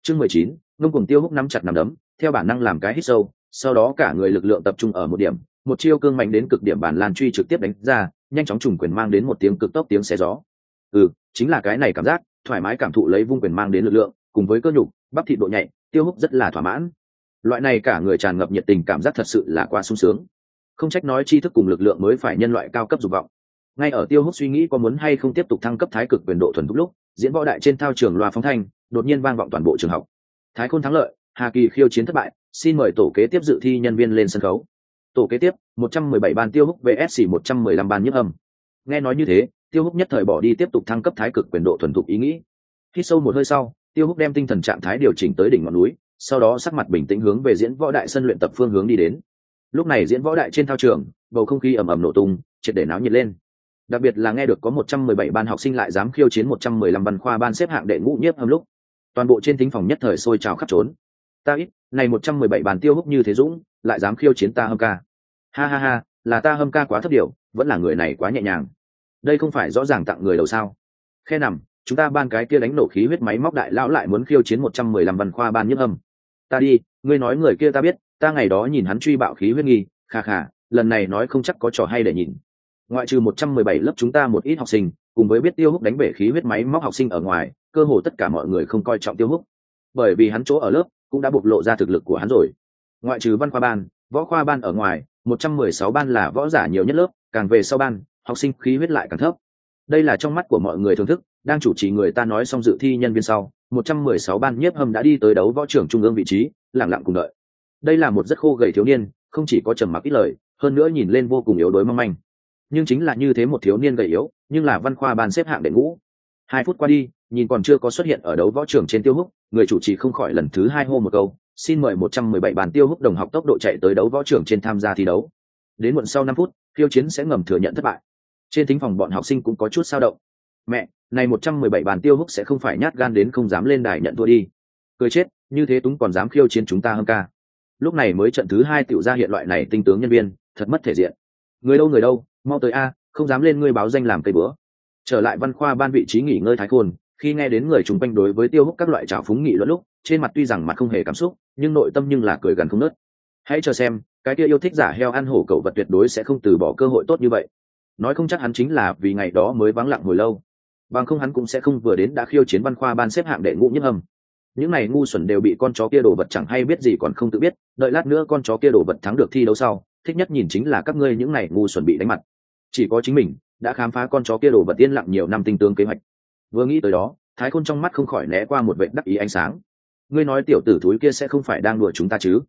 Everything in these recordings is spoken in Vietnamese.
Chương 19, ngông cuồng Tiêu Húc nắm chặt nắm đấm, theo bản năng làm cái hít sâu, sau đó cả người lực lượng tập trung ở một điểm, một chiêu cương mạnh đến cực điểm bản lan truy trực tiếp đánh ra, nhanh chóng trùng quyền mang đến một tiếng cực tốc tiếng xé gió. Chính là cái này cảm giác, thoải mái cảm thụ lấy vung quyền mang đến lực lượng, cùng với cơ nhục, bắp thịt độ nhạy, Tiêu Húc rất là thỏa mãn. Loại này cả người tràn ngập nhiệt tình cảm giác thật sự là quá sung sướng. Không trách nói tri thức cùng lực lượng mới phải nhân loại cao cấp dục vọng. Ngay ở Tiêu Húc suy nghĩ có muốn hay không tiếp tục thăng cấp thái cực quyền độ thuần thục lúc, diễn võ đại trên thao trường loa phóng thanh đột nhiên vang vọng toàn bộ trường học. Thái Khôn thắng lợi, Hà Kỳ khiêu chiến thất bại, xin mời tổ kế tiếp dự thi nhân viên lên sân khấu. Tổ kế tiếp 117 ban Tiêu Húc vs 115 ban Nhiếp Âm. Nghe nói như thế, Tiêu Húc nhất thời bỏ đi tiếp tục thăng cấp thái cực quyền độ thuần thục ý nghĩ. Hít sâu một hơi sau, Tiêu Húc đem tinh thần trạng thái điều chỉnh tới đỉnh ngọn núi, sau đó sắc mặt bình tĩnh hướng về diễn võ đại sân luyện tập phương hướng đi đến. Lúc này diễn võ đại trên thao trường, bầu không khí ầm ầm nổ tung, triệt để náo nhiệt lên. Đặc biệt là nghe được có 117 ban học sinh lại dám khiêu chiến 115 văn khoa ban xếp hạng đệ ngũ Nhiếp Âm lúc, toàn bộ trên thính phòng nhất thời sôi trào khắp trốn. Ta ít, này 117 ban Tiêu Húc như thế dũng, lại dám khiêu chiến ta Hâm ca. Ha ha ha, là ta Hâm ca quá thấp điều, vẫn là người này quá nhẹ nhàng. Đây không phải rõ ràng tặng người đầu sao? Khe nằm, chúng ta ban cái kia đánh nổ khí huyết máy móc đại lão lại muốn khiêu chiến 115 văn khoa ban Nhiếp Âm. Ta đi, ngươi nói người kia ta biết, ta ngày đó nhìn hắn truy bạo khí huyết nghi, kha kha, lần này nói không chắc có trò hay để nhìn. Ngoại trừ 117 lớp chúng ta một ít học sinh, cùng với biết Tiêu Húc đánh bể khí huyết máy móc học sinh ở ngoài, cơ hồ tất cả mọi người không coi trọng Tiêu Húc, bởi vì hắn chỗ ở lớp cũng đã bộc lộ ra thực lực của hắn rồi. Ngoại trừ văn khoa ban, võ khoa ban ở ngoài, 116 ban là võ giả nhiều nhất lớp, càng về sau ban, học sinh khí huyết lại càng thấp. Đây là trong mắt của mọi người thưởng thức. Đang chủ trì người ta nói xong dự thi nhân viên sau, 116 ban Nhiếp Hâm đã đi tới đấu võ trưởng trung ương vị trí, lặng lặng cùng đợi. Đây là một rất khô gầy thiếu niên, không chỉ có trầm mặc ít lời, hơn nữa nhìn lên vô cùng yếu đuối mong manh. Nhưng chính là như thế một thiếu niên gầy yếu, nhưng là văn khoa ban xếp hạng đệ ngũ. 2 phút qua đi, nhìn còn chưa có xuất hiện ở đấu võ trưởng trên Tiêu Húc, người chủ trì không khỏi lần thứ 2 hô một câu, xin mời 117 ban Tiêu Húc đồng học tốc độ chạy tới đấu võ trưởng trên tham gia thi đấu. Đến muộn sau 5 phút, khiêu chiến sẽ ngầm thừa nhận thất bại. Trên thính phòng bọn học sinh cũng có chút dao động. Mẹ, này 117 bàn Tiêu Húc sẽ không phải nhát gan đến không dám lên đài nhận thua đi. Cười chết, như thế Túng còn dám khiêu chiến chúng ta Hâm ca. Lúc này mới trận thứ 2 tiểu ra hiện loại này tinh tướng nhân viên, thật mất thể diện. Người đâu, mau tới a, không dám lên ngươi báo danh làm cây bữa. Trở lại văn khoa ban vị trí nghỉ ngơi Thái Khôn, khi nghe đến người chung quanh đối với Tiêu Húc các loại trào phúng nghị luận lúc, trên mặt tuy rằng mặt không hề cảm xúc, nhưng nội tâm nhưng là cười gần không nớt. Hãy chờ xem, cái kia yêu thích giả heo ăn hổ cẩu vật tuyệt đối sẽ không từ bỏ cơ hội tốt như vậy. Nói không chắc hắn chính là vì ngày đó mới vắng lặng hồi lâu, bằng không hắn cũng sẽ không vừa đến đã khiêu chiến văn khoa ban xếp hạng đệ ngũ Nhiếp Âm. Những này ngu xuẩn đều bị con chó kia đồ vật chẳng hay biết gì còn không tự biết, đợi lát nữa con chó kia đồ vật thắng được thi đấu sau, thích nhất nhìn chính là các ngươi những này ngu xuẩn bị đánh mặt. Chỉ có chính mình đã khám phá con chó kia đồ vật yên lặng nhiều năm tinh tướng kế hoạch. Vừa nghĩ tới đó, Thái Khôn trong mắt không khỏi né qua một vệt đắc ý ánh sáng. Ngươi nói tiểu tử thúi kia sẽ không phải đang đùa chúng ta chứ?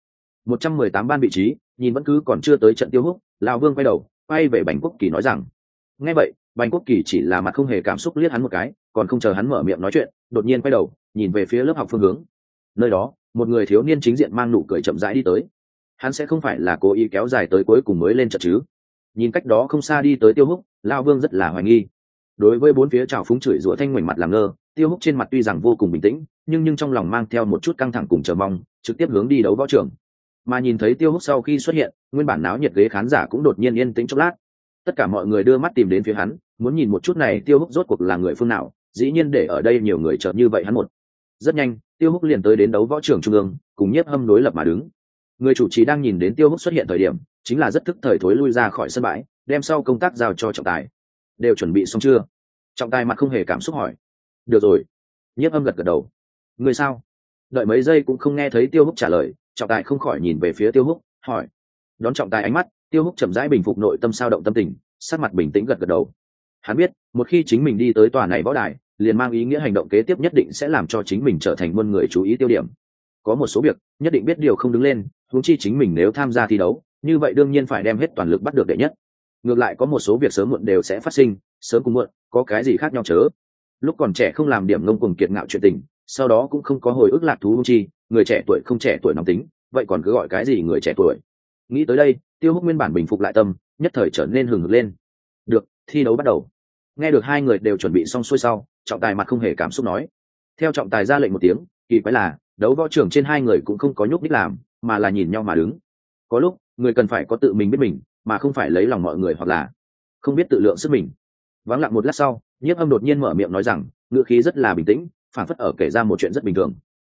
118 ban vị trí, nhìn vẫn cứ còn chưa tới trận Tiêu Húc, lão Vương quay đầu, quay về Bành Quốc Kỳ nói rằng. Nghe vậy, Bành Quốc Kỳ chỉ là mặt không hề cảm xúc liếc hắn một cái, còn không chờ hắn mở miệng nói chuyện, đột nhiên quay đầu, nhìn về phía lớp học phương hướng. Nơi đó, một người thiếu niên chính diện mang nụ cười chậm rãi đi tới. Hắn sẽ không phải là cố ý kéo dài tới cuối cùng mới lên trận chứ? Nhìn cách đó không xa đi tới Tiêu Húc, lão Vương rất là hoài nghi. Đối với bốn phía trào phúng chửi rủa thanh ngoảnh mặt làm ngơ, Tiêu Húc trên mặt tuy rằng vô cùng bình tĩnh, nhưng trong lòng mang theo một chút căng thẳng cùng chờ mong, trực tiếp hướng đi đấu võ trường. Mà nhìn thấy Tiêu Húc sau khi xuất hiện, nguyên bản náo nhiệt ghế khán giả cũng đột nhiên yên tĩnh chốc lát. Tất cả mọi người đưa mắt tìm đến phía hắn, muốn nhìn một chút này Tiêu Húc rốt cuộc là người phương nào, dĩ nhiên để ở đây nhiều người chợt như vậy hắn một. Rất nhanh, Tiêu Húc liền tới đến đấu võ trường trung ương, cùng Nhiếp Hâm đối lập mà đứng. Người chủ trì đang nhìn đến Tiêu Húc xuất hiện thời điểm, chính là rất thức thời thối lui ra khỏi sân bãi, đem sau công tác giao cho trọng tài. Đều chuẩn bị xong chưa? Trọng tài mặt không hề cảm xúc hỏi. Được rồi. Nhiếp Hâm gật gật đầu. Người sao? Đợi mấy giây cũng không nghe thấy Tiêu Húc trả lời, trọng tài không khỏi nhìn về phía Tiêu Húc, hỏi. Đón trọng tài ánh mắt, Tiêu Húc chậm rãi bình phục nội tâm sao động tâm tình, sắc mặt bình tĩnh gật gật đầu. Hắn biết, một khi chính mình đi tới tòa này võ đài, liền mang ý nghĩa hành động kế tiếp nhất định sẽ làm cho chính mình trở thành muôn người chú ý tiêu điểm. Có một số việc, nhất định biết điều không đứng lên, huống chi chính mình nếu tham gia thi đấu, như vậy đương nhiên phải đem hết toàn lực bắt được đệ nhất. Ngược lại có một số việc sớm muộn đều sẽ phát sinh, sớm cùng muộn, có cái gì khác nhau chớ. Lúc còn trẻ không làm điểm ngông cuồng kiệt ngạo chuyện tình, sau đó cũng không có hồi ức lạc thú huống chi, người trẻ tuổi không trẻ tuổi nóng tính, vậy còn cứ gọi cái gì người trẻ tuổi. Nghĩ tới đây, Tiêu Húc nguyên bản bình phục lại tâm, nhất thời trở nên hừng hực lên. Được, thi đấu bắt đầu. Nghe được hai người đều chuẩn bị xong xuôi sau, trọng tài mặt không hề cảm xúc nói. Theo trọng tài ra lệnh một tiếng, kỳ quái là đấu võ trưởng trên hai người cũng không có nhúc nhích làm, mà là nhìn nhau mà đứng. Có lúc người cần phải có tự mình biết mình, mà không phải lấy lòng mọi người hoặc là không biết tự lượng sức mình. Vắng lặng một lát sau, Nhiếp Hâm đột nhiên mở miệng nói rằng, ngữ khí rất là bình tĩnh, phản phất ở kể ra một chuyện rất bình thường.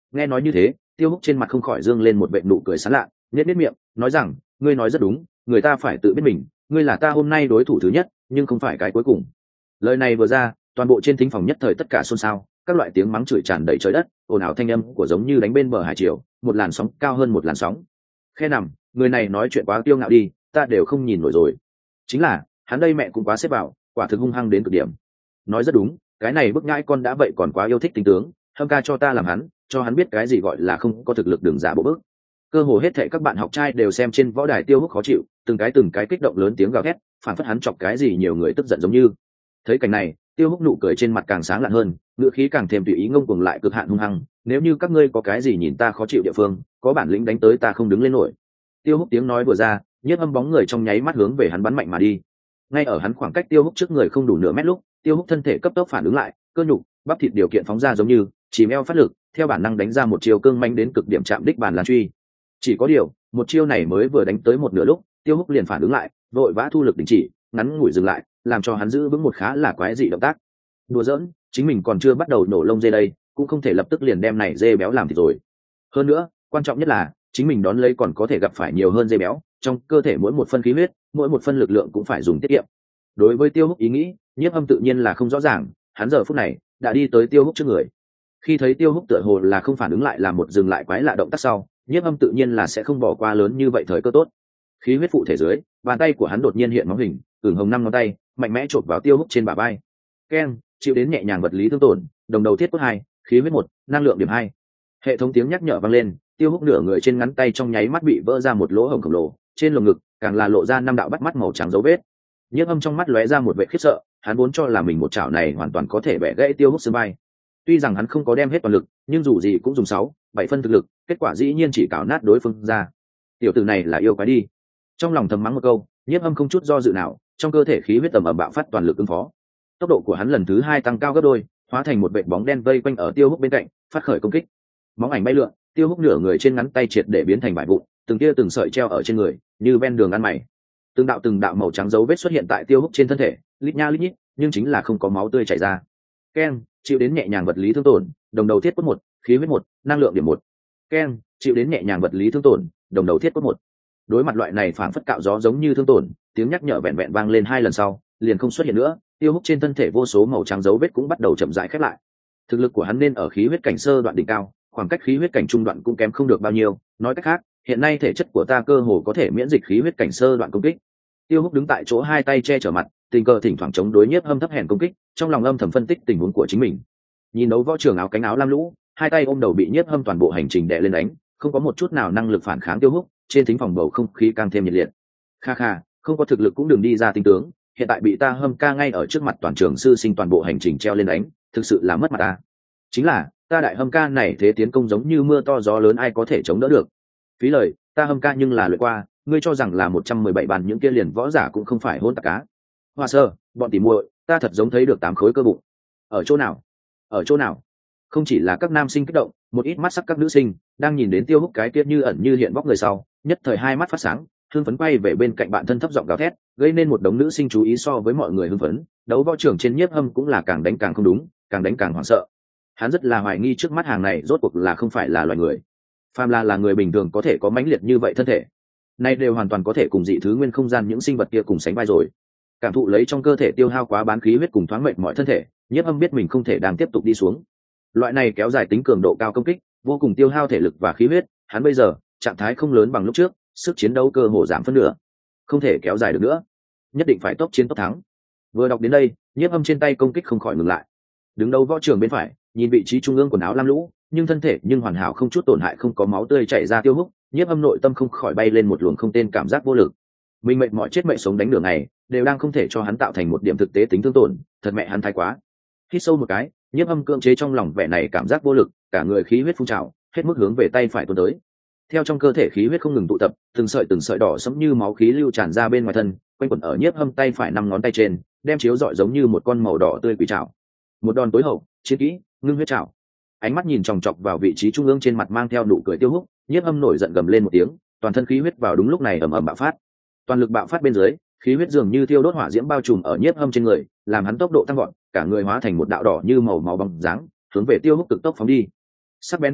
Nghe nói như thế, Tiêu Húc trên mặt không khỏi dương lên một vệt nụ cười sán lạ, nhếch miệng nói rằng, ngươi nói rất đúng, người ta phải tự biết mình, ngươi là ta hôm nay đối thủ thứ nhất, nhưng không phải cái cuối cùng. Lời này vừa ra, toàn bộ trên thính phòng nhất thời tất cả xôn xao, các loại tiếng mắng chửi tràn đầy trời đất, ồn ào thanh âm của giống như đánh bên bờ hải triều, một làn sóng cao hơn một làn sóng. Khe nằm, người này nói chuyện quá kiêu ngạo đi, ta đều không nhìn nổi rồi. Chính là, hắn đây mẹ cũng quá xếp vào, quả thực hung hăng đến cực điểm. Nói rất đúng, cái này bức nhãi con đã vậy còn quá yêu thích tính tướng, Hâm ca cho ta làm hắn, cho hắn biết cái gì gọi là không có thực lực đường giả bộ bức. Cơ hồ hết thảy các bạn học trai đều xem trên võ đài Tiêu Húc khó chịu, từng cái kích động lớn tiếng gào thét, phản phất hắn chọc cái gì nhiều người tức giận giống như. Thấy cảnh này, Tiêu Húc nụ cười trên mặt càng sáng lạn hơn, ngữ khí càng thêm tùy ý ngông cuồng lại cực hạn hung hăng, nếu như các ngươi có cái gì nhìn ta khó chịu địa phương, có bản lĩnh đánh tới ta không đứng lên nổi. Tiêu Húc tiếng nói vừa ra, Nhiếp Âm bóng người trong nháy mắt hướng về hắn bắn mạnh mà đi. Ngay ở hắn khoảng cách Tiêu Húc trước người không đủ nửa mét lúc, Tiêu Húc thân thể cấp tốc phản ứng lại, cơ nhục, bắp thịt điều kiện phóng ra giống như chìm eo phát lực, theo bản năng đánh ra một chiêu cương manh đến cực điểm chạm đích bàn lan truy. Chỉ có điều, một chiêu này mới vừa đánh tới một nửa lúc, Tiêu Húc liền phản ứng lại, vội vã thu lực đình chỉ, ngắn ngủi dừng lại, làm cho hắn giữ vững một khá là quái dị động tác. Đùa giỡn, chính mình còn chưa bắt đầu nổ lông dê đây, cũng không thể lập tức liền đem này dê béo làm thịt rồi. Hơn nữa, quan trọng nhất là, chính mình đón lấy còn có thể gặp phải nhiều hơn dê béo, trong cơ thể mỗi một phân khí huyết, mỗi một phân lực lượng cũng phải dùng tiết kiệm. Đối với Tiêu Húc ý nghĩ, Nhiếp Âm tự nhiên là không rõ ràng, hắn giờ phút này đã đi tới Tiêu Húc trước người. Khi thấy Tiêu Húc tựa hồ là không phản ứng lại làm một dừng lại quái lạ động tác sau, Nhiếp Âm tự nhiên là sẽ không bỏ qua lớn như vậy thời cơ tốt. Khí huyết phụ thể dưới, bàn tay của hắn đột nhiên hiện móng hình, ửng hồng năm ngón tay, mạnh mẽ chộp vào Tiêu Húc trên bả vai. Keng, chịu đến nhẹ nhàng vật lý thương tổn, đồng đầu thiết cốt 2, khí huyết 1, năng lượng điểm 2. Hệ thống tiếng nhắc nhở vang lên, Tiêu Húc nửa người trên ngắn tay trong nháy mắt bị vỡ ra một lỗ hổng khổng lồ, trên lồng ngực càng là lộ ra năm đạo bắt mắt màu trắng dấu vết. Nhiếp Âm trong mắt lóe ra một vẻ khiếp sợ, hắn vốn cho là mình một chảo này hoàn toàn có thể bẻ gãy Tiêu Húc xương vai. Tuy rằng hắn không có đem hết toàn lực, nhưng dù gì cũng dùng 6-7 phân thực lực, kết quả dĩ nhiên chỉ cào nát đối phương ra. Tiểu tử này là yêu quái đi. Trong lòng thầm mắng một câu, Nhiếp Âm không chút do dự nào, trong cơ thể khí huyết tầm ầm bạo phát toàn lực ứng phó. Tốc độ của hắn lần thứ 2 tăng cao gấp đôi, hóa thành một vệt bóng đen vây quanh ở Tiêu Húc bên cạnh, phát khởi công kích. Móng ảnh bay lượn, Tiêu Húc nửa người trên ngắn tay triệt để biến thành vải vụn, từng tia từng sợi treo ở trên người, như ven đường ăn mày. Từng đạo màu trắng dấu vết xuất hiện tại Tiêu Húc trên thân thể, lít nha lít nhít, nhưng chính là không có máu tươi chảy ra. Keng, chịu đến nhẹ nhàng vật lý thương tổn, đồng đầu thiết cốt 1, khí huyết 1, năng lượng điểm 1. Keng, chịu đến nhẹ nhàng vật lý thương tổn, đồng đầu thiết cốt 1. Đối mặt loại này phảng phất cạo gió giống như thương tổn, tiếng nhắc nhở vẹn vẹn vang lên 2 lần sau, liền không xuất hiện nữa. Tiêu Húc trên thân thể vô số màu trắng dấu vết cũng bắt đầu chậm rãi khép lại. Thực lực của hắn nên ở khí huyết cảnh sơ đoạn đỉnh cao, khoảng cách khí huyết cảnh trung đoạn cũng kém không được bao nhiêu. Nói cách khác, hiện nay thể chất của ta cơ hồ có thể miễn dịch khí huyết cảnh sơ đoạn công kích. Tiêu Húc đứng tại chỗ hai tay che chở mặt, tình cờ thỉnh thoảng chống đối Nhiếp Âm thấp hèn công kích, trong lòng âm thầm phân tích tình huống của chính mình. Nhìn đấu võ trường áo cánh áo lam lũ, hai tay ôm đầu bị Nhiếp Âm toàn bộ hành trình đè lên đánh, không có một chút nào năng lực phản kháng Tiêu Húc, trên thính phòng bầu không khí càng thêm nhiệt liệt. Kha kha, không có thực lực cũng đừng đi ra tinh tướng, hiện tại bị ta Hâm ca ngay ở trước mặt toàn trường sư sinh toàn bộ hành trình treo lên đánh, thực sự là mất mặt ta. Chính là, ta đại Hâm ca này thế tiến công giống như mưa to gió lớn ai có thể chống đỡ được. Phí lời, ta Hâm ca nhưng là luyện qua, ngươi cho rằng là 117 bàn những kia liền võ giả cũng không phải hôn tạc cá. Hoa sơ, bọn tỉ muội, ta thật giống thấy được 8 khối cơ bụng. Ở chỗ nào? Ở chỗ nào? Không chỉ là các nam sinh kích động, một ít mắt sắc các nữ sinh đang nhìn đến Tiêu Húc cái kia như ẩn như hiện vóc người sau, nhất thời hai mắt phát sáng, hưng phấn quay về bên cạnh bạn thân thấp giọng gào thét, gây nên một đống nữ sinh chú ý so với mọi người hưng phấn. Đấu võ trưởng trên Nhiếp Âm cũng là càng đánh càng không đúng, càng đánh càng hoảng sợ. Hắn rất là hoài nghi trước mắt hàng này rốt cuộc là không phải là loài người. Phàm là người bình thường có thể có mãnh liệt như vậy thân thể, nay đều hoàn toàn có thể cùng dị thứ nguyên không gian những sinh vật kia cùng sánh vai rồi. Cảm thụ lấy trong cơ thể tiêu hao quá bán khí huyết cùng thoáng mệt mọi thân thể, Nhiếp Âm biết mình không thể đang tiếp tục đi xuống. Loại này kéo dài tính cường độ cao công kích, vô cùng tiêu hao thể lực và khí huyết, hắn bây giờ trạng thái không lớn bằng lúc trước, sức chiến đấu cơ hồ giảm phân nửa, không thể kéo dài được nữa, nhất định phải tốc chiến tốc thắng. Vừa đọc đến đây, Nhiếp Âm trên tay công kích không khỏi ngừng lại. Đứng đầu võ trường bên phải, nhìn vị trí trung ương quần áo lam lũ, nhưng thân thể nhưng hoàn hảo không chút tổn hại, không có máu tươi chảy ra Tiêu Húc, Nhiếp Âm nội tâm không khỏi bay lên một luồng không tên cảm giác vô lực. Mình mệt mỏi chết mệt sống đánh nửa ngày, đều đang không thể cho hắn tạo thành một điểm thực tế tính thương tổn, thật mẹ hắn thái quá. Hít sâu một cái, Nhiếp Âm cưỡng chế trong lòng vẻ này cảm giác vô lực, cả người khí huyết phun trào, hết mức hướng về tay phải tuôn tới. Theo trong cơ thể khí huyết không ngừng tụ tập, từng sợi đỏ sẫm như máu khí lưu tràn ra bên ngoài thân, quanh quẩn ở Nhiếp Âm tay phải 5 ngón tay trên, đem chiếu rọi giống như một con màu đỏ tươi quỷ trảo. Một đòn tối hậu, chiến kỹ, ngưng huyết trảo. Ánh mắt nhìn chòng chọc vào vị trí trung ương trên mặt mang theo nụ cười Tiêu Húc, Nhiếp Âm nổi giận gầm lên một tiếng, toàn thân khí huyết vào đúng lúc này ầm ầm bạo phát. Toàn lực bạo phát bên dưới, khí huyết dường như thiêu đốt hỏa diễm bao trùm ở Nhiếp Âm trên người, làm hắn tốc độ tăng vọt, cả người hóa thành một đạo đỏ như màu máu bóng dáng, hướng về Tiêu Húc cực tốc phóng đi. Sắc bén tiếng rít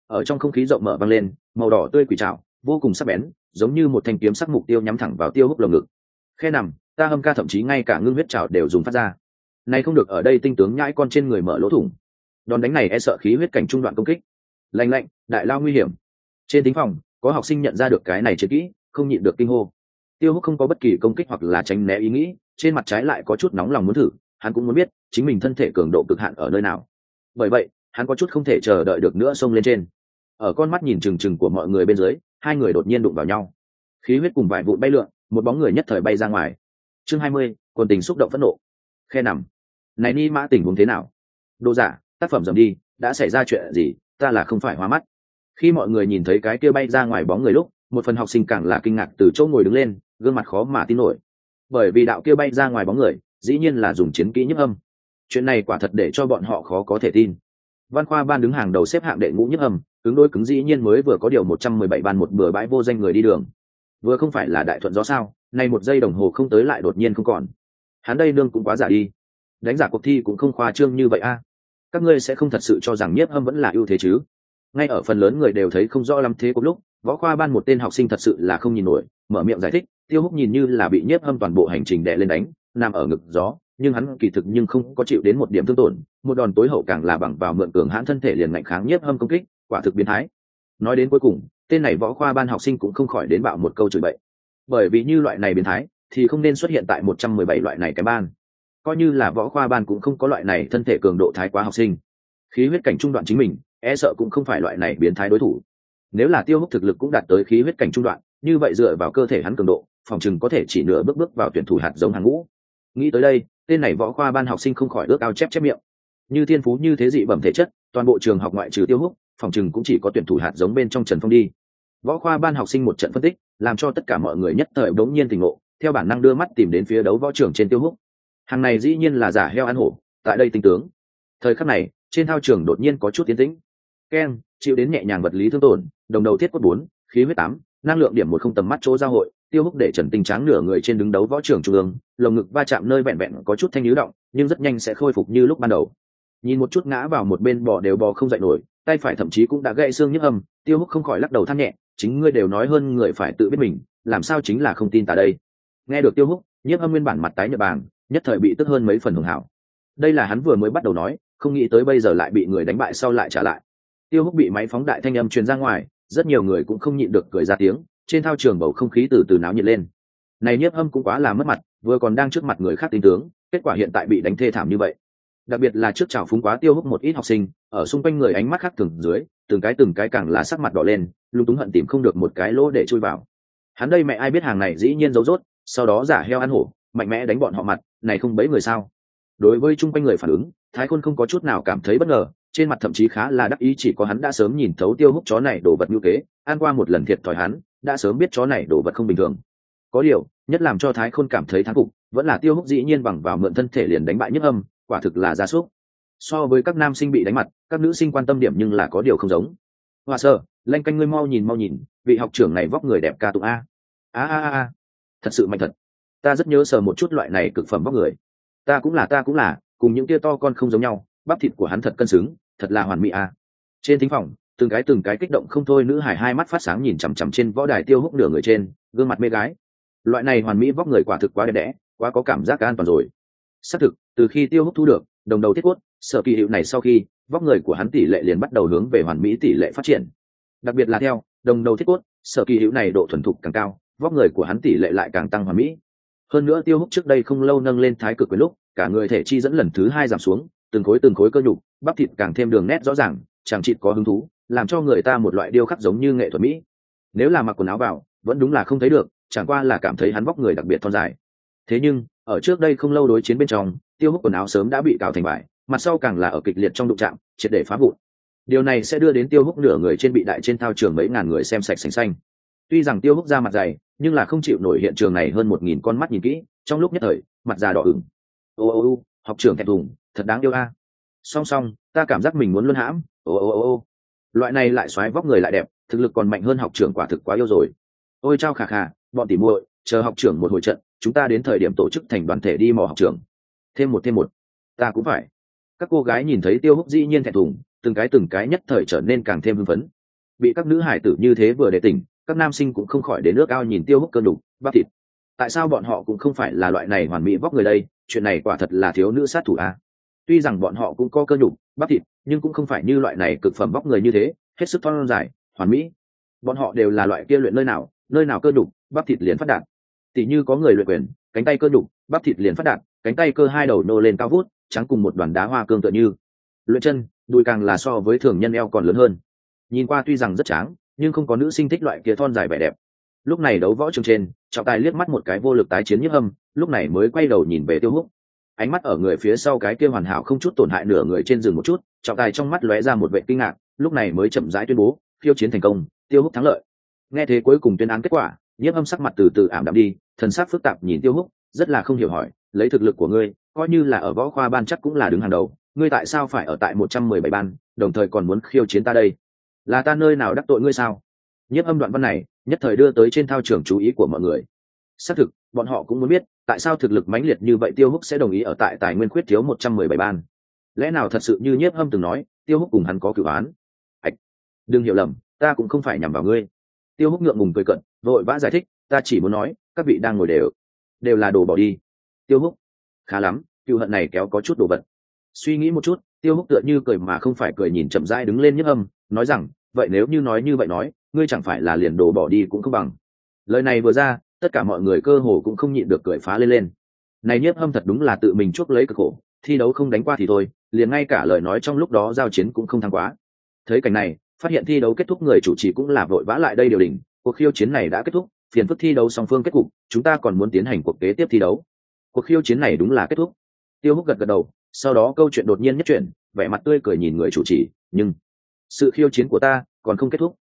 ở trong không khí rộng mở vang lên, màu đỏ tươi quỷ trảo vô cùng sắc bén, giống như một thanh kiếm sắc mục tiêu nhắm thẳng vào Tiêu Húc lồng ngực. Khe nằm, ta hâm ca thậm chí ngay cả ngưng huyết trảo đều dùng phát ra. Này không được, ở đây tinh tướng nhãi con trên người mở lỗ thủng. Đòn đánh này e sợ khí huyết cảnh trung đoạn công kích. Lạnh lạnh, đại lao nguy hiểm. Trên thính phòng, có học sinh nhận ra được cái này chiến kỹ, không nhịn được kinh hô. Tiêu Húc không có bất kỳ công kích hoặc là tránh né ý nghĩ, trên mặt trái lại có chút nóng lòng muốn thử, hắn cũng muốn biết chính mình thân thể cường độ cực hạn ở nơi nào. Bởi vậy, hắn có chút không thể chờ đợi được nữa xông lên trên. Ở con mắt nhìn chừng chừng của mọi người bên dưới, hai người đột nhiên đụng vào nhau. Khí huyết cùng vải vụn bay lượn, một bóng người nhất thời bay ra ngoài. Chương 20, quần tình xúc động phẫn nộ. Khe nằm. Này Ni Mã tình huống thế nào? Đồ giả, tác phẩm dầm đi, đã xảy ra chuyện gì, ta là không phải hoa mắt. Khi mọi người nhìn thấy cái kia bay ra ngoài bóng người lúc, một phần học sinh càng là kinh ngạc từ chỗ ngồi đứng lên, gương mặt khó mà tin nổi. Bởi vì đạo kia bay ra ngoài bóng người, dĩ nhiên là dùng chiến kỹ nhiếp âm. Chuyện này quả thật để cho bọn họ khó có thể tin. Văn khoa ban đứng hàng đầu xếp hạng đệ ngũ nhiếp âm, cứng đôi cứng dĩ nhiên mới vừa có điều 117 ban một bừa bãi vô danh người đi đường. Vừa không phải là đại thuận gió sao, này một giây đồng hồ không tới lại đột nhiên không còn. Hắn đây nương cũng quá giả đi. Đánh giả cuộc thi cũng không khoa trương như vậy a. Các ngươi sẽ không thật sự cho rằng nhiếp âm vẫn là ưu thế chứ? Ngay ở phần lớn người đều thấy không rõ lắm thế cùng lúc, võ khoa ban một tên học sinh thật sự là không nhìn nổi, mở miệng giải thích. Tiêu Húc nhìn như là bị nhiếp âm toàn bộ hành trình đè lên đánh, nằm ở ngực gió, nhưng hắn kỳ thực nhưng không có chịu đến một điểm thương tổn, một đòn tối hậu càng là bằng vào mượn cường hãn thân thể liền ngạnh kháng nhiếp âm công kích, quả thực biến thái. Nói đến cuối cùng, tên này võ khoa ban học sinh cũng không khỏi đến bạo một câu chửi bậy. Bởi vì như loại này biến thái thì không nên xuất hiện tại 117 loại này cái ban. Coi như là võ khoa ban cũng không có loại này thân thể cường độ thái quá học sinh. Khí huyết cảnh trung đoạn chính mình, e sợ cũng không phải loại này biến thái đối thủ. Nếu là Tiêu Húc thực lực cũng đạt tới khí huyết cảnh trung đoạn, như vậy dựa vào cơ thể hắn cường độ, phòng chừng có thể chỉ nửa bước vào tuyển thủ hạt giống hàng ngũ. Nghĩ tới đây, tên này võ khoa ban học sinh không khỏi ước ao chép miệng. Như thiên phú như thế dị bẩm thể chất, toàn bộ trường học ngoại trừ Tiêu Húc, phòng chừng cũng chỉ có tuyển thủ hạt giống bên trong Trần Phong đi. Võ khoa ban học sinh một trận phân tích, làm cho tất cả mọi người nhất thời đống nhiên tỉnh ngộ, theo bản năng đưa mắt tìm đến phía đấu võ trường trên Tiêu Húc. Hàng này dĩ nhiên là giả heo ăn hổ, tại đây tinh tướng. Thời khắc này, trên thao trường đột nhiên có chút tiến tĩnh. Keng, chịu đến nhẹ nhàng vật lý thương tổn, đồng đầu thiết cốt 4, khí huyết 8, năng lượng điểm 10 tầm mắt chỗ giao hội. Tiêu Húc để Trần Tinh Tráng nửa người trên đứng đấu võ trường trung ương, lồng ngực va chạm nơi vẹn vẹn có chút thanh nhứ động, nhưng rất nhanh sẽ khôi phục như lúc ban đầu. Nhìn một chút ngã vào một bên bò đều bò không dậy nổi, tay phải thậm chí cũng đã gãy xương nhức âm, Tiêu Húc không khỏi lắc đầu than nhẹ, chính ngươi đều nói hơn người phải tự biết mình, làm sao chính là không tin ta đây. Nghe được Tiêu Húc, Nhiếp Âm nguyên bản mặt tái nhợt bàng, nhất thời bị tức hơn mấy phần hưởng hảo. Đây là hắn vừa mới bắt đầu nói, không nghĩ tới bây giờ lại bị người đánh bại sau lại trả lại. Tiêu Húc bị máy phóng đại thanh âm truyền ra ngoài, rất nhiều người cũng không nhịn được cười ra tiếng, trên thao trường bầu không khí từ từ náo nhiệt lên. Này Nhiếp Âm cũng quá là mất mặt, vừa còn đang trước mặt người khác tin tướng, kết quả hiện tại bị đánh thê thảm như vậy. Đặc biệt là trước chào phúng quá Tiêu Húc một ít học sinh, ở xung quanh người ánh mắt khác thường dưới, từng cái càng là sắc mặt đỏ lên, lúng túng hận tìm không được một cái lỗ để chui vào. Hắn đây mẹ ai biết hàng này dĩ nhiên giấu rốt, sau đó giả heo ăn hổ, mạnh mẽ đánh bọn họ mặt, này không bấy người sao? Đối với chung quanh người phản ứng, Thái Khôn không có chút nào cảm thấy bất ngờ, trên mặt thậm chí khá là đắc ý, chỉ có hắn đã sớm nhìn thấu Tiêu Húc chó này đồ vật như kế, ăn qua một lần thiệt thòi hắn, đã sớm biết chó này đồ vật không bình thường. Có điều, nhất làm cho Thái Khôn cảm thấy thán phục, vẫn là Tiêu Húc dĩ nhiên bằng vào mượn thân thể liền đánh bại Nhiếp Âm, quả thực là gia súc. So với các nam sinh bị đánh mặt, các nữ sinh quan tâm điểm nhưng là có điều không giống. Hoa Sơ, Lanh Canh ngươi mau nhìn, vị học trưởng này vóc người đẹp ca tụng a. Thật sự mạnh thật. Ta rất nhớ sờ một chút loại này cực phẩm vóc người. Ta cũng là, cùng những tia to con không giống nhau, bắp thịt của hắn thật cân xứng, thật là hoàn mỹ a. Trên thính phòng, từng cái kích động không thôi, nữ hải hai mắt phát sáng nhìn chằm chằm trên võ đài Tiêu Húc nửa người trên, gương mặt mê gái. Loại này hoàn mỹ vóc người quả thực quá đẹp đẽ, quá có cảm giác an toàn rồi. Xác thực, từ khi Tiêu Húc thu được đồng đầu thiết cốt sở kỳ hiệu này sau khi, vóc người của hắn tỷ lệ liền bắt đầu hướng về hoàn mỹ tỷ lệ phát triển. Đặc biệt là theo đồng đầu thiết cốt sở kỳ hiệu này độ thuần thục càng cao, vóc người của hắn tỷ lệ lại càng tăng hoàn mỹ. Hơn nữa Tiêu Húc trước đây không lâu nâng lên thái cực quyền lúc, cả người thể chi dẫn lần thứ 2 giảm xuống, từng khối cơ nhục, bắp thịt càng thêm đường nét rõ ràng, chẳng chịt có hứng thú, làm cho người ta một loại điêu khắc giống như nghệ thuật mỹ. Nếu là mặc quần áo vào, vẫn đúng là không thấy được, chẳng qua là cảm thấy hắn vóc người đặc biệt thon dài. Thế nhưng, ở trước đây không lâu đối chiến bên trong, Tiêu Húc quần áo sớm đã bị cào thành vải, mặt sau càng là ở kịch liệt trong đụng chạm, triệt để phá vụn. Điều này sẽ đưa đến Tiêu Húc nửa người trên bị đại trên thao trường mấy ngàn người xem sạch sành xanh. Tuy rằng Tiêu Húc ra mặt dày, nhưng là không chịu nổi hiện trường này hơn 1000 con mắt nhìn kỹ, trong lúc nhất thời, mặt già đỏ ửng. Ô, học trưởng thẹn thùng, thật đáng yêu a. Song, ta cảm giác mình muốn luân hãm. Ô. Loại này lại xoáy vóc người lại đẹp, thực lực còn mạnh hơn học trưởng, quả thực quá yêu rồi. Ôi chao khà, bọn tỉ muội, chờ học trưởng một hồi trận, chúng ta đến thời điểm tổ chức thành đoàn thể đi mò học trưởng. Thêm một, ta cũng phải. Các cô gái nhìn thấy Tiêu Húc dĩ nhiên thẹn thùng, từng cái nhất thời trở nên càng thêm hưng phấn, bị các nữ hải tử như thế vừa để tỉnh, các nam sinh cũng không khỏi đến nước ao nhìn Tiêu Húc cơ đục bắp thịt. Tại sao bọn họ cũng không phải là loại này hoàn mỹ vóc người đây? Chuyện này quả thật là thiếu nữ sát thủ a. Tuy rằng bọn họ cũng có cơ nhục bắp thịt, nhưng cũng không phải như loại này cực phẩm vóc người như thế, hết sức thon dài hoàn mỹ. Bọn họ đều là loại kia luyện nơi nào cơ nhục bắp thịt liền phát đạt. Tỷ như có người luyện quyền, cánh tay cơ nhục bắp thịt liền phát đạt, cánh tay cơ hai đầu nô lên cao vút, trắng cùng một đoàn đá hoa cương tựa như. Luyện chân, đùi càng là so với thường nhân eo còn lớn hơn. Nhìn qua tuy rằng rất tráng, nhưng không có nữ sinh thích loại kia thon dài vẻ đẹp. Lúc này đấu võ trường trên, Trọng Tài liếc mắt một cái vô lực tái chiến Nhiếp Âm, lúc này mới quay đầu nhìn về Tiêu Húc. Ánh mắt ở người phía sau cái kia hoàn hảo không chút tổn hại nửa người trên dừng một chút, Trọng Tài trong mắt lóe ra một vẻ kinh ngạc, lúc này mới chậm rãi tuyên bố, khiêu chiến thành công, Tiêu Húc thắng lợi. Nghe thế cuối cùng tuyên án kết quả, Nhiếp Âm sắc mặt từ từ ảm đạm đi, thần sắc phức tạp nhìn Tiêu Húc, rất là không hiểu hỏi, lấy thực lực của ngươi, coi như là ở võ khoa ban chắc cũng là đứng hàng đầu, ngươi tại sao phải ở tại 117 ban, đồng thời còn muốn khiêu chiến ta đây? Là ta nơi nào đắc tội ngươi sao? Nhiếp Âm đoạn văn này, nhất thời đưa tới trên thao trường chú ý của mọi người. Xác thực, bọn họ cũng muốn biết, tại sao thực lực mãnh liệt như vậy Tiêu Húc sẽ đồng ý ở tại tài nguyên khuyết thiếu 117 ban. Lẽ nào thật sự như Nhiếp Âm từng nói, Tiêu Húc cùng hắn có cửu án? Đừng hiểu lầm, ta cũng không phải nhằm vào ngươi. Tiêu Húc ngượng ngùng cười cận, vội vã giải thích, ta chỉ muốn nói, các vị đang ngồi đều là đồ bỏ đi. Tiêu Húc, khá lắm, cựu hận này kéo có chút đồ vật. Suy nghĩ một chút, Tiêu Húc tựa như cười mà không phải cười nhìn chậm rãi đứng lên Nhiếp Âm, nói rằng, vậy nếu như nói như vậy nói, ngươi chẳng phải là liền đồ bỏ đi cũng không bằng. Lời này vừa ra, tất cả mọi người cơ hồ cũng không nhịn được cười phá lên. Này Nhiếp Âm thật đúng là tự mình chuốc lấy cực khổ, thi đấu không đánh qua thì thôi, liền ngay cả lời nói trong lúc đó giao chiến cũng không thắng quá. Thấy cảnh này, phát hiện thi đấu kết thúc người chủ trì cũng là vội vã lại đây điều đình, cuộc khiêu chiến này đã kết thúc, phiền phức thi đấu song phương kết cục, chúng ta còn muốn tiến hành cuộc kế tiếp thi đấu. Cuộc khiêu chiến này đúng là kết thúc. Tiêu Húc gật gật đầu, sau đó câu chuyện đột nhiên nhất chuyển, vẻ mặt tươi cười nhìn người chủ trì, nhưng sự khiêu chiến của ta còn không kết thúc.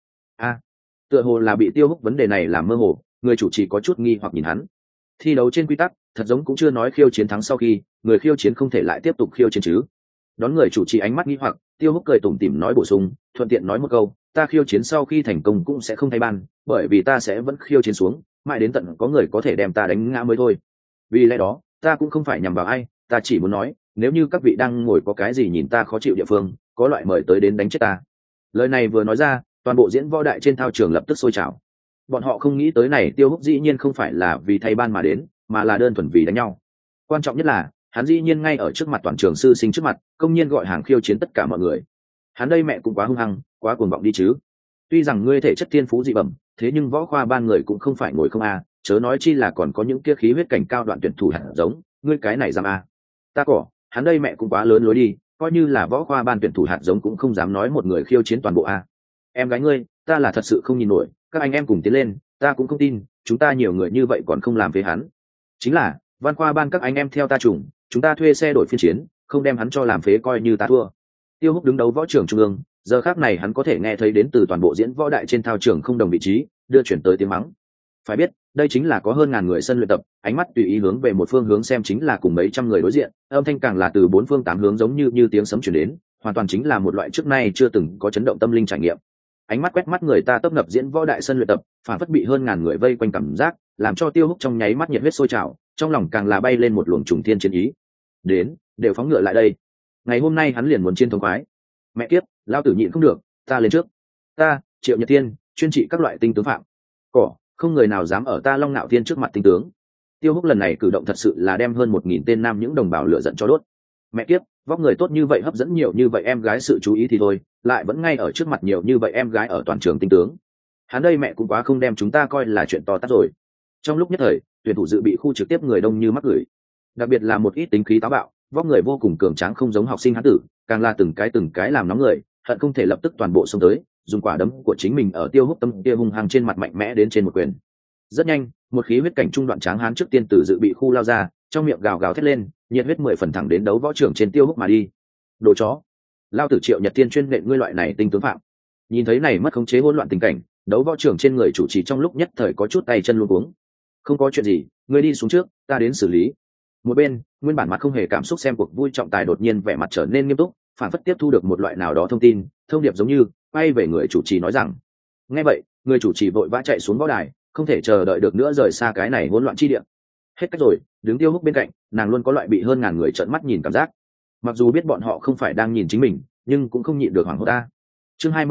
Tựa hồ là bị Tiêu Húc vấn đề này làm mơ hồ, người chủ trì có chút nghi hoặc nhìn hắn. Thi đấu trên quy tắc, thật giống cũng chưa nói khiêu chiến thắng sau khi, người khiêu chiến không thể lại tiếp tục khiêu chiến chứ. Đón người chủ trì ánh mắt nghi hoặc, Tiêu Húc cười tủm tỉm nói bổ sung, thuận tiện nói một câu, ta khiêu chiến sau khi thành công cũng sẽ không thay ban, bởi vì ta sẽ vẫn khiêu chiến xuống, mãi đến tận có người có thể đem ta đánh ngã mới thôi. Vì lẽ đó, ta cũng không phải nhằm vào ai, ta chỉ muốn nói, nếu như các vị đang ngồi có cái gì nhìn ta khó chịu địa phương, có loại mời tới đến đánh chết ta. Lời này vừa nói ra, toàn bộ diễn võ đại trên thao trường lập tức sôi trào. Bọn họ không nghĩ tới này Tiêu Húc dĩ nhiên không phải là vì thay ban mà đến, mà là đơn thuần vì đánh nhau. Quan trọng nhất là, hắn dĩ nhiên ngay ở trước mặt toàn trường sư sinh trước mặt, công nhiên gọi hàng khiêu chiến tất cả mọi người. Hắn đây mẹ cũng quá hung hăng, quá cuồng vọng đi chứ. Tuy rằng ngươi thể chất thiên phú dị bẩm, thế nhưng võ khoa ban người cũng không phải ngồi không a, chớ nói chi là còn có những kia khí huyết cảnh cao đoạn tuyển thủ hạt giống, ngươi cái này dám a? Ta cỏ, hắn đây mẹ cũng quá lớn lối đi, coi như là võ khoa ban tuyển thủ hạt giống cũng không dám nói một người khiêu chiến toàn bộ a. Em gái ngươi, ta là thật sự không nhìn nổi, các anh em cùng tiến lên, ta cũng không tin, chúng ta nhiều người như vậy còn không làm với hắn. Chính là, văn khoa ban các anh em theo ta trùng, chúng ta thuê xe đổi phiên chiến, không đem hắn cho làm phế coi như ta thua. Tiêu Húc đứng đấu võ trường trung ương, giờ khác này hắn có thể nghe thấy đến từ toàn bộ diễn võ đại trên thao trường không đồng vị trí, đưa chuyển tới tiếng mắng. Phải biết, đây chính là có hơn ngàn người sân luyện tập, ánh mắt tùy ý hướng về một phương hướng xem chính là cùng mấy trăm người đối diện, âm thanh càng là từ bốn phương tám hướng giống như tiếng sấm truyền đến, hoàn toàn chính là một loại trước nay chưa từng có chấn động tâm linh trải nghiệm. Ánh mắt quét mắt người ta tấp nập diễn võ đại sân luyện tập, phản phất bị hơn ngàn người vây quanh cảm giác, làm cho Tiêu Húc trong nháy mắt nhiệt huyết sôi trào, trong lòng càng là bay lên một luồng trùng thiên chiến ý. Đến, đều phóng ngựa lại đây. Ngày hôm nay hắn liền muốn chiến thống khoái. Mẹ kiếp, lao tử nhịn không được, ta lên trước. Ta, Triệu Nhật Tiên, chuyên trị các loại tinh tướng phạm. Cỏ, không người nào dám ở ta Long Nạo Thiên trước mặt tinh tướng. Tiêu Húc lần này cử động thật sự là đem hơn 1000 tên nam những đồng bào lửa giận cho đốt. Mẹ kiếp, vóc người tốt như vậy hấp dẫn nhiều như vậy em gái sự chú ý thì thôi, lại vẫn ngay ở trước mặt nhiều như vậy em gái ở toàn trường tinh tướng. Hắn đây mẹ cũng quá không đem chúng ta coi là chuyện to tát rồi. Trong lúc nhất thời, tuyển thủ dự bị khu trực tiếp người đông như mắc gửi. Đặc biệt là một ít tính khí táo bạo, vóc người vô cùng cường tráng không giống học sinh hán tử, càng là từng cái làm nóng người, hận không thể lập tức toàn bộ xông tới, dùng quả đấm của chính mình ở Tiêu Húc tâm kia hung hăng trên mặt mạnh mẽ đến trên một quyền. Rất nhanh, một khí huyết cảnh trung đoạn tráng hán trước tiên từ dự bị khu lao ra, trong miệng gào gào thét lên, nhiệt huyết 10 phần thẳng đến đấu võ trưởng trên Tiêu Húc mà đi. Đồ chó, lao tử Triệu Nhật Tiên chuyên nện ngươi loại này tinh tướng phạm. Nhìn thấy này mất khống chế hỗn loạn tình cảnh, đấu võ trưởng trên người chủ trì trong lúc nhất thời có chút tay chân luống cuống. Không có chuyện gì, ngươi đi xuống trước, ta đến xử lý. Một bên, nguyên bản mặt không hề cảm xúc xem cuộc vui trọng tài đột nhiên vẻ mặt trở nên nghiêm túc, phản phất tiếp thu được một loại nào đó thông tin, thông điệp giống như quay về người chủ trì nói rằng. Nghe vậy, người chủ trì vội vã chạy xuống võ đài, không thể chờ đợi được nữa rời xa cái này hỗn loạn chi địa. Hết cách rồi, đứng Tiêu Húc bên cạnh, nàng luôn có loại bị hơn ngàn người trợn mắt nhìn cảm giác. Mặc dù biết bọn họ không phải đang nhìn chính mình, nhưng cũng không nhịn được hoảng hốt ta. Chương 21,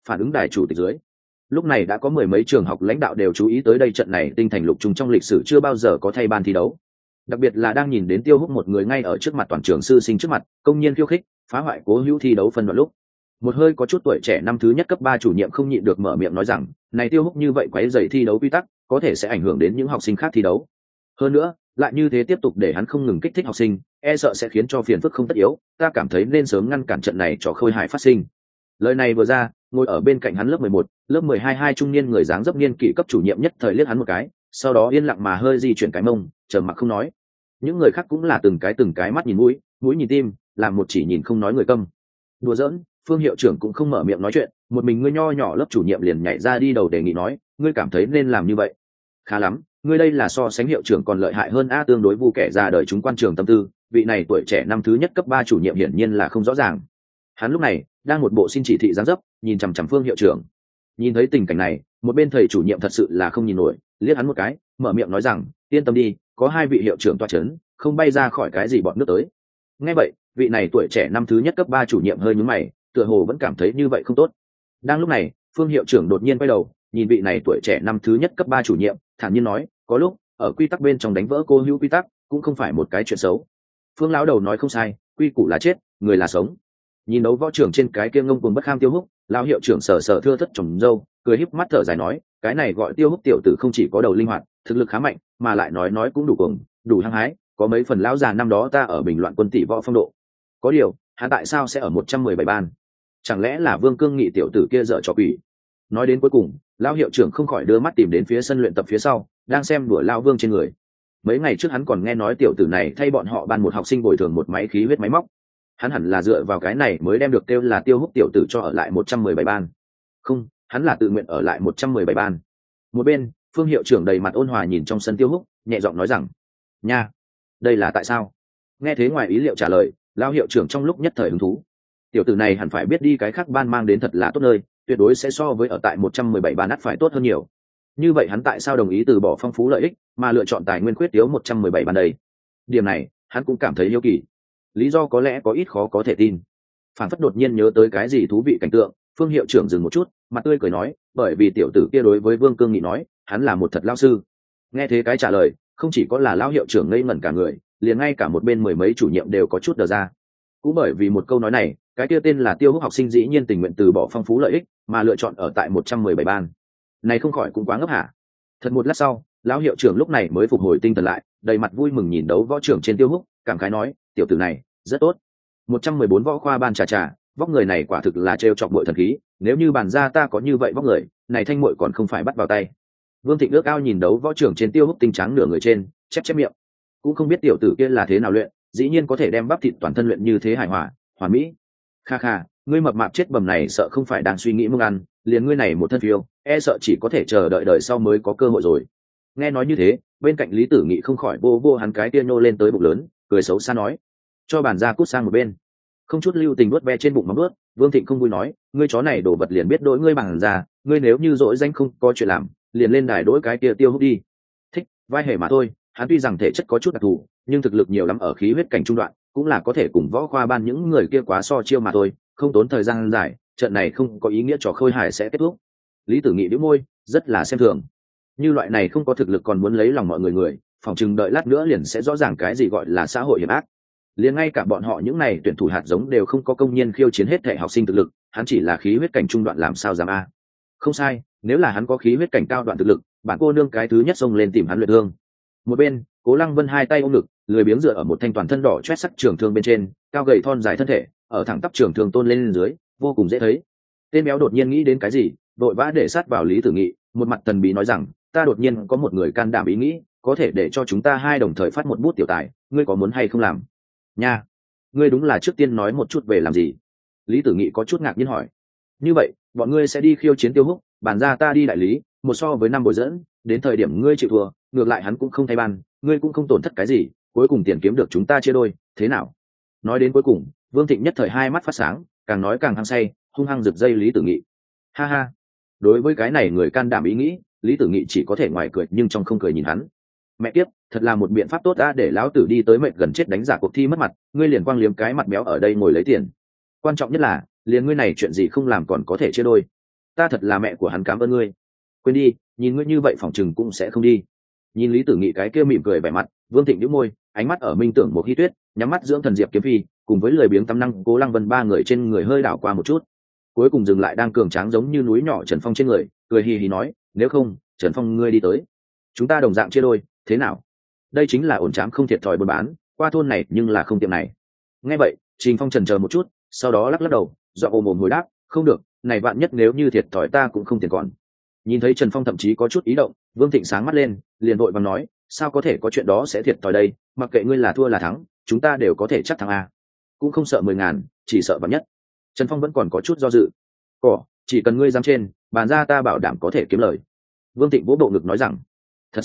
phản ứng đài chủ tịch dưới. Lúc này đã có mười mấy trường học lãnh đạo đều chú ý tới đây, trận này tinh thành lục trung trong lịch sử chưa bao giờ có thay ban thi đấu, đặc biệt là đang nhìn đến Tiêu Húc một người ngay ở trước mặt toàn trường sư sinh trước mặt công nhiên khiêu khích phá hoại cố hữu thi đấu phân đoạn lúc, một hơi có chút tuổi trẻ năm thứ nhất cấp 3 chủ nhiệm không nhịn được mở miệng nói rằng này Tiêu Húc như vậy quấy rầy thi đấu quy tắc có thể sẽ ảnh hưởng đến những học sinh khác thi đấu, hơn nữa lại như thế tiếp tục để hắn không ngừng kích thích học sinh e sợ sẽ khiến cho phiền phức không tất yếu, ta cảm thấy nên sớm ngăn cản trận này cho khôi hài phát sinh. Lời này vừa ra, ngồi ở bên cạnh hắn lớp 11, lớp 12 hai trung niên người dáng dấp niên kỷ cấp chủ nhiệm nhất thời liếc hắn một cái, sau đó yên lặng mà hơi di chuyển cái mông, trầm mặc không nói. Những người khác cũng là từng cái mắt nhìn mũi, mũi nhìn tim, làm một chỉ nhìn không nói người câm. Đùa giỡn, Phương hiệu trưởng cũng không mở miệng nói chuyện, một mình ngươi nho nhỏ lớp chủ nhiệm liền nhảy ra đi đầu đề nghị nói, ngươi cảm thấy nên làm như vậy. Khá lắm, ngươi đây là so sánh hiệu trưởng còn lợi hại hơn a, tương đối vu kẻ ra đời chúng quan trường tâm tư, vị này tuổi trẻ năm thứ nhất cấp 3 chủ nhiệm hiển nhiên là không rõ ràng. Hắn lúc này đang một bộ xin chỉ thị giáng dấp, nhìn chằm chằm Phương hiệu trưởng. Nhìn thấy tình cảnh này, một bên thầy chủ nhiệm thật sự là không nhìn nổi, liếc hắn một cái, mở miệng nói rằng, yên tâm đi, có hai vị hiệu trưởng toa chấn, không bay ra khỏi cái gì bọn nước tới. Nghe vậy, vị này tuổi trẻ năm thứ nhất cấp 3 chủ nhiệm hơi nhướng mày, tựa hồ vẫn cảm thấy như vậy không tốt. Đang lúc này, Phương hiệu trưởng đột nhiên quay đầu, nhìn vị này tuổi trẻ năm thứ nhất cấp 3 chủ nhiệm, thản nhiên nói, có lúc ở quy tắc bên trong đánh vỡ cô hữu quy tắc cũng không phải một cái chuyện xấu. Phương lão đầu nói không sai, quy củ là chết, người là sống. Nhìn đấu võ trưởng trên cái kia ngông cuồng bất kham Tiêu Húc, lão hiệu trưởng sờ sờ thưa thất trồng râu, cười híp mắt thở dài nói, cái này gọi Tiêu Húc tiểu tử không chỉ có đầu linh hoạt, thực lực khá mạnh, mà lại nói cũng đủ cuồng, đủ hăng hái, có mấy phần lão già năm đó ta ở bình loạn quân tỷ võ phong độ. Có điều, hắn tại sao sẽ ở 117 ban? Chẳng lẽ là Vương Cương Nghị tiểu tử kia dở trò quỷ? Nói đến cuối cùng, lão hiệu trưởng không khỏi đưa mắt tìm đến phía sân luyện tập phía sau, đang xem đùa lão Vương trên người. Mấy ngày trước hắn còn nghe nói tiểu tử này thay bọn họ ban một học sinh bồi thường một máy khí huyết máy móc. Hắn hẳn là dựa vào cái này mới đem được kêu là Tiêu Húc tiểu tử cho ở lại 117 ban. Không, hắn là tự nguyện ở lại 117 ban. Một bên, Phương hiệu trưởng đầy mặt ôn hòa nhìn trong sân Tiêu Húc, nhẹ giọng nói rằng, nha, đây là tại sao? Nghe thế ngoài ý liệu trả lời, lão hiệu trưởng trong lúc nhất thời hứng thú. Tiểu tử này hẳn phải biết đi cái khác ban mang đến thật là tốt nơi, tuyệt đối sẽ so với ở tại 117 ban ắt phải tốt hơn nhiều. Như vậy hắn tại sao đồng ý từ bỏ phong phú lợi ích mà lựa chọn tài nguyên khuyết thiếu 117 ban đây? Điểm này, hắn cũng cảm thấy hiếu kỳ. Lý do có lẽ có ít khó có thể tin. Phản phất đột nhiên nhớ tới cái gì thú vị cảnh tượng, Phương hiệu trưởng dừng một chút, mặt tươi cười nói, bởi vì tiểu tử kia đối với Vương Cương Nghị nói, hắn là một thật lão sư. Nghe thế cái trả lời, không chỉ có là lão hiệu trưởng ngây ngẩn cả người, liền ngay cả một bên mười mấy chủ nhiệm đều có chút đờ ra. Cũng bởi vì một câu nói này, cái kia tên là Tiêu Húc học sinh dĩ nhiên tình nguyện từ bỏ phong phú lợi ích mà lựa chọn ở tại 117 ban. Này không khỏi cũng quá ngốc hả? Thật một lát sau, lão hiệu trưởng lúc này mới phục hồi tinh thần lại, đầy mặt vui mừng nhìn đấu võ trưởng trên Tiêu Húc, cảm khái nói, tiểu tử này rất tốt. 114 võ khoa ban trà, vóc người này quả thực là trêu chọc bội thần khí, nếu như bàn ra ta có như vậy vóc người, này thanh muội còn không phải bắt vào tay. Vương Thịnh ước ao nhìn đấu võ trưởng trên Tiêu Húc tinh trắng nửa người trên, chép miệng. Cũng không biết tiểu tử kia là thế nào luyện, dĩ nhiên có thể đem bắp thịt toàn thân luyện như thế hài hòa, hoàn mỹ. Kha kha, ngươi mập mạp chết bầm này sợ không phải đang suy nghĩ mông ăn, liền ngươi này một thân phiêu, e sợ chỉ có thể chờ đợi đời sau mới có cơ hội rồi. Nghe nói như thế, bên cạnh Lý Tử Nghị không khỏi vô hắn cái kia nhô lên tới bụng lớn, cười xấu xa nói, cho bàn ra cút sang một bên. Không chút lưu tình vuốt ve trên bụng móng vuốt, Vương Thịnh không vui nói, ngươi chó này đổ vật liền biết đỗi ngươi bằng ra, ngươi nếu như dỗi danh không có chuyện làm, liền lên đài đỗi cái kia Tiêu Húc đi. Thích, vai hề mà thôi, hắn tuy rằng thể chất có chút đặc thù, nhưng thực lực nhiều lắm ở khí huyết cảnh trung đoạn, cũng là có thể cùng võ khoa ban những người kia quá so chiêu mà thôi, không tốn thời gian dài, trận này không có ý nghĩa trò khôi hài sẽ kết thúc. Lý Tử Nghị bĩu môi, rất là xem thường. Như loại này không có thực lực còn muốn lấy lòng mọi người, phòng chừng đợi lát nữa liền sẽ rõ ràng cái gì gọi là xã hội hiểm ác. Liền ngay cả bọn họ những này tuyển thủ hạt giống đều không có công nhiên khiêu chiến hết thể học sinh thực lực, hắn chỉ là khí huyết cảnh trung đoạn làm sao dám a? Không sai, nếu là hắn có khí huyết cảnh cao đoạn thực lực, bản cô nương cái thứ nhất xông lên tìm hắn luyện thương. Một bên, Cố Lăng Vân hai tay ôm ngực, lười biếng dựa ở một thanh toàn thân đỏ chót sắc trường thương bên trên, cao gầy thon dài thân thể, ở thẳng tắp trường thương tôn lên dưới, vô cùng dễ thấy. Tên béo đột nhiên nghĩ đến cái gì, vội vã để sát vào Lý Tử Nghị, một mặt thần bí nói rằng, ta đột nhiên có một người can đảm ý nghĩ, có thể để cho chúng ta hai đồng thời phát một bút tiểu tài, ngươi có muốn hay không làm? Nha, ngươi đúng là trước tiên nói một chút về làm gì? Lý Tử Nghị có chút ngạc nhiên hỏi. Như vậy, bọn ngươi sẽ đi khiêu chiến Tiêu Húc, bàn ra ta đi đại lý, một so với năm bồi dẫn, đến thời điểm ngươi chịu thua, ngược lại hắn cũng không thay ban, ngươi cũng không tổn thất cái gì, cuối cùng tiền kiếm được chúng ta chia đôi, thế nào? Nói đến cuối cùng, Vương Thịnh nhất thời hai mắt phát sáng, càng nói càng hăng say, hung hăng giật dây Lý Tử Nghị. Ha ha, đối với cái này người can đảm ý nghĩ, Lý Tử Nghị chỉ có thể ngoài cười nhưng trong không cười nhìn hắn. Mẹ kiếp, thật là một biện pháp tốt đã, để lão tử đi tới mệt gần chết đánh giả cuộc thi mất mặt, ngươi liền quang liếm cái mặt béo ở đây ngồi lấy tiền. Quan trọng nhất là, liền ngươi này chuyện gì không làm còn có thể chia đôi. ta thật là mẹ của hắn, cảm ơn ngươi. Quên đi, nhìn ngươi như vậy phỏng chừng cũng sẽ không đi. Nhìn Lý Tử Nghị cái kia mỉm cười vẻ mặt, Vương Thịnh nhíu môi, ánh mắt ở Minh Tưởng một Hy Tuyết, nhắm mắt dưỡng thần Diệp Kiếm Phi, cùng với lười biếng tăm năng Cố Lăng Vân ba người trên người hơi đảo qua một chút, cuối cùng dừng lại đang cường tráng giống như núi nhỏ Trần Phong trên người, cười hì hì nói, nếu không, Trần Phong ngươi đi tới, chúng ta đồng dạng chia đôi, thế nào? Đây chính là ổn trám không thiệt thòi buôn bán, qua thôn này nhưng là không tiệm này. Nghe vậy, Trình Phong chần chờ một chút, sau đó lắc lắc đầu, dọa ồm ồm hồi đáp, không được, này vạn nhất nếu như thiệt thòi ta cũng không tiền còn. Nhìn thấy Trần Phong thậm chí có chút ý động, Vương Thịnh sáng mắt lên, liền vội vàng nói, sao có thể có chuyện đó sẽ thiệt thòi đây, mặc kệ ngươi là thua là thắng, chúng ta đều có thể chắc thắng a, cũng không sợ 10.000, chỉ sợ vạn nhất. Trần Phong vẫn còn có chút do dự. Chỉ cần ngươi dám trên bàn ra, ta bảo đảm có thể kiếm lời. Vương Thịnh vỗ bộ ngực nói rằng, thật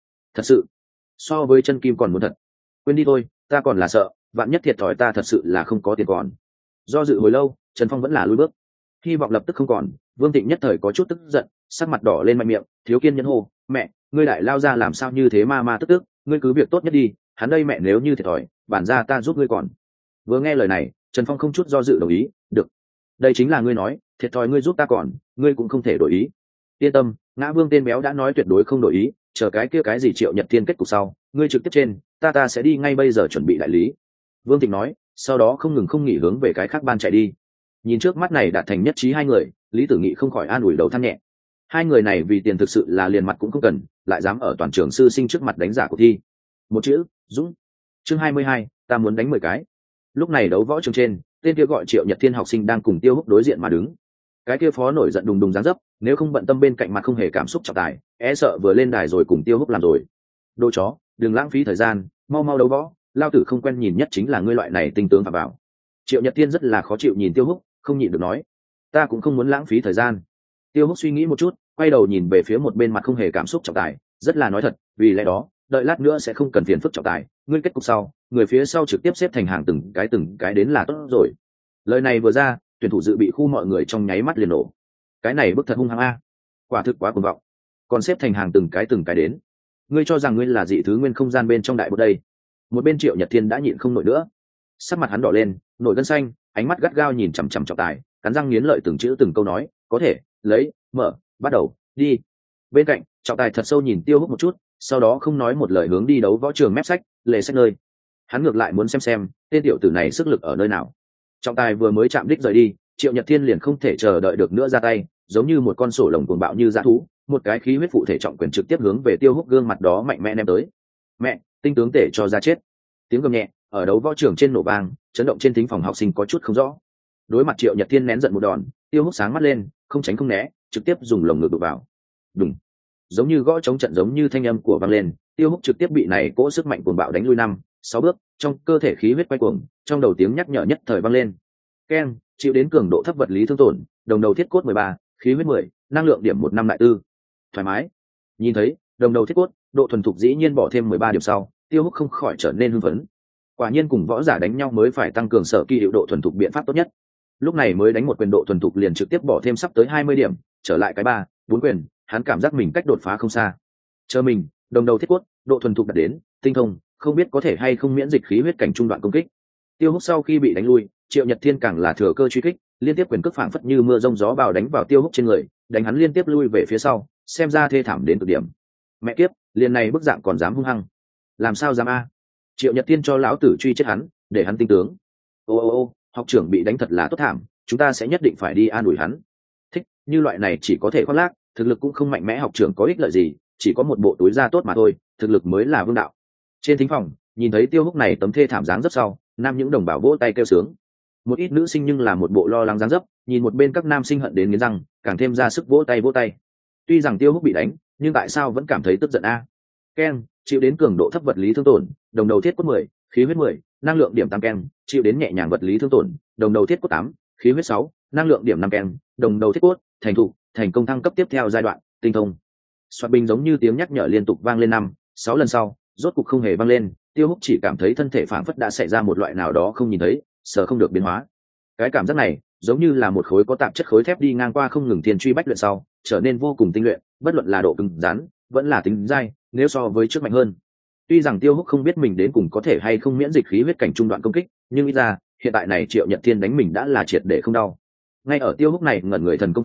sự so với chân kim còn muốn thật. Quên đi thôi, ta còn là sợ vạn nhất thiệt thòi ta thật sự là không có tiền còn. Do dự hồi lâu, Trần Phong vẫn là lùi bước, hy vọng lập tức không còn. Vương Thịnh nhất thời có chút tức giận, sắc mặt đỏ lên mạnh miệng, thiếu kiên nhẫn hô, mẹ, ngươi đại lao ra làm sao như thế ma tức, ngươi cứ việc tốt nhất đi, hắn đây mẹ nếu như thiệt thòi, bản ra ta giúp ngươi còn. Vừa nghe lời này, Trần Phong không chút do dự đồng ý, được, đây chính là ngươi nói, thiệt thòi ngươi giúp ta còn, ngươi cũng không thể đổi ý. Yên tâm, Ngã Vương tên béo đã nói tuyệt đối không đổi ý, chờ cái kia cái gì Triệu Nhật Thiên kết cục sau, ngươi trực tiếp trên, ta sẽ đi ngay bây giờ chuẩn bị đại lý. Vương Thịnh nói, sau đó không ngừng không nghỉ hướng về cái khác ban chạy đi. Nhìn trước mắt này đạt thành nhất trí hai người, Lý Tử Nghị không khỏi an ủi đầu than nhẹ. Hai người này vì tiền thực sự là liền mặt cũng không cần, lại dám ở toàn trường sư sinh trước mặt đánh giả cuộc thi. Một chữ, dũng. Chương 22, ta muốn đánh 10 cái. Lúc này đấu võ trường trên, tên kia gọi Triệu Nhật Thiên học sinh đang cùng Tiêu Húc đối diện mà đứng. Cái kia phó nổi giận đùng đùng dáng dấp, nếu không bận tâm bên cạnh mặt không hề cảm xúc trọng tài, sợ vừa lên đài rồi cùng Tiêu Húc làm rồi. Đồ chó, đừng lãng phí thời gian, mau đấu võ, lao tử không quen nhìn nhất chính là ngươi loại này tinh tướng phạm vào. Triệu Nhật Thiên rất là khó chịu nhìn Tiêu Húc, không nhịn được nói, ta cũng không muốn lãng phí thời gian. Tiêu Húc suy nghĩ một chút, quay đầu nhìn về phía một bên mặt không hề cảm xúc trọng tài, rất là nói thật, vì lẽ đó, đợi lát nữa sẽ không cần phiền phức trọng tài, ngươi kết cục sau, người phía sau trực tiếp xếp thành hàng từng cái đến là tốt rồi. Lời này vừa ra, tuyển thủ dự bị khu mọi người trong nháy mắt liền nổ. Cái này bức thật hung hăng a, quả thực quá cuồng vọng, còn xếp thành hàng từng cái đến. Ngươi cho rằng ngươi là dị thứ nguyên không gian bên trong đại bộ đây? Một bên Triệu Nhật Thiên đã nhịn không nổi nữa, sắc mặt hắn đỏ lên, nổi gân xanh, ánh mắt gắt gao nhìn chằm chằm trọng tài, cắn răng nghiến lợi từng chữ từng câu nói, có thể, lấy, mở, bắt đầu, đi. Bên cạnh, trọng tài thật sâu nhìn Tiêu Húc một chút, sau đó không nói một lời hướng đi đấu võ trường mép sách, lề sách nơi. Hắn ngược lại muốn xem tên tiểu tử này sức lực ở nơi nào. Trọng tài vừa mới chạm đích rời đi, Triệu Nhật Thiên liền không thể chờ đợi được nữa ra tay, giống như một con sổ lồng cuồng bạo như dã thú, một cái khí huyết phụ thể trọng quyền trực tiếp hướng về Tiêu Húc gương mặt đó mạnh mẽ ném tới. Mẹ, tinh tướng tể cho ra chết. Tiếng gầm nhẹ ở đấu võ trường trên nổ vang, chấn động trên thính phòng học sinh có chút không rõ. Đối mặt Triệu Nhật Thiên nén giận một đòn, Tiêu Húc sáng mắt lên, không tránh không né, trực tiếp dùng lồng ngực đục vào. Đùng. Giống như gõ trống trận giống như thanh âm của vang lên, Tiêu Húc trực tiếp bị này cỗ sức mạnh cuồng bạo đánh lui 5-6 bước, trong cơ thể khí huyết quay cuồng, trong đầu tiếng nhắc nhở nhất thời vang lên. Keng, chịu đến cường độ thấp vật lý thương tổn, đồng đầu thiết cốt 13, khí huyết 10, năng lượng điểm 15 đại tư. Thoải mái. Nhìn thấy, đồng đầu thiết cốt, độ thuần thục dĩ nhiên bỏ thêm 13 điểm sau, Tiêu Húc không khỏi trở nên hưng phấn. Quả nhiên cùng võ giả đánh nhau mới phải tăng cường sở kỳ hiệu độ thuần thục biện pháp tốt nhất. Lúc này mới đánh một quyền độ thuần thục liền trực tiếp bỏ thêm sắp tới 20 điểm, trở lại cái 3-4 quyền, hắn cảm giác mình cách đột phá không xa. Chờ mình, đồng đầu thiết cốt, độ thuần thục đạt đến, tinh thông, không biết có thể hay không miễn dịch khí huyết cảnh trung đoạn công kích. Tiêu Húc sau khi bị đánh lui, Triệu Nhật Thiên càng là thừa cơ truy kích, liên tiếp quyền cước phảng phất như mưa rông gió bào đánh vào Tiêu Húc trên người, đánh hắn liên tiếp lui về phía sau, xem ra thê thảm đến cực điểm. Mẹ kiếp, liền này bức dạng còn dám hung hăng, làm sao dám a? Triệu Nhật Thiên cho lão tử truy chết hắn, để hắn tinh tướng. Ô, học trưởng bị đánh thật là tốt thảm, chúng ta sẽ nhất định phải đi an ủi hắn. Thích, như loại này chỉ có thể khoác lác, thực lực cũng không mạnh mẽ, học trưởng có ích lợi gì, chỉ có một bộ túi da tốt mà thôi, thực lực mới là vương đạo. Trên thính phòng, nhìn thấy Tiêu Húc này tấm thê thảm dáng rất sau, nam những đồng bào vỗ tay kêu sướng. Một ít nữ sinh nhưng là một bộ lo lắng dáng dấp, nhìn một bên các nam sinh hận đến nghiến răng, càng thêm ra sức vỗ tay. Tuy rằng Tiêu Húc bị đánh, nhưng tại sao vẫn cảm thấy tức giận a? Ken, chịu đến cường độ thấp vật lý thương tổn, đồng đầu thiết cốt 10, khí huyết 10, năng lượng điểm 8 Ken, chịu đến nhẹ nhàng vật lý thương tổn, đồng đầu thiết cốt 8, khí huyết 6, năng lượng điểm 5 Ken, đồng đầu thiết cốt, thành công thăng cấp tiếp theo giai đoạn, tinh thông. Soạt bình giống như tiếng nhắc nhở liên tục vang lên 5-6 lần sau, rốt cục không hề vang lên, Tiêu Húc chỉ cảm thấy thân thể phảng phất đã xảy ra một loại nào đó không nhìn thấy, sợ không được biến hóa. Cái cảm giác này, giống như là một khối có tạp chất khối thép đi ngang qua không ngừng thiên truy bách luyện sau, trở nên vô cùng tinh luyện, bất luận là độ cứng rắn, vẫn là tính dai, nếu so với trước mạnh hơn. Tuy rằng Tiêu Húc không biết mình đến cùng có thể hay không miễn dịch khí huyết cảnh trung đoạn công kích, nhưng ít ra, hiện tại này Triệu Nhật Thiên đánh mình đã là triệt để không đau. Ngay ở Tiêu Húc này ngẩn người thần công phu,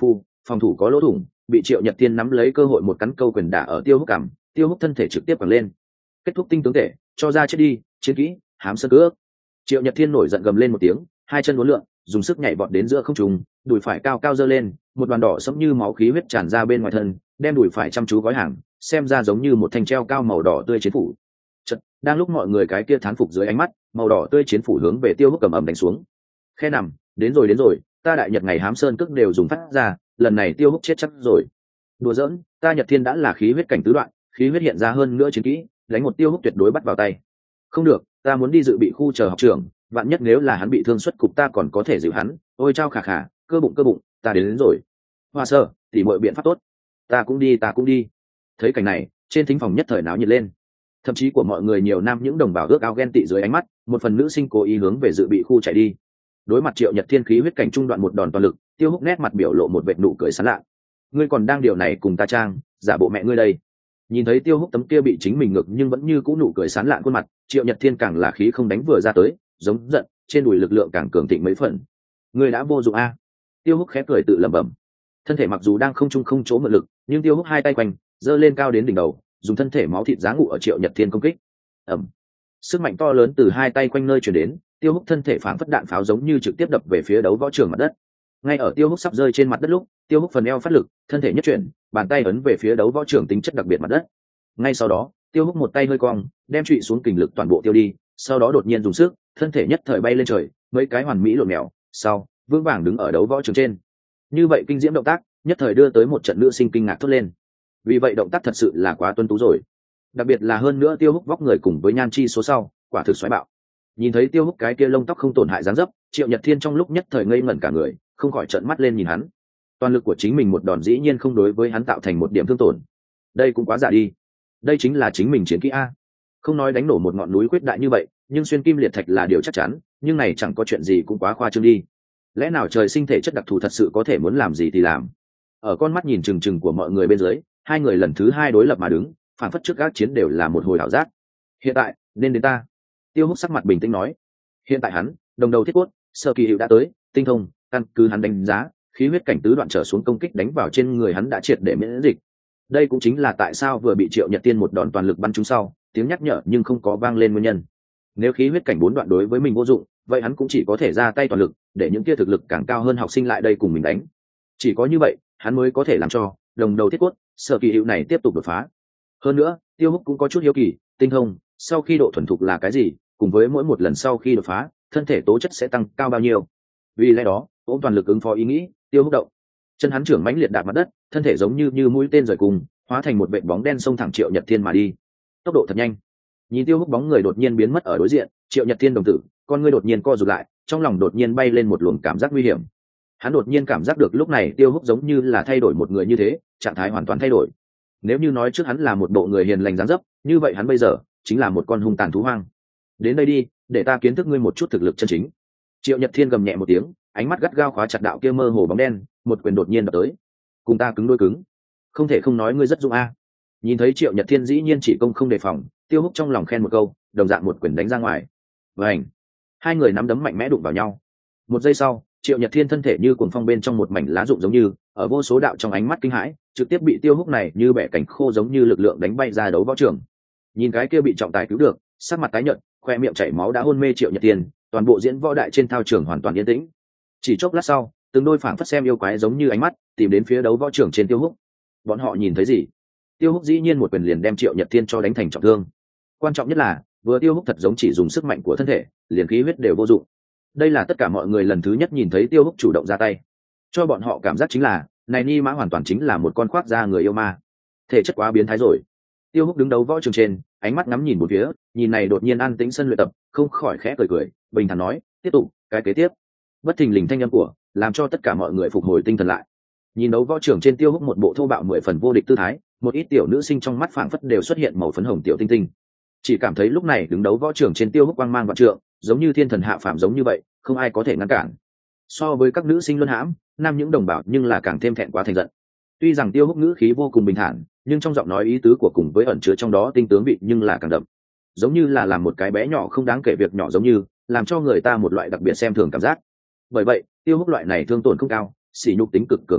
phòng thủ có lỗ thủng, bị Triệu Nhật Thiên nắm lấy cơ hội một cắn câu quyền đả ở Tiêu Húc cằm, Tiêu Húc thân thể trực tiếp quẳng lên. Kết thúc tinh tướng thể, cho ra chết đi, chiến kỹ, hám sơn cước. Triệu Nhật Thiên nổi giận gầm lên một tiếng, hai chân uốn lượn, dùng sức nhảy vọt đến giữa không trung, đùi phải cao cao giơ lên, một đoàn đỏ sẫm như máu khí huyết tràn ra bên ngoài thân, đem đùi phải chăm chú gói hàng, xem ra giống như một thanh treo cao màu đỏ tươi chiến phủ. Chợt, đang lúc mọi người cái kia thán phục dưới ánh mắt, màu đỏ tươi chiến phủ hướng về Tiêu Húc cầm ầm đánh xuống. Khe nằm, đến rồi, ta đại nhật ngày hám sơn cước đều dùng phát ra, lần này Tiêu Húc chết chắc rồi. Đùa giỡn, ta Nhật Thiên đã là khí huyết cảnh tứ đoạn, khí huyết hiện ra hơn nữa chiến kỹ, đánh một Tiêu Húc tuyệt đối bắt vào tay. Không được, ta muốn đi dự bị khu chờ học trưởng, vạn nhất nếu là hắn bị thương xuất cục ta còn có thể dịu hắn. Ôi chao khả khả, cơ bụng, ta đến rồi. Hoa sơ, tỉ mọi biện pháp tốt. Ta cũng đi. Thấy cảnh này, trên thính phòng nhất thời náo nhiệt lên. Thậm chí của mọi người nhiều nam những đồng bào ước ao ghen tị dưới ánh mắt, một phần nữ sinh cố ý hướng về dự bị khu chạy đi. Đối mặt Triệu Nhật Thiên khí huyết cảnh trung đoạn một đòn toàn lực, Tiêu Húc nét mặt biểu lộ một vệt nụ cười sán lạ. Ngươi còn đang điều này cùng ta trang, giả bộ mẹ ngươi đây. Nhìn thấy Tiêu Húc tấm kia bị chính mình ngực nhưng vẫn như cũ nụ cười sán lạ khuôn mặt, Triệu Nhật Thiên càng là khí không đánh vừa ra tới, giống giận, trên đùi lực lượng càng cường thịnh mấy phần. Ngươi đã vô dụng a. Tiêu Húc khẽ cười tự lẩm bẩm. Thân thể mặc dù đang không trung không chỗ mượn lực, nhưng Tiêu Húc hai tay quanh, giơ lên cao đến đỉnh đầu, dùng thân thể máu thịt giá ngụ ở Triệu Nhật Thiên công kích. Ầm. Sức mạnh to lớn từ hai tay quanh nơi truyền đến, Tiêu Húc thân thể phảng phất đạn pháo giống như trực tiếp đập về phía đấu võ trường mặt đất. Ngay ở Tiêu Húc sắp rơi trên mặt đất lúc, Tiêu Húc phần eo phát lực, thân thể nhất chuyển, bàn tay ấn về phía đấu võ trường tính chất đặc biệt mặt đất. Ngay sau đó, Tiêu Húc một tay hơi cong, đem trụy xuống kình lực toàn bộ tiêu đi, sau đó đột nhiên dùng sức, thân thể nhất thời bay lên trời, mấy cái hoàn mỹ lộn mèo, sau vững vàng đứng ở đấu võ trường trên. Như vậy kinh diễm động tác, nhất thời đưa tới một trận nữ sinh kinh ngạc thốt lên. Vì vậy động tác thật sự là quá tuân tú rồi. Đặc biệt là hơn nữa Tiêu Húc vóc người cùng với nhan chi số sau, quả thực xoáy bạo. Nhìn thấy Tiêu Húc cái kia lông tóc không tổn hại dáng dấp, Triệu Nhật Thiên trong lúc nhất thời ngây ngẩn cả người, không khỏi trợn mắt lên nhìn hắn. Toàn lực của chính mình một đòn dĩ nhiên không đối với hắn tạo thành một điểm thương tổn. Đây cũng quá giả đi. Đây chính là chính mình chiến kỹ a. Không nói đánh nổ một ngọn núi quyết đại như vậy, nhưng xuyên kim liệt thạch là điều chắc chắn, nhưng này chẳng có chuyện gì cũng quá khoa trương đi. Lẽ nào trời sinh thể chất đặc thù thật sự có thể muốn làm gì thì làm. Ở con mắt nhìn chừng chừng của mọi người bên dưới, hai người lần thứ hai đối lập mà đứng, phản phất trước các chiến đều là một hồi ảo giác. Hiện tại nên đến ta. Tiêu Húc sắc mặt bình tĩnh nói. Hiện tại hắn, đồng đầu thiết cốt, sơ kỳ hiệu đã tới, tinh thông, căn cứ hắn đánh giá, khí huyết cảnh tứ đoạn trở xuống công kích đánh vào trên người hắn đã triệt để miễn dịch. Đây cũng chính là tại sao vừa bị Triệu Nhật Tiên một đòn toàn lực bắn trúng sau, tiếng nhắc nhở nhưng không có vang lên nguyên nhân. Nếu khí huyết cảnh bốn đoạn đối với mình vô dụng, vậy hắn cũng chỉ có thể ra tay toàn lực, để những kia thực lực càng cao hơn học sinh lại đây cùng mình đánh. Chỉ có như vậy, hắn mới có thể làm cho đồng đầu thiết cốt, sơ kỳ hiệu này tiếp tục đột phá. Hơn nữa, Tiêu Húc cũng có chút hiếu kỳ, tinh thông, sau khi độ thuần thục là cái gì, cùng với mỗi một lần sau khi đột phá, thân thể tố chất sẽ tăng cao bao nhiêu. Vì lẽ đó, ôm toàn lực ứng phó ý nghĩ, Tiêu Húc động. Chân hắn trưởng mãnh liệt đạp mặt đất, thân thể giống như mũi tên rời cùng, hóa thành một vệt bóng đen xông thẳng Triệu Nhật Thiên mà đi. Tốc độ thật nhanh. Nhìn Tiêu Húc bóng người đột nhiên biến mất ở đối diện, Triệu Nhật Thiên đồng tử, con ngươi đột nhiên co rụt lại, trong lòng đột nhiên bay lên một luồng cảm giác nguy hiểm. Hắn đột nhiên cảm giác được lúc này Tiêu Húc giống như là thay đổi một người như thế, trạng thái hoàn toàn thay đổi. Nếu như nói trước hắn là một bộ người hiền lành dáng dấp, như vậy hắn bây giờ chính là một con hung tàn thú hoang. Đến đây đi, để ta kiến thức ngươi một chút thực lực chân chính. Triệu Nhật Thiên gầm nhẹ một tiếng, ánh mắt gắt gao khóa chặt đạo kia mơ hồ bóng đen, một quyền đột nhiên đập tới. Cùng ta cứng đôi cứng. Không thể không nói ngươi rất dũng a. Nhìn thấy Triệu Nhật Thiên dĩ nhiên chỉ công không đề phòng, Tiêu Húc trong lòng khen một câu, đồng dạng một quyền đánh ra ngoài. Vành. Hai người nắm đấm mạnh mẽ đụng vào nhau. Một giây sau, Triệu Nhật Thiên thân thể như cuồng phong bên trong một mảnh lá rụng giống như, ở vô số đạo trong ánh mắt kinh hãi, trực tiếp bị Tiêu Húc này như bẻ cảnh khô giống như lực lượng đánh bay ra đấu võ trường. Nhìn cái kia bị trọng tài cứu được, sắc mặt tái nhợt, khoe miệng chảy máu đã hôn mê Triệu Nhật Thiên, toàn bộ diễn võ đại trên thao trường hoàn toàn yên tĩnh. Chỉ chốc lát sau, từng đôi phảng phất xem yêu quái giống như ánh mắt tìm đến phía đấu võ trường trên Tiêu Húc. Bọn họ nhìn thấy gì? Tiêu Húc dĩ nhiên một quyền liền đem Triệu Nhật Thiên cho đánh thành trọng thương. Quan trọng nhất là, vừa Tiêu Húc thật giống chỉ dùng sức mạnh của thân thể, liền khí huyết đều vô dụng. Đây là tất cả mọi người lần thứ nhất nhìn thấy Tiêu Húc chủ động ra tay. Cho bọn họ cảm giác chính là, này Ni Mã hoàn toàn chính là một con khoác da người yêu ma. Thể chất quá biến thái rồi. Tiêu Húc đứng đấu võ trường trên, ánh mắt ngắm nhìn một phía, nhìn này đột nhiên an tĩnh sân luyện tập, không khỏi khẽ cười cười, bình thản nói, tiếp tục, cái kế tiếp. Bất thình lình thanh âm của, làm cho tất cả mọi người phục hồi tinh thần lại. Nhìn đấu võ trường trên Tiêu Húc một bộ thô bạo 10 phần vô địch tư thái, một ít tiểu nữ sinh trong mắt phảng phất đều xuất hiện màu phấn hồng tiểu tinh tinh. Chỉ cảm thấy lúc này đứng đấu võ trường trên Tiêu Húc quang mang vạn trượng, giống như thiên thần hạ phàm giống như vậy, không ai có thể ngăn cản. So với các nữ sinh luân hãm, nam những đồng bào nhưng là càng thêm thẹn quá thành giận. Tuy rằng Tiêu Húc ngữ khí vô cùng bình thản, nhưng trong giọng nói ý tứ của cùng với ẩn chứa trong đó tinh tướng vị nhưng là càng đậm, giống như là làm một cái bé nhỏ không đáng kể việc nhỏ giống như, làm cho người ta một loại đặc biệt xem thường cảm giác. Bởi vậy, Tiêu Húc loại này thương tổn không cao, sỉ nhục tính cực cường cử động,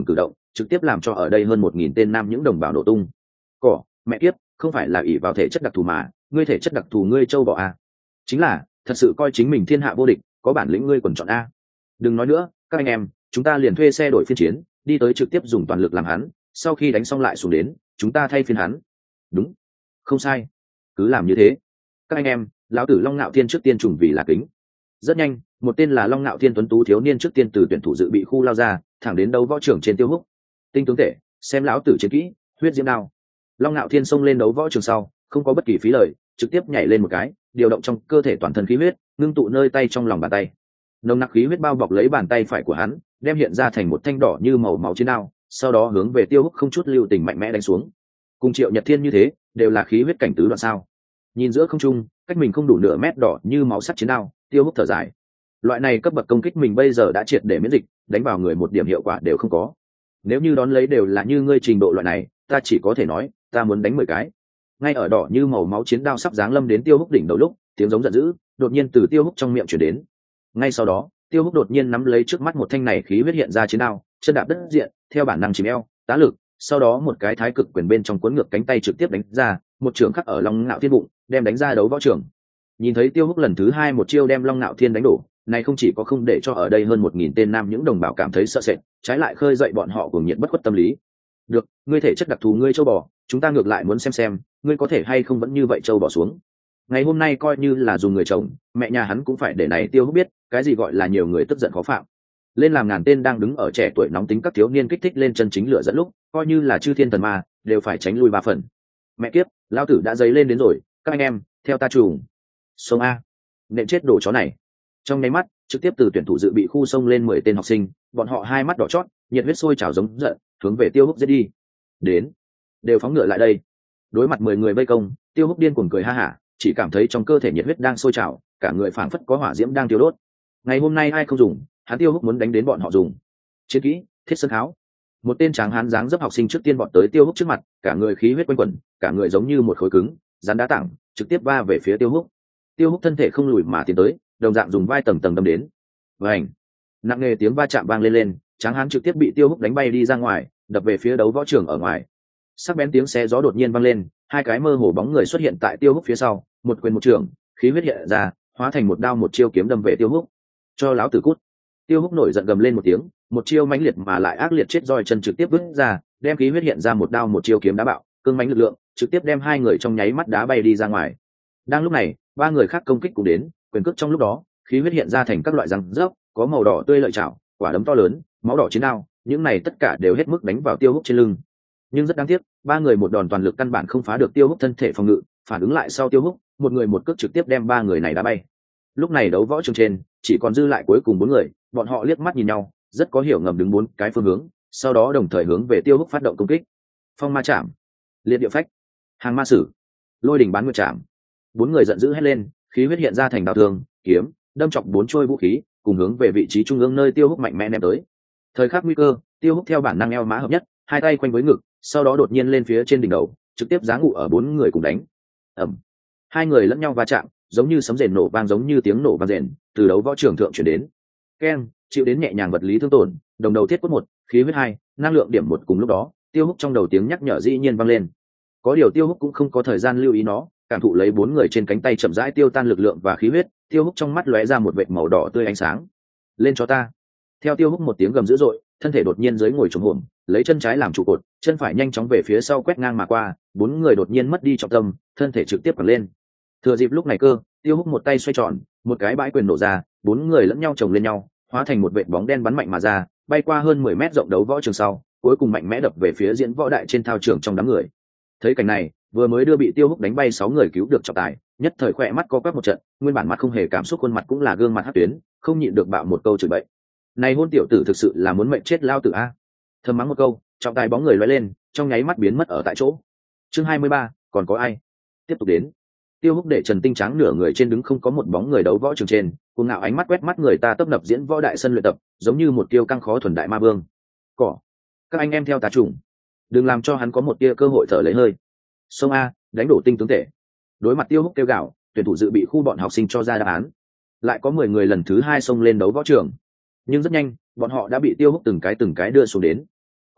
trực tiếp làm cho ở đây hơn 1.000 tên nam những đồng bào nổ tung. Cỏ, mẹ kiếp, không phải là ỷ vào thể chất đặc thù mà, ngươi thể chất đặc thù ngươi châu bò a. Chính là, thật sự coi chính mình thiên hạ vô địch, có bản lĩnh ngươi quần chọn a. Đừng nói nữa, các anh em, chúng ta liền thuê xe đổi phiên chiến, đi tới trực tiếp dùng toàn lực làm hắn, sau khi đánh xong lại xuống đến, chúng ta thay phiên hắn. Đúng, không sai, cứ làm như thế. Các anh em, lão tử Long Nạo Thiên trước tiên trùng vì là kính. Rất nhanh, một tên là Long Nạo Thiên tuấn tú thiếu niên trước tiên từ tuyển thủ dự bị khu lao ra, thẳng đến đấu võ trường trên Tiêu Húc. Tinh tướng tể, xem lão tử chiến kỹ, huyết diễm đao. Long Nạo Thiên xông lên đấu võ trường sau, không có bất kỳ phí lời, trực tiếp nhảy lên một cái, điều động trong cơ thể toàn thân khí huyết, ngưng tụ nơi tay trong lòng bàn tay. Nồng nặc khí huyết bao bọc lấy bàn tay phải của hắn, đem hiện ra thành một thanh đỏ như màu máu chiến đao, sau đó hướng về Tiêu Húc không chút lưu tình mạnh mẽ đánh xuống. Cùng Triệu Nhật Thiên như thế, đều là khí huyết cảnh tứ đoạn sao? Nhìn giữa không trung, cách mình không đủ nửa mét đỏ như máu sắt chiến đao, Tiêu Húc thở dài. Loại này cấp bậc công kích mình bây giờ đã triệt để miễn dịch, đánh vào người một điểm hiệu quả đều không có. Nếu như đón lấy đều là như ngươi trình độ loại này, ta chỉ có thể nói, ta muốn đánh 10 cái. Ngay ở đỏ như màu máu chiến đao sắp giáng lâm đến Tiêu Húc đỉnh đầu lúc, tiếng giống giận dữ đột nhiên từ Tiêu Húc trong miệng truyền đến. Ngay sau đó, Tiêu Húc đột nhiên nắm lấy trước mắt một thanh này khí huyết hiện ra chiến đao, chân đạp đất diện, theo bản năng chìm eo, tá lực, sau đó một cái thái cực quyền bên trong cuốn ngược cánh tay trực tiếp đánh ra, một trường khắc ở Long Nạo Thiên bụng, đem đánh ra đấu võ trường. Nhìn thấy Tiêu Húc lần thứ hai một chiêu đem Long Nạo Thiên đánh đổ, này không chỉ có không để cho ở đây hơn 1.000 tên nam những đồng bào cảm thấy sợ sệt, trái lại khơi dậy bọn họ cuồng nhiệt bất khuất tâm lý. Được, ngươi thể chất đặc thù ngươi châu bò, chúng ta ngược lại muốn xem ngươi có thể hay không vẫn như vậy châu bò xuống. Ngày hôm nay coi như là dùng người chồng, mẹ nhà hắn cũng phải để này Tiêu Húc biết, cái gì gọi là nhiều người tức giận khó phạm. Lên làm ngàn tên đang đứng ở trẻ tuổi nóng tính các thiếu niên kích thích lên chân chính lửa dẫn lúc, coi như là chư thiên thần ma, đều phải tránh lui 3 phần. Mẹ kiếp, lão tử đã dấy lên đến rồi, các anh em, theo ta trùng. Sông a, nện chết đồ chó này. Trong nháy mắt, trực tiếp từ tuyển thủ dự bị khu sông lên 10 tên học sinh, bọn họ hai mắt đỏ chót, nhiệt huyết sôi trào giống giận, hướng về Tiêu Húc giết đi. Đến, đều phóng ngựa lại đây. Đối mặt 10 người vây công, Tiêu Húc điên cuồng cười ha hả, chỉ cảm thấy trong cơ thể nhiệt huyết đang sôi trào, cả người phảng phất có hỏa diễm đang tiêu đốt. Ngày hôm nay ai không dùng, hắn Tiêu Húc muốn đánh đến bọn họ dùng. Chiến kỹ, Thiết Sơn Tháo. Một tên tráng hán dáng dấp học sinh trước tiên vọt tới Tiêu Húc trước mặt, cả người khí huyết quanh quẩn, cả người giống như một khối cứng, rắn đá tảng, trực tiếp va về phía Tiêu Húc. Tiêu Húc thân thể không lùi mà tiến tới, đồng dạng dùng vai tầng tầng đâm đến. Vành, nặng nề tiếng va chạm vang lên, tráng hán trực tiếp bị Tiêu Húc đánh bay đi ra ngoài, đập về phía đấu võ trường ở ngoài. Sắc bén tiếng xé gió đột nhiên vang lên, hai cái mơ hồ bóng người xuất hiện tại Tiêu Húc phía sau, một quyền một trường, khí huyết hiện ra, hóa thành một đao một chiêu kiếm đâm về Tiêu Húc. Cho láo tử cút. Tiêu Húc nổi giận gầm lên một tiếng, một chiêu mãnh liệt mà lại ác liệt chết roi chân trực tiếp vứt ra, đem khí huyết hiện ra một đao một chiêu kiếm đá bạo, cương mãnh lực lượng, trực tiếp đem hai người trong nháy mắt đá bay đi ra ngoài. Đang lúc này, ba người khác công kích cũng đến, quyền cước trong lúc đó, khí huyết hiện ra thành các loại răng rớp, có màu đỏ tươi lợi chảo, quả đấm to lớn, máu đỏ chiến đao, những này tất cả đều hết mức đánh vào Tiêu Húc trên lưng. Nhưng rất đáng tiếc, ba người một đòn toàn lực căn bản không phá được Tiêu Húc thân thể phòng ngự, phản ứng lại sau Tiêu Húc, một người một cước trực tiếp đem ba người này đá bay. Lúc này đấu võ trường trên, chỉ còn dư lại cuối cùng 4 người, bọn họ liếc mắt nhìn nhau, rất có hiểu ngầm đứng 4 cái phương hướng, sau đó đồng thời hướng về Tiêu Húc phát động công kích. Phong ma chạm, liệt địa phách, hàng ma sử, lôi đỉnh bán nguyệt chạm. 4 người giận dữ hét lên, khí huyết hiện ra thành đao thương, kiếm, đâm chọc 4 trôi vũ khí, cùng hướng về vị trí trung ương nơi Tiêu Húc mạnh mẽ ném tới. Thời khắc nguy cơ, Tiêu Húc theo bản năng eo mã hợp nhất, hai tay quanh với ngực, sau đó đột nhiên lên phía trên đỉnh đầu, trực tiếp giáng ngụ ở 4 người cùng đánh. Ầm. Hai người lẫn nhau va chạm, giống như sấm rền nổ vang, giống như tiếng nổ vang rền từ đấu võ trường thượng truyền đến. Keng, chịu đến nhẹ nhàng vật lý thương tổn, đồng đầu thiết cốt 1, khí huyết 2, năng lượng điểm 1. Cùng lúc đó, Tiêu Húc trong đầu tiếng nhắc nhở dĩ nhiên vang lên. Có điều Tiêu Húc cũng không có thời gian lưu ý nó, cảm thụ lấy 4 người trên cánh tay chậm rãi tiêu tan lực lượng và khí huyết, Tiêu Húc trong mắt lóe ra một vệt màu đỏ tươi ánh sáng. Lên cho ta. Theo Tiêu Húc một tiếng gầm dữ dội, thân thể đột nhiên dưới ngồi trồm hổm, lấy chân trái làm trụ cột, chân phải nhanh chóng về phía sau quét ngang mà qua, 4 người đột nhiên mất đi trọng tâm, thân thể trực tiếp quẳng lên. Thừa dịp lúc này cơ, Tiêu Húc một tay xoay tròn, một cái bãi quyền nổ ra, 4 người lẫn nhau chồng lên nhau, hóa thành một vệt bóng đen bắn mạnh mà ra, bay qua hơn 10 mét rộng đấu võ trường sau, cuối cùng mạnh mẽ đập về phía diễn võ đại trên thao trường trong đám người. Thấy cảnh này, vừa mới đưa bị Tiêu Húc đánh bay 6 người cứu được trọng tài, nhất thời khỏe mắt co quắp một trận, nguyên bản mặt không hề cảm xúc, khuôn mặt cũng là gương mặt hắc tuyến, không nhịn được bạo một câu chửi bậy. Này hôn tiểu tử thực sự là muốn mệnh chết lao tử a. Thầm mắng một câu, trọng tài bóng người lóe lên, trong nháy mắt biến mất ở tại chỗ. Chương 23, còn có ai? Tiếp tục đến. Tiêu Húc để Trần Tinh Tráng nửa người trên đứng, không có một bóng người đấu võ trường trên, cuồng ngạo ánh mắt quét mắt người ta tấp nập diễn võ đại sân luyện tập, giống như một kiêu căng khó thuần đại ma vương. Cỏ, các anh em theo tá trùng, đừng làm cho hắn có một tia cơ hội thở lấy hơi. Sông a, đánh đổ tinh tướng tể. Đối mặt Tiêu Húc kêu gào, tuyển thủ dự bị khu bọn học sinh cho ra đáp án. Lại có 10 người lần thứ 2 xông lên đấu võ trường, nhưng rất nhanh, bọn họ đã bị Tiêu Húc từng cái đưa xuống đến.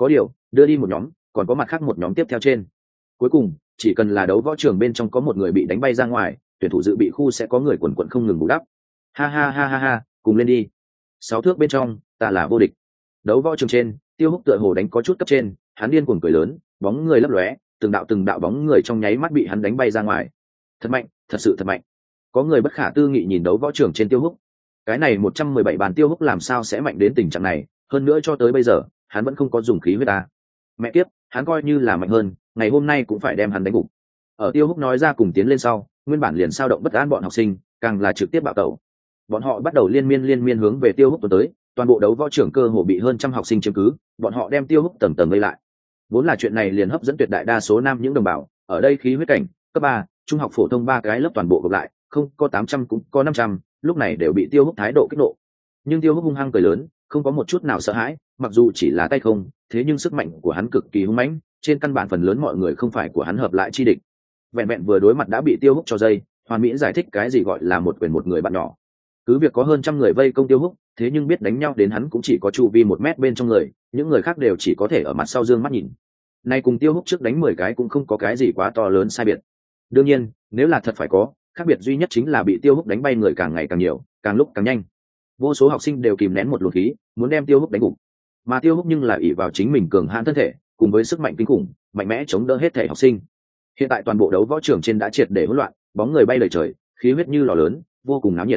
có điều đưa đi một nhóm, còn có mặt khác một nhóm tiếp theo trên. Cuối cùng chỉ cần là đấu võ trường bên trong có một người bị đánh bay ra ngoài, tuyển thủ dự bị khu sẽ có người quần quận không ngừng bù đắp. Ha ha ha ha ha, cùng lên đi. 6 thước bên trong ta là vô địch. Đấu võ trường trên, Tiêu Húc tựa hồ đánh có chút cấp trên, hắn điên cuồng cười lớn, bóng người lấp lóe, từng đạo bóng người trong nháy mắt bị hắn đánh bay ra ngoài. Thật mạnh, thật sự thật mạnh. Có người bất khả tư nghị nhìn đấu võ trường trên Tiêu Húc. Cái này 117 bàn Tiêu Húc làm sao sẽ mạnh đến tình trạng này, hơn nữa cho tới bây giờ, hắn vẫn không có dùng khí huyết ta. Mẹ kiếp, hắn coi như là mạnh hơn, ngày hôm nay cũng phải đem hắn đánh gục. Ở Tiêu Húc nói ra cùng tiến lên sau, nguyên bản liền sao động bất an bọn học sinh, càng là trực tiếp bạo tẩu. Bọn họ bắt đầu liên miên hướng về Tiêu Húc tuần tới, toàn bộ đấu võ trưởng cơ hồ bị hơn trăm học sinh chiếm cứ, bọn họ đem Tiêu Húc tầng tầng vây lại. Vốn là chuyện này liền hấp dẫn tuyệt đại đa số nam những đồng bào, ở đây khí huyết cảnh, cấp 3, trung học phổ thông 3 cái lớp toàn bộ gộp lại, không có 800 cũng có 500, lúc này đều bị Tiêu Húc thái độ kích nộ. Nhưng Tiêu Húc hung hăng cười lớn, không có một chút nào sợ hãi, mặc dù chỉ là tay không, thế nhưng sức mạnh của hắn cực kỳ hung mãnh, trên căn bản phần lớn mọi người không phải của hắn hợp lại chi địch. Vẹn vẹn vừa đối mặt đã bị Tiêu Húc cho dây, Hoàn Mỹ giải thích cái gì gọi là một quyền một người bạn nhỏ. Cứ việc có hơn trăm người vây công Tiêu Húc, thế nhưng biết đánh nhau đến hắn cũng chỉ có chu vi 1 mét bên trong người, những người khác đều chỉ có thể ở mặt sau dương mắt nhìn. Nay cùng Tiêu Húc trước đánh 10 cái cũng không có cái gì quá to lớn sai biệt. Đương nhiên, nếu là thật phải có, khác biệt duy nhất chính là bị Tiêu Húc đánh bay người càng ngày càng nhiều, càng lúc càng nhanh. Vô số học sinh đều kìm nén một luồng khí, muốn đem Tiêu Húc đánh gục. Mà Tiêu Húc nhưng là ỷ vào chính mình cường hãn thân thể, cùng với sức mạnh kinh khủng, mạnh mẽ chống đỡ hết thể học sinh. Hiện tại toàn bộ đấu võ trường trên đã triệt để hỗn loạn, bóng người bay đầy trời, khí huyết như lò lớn, vô cùng náo nhiệt.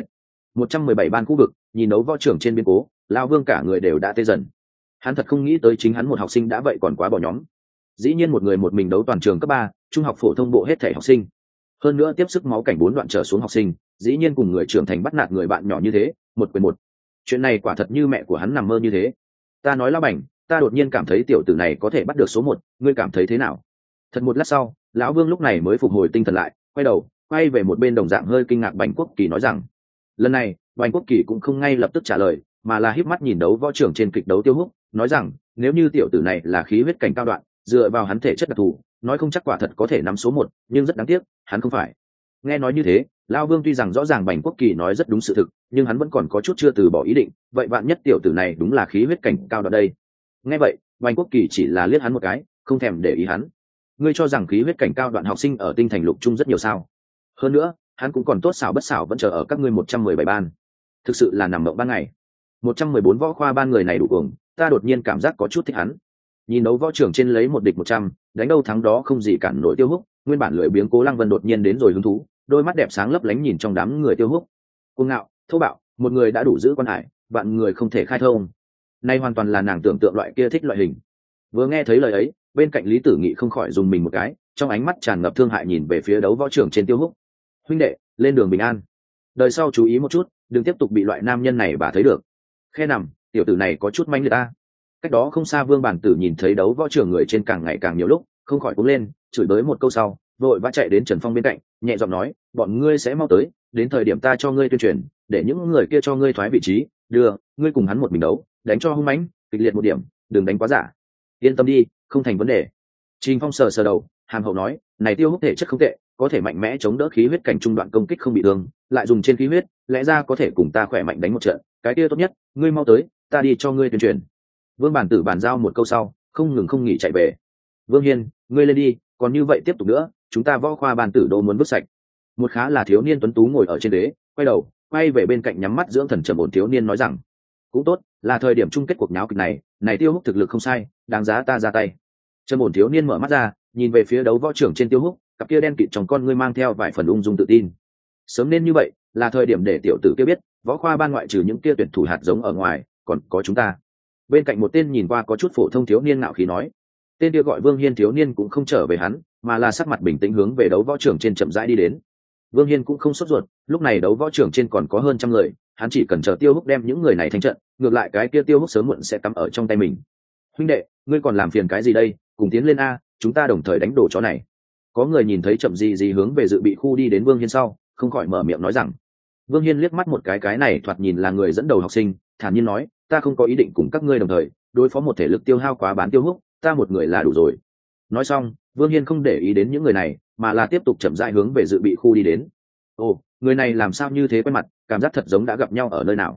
117 ban khu vực, nhìn đấu võ trường trên biến cố, Lão Vương cả người đều đã tê dần. Hắn thật không nghĩ tới chính hắn một học sinh đã vậy còn quá bỏ nhóm. Dĩ nhiên một người một mình đấu toàn trường cấp 3, trung học phổ thông bộ hết thể học sinh. Hơn nữa tiếp sức máu cảnh 4 đoạn trở xuống học sinh, dĩ nhiên cùng người trưởng thành bắt nạt người bạn nhỏ như thế, một quyền một. Chuyện này quả thật như mẹ của hắn nằm mơ như thế. Ta nói Lão Bành, ta đột nhiên cảm thấy tiểu tử này có thể bắt được số 1, ngươi cảm thấy thế nào? Thật một lát sau, Lão Vương lúc này mới phục hồi tinh thần lại, quay về một bên đồng dạng hơi kinh ngạc Bành Quốc Kỳ nói rằng, lần này Bành Quốc Kỳ cũng không ngay lập tức trả lời, mà là híp mắt nhìn đấu võ trưởng trên kịch đấu Tiêu Húc, nói rằng, nếu như tiểu tử này là khí huyết cảnh cao đoạn, dựa vào hắn thể chất đặc thù, nói không chắc quả thật có thể nắm số 1, nhưng rất đáng tiếc, hắn không phải. Nghe nói như thế, Lão Vương tuy rằng rõ ràng Bành Quốc Kỳ nói rất đúng sự thực, nhưng hắn vẫn còn có chút chưa từ bỏ ý định, vậy vạn nhất tiểu tử này đúng là khí huyết cảnh cao đoạn đây. Nghe vậy, Bành Quốc Kỳ chỉ là liếc hắn một cái, không thèm để ý hắn. Ngươi cho rằng khí huyết cảnh cao đoạn học sinh ở tinh thành lục trung rất nhiều sao? Hơn nữa, hắn cũng còn tốt xảo bất xảo vẫn chờ ở các ngươi 117 ban. Thực sự là nằm mộng ban ngày. 114 võ khoa ban người này đủ cuồng, ta đột nhiên cảm giác có chút thích hắn. Nhìn đấu võ trưởng trên lấy 1 địch 100, đánh đâu thắng đó không gì cản nổi Tiêu Húc, nguyên bản lười biếng Cố Lăng Vân đột nhiên đến rồi hứng thú, đôi mắt đẹp sáng lấp lánh nhìn trong đám người Tiêu Húc. Cuồng ngạo, thô bạo, một người đã đủ giữ quan hải, vạn người không thể khai thông. Nay hoàn toàn là nàng tưởng tượng loại kia thích loại hình. Vừa nghe thấy lời ấy, bên cạnh Lý Tử Nghị không khỏi dùng mình một cái, trong ánh mắt tràn ngập thương hại nhìn về phía đấu võ trưởng trên Tiêu Húc. Huynh đệ, lên đường bình an. Đời sau chú ý một chút, đừng tiếp tục bị loại nam nhân này bà thấy được. Khe nằm, tiểu tử này có chút manh liệt ta. Cách đó không xa Vương Bản Tử nhìn thấy đấu võ trưởng người trên càng ngày càng nhiều lúc, không khỏi cuống lên, chửi bới một câu sau, vội vã chạy đến Trần Phong bên cạnh, nhẹ giọng nói, bọn ngươi sẽ mau tới, đến thời điểm ta cho ngươi tuyên truyền, để những người kia cho ngươi thoái vị trí, đưa, ngươi cùng hắn một mình đấu, đánh cho hung mãnh, kịch liệt một điểm, đừng đánh quá giả. Yên tâm đi, không thành vấn đề. Trình Phong sờ sờ đầu, hàm hậu nói, này Tiêu Húc thể chất không tệ, có thể mạnh mẽ chống đỡ khí huyết cảnh trung đoạn công kích không bị thương, lại dùng trên khí huyết, lẽ ra có thể cùng ta khỏe mạnh đánh một trận, cái kia tốt nhất, ngươi mau tới, ta đi cho ngươi tuyên truyền. Vương Bản Tử bàn giao một câu sau, không ngừng không nghỉ chạy về. Vương Hiên, ngươi lên đi, còn như vậy tiếp tục nữa, chúng ta võ khoa Bản Tử đô muốn vứt sạch. Một khá là thiếu niên tuấn tú ngồi ở trên ghế, quay về bên cạnh nhắm mắt dưỡng thần trầm ổn thiếu niên nói rằng, cũng tốt, là thời điểm chung kết cuộc náo kịch này, này Tiêu Húc thực lực không sai, đáng giá ta ra tay. Trầm ổn thiếu niên mở mắt ra, nhìn về phía đấu võ trưởng trên Tiêu Húc, cặp kia đen kịt trong con ngươi mang theo vài phần ung dung tự tin. Sớm nên như vậy, là thời điểm để tiểu tử kia biết, võ khoa ban ngoại trừ những kia tuyển thủ hạt giống ở ngoài, còn có chúng ta. Bên cạnh một tên nhìn qua có chút phổ thông thiếu niên ngạo khí nói, tên kia gọi Vương Hiên thiếu niên cũng không trở về hắn, mà là sắc mặt bình tĩnh hướng về đấu võ trưởng trên chậm rãi đi đến. Vương Hiên cũng không sốt ruột, lúc này đấu võ trưởng trên còn có hơn trăm người, hắn chỉ cần chờ Tiêu Húc đem những người này thành trận, ngược lại cái kia Tiêu Húc sớm muộn sẽ cắm ở trong tay mình. Huynh đệ, ngươi còn làm phiền cái gì đây, cùng tiến lên a, chúng ta đồng thời đánh đổ chó này. Có người nhìn thấy chậm gì hướng về dự bị khu đi đến Vương Hiên sau, không khỏi mở miệng nói rằng. Vương Hiên liếc mắt một cái này thoạt nhìn là người dẫn đầu học sinh, thản nhiên nói, ta không có ý định cùng các ngươi đồng thời đối phó một thể lực tiêu hao quá bán Tiêu Húc, ta một người là đủ rồi. Nói xong, Vương Hiên không để ý đến những người này, mà là tiếp tục chậm rãi hướng về dự bị khu đi đến. Ồ, người này làm sao như thế quen mặt, cảm giác thật giống đã gặp nhau ở nơi nào.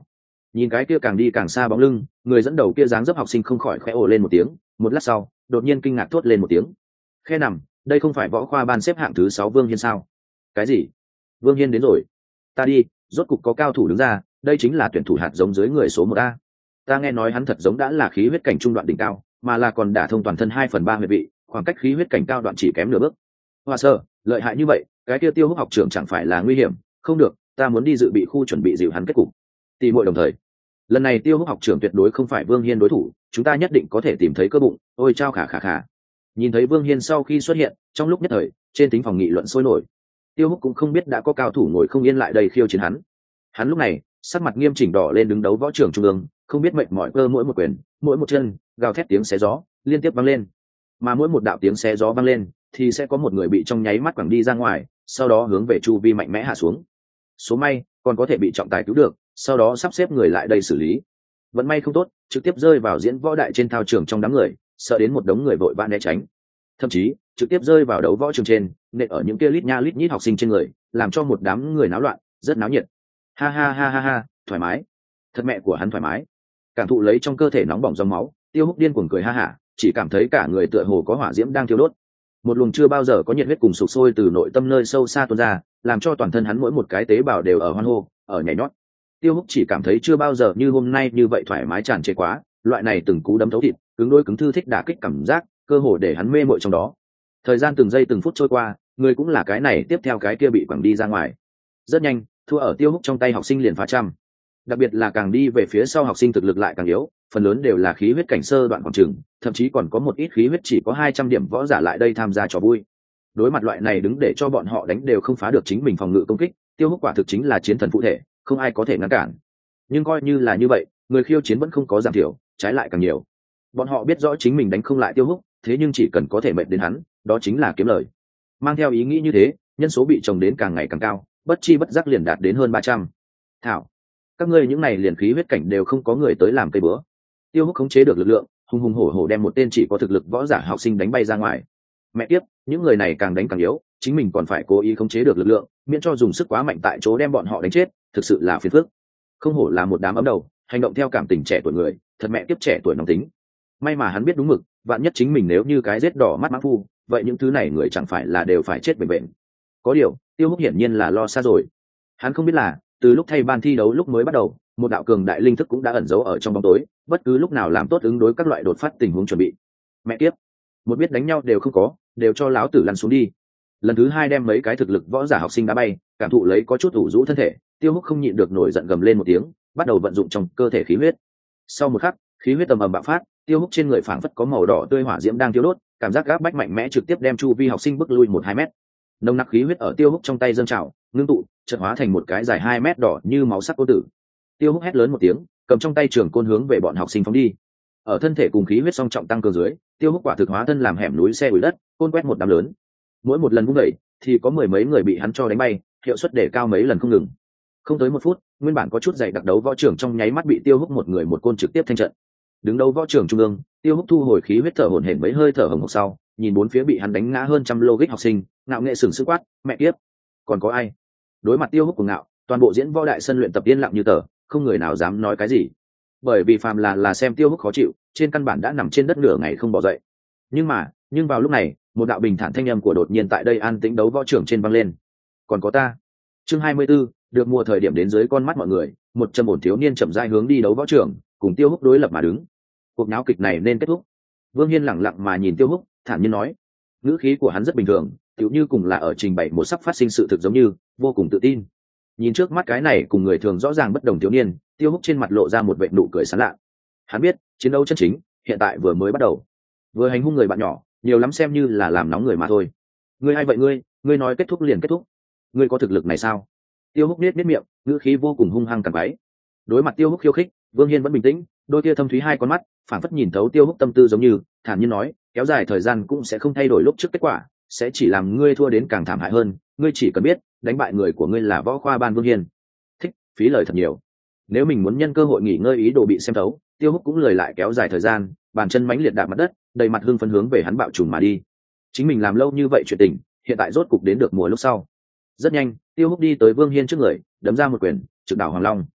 Nhìn cái kia càng đi càng xa bóng lưng, người dẫn đầu kia dáng dấp học sinh không khỏi khẽ ồ lên một tiếng, một lát sau đột nhiên kinh ngạc thốt lên một tiếng. Khe nằm, đây không phải võ khoa ban xếp hạng thứ 6 Vương Hiên sao? Cái gì? Vương Hiên đến rồi? Ta đi, rốt cục có cao thủ đứng ra, đây chính là tuyển thủ hạt giống dưới người số 1 a. Ta nghe nói hắn thật giống đã là khí huyết cảnh trung đoạn đỉnh cao, mà là còn đả thông toàn thân 2/3 huyệt vị, khoảng cách khí huyết cảnh cao đoạn chỉ kém nửa bước. Hoa sơ, lợi hại như vậy, cái kia Tiêu Húc học trưởng chẳng phải là nguy hiểm? Không được, ta muốn đi dự bị khu chuẩn bị dịu hắn kết cục. Tỷ muội đồng thời, lần này Tiêu Húc học trưởng tuyệt đối không phải Vương Hiên đối thủ, chúng ta nhất định có thể tìm thấy cơ bụng. Ôi chao khả khả khả. Nhìn thấy Vương Hiên sau khi xuất hiện, trong lúc nhất thời trên tính phòng nghị luận sôi nổi. Tiêu Húc cũng không biết đã có cao thủ ngồi không yên lại đây khiêu chiến hắn. Hắn lúc này sắc mặt nghiêm chỉnh đỏ lên đứng đấu võ trưởng trung ương, không biết mệt mỏi cơ mỗi một quyền, mỗi một chân, gào thét tiếng xé gió liên tiếp vang lên. Mà mỗi một đạo tiếng xé gió vang lên, thì sẽ có một người bị trong nháy mắt quẳng đi ra ngoài, sau đó hướng về chu vi mạnh mẽ hạ xuống. Số may còn có thể bị trọng tài cứu được, sau đó sắp xếp người lại đây xử lý. Vận may không tốt, trực tiếp rơi vào diễn võ đại trên thao trường trong đám người, sợ đến một đống người vội vã né tránh. Thậm chí trực tiếp rơi vào đấu võ trường trên, nện ở những kia lít nha lít nhít học sinh trên người, làm cho một đám người náo loạn, rất náo nhiệt. Ha ha ha ha ha, thoải mái. Thật mẹ của hắn thoải mái. Cảm thụ lấy trong cơ thể nóng bỏng dòng máu, Tiêu Húc điên cuồng cười ha hả, chỉ cảm thấy cả người tựa hồ có hỏa diễm đang thiêu đốt. Một luồng chưa bao giờ có nhiệt huyết cùng sục sôi từ nội tâm nơi sâu xa tuôn ra, làm cho toàn thân hắn mỗi một cái tế bào đều ở hoan hô, ở nhảy nhót. Tiêu Húc chỉ cảm thấy chưa bao giờ như hôm nay như vậy thoải mái tràn trề quá, loại này từng cú đấm thấu thịt, cứng đôi cứng thư thích đả kích cảm giác, cơ hồ để hắn mê mội trong đó. Thời gian từng giây từng phút trôi qua, người cũng là cái này tiếp theo cái kia bị quẳng đi ra ngoài. Rất nhanh, thua ở Tiêu Húc trong tay học sinh liền phá trăm. Đặc biệt là càng đi về phía sau học sinh thực lực lại càng yếu, phần lớn đều là khí huyết cảnh sơ đoạn khoảng chừng, thậm chí còn có một ít khí huyết chỉ có 200 điểm võ giả lại đây tham gia trò vui. Đối mặt loại này đứng để cho bọn họ đánh đều không phá được chính mình phòng ngự công kích, Tiêu Húc quả thực chính là chiến thần phụ thể, không ai có thể ngăn cản. Nhưng coi như là như vậy, người khiêu chiến vẫn không có giảm thiểu, trái lại càng nhiều. Bọn họ biết rõ chính mình đánh không lại Tiêu Húc, thế nhưng chỉ cần có thể mệt đến hắn, đó chính là kiếm lời. Mang theo ý nghĩ như thế, nhân số bị chồng đến càng ngày càng cao, bất chi bất giác liền đạt đến hơn 300. Thảo, các ngươi những này liền khí huyết cảnh đều không có người tới làm cây bữa. Tiêu Húc khống chế được lực lượng, hùng hùng hổ hổ đem một tên chỉ có thực lực võ giả học sinh đánh bay ra ngoài. Mẹ tiếp, những người này càng đánh càng yếu, chính mình còn phải cố ý khống chế được lực lượng, miễn cho dùng sức quá mạnh tại chỗ đem bọn họ đánh chết, thực sự là phiền phức. Không hổ là một đám ấm đầu, hành động theo cảm tình trẻ tuổi người, thật mẹ tiếp trẻ tuổi nóng tính. May mà hắn biết đúng mực, vạn nhất chính mình nếu như cái rết đỏ mắt mã phu, vậy những thứ này người chẳng phải là đều phải chết bền bền. Có điều, Tiêu Húc hiển nhiên là lo xa rồi. Hắn không biết là, từ lúc thay ban thi đấu lúc mới bắt đầu, một đạo cường đại linh thức cũng đã ẩn giấu ở trong bóng tối, bất cứ lúc nào làm tốt ứng đối các loại đột phát tình huống chuẩn bị. Mẹ kiếp, một biết đánh nhau đều không có, đều cho láo tử lăn xuống đi. Lần thứ hai đem mấy cái thực lực võ giả học sinh đá bay, cảm thụ lấy có chút ủ rũ thân thể, Tiêu Húc không nhịn được nổi giận gầm lên một tiếng, bắt đầu vận dụng trong cơ thể khí huyết. Sau một khắc, khí huyết ầm ầm bạo phát, Tiêu Húc trên người phảng phất có màu đỏ tươi hỏa diễm đang thiêu đốt, cảm giác gáp bách mạnh mẽ trực tiếp đem chu vi học sinh bước lui 1-2 mét. Nồng nặc khí huyết ở Tiêu Húc trong tay dâng trào, ngưng tụ, chợt hóa thành một cái dài 2 mét đỏ như máu sắc côn tử. Tiêu Húc hét lớn một tiếng, cầm trong tay trường côn hướng về bọn học sinh phóng đi. Ở thân thể cùng khí huyết song trọng tăng cường dưới, Tiêu Húc quả thực hóa thân làm hẻm núi xe bụi đất, côn quét một đám lớn. Mỗi một lần vung đẩy, thì có mười mấy người bị hắn cho đánh bay, hiệu suất để cao mấy lần không ngừng. Không tới 1 phút, nguyên bản có chút dày đặc đấu võ trưởng trong nháy mắt bị Tiêu Húc một người một côn trực tiếp thanh trận. Đứng đấu võ trưởng trung ương, Tiêu Húc thu hồi khí huyết thở hổn hển mấy hơi thở hồng hộc sau, nhìn bốn phía bị hắn đánh ngã hơn trăm logic học sinh, ngạo nghệ sừng sững quát, mẹ kiếp, còn có ai? Đối mặt Tiêu Húc cuồng ngạo, toàn bộ diễn võ đại sân luyện tập yên lặng như tờ, không người nào dám nói cái gì. Bởi vì phàm là xem Tiêu Húc khó chịu, trên căn bản đã nằm trên đất nửa ngày không bò dậy. Nhưng vào lúc này, một đạo bình thản thanh âm của đột nhiên tại đây an tĩnh đấu võ trưởng trên vang lên. Còn có ta. Chương 24, được mùa thời điểm đến dưới con mắt mọi người, một trầm ổn thiếu niên chậm rãi hướng đi đấu võ trưởng, cùng Tiêu Húc đối lập mà đứng. Cuộc náo kịch này nên kết thúc. Vương Hiên lẳng lặng mà nhìn Tiêu Húc, thản nhiên nói. Ngữ khí của hắn rất bình thường, tựu như cùng là ở trình bày một sắp phát sinh sự thực giống như, vô cùng tự tin. Nhìn trước mắt cái này cùng người thường rõ ràng bất đồng thiếu niên, Tiêu Húc trên mặt lộ ra một vệt nụ cười sảng lạ. Hắn biết, chiến đấu chân chính hiện tại vừa mới bắt đầu. Vừa hành hung người bạn nhỏ, nhiều lắm xem như là làm nóng người mà thôi. Ngươi hay vậy ngươi nói kết thúc liền kết thúc. Ngươi có thực lực này sao? Tiêu Húc nhếch miệng, ngữ khí vô cùng hung hăng cằn bái. Đối mặt Tiêu Húc khiêu khích, Vương Hiên vẫn bình tĩnh, đôi kia thâm thúy hai con mắt, phảng phất nhìn thấu Tiêu Húc tâm tư giống như, thản nhiên nói, kéo dài thời gian cũng sẽ không thay đổi lúc trước kết quả, sẽ chỉ làm ngươi thua đến càng thảm hại hơn. Ngươi chỉ cần biết, đánh bại người của ngươi là võ khoa ban Vương Hiên. Thích, phí lời thật nhiều. Nếu mình muốn nhân cơ hội nghỉ ngơi ý đồ bị xem thấu, Tiêu Húc cũng lười lại kéo dài thời gian, bàn chân mãnh liệt đạp mặt đất, đầy mặt hưng phấn hướng về hắn bạo trùm mà đi. Chính mình làm lâu như vậy chuyện tình, hiện tại rốt cục đến được mùa lúc sau. Rất nhanh, Tiêu Húc đi tới Vương Hiên trước người, đấm ra một quyền, trực đảo Hoàng Long.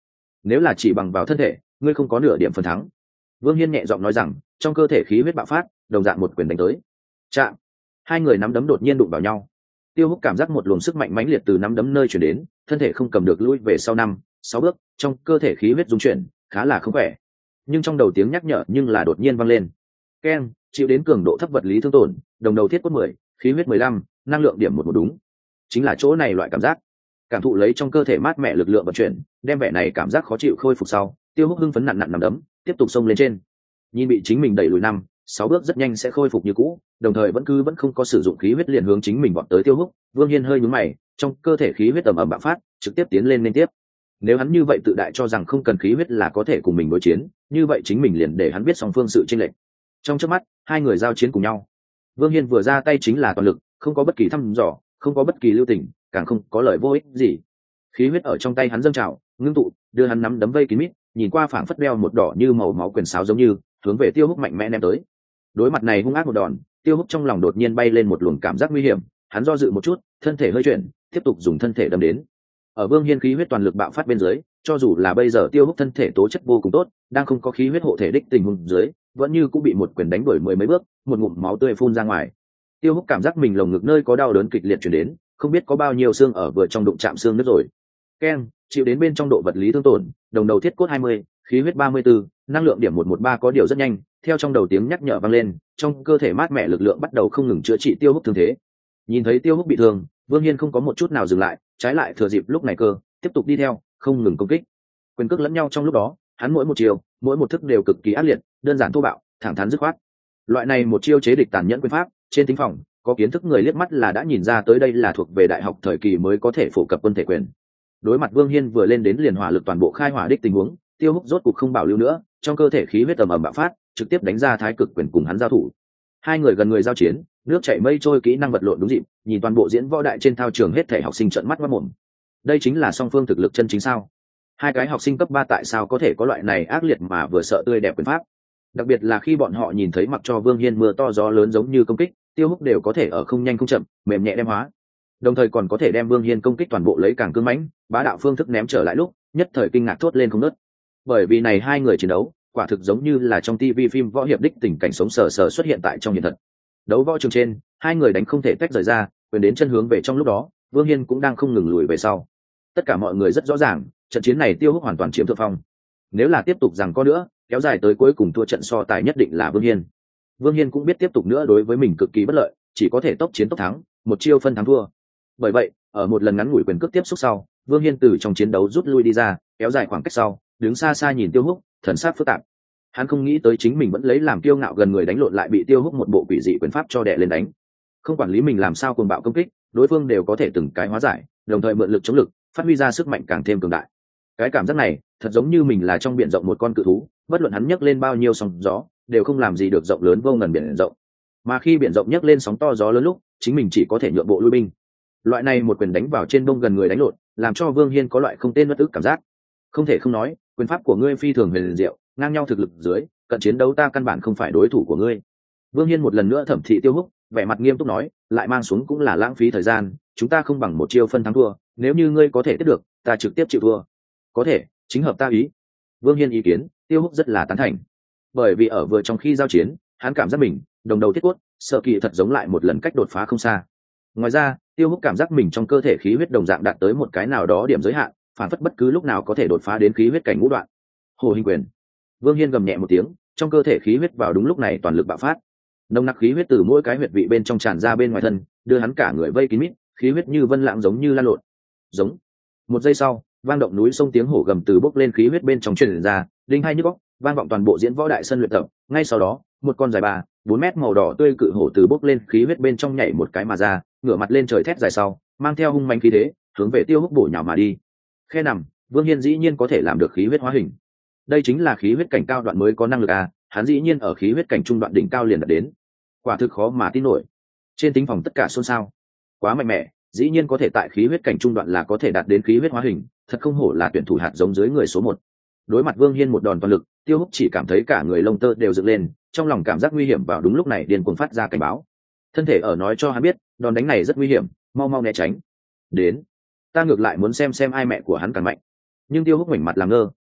nếu là chỉ bằng vào thân thể ngươi không có nửa điểm phần thắng. Vương Hiên nhẹ giọng nói rằng, trong cơ thể khí huyết bạo phát, đồng dạng một quyền đánh tới. Chạm. Hai người nắm đấm đột nhiên đụng vào nhau. Tiêu Húc cảm giác một luồng sức mạnh mãnh liệt từ nắm đấm nơi chuyển đến, thân thể không cầm được lùi về sau 5-6 bước, trong cơ thể khí huyết rung chuyển, khá là không khỏe. Nhưng trong đầu tiếng nhắc nhở nhưng là đột nhiên vang lên. Keng, chịu đến cường độ thấp vật lý thương tổn, đồng đầu thiết cốt 10, khí huyết 15, năng lượng điểm 11 đúng. Chính là chỗ này loại cảm giác. Cảm thụ lấy trong cơ thể mát mẻ lực lượng vận chuyển, đem vẻ này cảm giác khó chịu khôi phục sau, Tiêu Húc hưng phấn nặn nắm đấm, tiếp tục xông lên trên. Nhìn bị chính mình đẩy lùi 5-6 bước rất nhanh sẽ khôi phục như cũ, đồng thời vẫn không có sử dụng khí huyết liền hướng chính mình vọt tới Tiêu Húc. Vương Hiên hơi nhướng mày, trong cơ thể khí huyết ầm ầm bạo phát, trực tiếp tiến lên liên tiếp. Nếu hắn như vậy tự đại cho rằng không cần khí huyết là có thể cùng mình đối chiến, như vậy chính mình liền để hắn biết song phương sự chênh lệch. Trong chớp mắt, hai người giao chiến cùng nhau. Vương Hiên vừa ra tay chính là toàn lực, không có bất kỳ thăm dò, không có bất kỳ lưu tình, càng không có lời vô ích gì. Khí huyết ở trong tay hắn dâng trào, ngưng tụ, đưa hắn nắm đấm vây kín mít, nhìn qua phảng phất đeo một đỏ như màu máu quyền sáo giống như, hướng về Tiêu Húc mạnh mẽ ném tới. Đối mặt này hung ác một đòn, Tiêu Húc trong lòng đột nhiên bay lên một luồng cảm giác nguy hiểm, hắn do dự một chút, thân thể hơi chuyển, tiếp tục dùng thân thể đâm đến. Ở Vương Hiên khí huyết toàn lực bạo phát bên dưới, cho dù là bây giờ Tiêu Húc thân thể tố chất vô cùng tốt, đang không có khí huyết hộ thể đích tình huống dưới, vẫn như cũng bị một quyền đánh đuổi mười mấy bước, một ngụm máu tươi phun ra ngoài. Tiêu Húc cảm giác mình lồng ngực nơi có đau đớn kịch liệt truyền đến, không biết có bao nhiêu xương ở vừa trong đụng chạm xương nứt rồi. Keng, chịu đến bên trong độ vật lý thương tổn, đồng đầu thiết cốt 20, khí huyết 34, năng lượng điểm 113 có điều rất nhanh, theo trong đầu tiếng nhắc nhở vang lên, trong cơ thể mát mẻ lực lượng bắt đầu không ngừng chữa trị Tiêu Húc thương thế. Nhìn thấy Tiêu Húc bị thương, Vương Hiên không có một chút nào dừng lại, trái lại thừa dịp lúc này cơ, tiếp tục đi theo, không ngừng công kích. Quyền cước lẫn nhau trong lúc đó, hắn mỗi một chiều, mỗi một thức đều cực kỳ ác liệt, đơn giản thô bạo, thẳng thắn dứt khoát. Loại này một chiêu chế địch tàn nhẫn quyền pháp, trên tính phòng, có kiến thức người liếc mắt là đã nhìn ra tới đây là thuộc về đại học thời kỳ mới có thể phổ cập quân thể quyền. Đối mặt Vương Hiên vừa lên đến liền hỏa lực toàn bộ khai hỏa đích tình huống, Tiêu Húc rốt cục không bảo lưu nữa, trong cơ thể khí huyết ầm ầm bạo phát, trực tiếp đánh ra thái cực quyền cùng hắn giao thủ. Hai người gần người giao chiến, nước chảy mây trôi kỹ năng vật lộn đúng dịp, nhìn toàn bộ diễn võ đại trên thao trường hết thảy học sinh trợn mắt mắt mồm. Đây chính là song phương thực lực chân chính sao? Hai cái học sinh cấp 3 tại sao có thể có loại này ác liệt mà vừa sợ tươi đẹp quyền pháp? Đặc biệt là khi bọn họ nhìn thấy mặc cho Vương Hiên mưa to gió lớn giống như công kích, Tiêu Húc đều có thể ở không nhanh không chậm, mềm nhẹ đem hóa. Đồng thời còn có thể đem Vương Hiên công kích toàn bộ lấy càng cứng mãnh, bá đạo phương thức ném trở lại lúc, nhất thời kinh ngạc thốt lên không ngớt. Bởi vì này hai người chiến đấu, quả thực giống như là trong TV phim võ hiệp đích tình cảnh sống sờ sờ xuất hiện tại trong hiện thực. Đấu võ trường trên, hai người đánh không thể tách rời ra, quyền đến chân hướng về trong lúc đó, Vương Hiên cũng đang không ngừng lùi về sau. Tất cả mọi người rất rõ ràng, trận chiến này Tiêu Húc hoàn toàn chiếm thượng phong. Nếu là tiếp tục rằng có nữa, kéo dài tới cuối cùng thua trận so tài nhất định là Vương Hiên. Vương Hiên cũng biết tiếp tục nữa đối với mình cực kỳ bất lợi, chỉ có thể tốc chiến tốc thắng, một chiêu phân thắng thua. Bởi vậy, ở một lần ngắn ngủi quyền cước tiếp xúc sau, Vương Hiên từ trong chiến đấu rút lui đi ra, kéo dài khoảng cách sau, đứng xa xa nhìn Tiêu Húc, thần sắc phức tạp. Hắn không nghĩ tới chính mình vẫn lấy làm kiêu ngạo gần người đánh lộn lại bị Tiêu Húc một bộ quỷ dị quyền pháp cho đè lên đánh. Không quản lý mình làm sao cuồng bạo công kích, đối phương đều có thể từng cái hóa giải, đồng thời mượn lực chống lực, phát huy ra sức mạnh càng thêm cường đại. Cái cảm giác này, thật giống như mình là trong biển rộng một con cự thú, bất luận hắn nhấc lên bao nhiêu sóng gió, đều không làm gì được rộng lớn vô ngần biển rộng. Mà khi biển rộng nhấc lên sóng to gió lớn lúc, chính mình chỉ có thể nhượng bộ lui binh. Loại này một quyền đánh vào trên đông gần người đánh lộn, làm cho Vương Hiên có loại không tên bất ức cảm giác. Không thể không nói, quyền pháp của ngươi phi thường huyền diệu, ngang nhau thực lực dưới, cận chiến đấu ta căn bản không phải đối thủ của ngươi. Vương Hiên một lần nữa thẩm thị Tiêu Húc, vẻ mặt nghiêm túc nói, lại mang xuống cũng là lãng phí thời gian, chúng ta không bằng một chiêu phân thắng thua, nếu như ngươi có thể tiếp được, ta trực tiếp chịu thua. Có thể, chính hợp ta ý. Vương Hiên ý kiến, Tiêu Húc rất là tán thành. Bởi vì ở vừa trong khi giao chiến, hắn cảm giác mình, đồng đầu thiết cốt, sợ kỳ thật giống lại một lần cách đột phá không xa. Ngoài ra, Tiêu Húc cảm giác mình trong cơ thể khí huyết đồng dạng đạt tới một cái nào đó điểm giới hạn, phản phất bất cứ lúc nào có thể đột phá đến khí huyết cảnh ngũ đoạn. Hồ hình quyền. Vương Hiên gầm nhẹ một tiếng, trong cơ thể khí huyết vào đúng lúc này toàn lực bạo phát. Nồng nặc khí huyết từ mỗi cái huyệt vị bên trong tràn ra bên ngoài thân, đưa hắn cả người vây kín mít, khí huyết như vân lãng giống như lan lộn. Giống. Một giây sau, vang động núi sông tiếng hổ gầm từ bốc lên khí huyết bên trong truyền ra, đinh hai nhức óc, vang vọng toàn bộ diễn võ đại sân luyện tập. Ngay sau đó, một con dài 3-4 mét màu đỏ tươi cự hổ từ bốc lên khí huyết bên trong nhảy một cái mà ra, ngửa mặt lên trời thét dài sau, mang theo hung manh khí thế, hướng về Tiêu Húc bổ nhào mà đi. Khe nằm, Vương Hiên dĩ nhiên có thể làm được khí huyết hóa hình. Đây chính là khí huyết cảnh cao đoạn mới có năng lực à, hắn dĩ nhiên ở khí huyết cảnh trung đoạn đỉnh cao liền đạt đến. Quả thực khó mà tin nổi. Trên tính phòng tất cả xôn xao. Quá mạnh mẽ, dĩ nhiên có thể tại khí huyết cảnh trung đoạn là có thể đạt đến khí huyết hóa hình, thật không hổ là tuyển thủ hạt giống dưới người số 1. Đối mặt Vương Hiên một đòn toàn lực, Tiêu Húc chỉ cảm thấy cả người lông tơ đều dựng lên, trong lòng cảm giác nguy hiểm vào đúng lúc này điên cuồng phát ra cảnh báo. Thân thể ở nói cho hắn biết, đòn đánh này rất nguy hiểm, mau mau né tránh. Đến, ta ngược lại muốn xem ai mẹ của hắn càng mạnh. Nhưng Tiêu Húc ngoảnh mặt làm ngơ,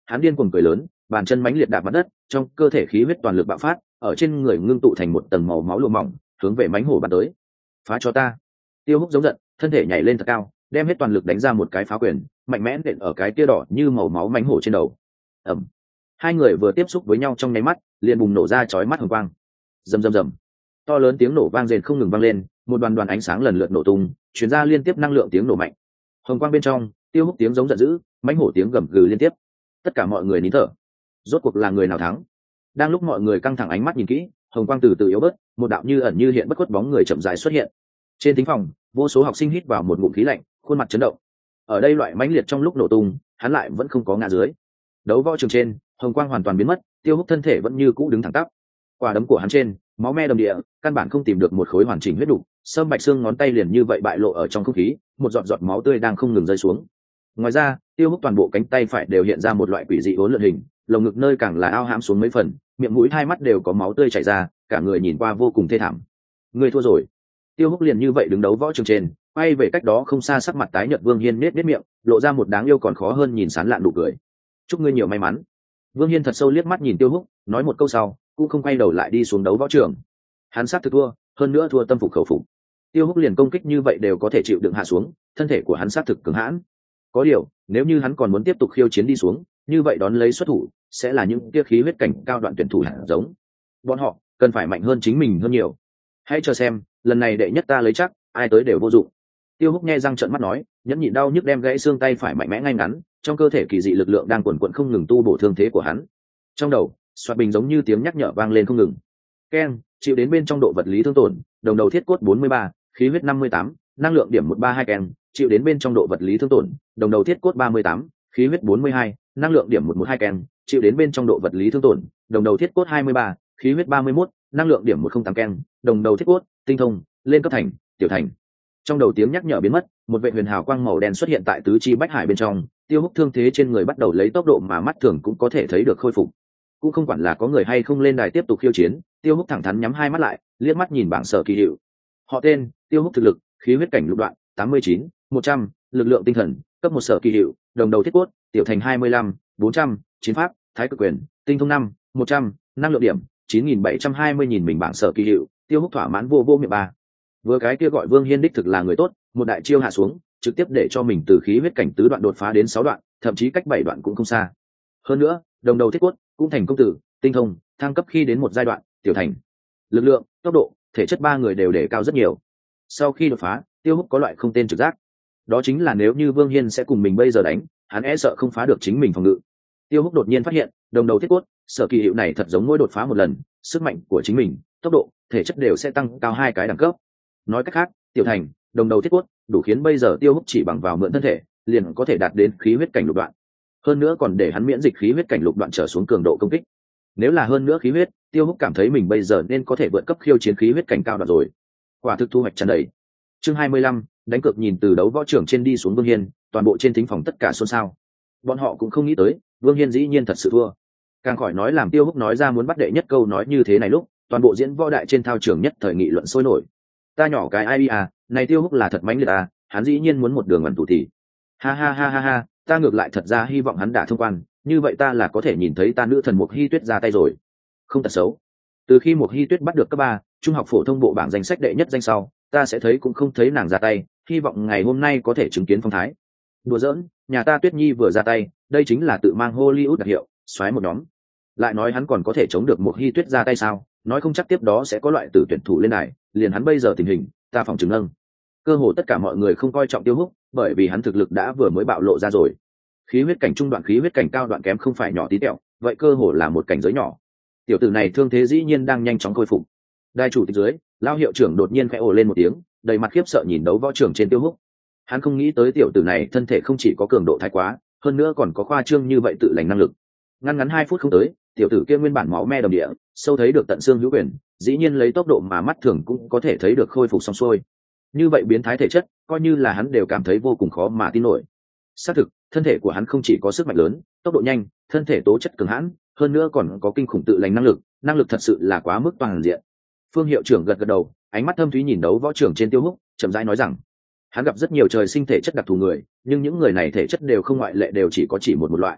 Hắn điên cuồng cười lớn, bàn chân mãnh liệt đạp mặt đất, trong cơ thể khí huyết toàn lực bạo phát, ở trên người ngưng tụ thành một tầng màu máu lụa mỏng, hướng về mãnh hổ bắn tới. Phá cho ta! Tiêu Húc giống giận, thân thể nhảy lên thật cao, đem hết toàn lực đánh ra một cái phá quyền, mạnh mẽ nện ở cái kia đỏ như màu máu mãnh hổ trên đầu. Ầm! Hai người vừa tiếp xúc với nhau trong nháy mắt, liền bùng nổ ra chói mắt hồng quang. Rầm rầm rầm. To lớn tiếng nổ vang rền không ngừng vang lên, một đoàn đoàn ánh sáng lần lượt nổ tung, truyền ra liên tiếp năng lượng tiếng nổ mạnh. Hồng quang bên trong, Tiêu Húc tiếng giống giận dữ, mãnh hổ tiếng gầm gừ liên tiếp. Tất cả mọi người nín thở. Rốt cuộc là người nào thắng? Đang lúc mọi người căng thẳng ánh mắt nhìn kỹ, hồng quang từ từ yếu bớt, một đạo như ẩn như hiện bất khuất bóng người chậm rãi xuất hiện. Trên thính phòng, vô số học sinh hít vào một ngụm khí lạnh, khuôn mặt chấn động. Ở đây loại mãnh liệt trong lúc nổ tung, hắn lại vẫn không có ngã dưới. Đấu võ trường trên, hồng quang hoàn toàn biến mất, Tiêu Húc thân thể vẫn như cũ đứng thẳng tắp. Quả đấm của hắn trên, máu me đầm địa, căn bản không tìm được một khối hoàn chỉnh huyết đủ, sâm bạch xương ngón tay liền như vậy bại lộ ở trong không khí, một giọt giọt máu tươi đang không ngừng rơi xuống. Ngoài ra, Tiêu Húc toàn bộ cánh tay phải đều hiện ra một loại quỷ dị uốn lượn hình, lồng ngực nơi càng là ao hãm xuống mấy phần, miệng mũi hai mắt đều có máu tươi chảy ra, cả người nhìn qua vô cùng thê thảm. Người thua rồi. Tiêu Húc liền như vậy đứng đấu võ trường trên, quay về cách đó không xa, sắc mặt tái nhợt Vương Hiên nết miệng, lộ ra một đáng yêu còn khó hơn nhìn sán lạn nụ cười. Chúc ngươi nhiều may mắn. Vương Hiên thật sâu liếc mắt nhìn Tiêu Húc, nói một câu sau, cũng không quay đầu lại đi xuống đấu võ trường. Hắn sát thực thua, hơn nữa thua tâm phục khẩu phục. Tiêu Húc liền công kích như vậy đều có thể chịu đựng hạ xuống, thân thể của hắn sát thực cứng hãn. Có điều, nếu như hắn còn muốn tiếp tục khiêu chiến đi xuống, như vậy đón lấy xuất thủ sẽ là những tia khí huyết cảnh cao đoạn tuyển thủ hạt giống. Bọn họ cần phải mạnh hơn chính mình hơn nhiều. Hãy chờ xem, lần này đệ nhất ta lấy chắc, ai tới đều vô dụng. Tiêu Húc nghe răng trợn mắt nói, nhẫn nhịn đau nhức đem gãy xương tay phải mạnh mẽ ngay ngắn, trong cơ thể kỳ dị lực lượng đang quần quật không ngừng tu bổ thương thế của hắn. Trong đầu, xoạt bình giống như tiếng nhắc nhở vang lên không ngừng. Keng, chịu đến bên trong độ vật lý thương tổn, đồng đầu thiết cốt 43, khí huyết 58, năng lượng điểm 132 keng, chịu đến bên trong độ vật lý thương tổn, đồng đầu thiết cốt 38, khí huyết 42, năng lượng điểm 112 keng, chịu đến bên trong độ vật lý thương tổn, đồng đầu thiết cốt 23, khí huyết 31, năng lượng điểm 108 keng, đồng đầu thiết cốt, tinh thông, lên cấp thành, tiểu thành. Trong đầu tiếng nhắc nhở biến mất, một vệ huyền hào quang màu đen xuất hiện tại tứ chi bách hải bên trong, Tiêu Húc thương thế trên người bắt đầu lấy tốc độ mà mắt thường cũng có thể thấy được khôi phục. Cũng không quản là có người hay không lên đài tiếp tục khiêu chiến, Tiêu Húc thẳng thắn nhắm hai mắt lại, liếc mắt nhìn bảng sở kỳ hiệu. Họ tên: Tiêu Húc, thực lực: khí huyết cảnh lục đoạn 89, 100, lực lượng tinh thần cấp 1 sở kỳ hiệu, đồng đầu thiết cốt, tiểu thành 25, 400, chiến pháp, thái cực quyền, tinh thông 5, 100, năng lượng điểm 9720. Nhìn mình bảng sở kỳ hiệu, Tiêu Húc thỏa mãn vô miệng ba. Vừa cái kia gọi Vương Hiên đích thực là người tốt, một đại chiêu hạ xuống, trực tiếp để cho mình từ khí huyết cảnh tứ đoạn đột phá đến 6 đoạn, thậm chí cách 7 đoạn cũng không xa. Hơn nữa, đồng đầu thiết cốt cũng thành công tử, tinh thông, thăng cấp khi đến một giai đoạn, tiểu thành. Lực lượng, tốc độ, thể chất ba người đều đề cao rất nhiều. Sau khi đột phá, Tiêu Húc có loại không tên trực giác, đó chính là nếu như Vương Hiên sẽ cùng mình bây giờ đánh, hắn e sợ không phá được chính mình phòng ngự. Tiêu Húc đột nhiên phát hiện, đồng đầu thiết cốt, sở kỳ hiệu này thật giống mỗi đột phá một lần, sức mạnh của chính mình, tốc độ, thể chất đều sẽ tăng cao 2 cái đẳng cấp. Nói cách khác, tiểu thành, đồng đầu thiết cốt, đủ khiến bây giờ Tiêu Húc chỉ bằng vào mượn thân thể, liền có thể đạt đến khí huyết cảnh lục đoạn. Hơn nữa còn để hắn miễn dịch khí huyết cảnh lục đoạn trở xuống cường độ công kích. Nếu là hơn nữa khí huyết, Tiêu Húc cảm thấy mình bây giờ nên có thể vượt cấp khiêu chiến khí huyết cảnh cao đoạn rồi. Quả thực thu hoạch tràn đầy. Chương 25, đánh cược. Nhìn từ đấu võ trưởng trên đi xuống Vương Hiên, toàn bộ trên thính phòng tất cả xôn xao. Bọn họ cũng không nghĩ tới, Vương Hiên dĩ nhiên thật sự thua. Càng khỏi nói làm Tiêu Húc nói ra muốn bắt đệ nhất câu nói như thế này lúc, toàn bộ diễn võ đại trên thao trường nhất thời nghị luận sôi nổi. Ta nhỏ cái ai à, này Tiêu Húc là thật mãnh liệt à, hắn dĩ nhiên muốn một đường ẩn tù thì. Ha ha ha ha ha, ta ngược lại thật ra hy vọng hắn đã thông quan, như vậy ta là có thể nhìn thấy ta nữ thần Mộc Hi Tuyết ra tay rồi. Không tật xấu. Từ khi Mộc Hi Tuyết bắt được cấp 3, trung học phổ thông bộ bảng danh sách đệ nhất danh sau, ta sẽ thấy cũng không thấy nàng ra tay, hy vọng ngày hôm nay có thể chứng kiến phong thái. Đùa giỡn, nhà ta Tuyết Nhi vừa ra tay, đây chính là tự mang Hollywood đặc hiệu, xoáy một nhóm. Lại nói hắn còn có thể chống được Mộc Hi Tuyết ra tay sao? Nói không chắc tiếp đó sẽ có loại tử tuyển thủ lên đài, liền hắn bây giờ tình hình, ta phòng chứng nâng. Cơ hồ tất cả mọi người không coi trọng Tiêu Húc, bởi vì hắn thực lực đã vừa mới bạo lộ ra rồi. Khí huyết cảnh trung đoạn, khí huyết cảnh cao đoạn kém không phải nhỏ tí tẹo, vậy cơ hồ là một cảnh giới nhỏ. Tiểu tử này thương thế dĩ nhiên đang nhanh chóng khôi phục. Đại chủ tịch dưới, Lao hiệu trưởng đột nhiên khẽ ồ lên một tiếng, đầy mặt khiếp sợ nhìn đấu võ trưởng trên Tiêu Húc. Hắn không nghĩ tới tiểu tử này thân thể không chỉ có cường độ thái quá, hơn nữa còn có khoa trương như vậy tự lành năng lực. Ngắn 2 phút không tới, tiểu tử kia nguyên bản máu me đồng địa, sâu thấy được tận xương hữu quyền, dĩ nhiên lấy tốc độ mà mắt thường cũng có thể thấy được khôi phục xong xuôi. Như vậy biến thái thể chất, coi như là hắn đều cảm thấy vô cùng khó mà tin nổi. Xác thực, thân thể của hắn không chỉ có sức mạnh lớn, tốc độ nhanh, thân thể tố chất cường hãn, hơn nữa còn có kinh khủng tự lành năng lực thật sự là quá mức toàn diện. Phương hiệu trưởng gật gật đầu, ánh mắt thâm thúy nhìn đấu võ trưởng trên Tiêu Húc, chậm rãi nói rằng, hắn gặp rất nhiều trời sinh thể chất đặc thù người, nhưng những người này thể chất đều không ngoại lệ đều chỉ có một loại.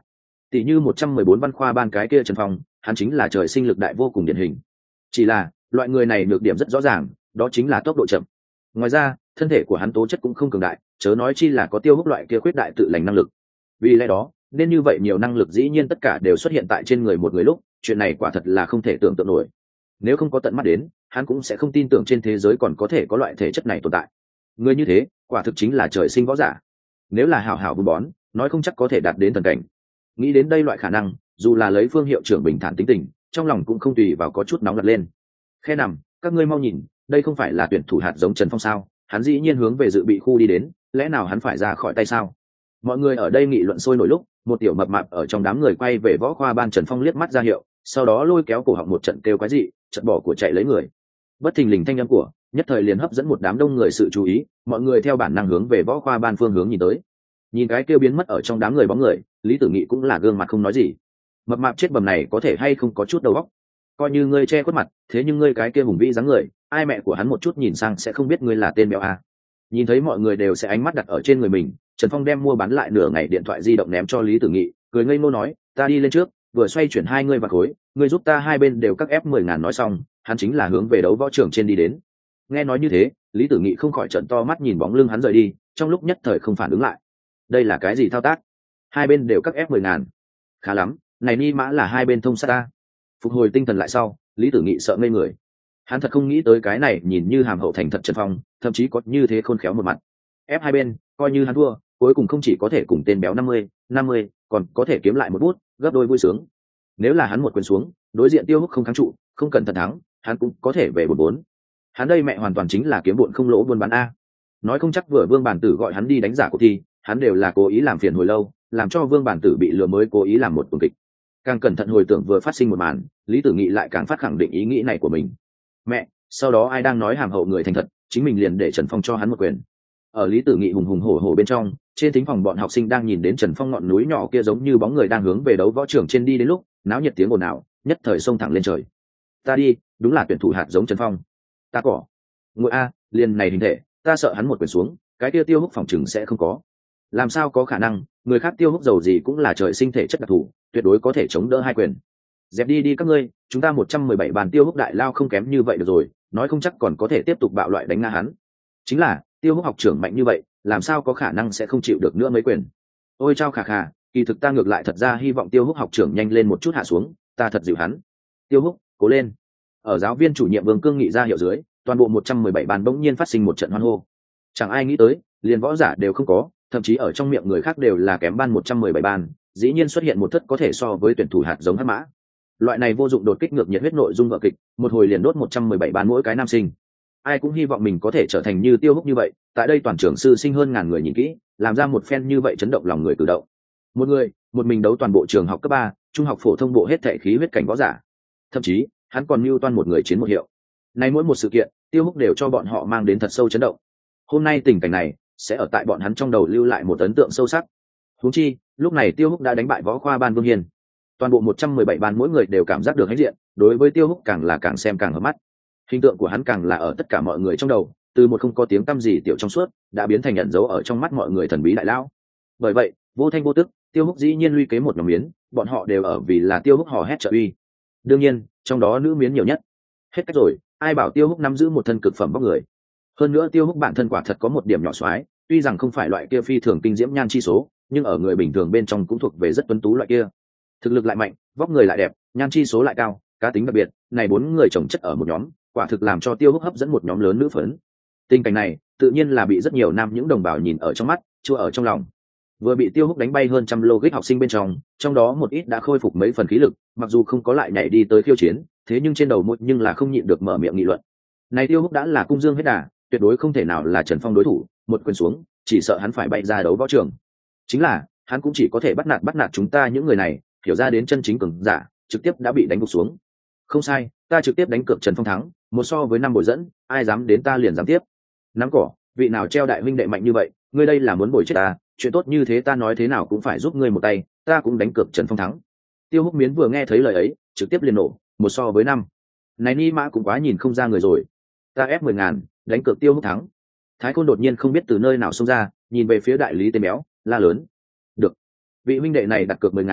Tỷ như 114 văn khoa ban cái kia Trần Phong, hắn chính là trời sinh lực đại vô cùng điển hình. Chỉ là loại người này nhược điểm rất rõ ràng, đó chính là tốc độ chậm. Ngoài ra thân thể của hắn tố chất cũng không cường đại, chớ nói chi là có Tiêu Húc loại kia khuyết đại tự lành năng lực. Vì lẽ đó nên như vậy nhiều năng lực dĩ nhiên tất cả đều xuất hiện tại trên người một người lúc, chuyện này quả thật là không thể tưởng tượng nổi. Nếu không có tận mắt đến, hắn cũng sẽ không tin tưởng trên thế giới còn có thể có loại thể chất này tồn tại. Người như thế quả thực chính là trời sinh võ giả, nếu là hảo hảo vun bón nói không chắc có thể đạt đến thần cảnh. Nghĩ đến đây loại khả năng, dù là lấy Phương hiệu trưởng bình thản tính tình, trong lòng cũng không tùy vào có chút nóng lật lên. Khe nằm, các ngươi mau nhìn, đây không phải là tuyển thủ hạt giống Trần Phong sao? Hắn dĩ nhiên hướng về dự bị khu đi đến, lẽ nào hắn phải ra khỏi tay sao? Mọi người ở đây nghị luận sôi nổi lúc, một tiểu mập mạp ở trong đám người quay về võ khoa ban Trần Phong liếc mắt ra hiệu, sau đó lôi kéo cổ họng một trận kêu quái dị, chật bỏ của chạy lấy người. Bất thình lình thanh âm của nhất thời liền hấp dẫn một đám đông người sự chú ý, mọi người theo bản năng hướng về võ khoa ban phương hướng nhìn tới. Nhìn cái kêu biến mất ở trong đám người bóng người, Lý Tử Nghị cũng là gương mặt không nói gì. Mập mạp chết bầm này có thể hay không có chút đầu óc? Coi như ngươi che khuất mặt, thế nhưng ngươi cái kia hùng vĩ dáng người, ai mẹ của hắn một chút nhìn sang sẽ không biết ngươi là tên béo à? Nhìn thấy mọi người đều sẽ ánh mắt đặt ở trên người mình, Trần Phong đem mua bán lại nửa ngày điện thoại di động ném cho Lý Tử Nghị, cười ngây ngô nói, ta đi lên trước, vừa xoay chuyển hai ngươi vào khối, ngươi giúp ta hai bên đều các ép 10.000 nói xong, hắn chính là hướng về đấu võ trường trên đi đến. Nghe nói như thế, Lý Tử Nghị không khỏi trợn to mắt nhìn bóng lưng hắn rời đi, trong lúc nhất thời không phản ứng lại. Đây là cái gì thao tác? Hai bên đều các ép 10.000. Khá lắm, này ni mã là hai bên thông sát ta. Phục hồi tinh thần lại sau, Lý Tử Nghị sợ ngây người. Hắn thật không nghĩ tới cái này nhìn như hàm hậu thành thật Trần Phong, thậm chí có như thế khôn khéo một mặt. Ép hai bên, coi như hắn thua, cuối cùng không chỉ có thể cùng tên béo 50, còn có thể kiếm lại một bút, gấp đôi vui sướng. Nếu là hắn một quyền xuống, đối diện Tiêu Húc không kháng trụ, không cần thật thắng, hắn cũng có thể về 4-4. Hắn đây mẹ hoàn toàn chính là kiếm bộn không lỗ buôn bán a. Nói không chắc vừa Vương Bản Tử gọi hắn đi đánh giả cuộc thi, hắn đều là cố ý làm phiền hồi lâu, làm cho Vương Bản Tử bị lừa mới cố ý làm một tuần kịch. Càng cẩn thận hồi tưởng vừa phát sinh một màn, Lý Tử Nghị lại càng phát khẳng định ý nghĩ này của mình. Mẹ, sau đó ai đang nói hàm hậu người thành thật, chính mình liền để Trần Phong cho hắn một quyền. Ở Lý Tử Nghị hùng hùng hổ hổ bên trong, trên thính phòng bọn học sinh đang nhìn đến Trần Phong ngọn núi nhỏ kia giống như bóng người đang hướng về đấu võ trường trên đi đến lúc, náo nhiệt tiếng ồn ào, nhất thời xông thẳng lên trời. Ta đi, đúng là tuyển thủ hạt giống Trần Phong. Ta cỏ. Ngụy a, liền này hình thể, ta sợ hắn một quyền xuống, cái kia Tiêu Húc phòng chừng sẽ không có. Làm sao có khả năng, người khác Tiêu Húc giàu gì cũng là trời sinh thể chất đặc thù, tuyệt đối có thể chống đỡ hai quyền. Dẹp đi đi các ngươi, chúng ta 117 bàn Tiêu Húc đại lao không kém như vậy được rồi, nói không chắc còn có thể tiếp tục bạo loại đánh ngã hắn. Chính là, Tiêu Húc học trưởng mạnh như vậy, làm sao có khả năng sẽ không chịu được nữa mấy quyền. Ôi chao khà khà, kỳ thực ta ngược lại thật ra hy vọng Tiêu Húc học trưởng nhanh lên một chút hạ xuống, ta thật dịu hắn. Tiêu Húc, cố lên. Ở giáo viên chủ nhiệm Vương Cương nghị ra hiệu dưới, toàn bộ 117 bàn bỗng nhiên phát sinh một trận hoan hô. Chẳng ai nghĩ tới, liền võ giả đều không có, thậm chí ở trong miệng người khác đều là kém ban 117 bàn, dĩ nhiên xuất hiện một thất có thể so với tuyển thủ hạt giống hắc mã. Loại này vô dụng đột kích ngược nhiệt huyết nội dung vở kịch, một hồi liền đốt 117 bàn mỗi cái nam sinh. Ai cũng hy vọng mình có thể trở thành như Tiêu Húc như vậy, tại đây toàn trường sư sinh hơn ngàn người nhìn kỹ, làm ra một phen như vậy chấn động lòng người cử động. Một người, một mình đấu toàn bộ trường học cấp 3, trung học phổ thông bộ hết thảy khí huyết cảnh võ giả. Thậm chí, hắn còn mưu toan một người chiến một hiệu. Nay mỗi một sự kiện, Tiêu Húc đều cho bọn họ mang đến thật sâu chấn động. Hôm nay tình cảnh này sẽ ở tại bọn hắn trong đầu lưu lại một ấn tượng sâu sắc. Huống chi, lúc này Tiêu Húc đã đánh bại võ khoa ban Vương Hiền. Toàn bộ 117 ban mỗi người đều cảm giác được hãnh diện, đối với Tiêu Húc càng là càng xem càng hợp mắt. Hình tượng của hắn càng là ở tất cả mọi người trong đầu, từ một không có tiếng tăm gì tiểu trong suốt, đã biến thành nhận dấu ở trong mắt mọi người thần bí đại lão. Bởi vậy, vô thanh vô tức, Tiêu Húc dĩ nhiên luy kế một nhóm miến, bọn họ đều ở vì là Tiêu Húc hò hét trợ uy. Đương nhiên, trong đó nữ miến nhiều nhất. Hết cách rồi, ai bảo Tiêu Húc nắm giữ một thân cực phẩm vóc người. Hơn nữa Tiêu Húc bản thân quả thật có một điểm nhỏ xoái, tuy rằng không phải loại kia phi thường kinh diễm nhan chi số, nhưng ở người bình thường bên trong cũng thuộc về rất tuấn tú loại kia. Thực lực lại mạnh, vóc người lại đẹp, nhan chi số lại cao, cá tính đặc biệt, này bốn người chồng chất ở một nhóm, quả thực làm cho Tiêu Húc hấp dẫn một nhóm lớn nữ phấn. Tình cảnh này, tự nhiên là bị rất nhiều nam những đồng bào nhìn ở trong mắt, chua ở trong lòng. Vừa bị Tiêu Húc đánh bay hơn trăm logic học sinh bên trong đó một ít đã khôi phục mấy phần khí lực, mặc dù không có lại nhảy đi tới khiêu chiến, thế nhưng trên đầu một nhưng là không nhịn được mở miệng nghị luận. Này Tiêu Húc đã là cung dương hết đà, tuyệt đối không thể nào là Trần Phong đối thủ, một quyền xuống, chỉ sợ hắn phải bay ra đấu võ trường. Chính là, hắn cũng chỉ có thể bắt nạt chúng ta những người này, hiểu ra đến chân chính cường giả, trực tiếp đã bị đánh gục xuống. Không sai, ta trực tiếp đánh cược Trần Phong thắng, một so với năm bồi dẫn, ai dám đến ta liền dám tiếp. Nắm cỏ, vị nào treo đại huynh đệ mạnh như vậy, ngươi đây là muốn bồi chết ta, chuyện tốt như thế ta nói thế nào cũng phải giúp ngươi một tay, ta cũng đánh cược Trần Phong thắng. Tiêu Húc Miến vừa nghe thấy lời ấy, trực tiếp liền nổ, một so với năm. Này ni mã cũng quá nhìn không ra người rồi. Ta ép 10.000, đánh cược Tiêu Húc thắng. Thái Khôn đột nhiên không biết từ nơi nào xông ra, nhìn về phía đại lý tên béo, la lớn. Được. Vị huynh đệ này đặt cược 10.000,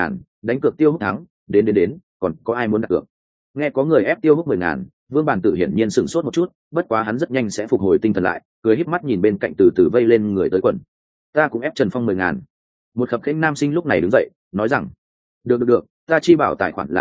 đánh cược Tiêu Húc thắng, đến, còn có ai muốn đặt cược? Nghe có người ép Tiêu Húc 10.000, Vương Bản Tử hiển nhiên sửng sốt một chút, bất quá hắn rất nhanh sẽ phục hồi tinh thần lại, cười híp mắt nhìn bên cạnh từ từ vây lên người tới quần. Ta cũng ép Trần Phong 10.000. Một khập khiễng nam sinh lúc này đứng dậy, nói rằng: Được, ta chi bảo tài khoản là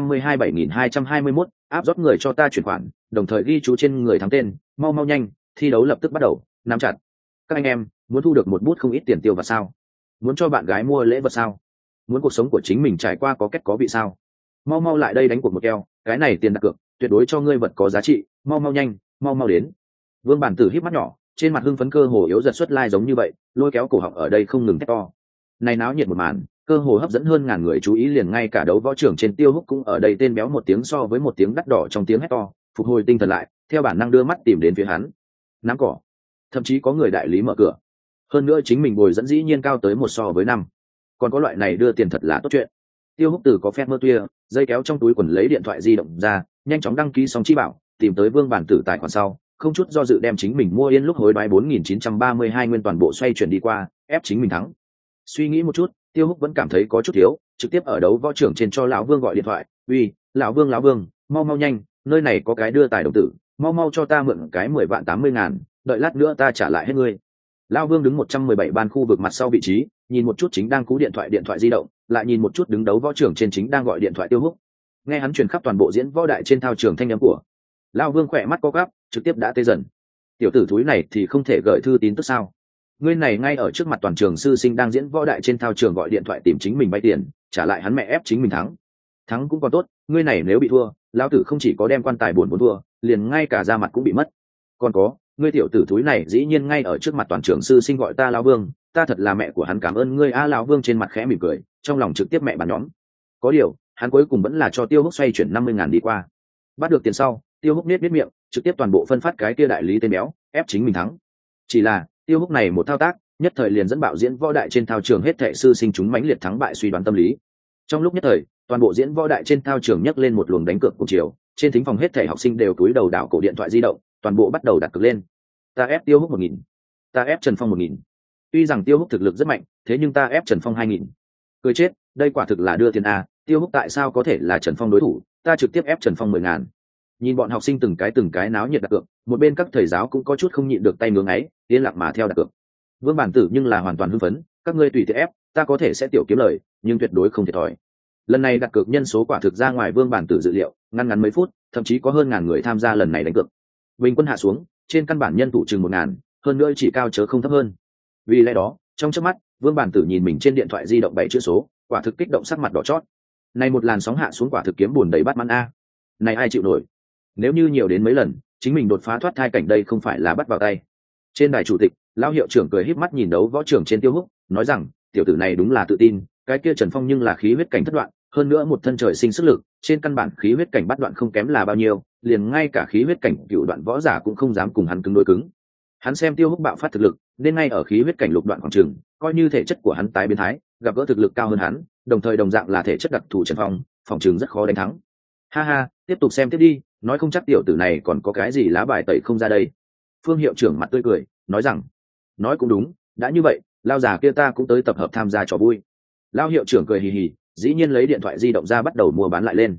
152.221, áp rót người cho ta chuyển khoản, đồng thời ghi chú trên người thắng tên, mau nhanh, thi đấu lập tức bắt đầu, nắm chặt. Các anh em, muốn thu được một bút không ít tiền tiêu vặt sao? Muốn cho bạn gái mua lễ vật sao? Muốn cuộc sống của chính mình trải qua có kết có vị sao? Mau lại đây đánh cuộc một keo, cái này tiền đặt cược, tuyệt đối cho ngươi vật có giá trị, mau nhanh, mau đến. Vương Bản Tử híp mắt nhỏ, trên mặt hưng phấn cơ hồ yếu giật xuất lai giống như vậy, lôi kéo cổ họng ở đây không ngừng thét to. Này náo nhiệt một màn, cơ hồ hấp dẫn hơn ngàn người chú ý, liền ngay cả đấu võ trưởng trên Tiêu Húc cũng ở đây tên béo một tiếng so với một tiếng đắt đỏ trong tiếng hét to, phục hồi tinh thần lại, theo bản năng đưa mắt tìm đến phía hắn. Nắm cỏ, thậm chí có người đại lý mở cửa. Hơn nữa chính mình bồi dẫn dĩ nhiên cao tới 1 so với 5. Còn có loại này đưa tiền thật là tốt chuyện. Tiêu Húc Tử có phép mơ tuya, dây kéo trong túi quần lấy điện thoại di động ra, nhanh chóng đăng ký xong chi bảo, tìm tới Vương Bản Tử tài khoản sau, không chút do dự đem chính mình mua yên lúc hối đoái 4.932 nguyên toàn bộ xoay chuyển đi qua, ép chính mình thắng. Suy nghĩ một chút, Tiêu Húc vẫn cảm thấy có chút thiếu, trực tiếp ở đấu võ trưởng trên cho lão Vương gọi điện thoại. Uy, lão Vương, mau nhanh, nơi này có cái đưa tài đồng tử, mau cho ta mượn cái 10.80.000, đợi lát nữa ta trả lại hết ngươi. Lão Vương đứng 117 ban khu vực mặt sau vị trí, nhìn một chút chính đang cú điện thoại di động, lại nhìn một chút đứng đấu võ trưởng trên chính đang gọi điện thoại Tiêu Húc. Nghe hắn truyền khắp toàn bộ diễn võ đại trên thao trường thanh âm của Lão Vương khỏe mắt co quắp, trực tiếp đã tê dần. Tiểu tử thúi này thì không thể gửi thư tín tức sao? Ngươi này ngay ở trước mặt toàn trường sư sinh đang diễn võ đại trên thao trường gọi điện thoại tìm chính mình vay tiền, trả lại hắn mẹ ép chính mình thắng cũng còn tốt, ngươi này nếu bị thua, lão tử không chỉ có đem quan tài buồn thua, liền ngay cả da mặt cũng bị mất. Còn có, ngươi tiểu tử thúi này dĩ nhiên ngay ở trước mặt toàn trường sư sinh gọi ta lão Vương, ta thật là mẹ của hắn cảm ơn ngươi a. Lão Vương trên mặt khẽ mỉm cười, trong lòng trực tiếp mẹ bàn nhóm. Có điều, hắn cuối cùng vẫn là cho Tiêu Húc xoay chuyển 50.000 đi qua. Bắt được tiền sau, Tiêu Húc biết miệng, trực tiếp toàn bộ phân phát cái kia đại lý tên béo, ép chính mình thắng. Chỉ là Tiêu Húc này một thao tác, nhất thời liền dẫn bạo diễn võ đại trên thao trường hết thảy sư sinh chúng mãnh liệt thắng bại suy đoán tâm lý. Trong lúc nhất thời, toàn bộ diễn võ đại trên thao trường nhấc lên một luồng đánh cược cùng chiều, trên thính phòng hết thảy học sinh đều cúi đầu đảo cổ điện thoại di động, toàn bộ bắt đầu đặt cược lên. Ta ép Tiêu Húc 1.000, ta ép Trần Phong 1.000. Tuy rằng Tiêu Húc thực lực rất mạnh, thế nhưng ta ép Trần Phong 2.000. Cười chết, đây quả thực là đưa tiền a, Tiêu Húc tại sao có thể là Trần Phong đối thủ, ta trực tiếp ép Trần Phong 10.000. Nhìn bọn học sinh từng cái náo nhiệt đặt cược, một bên các thầy giáo cũng có chút không nhịn được tay ngưỡng ấy, yên lặng mà theo đặt cược. Vương Bản Tử nhưng là hoàn toàn hưng phấn, các ngươi tùy tiện ép, ta có thể sẽ tiểu kiếm lời, nhưng tuyệt đối không thiệt thòi. Lần này đặt cược nhân số quả thực ra ngoài Vương Bản Tử dự liệu, ngắn mấy phút, thậm chí có hơn ngàn người tham gia lần này đánh cược. Bình quân hạ xuống, trên căn bản nhân thủ chừng 1.000, hơn nữa chỉ cao chớ không thấp hơn. Vì lẽ đó, trong chớp mắt, Vương Bản Tử nhìn mình trên điện thoại di động 7 chữ số, quả thực kích động sắc mặt đỏ chót. Này một làn sóng hạ xuống quả thực kiếm buồn đầy bát mãn a. Này ai chịu nổi? Nếu như nhiều đến mấy lần, chính mình đột phá thoát thai cảnh đây không phải là bắt vào tay. Trên đài chủ tịch, lão hiệu trưởng cười híp mắt nhìn đấu võ trưởng trên Tiêu Húc, nói rằng, tiểu tử này đúng là tự tin, cái kia Trần Phong nhưng là khí huyết cảnh thất đoạn, hơn nữa một thân trời sinh sức lực, trên căn bản khí huyết cảnh bắt đoạn không kém là bao nhiêu, liền ngay cả khí huyết cảnh cựu đoạn võ giả cũng không dám cùng hắn cứng đối cứng. Hắn xem Tiêu Húc bạo phát thực lực, nên ngay ở khí huyết cảnh lục đoạn khoảng chừng, coi như thể chất của hắn tái biến thái, gặp gỡ thực lực cao hơn hắn, đồng thời đồng dạng là thể chất đặc thù Trần Phong, phòng chừng rất khó đánh thắng. Ha, tiếp tục xem tiếp đi, nói không chắc tiểu tử này còn có cái gì lá bài tẩy không ra đây. Phương hiệu trưởng mặt tươi cười, nói rằng, nói cũng đúng, đã như vậy, lao già kia ta cũng tới tập hợp tham gia trò vui. Lao hiệu trưởng cười hì hì, dĩ nhiên lấy điện thoại di động ra bắt đầu mua bán lại lên.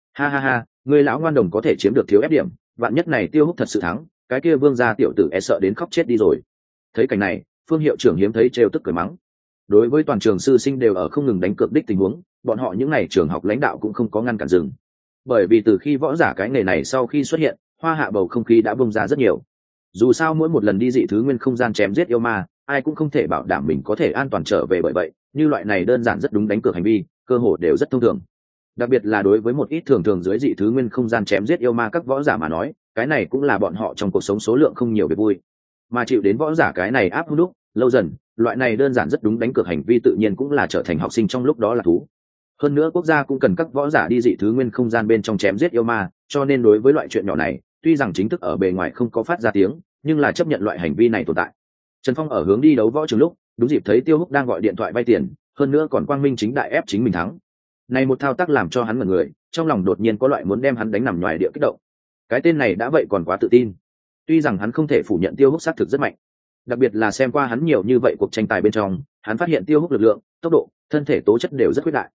Ha, người lão ngoan đồng có thể chiếm được thiếu ép điểm, vạn nhất này Tiêu Húc thật sự thắng, cái kia Vương gia tiểu tử e sợ đến khóc chết đi rồi. Thấy cảnh này, Phương hiệu trưởng hiếm thấy trêu tức cười mắng. Đối với toàn trường sư sinh đều ở không ngừng đánh cược đích tình huống, bọn họ những ngày trường học lãnh đạo cũng không có ngăn cản dừng. Bởi vì từ khi võ giả cái nghề này sau khi xuất hiện, hoa hạ bầu không khí đã bung ra rất nhiều. Dù sao mỗi một lần đi dị thứ nguyên không gian chém giết yêu ma, ai cũng không thể bảo đảm mình có thể an toàn trở về, bởi vậy như loại này đơn giản rất đúng đánh cược hành vi, cơ hội đều rất thông thường. Đặc biệt là đối với một ít thường dưới dị thứ nguyên không gian chém giết yêu ma các võ giả mà nói, cái này cũng là bọn họ trong cuộc sống số lượng không nhiều về vui. Mà chịu đến võ giả cái này áp hút đúc, lâu dần, loại này đơn giản rất đúng đánh cược hành vi tự nhiên cũng là trở thành học sinh trong lúc đó là thú. Hơn nữa quốc gia cũng cần các võ giả đi dị thứ nguyên không gian bên trong chém giết yêu ma, cho nên đối với loại chuyện nhỏ này, tuy rằng chính thức ở bề ngoài không có phát ra tiếng, nhưng là chấp nhận loại hành vi này tồn tại. Trần Phong ở hướng đi đấu võ trường lúc, đúng dịp thấy Tiêu Húc đang gọi điện thoại vay tiền, hơn nữa còn quang minh chính đại ép chính mình thắng. Này một thao tác làm cho hắn ngẩn người, trong lòng đột nhiên có loại muốn đem hắn đánh nằm ngoài địa kích động. Cái tên này đã vậy còn quá tự tin. Tuy rằng hắn không thể phủ nhận Tiêu Húc xác thực rất mạnh, đặc biệt là xem qua hắn nhiều như vậy cuộc tranh tài bên trong, hắn phát hiện Tiêu Húc lực lượng, tốc độ, thân thể tố chất đều rất khuyết đại.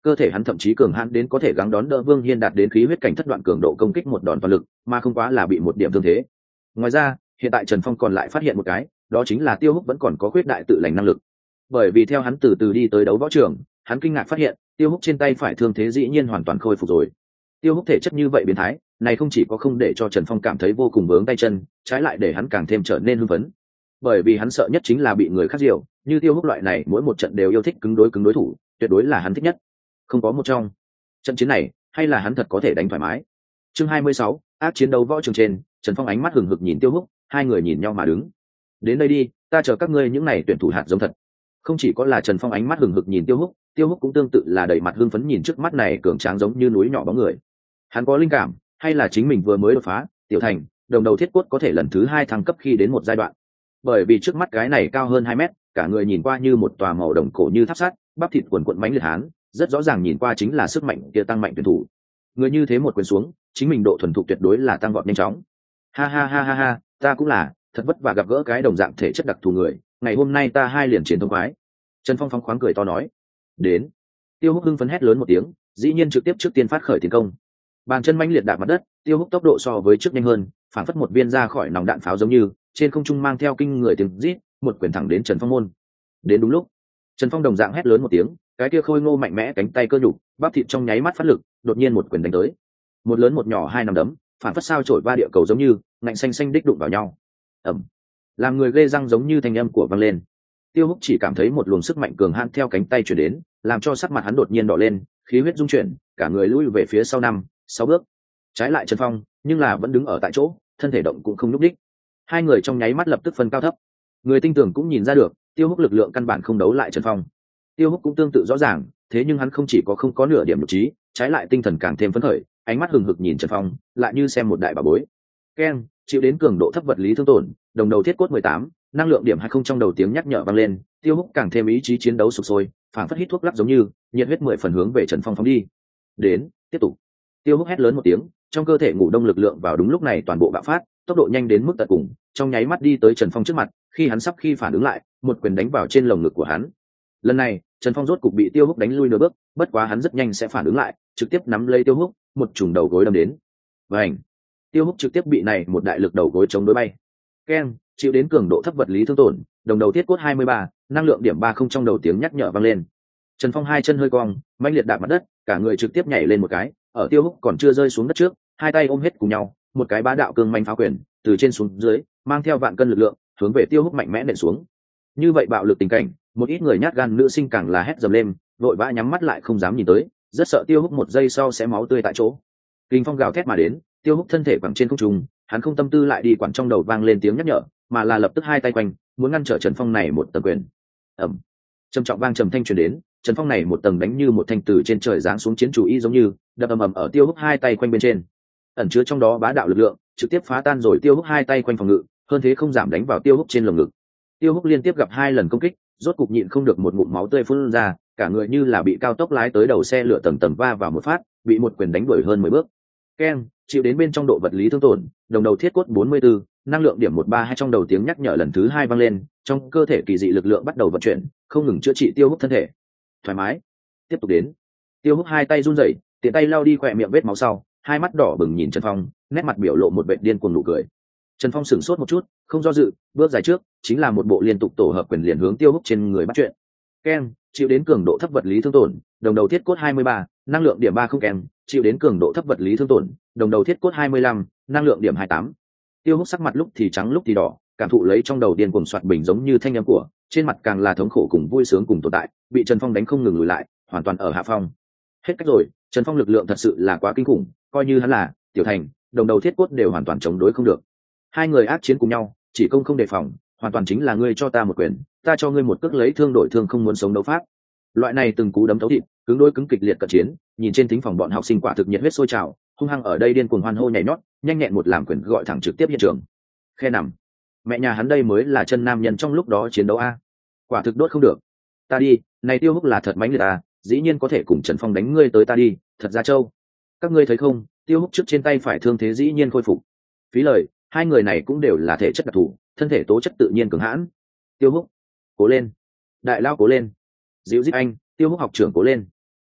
cơ thể hắn thậm chí cường hãn đến có thể gắng đón đỡ Vương Hiên đạt đến khí huyết cảnh thất đoạn cường độ công kích một đòn toàn lực, mà không quá là bị một điểm thương thế. Ngoài ra, hiện tại Trần Phong còn lại phát hiện một cái, đó chính là Tiêu Húc vẫn còn có khuyết đại tự lành năng lực. Bởi vì theo hắn từ từ đi tới đấu võ trường, hắn kinh ngạc phát hiện, Tiêu Húc trên tay phải thương thế dĩ nhiên hoàn toàn khôi phục rồi. Tiêu Húc thể chất như vậy biến thái, này không chỉ có không để cho Trần Phong cảm thấy vô cùng vướng tay chân, trái lại để hắn càng thêm trở nên hưng phấn. Bởi vì hắn sợ nhất chính là bị người khác diều, như Tiêu Húc loại này mỗi một trận đều yêu thích cứng đối thủ, tuyệt đối là hắn thích nhất. Không có một trong trận chiến này, hay là hắn thật có thể đánh thoải mái. Chương 26, ác chiến đấu võ trường trên, Trần Phong ánh mắt hừng hực nhìn Tiêu Húc, hai người nhìn nhau mà đứng. Đến đây đi, ta chờ các ngươi những này tuyển thủ hạt giống thật. Không chỉ có là Trần Phong ánh mắt hừng hực nhìn Tiêu Húc cũng tương tự là đầy mặt hưng phấn nhìn trước mắt này cường tráng giống như núi nhỏ bóng người. Hắn có linh cảm, hay là chính mình vừa mới đột phá, tiểu thành, đồng đầu thiết cốt có thể lần thứ 2 thăng cấp khi đến một giai đoạn. Bởi vì trước mắt cái này cao hơn 2 mét, cả người nhìn qua như một tòa màu đồng cổ như tháp sắt, bắp thịt quần quần mãnh liệt hán, rất rõ ràng nhìn qua chính là sức mạnh kia tăng mạnh tuyển thủ. Người như thế một quyền xuống, chính mình độ thuần thục tuyệt đối là tăng vọt nhanh chóng. Ha ha ha ha ha, ta cũng là, thật vất vả gặp gỡ cái đồng dạng thể chất đặc thù người, ngày hôm nay ta hai liền chiến thông khoái. Trần Phong phóng khoáng cười to nói. Đến. Tiêu Húc hưng phấn hét lớn một tiếng, dĩ nhiên trực tiếp trước tiên phát khởi tiến công. Bàn chân mãnh liệt đạp mặt đất, Tiêu Húc tốc độ so với trước nhanh hơn, phản phất một viên ra khỏi nòng đạn pháo giống như, trên không trung mang theo kinh người tiếng rít, một quyền thẳng đến Trần Phong môn. Đến đúng lúc, Trần Phong đồng dạng hét lớn một tiếng, cái kia khôi ngô mạnh mẽ cánh tay cơ nhục, bắp thịt trong nháy mắt phát lực, đột nhiên một quyền đánh tới. Một lớn một nhỏ hai nắm đấm, phản phất sao chổi va địa cầu giống như, ngạnh xanh xanh đích đụng vào nhau. Ầm. Làm người ghê răng giống như thanh âm của vang lên. Tiêu Húc chỉ cảm thấy một luồng sức mạnh cường hãn theo cánh tay truyền đến, làm cho sắc mặt hắn đột nhiên đỏ lên, khí huyết dung chuyển, cả người lùi về phía sau 5-6 bước. Trái lại Trần Phong, nhưng là vẫn đứng ở tại chỗ, thân thể động cũng không nhúc nhích. Hai người trong nháy mắt lập tức phân cao thấp. Người tinh tường cũng nhìn ra được, Tiêu Húc lực lượng căn bản không đấu lại Trần Phong. Tiêu Húc cũng tương tự rõ ràng, thế nhưng hắn không chỉ có không có nửa điểm nhục trí, trái lại tinh thần càng thêm phấn khởi, ánh mắt hừng hực nhìn Trần Phong, lại như xem một đại bảo bối. Keng, chịu đến cường độ thấp vật lý thương tổn, đồng đầu thiết cốt 18, năng lượng điểm 20 trong đầu tiếng nhắc nhở vang lên, Tiêu Húc càng thêm ý chí chiến đấu sục sôi, phảng phất hít thuốc lắc giống như, nhiệt huyết 10 phần hướng về Trần Phong phóng đi. Đến, tiếp tục. Tiêu Húc hét lớn một tiếng, trong cơ thể ngủ đông lực lượng vào đúng lúc này toàn bộ bạo phát, tốc độ nhanh đến mức tận cùng, trong nháy mắt đi tới Trần Phong trước mặt, khi hắn sắp khi phản ứng lại, một quyền đánh vào trên lồng ngực của hắn. Lần này, Trần Phong rốt cục bị Tiêu Húc đánh lui nửa bước, bất quá hắn rất nhanh sẽ phản ứng lại, trực tiếp nắm lấy Tiêu Húc, một trùng đầu gối đâm đến. Vành. Tiêu Húc trực tiếp bị này một đại lực đầu gối chống đối bay. Keng, chịu đến cường độ thấp vật lý thương tổn, đồng đầu thiết cốt 23, năng lượng điểm 30 trong đầu tiếng nhắc nhở vang lên. Trần Phong hai chân hơi cong, mãnh liệt đạp mặt đất, cả người trực tiếp nhảy lên một cái, ở Tiêu Húc còn chưa rơi xuống đất trước, hai tay ôm hết cùng nhau, một cái bá đạo cương manh phá quyền, từ trên xuống dưới, mang theo vạn cân lực lượng, hướng về Tiêu Húc mạnh mẽ nện xuống. Như vậy bạo lực tình cảnh, một ít người nhát gan nữ sinh càng là hét dầm lên, vội vã nhắm mắt lại không dám nhìn tới, rất sợ Tiêu Húc một giây sau sẽ máu tươi tại chỗ. Kình phong gào thét mà đến, Tiêu Húc thân thể quẳng trên không trung, hắn không tâm tư lại đi quản trong đầu vang lên tiếng nhắc nhở, mà là lập tức hai tay quanh, muốn ngăn trở Trần Phong này một tầng quyền. Ầm. Trầm trọng vang trầm thanh truyền đến, Trần Phong này một tầng đánh như một thanh từ trên trời giáng xuống chiến chủ y giống như, đập ầm ầm ở Tiêu Húc hai tay quanh bên trên. Ẩn chứa trong đó bá đạo lực lượng, trực tiếp phá tan rồi Tiêu Húc hai tay quanh phòng ngự, hơn thế không giảm đánh vào Tiêu Húc trên lồng ngực. Tiêu Húc liên tiếp gặp 2 lần công kích, rốt cục nhịn không được một ngụm máu tươi phun ra, cả người như là bị cao tốc lái tới đầu xe lửa tầng tầng va vào một phát, bị một quyền đánh đuổi hơn 10 bước. Keng, chịu đến bên trong độ vật lý thương tổn, đồng đầu thiết cốt 44, năng lượng điểm 132 trong đầu tiếng nhắc nhở lần thứ 2 vang lên, trong cơ thể kỳ dị lực lượng bắt đầu vận chuyển, không ngừng chữa trị Tiêu Húc thân thể. Thoải mái. Tiếp tục đến. Tiêu Húc hai tay run rẩy, tiện tay lau đi khỏe miệng vết máu sau, hai mắt đỏ bừng nhìn Trần Phong, nét mặt biểu lộ một vẻ điên cuồng nụ cười. Trần Phong sửng sốt một chút, không do dự, bước dài trước, chính là một bộ liên tục tổ hợp quyền liền hướng Tiêu Húc trên người bắt chuyện. Keng, chịu đến cường độ thấp vật lý thương tổn, đồng đầu thiết cốt 23, năng lượng điểm 30 keng, chịu đến cường độ thấp vật lý thương tổn, đồng đầu thiết cốt 25, năng lượng điểm 28. Tiêu Húc sắc mặt lúc thì trắng lúc thì đỏ, cảm thụ lấy trong đầu điên cuồng soạt bình giống như thanh âm của, trên mặt càng là thống khổ cùng vui sướng cùng tồn tại, bị Trần Phong đánh không ngừng lùi lại, hoàn toàn ở hạ phong. Hết cách rồi, Trần Phong lực lượng thật sự là quá kinh khủng, coi như hắn là tiểu thành, đồng đầu thiết cốt đều hoàn toàn chống đối không được. Hai người ác chiến cùng nhau, chỉ công không đề phòng, hoàn toàn chính là ngươi cho ta một quyền, ta cho ngươi một cước lấy thương đổi thương không muốn sống đấu pháp. Loại này từng cú đấm thấu thịt, cứng đối cứng kịch liệt cận chiến, nhìn trên thính phòng bọn học sinh quả thực nhiệt huyết sôi trào, hung hăng ở đây điên cuồng hoan hô nhảy nhót, nhanh nhẹn một làm quyền gọi thẳng trực tiếp hiện trường. Khe nằm. Mẹ nhà hắn đây mới là chân nam nhân trong lúc đó chiến đấu a. Quả thực đốt không được. Ta đi, này Tiêu Húc là thật mãnh liệt à, dĩ nhiên có thể cùng Trần Phong đánh ngươi tới ta đi, thật ra châu. Các ngươi thấy không, Tiêu Húc trước trên tay phải thương thế dĩ nhiên khôi phục. Phí lời, hai người này cũng đều là thể chất đặc thù, thân thể tố chất tự nhiên cường hãn. Tiêu Húc, cố lên. Đại lao cố lên. Dịu dít anh, Tiêu Húc học trưởng cố lên.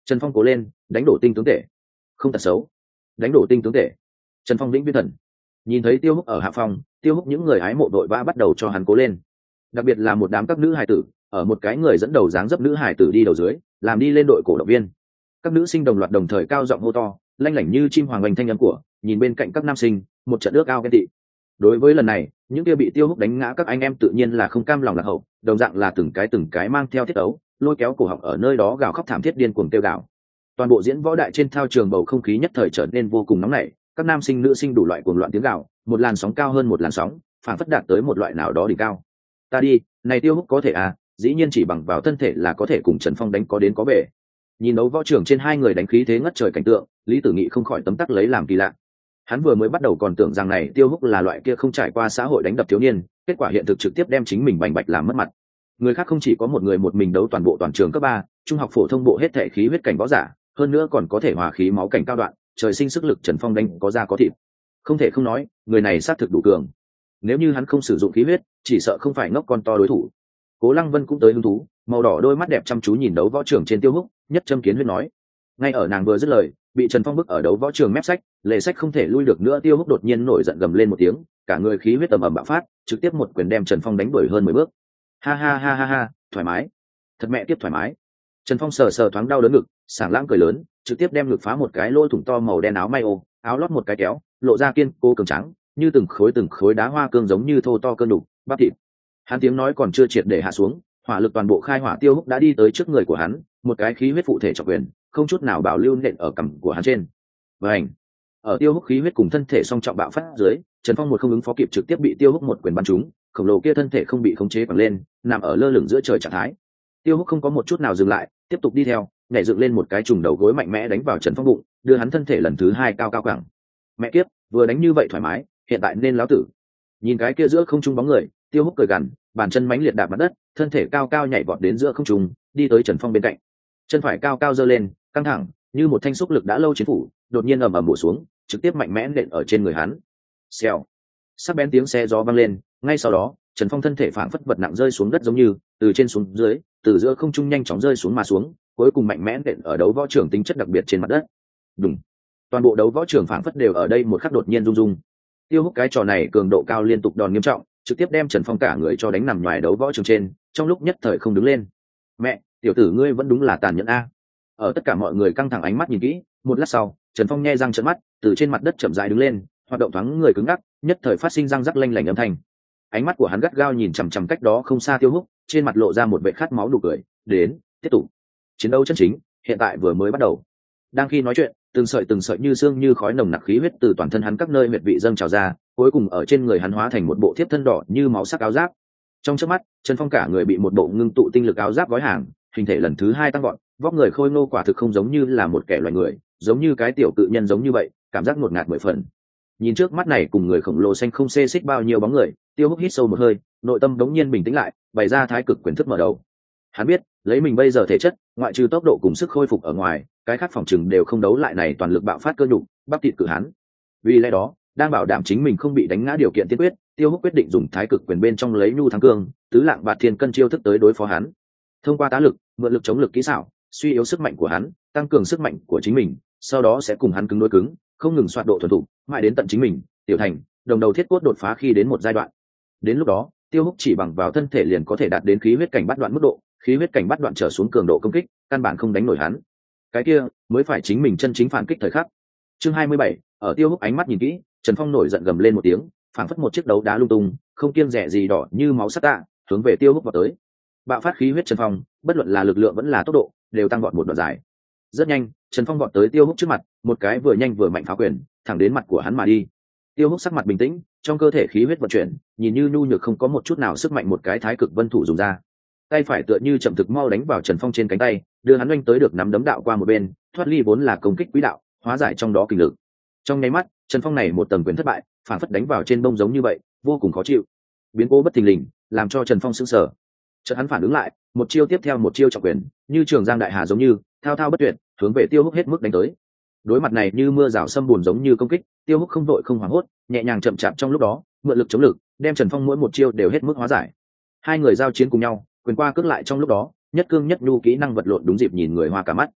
Trần Phong cố lên, đánh đổ tinh tướng tể. Không tật xấu, đánh đổ tinh tướng tể. Trần Phong vĩnh viễn thần. Nhìn thấy Tiêu Húc ở hạ phòng, Tiêu Húc những người hái mộ đội vã bắt đầu cho hắn cố lên. Đặc biệt là một đám các nữ hài tử, ở một cái người dẫn đầu dáng dấp nữ hài tử đi đầu dưới, làm đi lên đội cổ động viên. Các nữ sinh đồng loạt đồng thời cao giọng hô to, lanh lảnh như chim hoàng oanh thanh âm của, nhìn bên cạnh các nam sinh, một trận ước ao ghen tị. Đối với lần này, những kia bị Tiêu Húc đánh ngã các anh em tự nhiên là không cam lòng lạc hậu, đồng dạng là từng cái mang theo tiết ấu, lôi kéo cổ họng ở nơi đó gào khóc thảm thiết điên cuồng kêu gào. Toàn bộ diễn võ đại trên thao trường bầu không khí nhất thời trở nên vô cùng nóng nảy, các nam sinh nữ sinh đủ loại cuồng loạn tiếng gào, một làn sóng cao hơn một làn sóng, phản phất đạt tới một loại nào đó đỉnh cao. Ta đi, này Tiêu Húc có thể à, dĩ nhiên chỉ bằng vào thân thể là có thể cùng Trần Phong đánh có đến có về. Nhìn đấu võ trường trên hai người đánh khí thế ngất trời cảnh tượng, Lý Tử Nghị không khỏi tấm tắc lấy làm kỳ lạ. Hắn vừa mới bắt đầu còn tưởng rằng này Tiêu Húc là loại kia không trải qua xã hội đánh đập thiếu niên, kết quả hiện thực trực tiếp đem chính mình bành bạch làm mất mặt. Người khác không chỉ có một người một mình đấu toàn bộ toàn trường cấp 3, trung học phổ thông bộ hết thể khí huyết cảnh võ giả, hơn nữa còn có thể hòa khí máu cảnh cao đoạn, trời sinh sức lực Trần Phong đánh có da có thịt. Không thể không nói, người này xác thực đủ cường. Nếu như hắn không sử dụng khí huyết, chỉ sợ không phải ngốc con to đối thủ. Cố Lăng Vân cũng tới hứng thú, màu đỏ đôi mắt đẹp chăm chú nhìn đấu võ trường trên Tiêu Húc, nhất châm kiến huyết nói. Ngay ở nàng vừa dứt lời, bị Trần Phong bức ở đấu võ trường mép sách, lề sách không thể lui được nữa, Tiêu Húc đột nhiên nổi giận gầm lên một tiếng, cả người khí huyết ầm ầm bạo phát, trực tiếp một quyền đem Trần Phong đánh đuổi hơn 10 bước. Ha ha ha ha ha, thoải mái, thật mẹ tiếp thoải mái. Trần Phong sờ sờ thoáng đau đớn ngực, sảng lãng cười lớn, trực tiếp đem ngực phá một cái lỗ thủng to màu đen áo may ô, áo lót một cái kéo, lộ ra kiên cố cường trắng, như từng khối đá hoa cương giống như thô to cơn đục, bắp thịt. Hắn tiếng nói còn chưa triệt để hạ xuống, hỏa lực toàn bộ khai hỏa, Tiêu Húc đã đi tới trước người của hắn, một cái khí huyết phụ thể trọng quyền, không chút nào bảo lưu nện ở cằm của hắn trên. Vành. Ở Tiêu Húc khí huyết cùng thân thể song trọng bạo phát dưới, Trần Phong một không ứng phó kịp trực tiếp bị Tiêu Húc một quyền bắn trúng, khổng lồ kia thân thể không bị khống chế quẳng lên, nằm ở lơ lửng giữa trời trạng thái. Tiêu Húc không có một chút nào dừng lại, tiếp tục đi theo, nhảy dựng lên một cái trùng đầu gối mạnh mẽ đánh vào Trần Phong bụng, đưa hắn thân thể lần thứ 2 cao cao quẳng. Mẹ kiếp, vừa đánh như vậy thoải mái, hiện tại nên láo tử. Nhìn cái kia giữa không trung bóng người, Tiêu Húc cười gằn, bàn chân mãnh liệt đạp mặt đất, thân thể cao cao nhảy vọt đến giữa không trung, đi tới Trần Phong bên cạnh. Chân phải cao cao giơ lên, căng thẳng, như một thanh xúc lực đã lâu chiến phủ, đột nhiên ầm ầm bổ xuống, trực tiếp mạnh mẽ nện ở trên người hắn. Xèo. Sắc bén tiếng xe gió vang lên, ngay sau đó, Trần Phong thân thể phảng phất vật nặng rơi xuống đất giống như, từ trên xuống dưới, từ giữa không trung nhanh chóng rơi xuống mà xuống, cuối cùng mạnh mẽ nện ở đấu võ trường tính chất đặc biệt trên mặt đất. Đùng. Toàn bộ đấu võ trường phảng phất đều ở đây một khắc đột nhiên rung rung. Tiêu Húc cái trò này cường độ cao liên tục đòn nghiêm trọng, trực tiếp đem Trần Phong cả người cho đánh nằm ngoài đấu võ trường trên, trong lúc nhất thời không đứng lên. Mẹ, tiểu tử ngươi vẫn đúng là tàn nhẫn a. Ở tất cả mọi người căng thẳng ánh mắt nhìn kỹ, một lát sau, Trần Phong nhe răng trợn mắt, từ trên mặt đất chậm rãi đứng lên, hoạt động thoáng người cứng ngắc, nhất thời phát sinh răng rắc lanh lảnh âm thanh. Ánh mắt của hắn gắt gao nhìn chằm chằm cách đó không xa Tiêu Húc, trên mặt lộ ra một vẻ khát máu nụ cười, đến, tiếp tục. Chiến đấu chân chính, hiện tại vừa mới bắt đầu. Đang khi nói chuyện, từng sợi như xương như khói nồng nặc khí huyết từ toàn thân hắn các nơi huyệt vị dâng trào ra, cuối cùng ở trên người hắn hóa thành một bộ thiếp thân đỏ như máu sắc áo giáp. Trong chớp mắt, Trần Phong cả người bị một bộ ngưng tụ tinh lực áo giáp gói hàng, hình thể lần thứ 2 tăng vọt, vóc người khôi ngô quả thực không giống như là một kẻ loài người, giống như cái tiểu tự nhân giống như vậy, cảm giác ngột ngạt 10 phần. Nhìn trước mắt này cùng người khổng lồ xanh không xê xích bao nhiêu bóng người, Tiêu Húc hít sâu một hơi, nội tâm đống nhiên bình tĩnh lại, bày ra thái cực quyền thức mở đầu. Hắn biết, lấy mình bây giờ thể chất, ngoại trừ tốc độ cùng sức khôi phục ở ngoài, cái khác phòng chừng đều không đấu lại này toàn lực bạo phát cơ nhục, bắp thịt cự hắn. Vì lẽ đó, đang bảo đảm chính mình không bị đánh ngã điều kiện tiên quyết, Tiêu Húc quyết định dùng thái cực quyền bên trong lấy nhu thắng cương, tứ lạng bạt thiên cân chiêu thức tới đối phó hắn. Thông qua tá lực, mượn lực chống lực kỹ xảo, suy yếu sức mạnh của hắn, tăng cường sức mạnh của chính mình, sau đó sẽ cùng hắn cứng đối cứng, không ngừng soạt độ thuần thục, mãi đến tận chính mình tiểu thành đồng đầu thiết cốt đột phá khi đến một giai đoạn. Đến lúc đó, Tiêu Húc chỉ bằng vào thân thể liền có thể đạt đến khí huyết cảnh bắt đoạn mức độ, khí huyết cảnh bắt đoạn trở xuống cường độ công kích, căn bản không đánh nổi hắn. Cái kia mới phải chính mình chân chính phản kích thời khắc. Chương 27, ở Tiêu Húc ánh mắt nhìn kỹ, Trần Phong nổi giận gầm lên một tiếng, phảng phất một chiếc đấu đá lung tung, không kiêng dè gì đỏ như máu sắc tạ, hướng về Tiêu Húc vào tới. Bạo phát khí huyết Trần Phong, bất luận là lực lượng vẫn là tốc độ, đều tăng vọt một đoạn dài. Rất nhanh, Trần Phong vọt tới Tiêu Húc trước mặt, một cái vừa nhanh vừa mạnh phá quyền, thẳng đến mặt của hắn mà đi. Tiêu Húc sắc mặt bình tĩnh, trong cơ thể khí huyết vận chuyển, nhìn như nhu nhược không có một chút nào sức mạnh, một cái thái cực vân thủ dùng ra. Tay phải tựa như chậm thực mau đánh vào Trần Phong trên cánh tay, đưa hắn oanh tới được nắm đấm đạo qua một bên, thoát ly vốn là công kích quỹ đạo, hóa giải trong đó kình lực. Trong nháy mắt, Trần Phong này một tầng quyền thất bại, phản phất đánh vào trên bông giống như vậy, vô cùng khó chịu. Biến cố bất thình lình, làm cho Trần Phong sững sờ. Chợt hắn phản ứng lại, một chiêu tiếp theo một chiêu trọng quyền, như trường giang đại hà giống như, thao thao bất tuyệt, hướng về Tiêu Húc hết mức đánh tới. Đối mặt này như mưa rào sâm bùn giống như công kích, Tiêu Húc không vội không hoảng hốt, nhẹ nhàng chậm chạp trong lúc đó, mượn lực chống lực, đem Trần Phong mỗi một chiêu đều hết mức hóa giải. Hai người giao chiến cùng nhau, quyền qua cước lại trong lúc đó, nhất cương nhất nhu kỹ năng vật lộn đúng dịp nhìn người hoa cả mắt.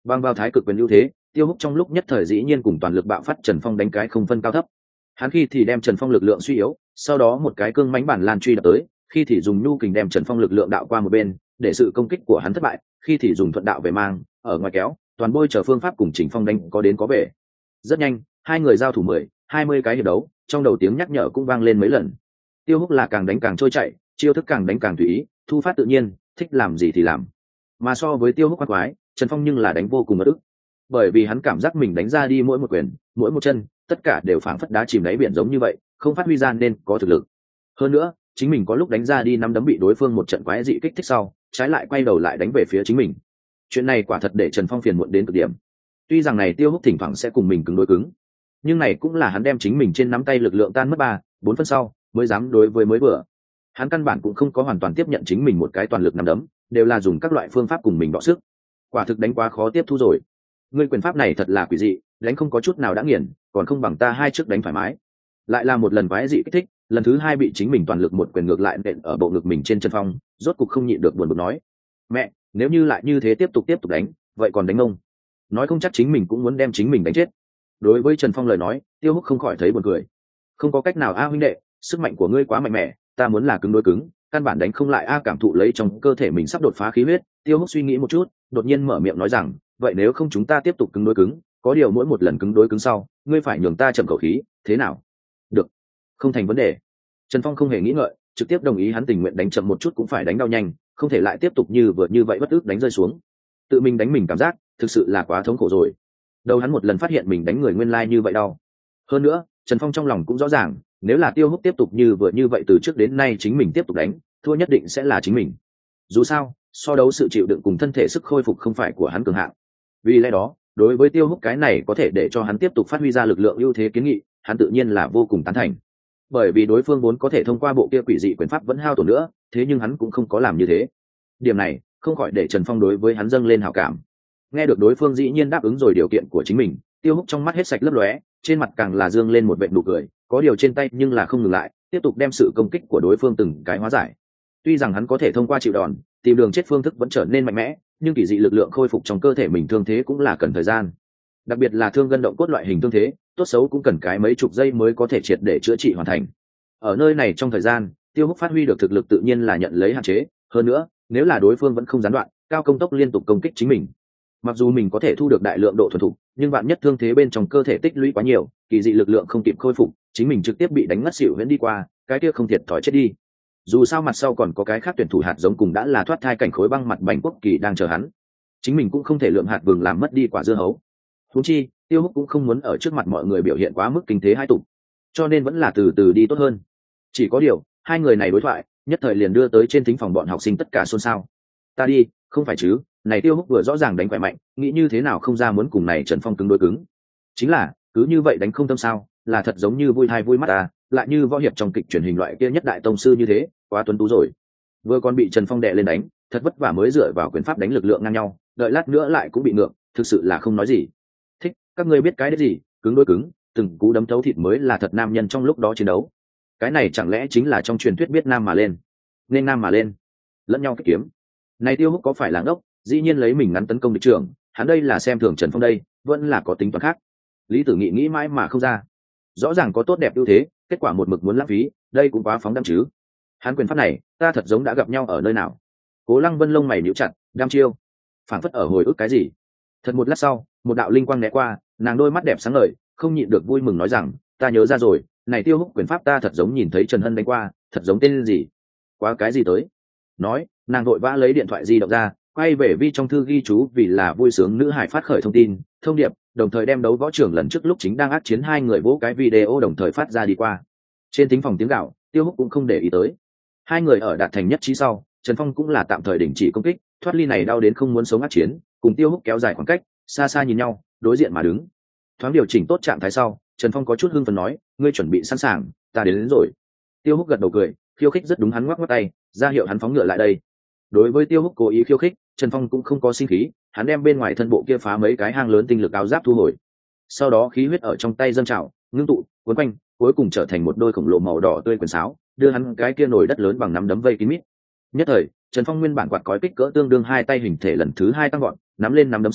Bằng vào thái cực quyền ưu thế, Tiêu Húc trong lúc nhất thời dĩ nhiên cùng toàn lực bạo phát Trần Phong đánh cái không phân cao thấp. Hắn khi thì đem Trần Phong lực lượng suy yếu, sau đó một cái cương mãnh bản lan truy đập tới, khi thì dùng nhu kình đem Trần Phong lực lượng đạo qua một bên, để sự công kích của hắn thất bại, khi thì dùng thuận đạo về mang, ở ngoài kéo, toàn bôi chờ phương pháp cùng Trình Phong đánh có đến có về. Rất nhanh, hai người giao thủ 10-20 cái hiệp đấu, trong đầu tiếng nhắc nhở cũng vang lên mấy lần. Tiêu Húc là càng đánh càng trôi chảy, chiêu thức càng đánh càng tùy ý, thu phát tự nhiên, thích làm gì thì làm. Mà so với Tiêu Húc quát quái, Trần Phong nhưng là đánh vô cùng bất ức, bởi vì hắn cảm giác mình đánh ra đi mỗi một quyền, mỗi một chân, tất cả đều phảng phất đá chìm đáy biển giống như vậy, không phát huy ra nên có thực lực. Hơn nữa, chính mình có lúc đánh ra đi năm đấm bị đối phương một trận quái dị kích thích sau, trái lại quay đầu lại đánh về phía chính mình. Chuyện này quả thật để Trần Phong phiền muộn đến cực điểm. Tuy rằng này Tiêu Húc thỉnh thoảng sẽ cùng mình cứng đối cứng, nhưng này cũng là hắn đem chính mình trên nắm tay lực lượng tan mất 3-4 phân sau mới dám đối với mới vừa. Hắn căn bản cũng không có hoàn toàn tiếp nhận chính mình một cái toàn lực nắm đấm, đều là dùng các loại phương pháp cùng mình đọ sức. Quả thực đánh quá khó tiếp thu rồi. Ngươi quyền pháp này thật là quỷ dị, đánh không có chút nào đã nghiền, còn không bằng ta hai trước đánh thoải mái. Lại là một lần quái dị kích thích, lần thứ hai bị chính mình toàn lực một quyền ngược lại nện ở bộ ngực mình trên Trần Phong, rốt cục không nhịn được buồn bực nói: "Mẹ, nếu như lại như thế tiếp tục đánh, vậy còn đánh ông?" Nói không chắc chính mình cũng muốn đem chính mình đánh chết. Đối với Trần Phong lời nói, Tiêu Húc không khỏi thấy buồn cười. Không có cách nào a huynh đệ, sức mạnh của ngươi quá mạnh mẽ, ta muốn là cứng đối cứng, căn bản đánh không lại a. Cảm thụ lấy trong cơ thể mình sắp đột phá khí huyết, Tiêu Húc suy nghĩ một chút, đột nhiên mở miệng nói rằng: "Vậy nếu không chúng ta tiếp tục cứng đối cứng, có điều mỗi một lần cứng đối cứng sau, ngươi phải nhường ta chậm khẩu khí, thế nào?" "Được, không thành vấn đề." Trần Phong không hề nghĩ ngợi, trực tiếp đồng ý, hắn tình nguyện đánh chậm một chút cũng phải đánh đau nhanh, không thể lại tiếp tục như vậy bất ức đánh rơi xuống. Tự mình đánh mình cảm giác, thực sự là quá thống khổ rồi. Đầu hắn một lần phát hiện mình đánh người nguyên lai như vậy đau. Hơn nữa, Trần Phong trong lòng cũng rõ ràng, nếu là Tiêu Húc tiếp tục như vậy từ trước đến nay chính mình tiếp tục đánh, thua nhất định sẽ là chính mình. Dù sao, so đấu sự chịu đựng cùng thân thể sức khôi phục không phải của hắn cường hạng. Vì lẽ đó, đối với Tiêu Húc cái này có thể để cho hắn tiếp tục phát huy ra lực lượng ưu thế kiến nghị, hắn tự nhiên là vô cùng tán thành. Bởi vì đối phương vốn có thể thông qua bộ kia quỷ dị quyền pháp vẫn hao tổn nữa, thế nhưng hắn cũng không có làm như thế. Điểm này không khỏi để Trần Phong đối với hắn dâng lên hảo cảm. Nghe được đối phương dĩ nhiên đáp ứng rồi điều kiện của chính mình, Tiêu Húc trong mắt hết sạch lấp lóe, trên mặt càng là dương lên một vệt nụ cười, có điều trên tay nhưng là không ngừng lại, tiếp tục đem sự công kích của đối phương từng cái hóa giải. Tuy rằng hắn có thể thông qua chịu đòn, tìm đường chết phương thức vẫn trở nên mạnh mẽ, nhưng kỳ dị lực lượng khôi phục trong cơ thể mình thương thế cũng là cần thời gian. Đặc biệt là thương gân động cốt loại hình thương thế, tốt xấu cũng cần cái mấy chục giây mới có thể triệt để chữa trị hoàn thành. Ở nơi này trong thời gian, Tiêu Húc phát huy được thực lực tự nhiên là nhận lấy hạn chế, hơn nữa, nếu là đối phương vẫn không gián đoạn, cao công tốc liên tục công kích chính mình. Mặc dù mình có thể thu được đại lượng độ thuần thục, nhưng vạn nhất thương thế bên trong cơ thể tích lũy quá nhiều, kỳ dị lực lượng không kịp khôi phục, chính mình trực tiếp bị đánh ngất xỉu huyễn đi qua, cái kia không thiệt thòi chết đi. Dù sao mặt sau còn có cái khác tuyển thủ hạt giống cùng đã là thoát thai cảnh khối băng mặt bành quốc kỳ đang chờ hắn, chính mình cũng không thể lượng hạt vừng làm mất đi quả dưa hấu. Huống chi, Tiêu Húc cũng không muốn ở trước mặt mọi người biểu hiện quá mức kinh thế hai tục, cho nên vẫn là từ từ đi tốt hơn. Chỉ có điều, hai người này đối thoại, nhất thời liền đưa tới trên thính phòng bọn học sinh tất cả xôn xao. Ta đi, không phải chứ, này Tiêu Húc vừa rõ ràng đánh khỏe mạnh, nghĩ như thế nào không ra muốn cùng này Trần Phong cứng đối cứng. Chính là, cứ như vậy đánh không tâm sao, là thật giống như vui hay vui mắt à, lại như võ hiệp trong kịch truyền hình loại kia nhất đại tông sư như thế, quá tuấn tú rồi. Vừa còn bị Trần Phong đè lên đánh, thật vất vả mới dựa vào quyền pháp đánh lực lượng ngang nhau, đợi lát nữa lại cũng bị ngược, thực sự là không nói gì. Thích, các ngươi biết cái đấy gì, cứng đối cứng, từng cú đấm thấu thịt mới là thật nam nhân trong lúc đó chiến đấu. Cái này chẳng lẽ chính là trong truyền thuyết biết nam mà lên, nên nam mà lên, lẫn nhau kích kiếm. Này Tiêu Húc có phải là ngốc, dĩ nhiên lấy mình ngắn tấn công địch trưởng, hắn đây là xem thường Trần Phong đây, vẫn là có tính toán khác. Lý Tử Nghị nghĩ mãi mà không ra. Rõ ràng có tốt đẹp ưu thế, kết quả một mực muốn lãng phí, đây cũng quá phóng đam chứ. Hắn quyền pháp này, ta thật giống đã gặp nhau ở nơi nào. Cố Lăng Vân lông mày nhíu chặt, đam chiêu, phảng phất ở hồi ức cái gì. Thật một lát sau, một đạo linh quang né qua, nàng đôi mắt đẹp sáng ngời, không nhịn được vui mừng nói rằng, ta nhớ ra rồi, này Tiêu Húc quyền pháp ta thật giống nhìn thấy Trần Hân đánh qua, thật giống tên gì. Quá cái gì tới. Nói, nàng vội vã lấy điện thoại di động ra, quay về vi trong thư ghi chú vì là vui sướng nữ hải phát khởi thông tin, thông điệp, đồng thời đem đấu võ trưởng lần trước lúc chính đang ác chiến hai người vỗ cái video đồng thời phát ra đi qua. Trên thính phòng tiếng gạo, Tiêu Húc cũng không để ý tới. Hai người ở đạt thành nhất trí sau, Trần Phong cũng là tạm thời đình chỉ công kích, thoát ly này đau đến không muốn sống ác chiến, cùng Tiêu Húc kéo dài khoảng cách, xa xa nhìn nhau, đối diện mà đứng. Thoáng điều chỉnh tốt trạng thái sau, Trần Phong có chút hưng phấn nói, ngươi chuẩn bị sẵn sàng, ta đến rồi. Tiêu Húc gật đầu cười, khiêu khích rất đúng, hắn ngoắc ngoắc tay, ra hiệu hắn phóng ngựa lại đây. Đối với Tiêu Húc cố ý khiêu khích, Trần Phong cũng không có sinh khí, hắn đem bên ngoài thân bộ kia phá mấy cái hang lớn tinh lực áo giáp thu hồi. Sau đó khí huyết ở trong tay dâng trào, ngưng tụ, cuốn quanh, cuối cùng trở thành một đôi khổng lồ màu đỏ tươi quyền sáo, đưa hắn cái kia nồi đất lớn bằng nắm đấm vây kín mít. Nhất thời, Trần Phong nguyên bản quạt cói kích cỡ tương đương hai tay hình thể lần thứ hai tăng gọn, nắm lên nắm đấm sau,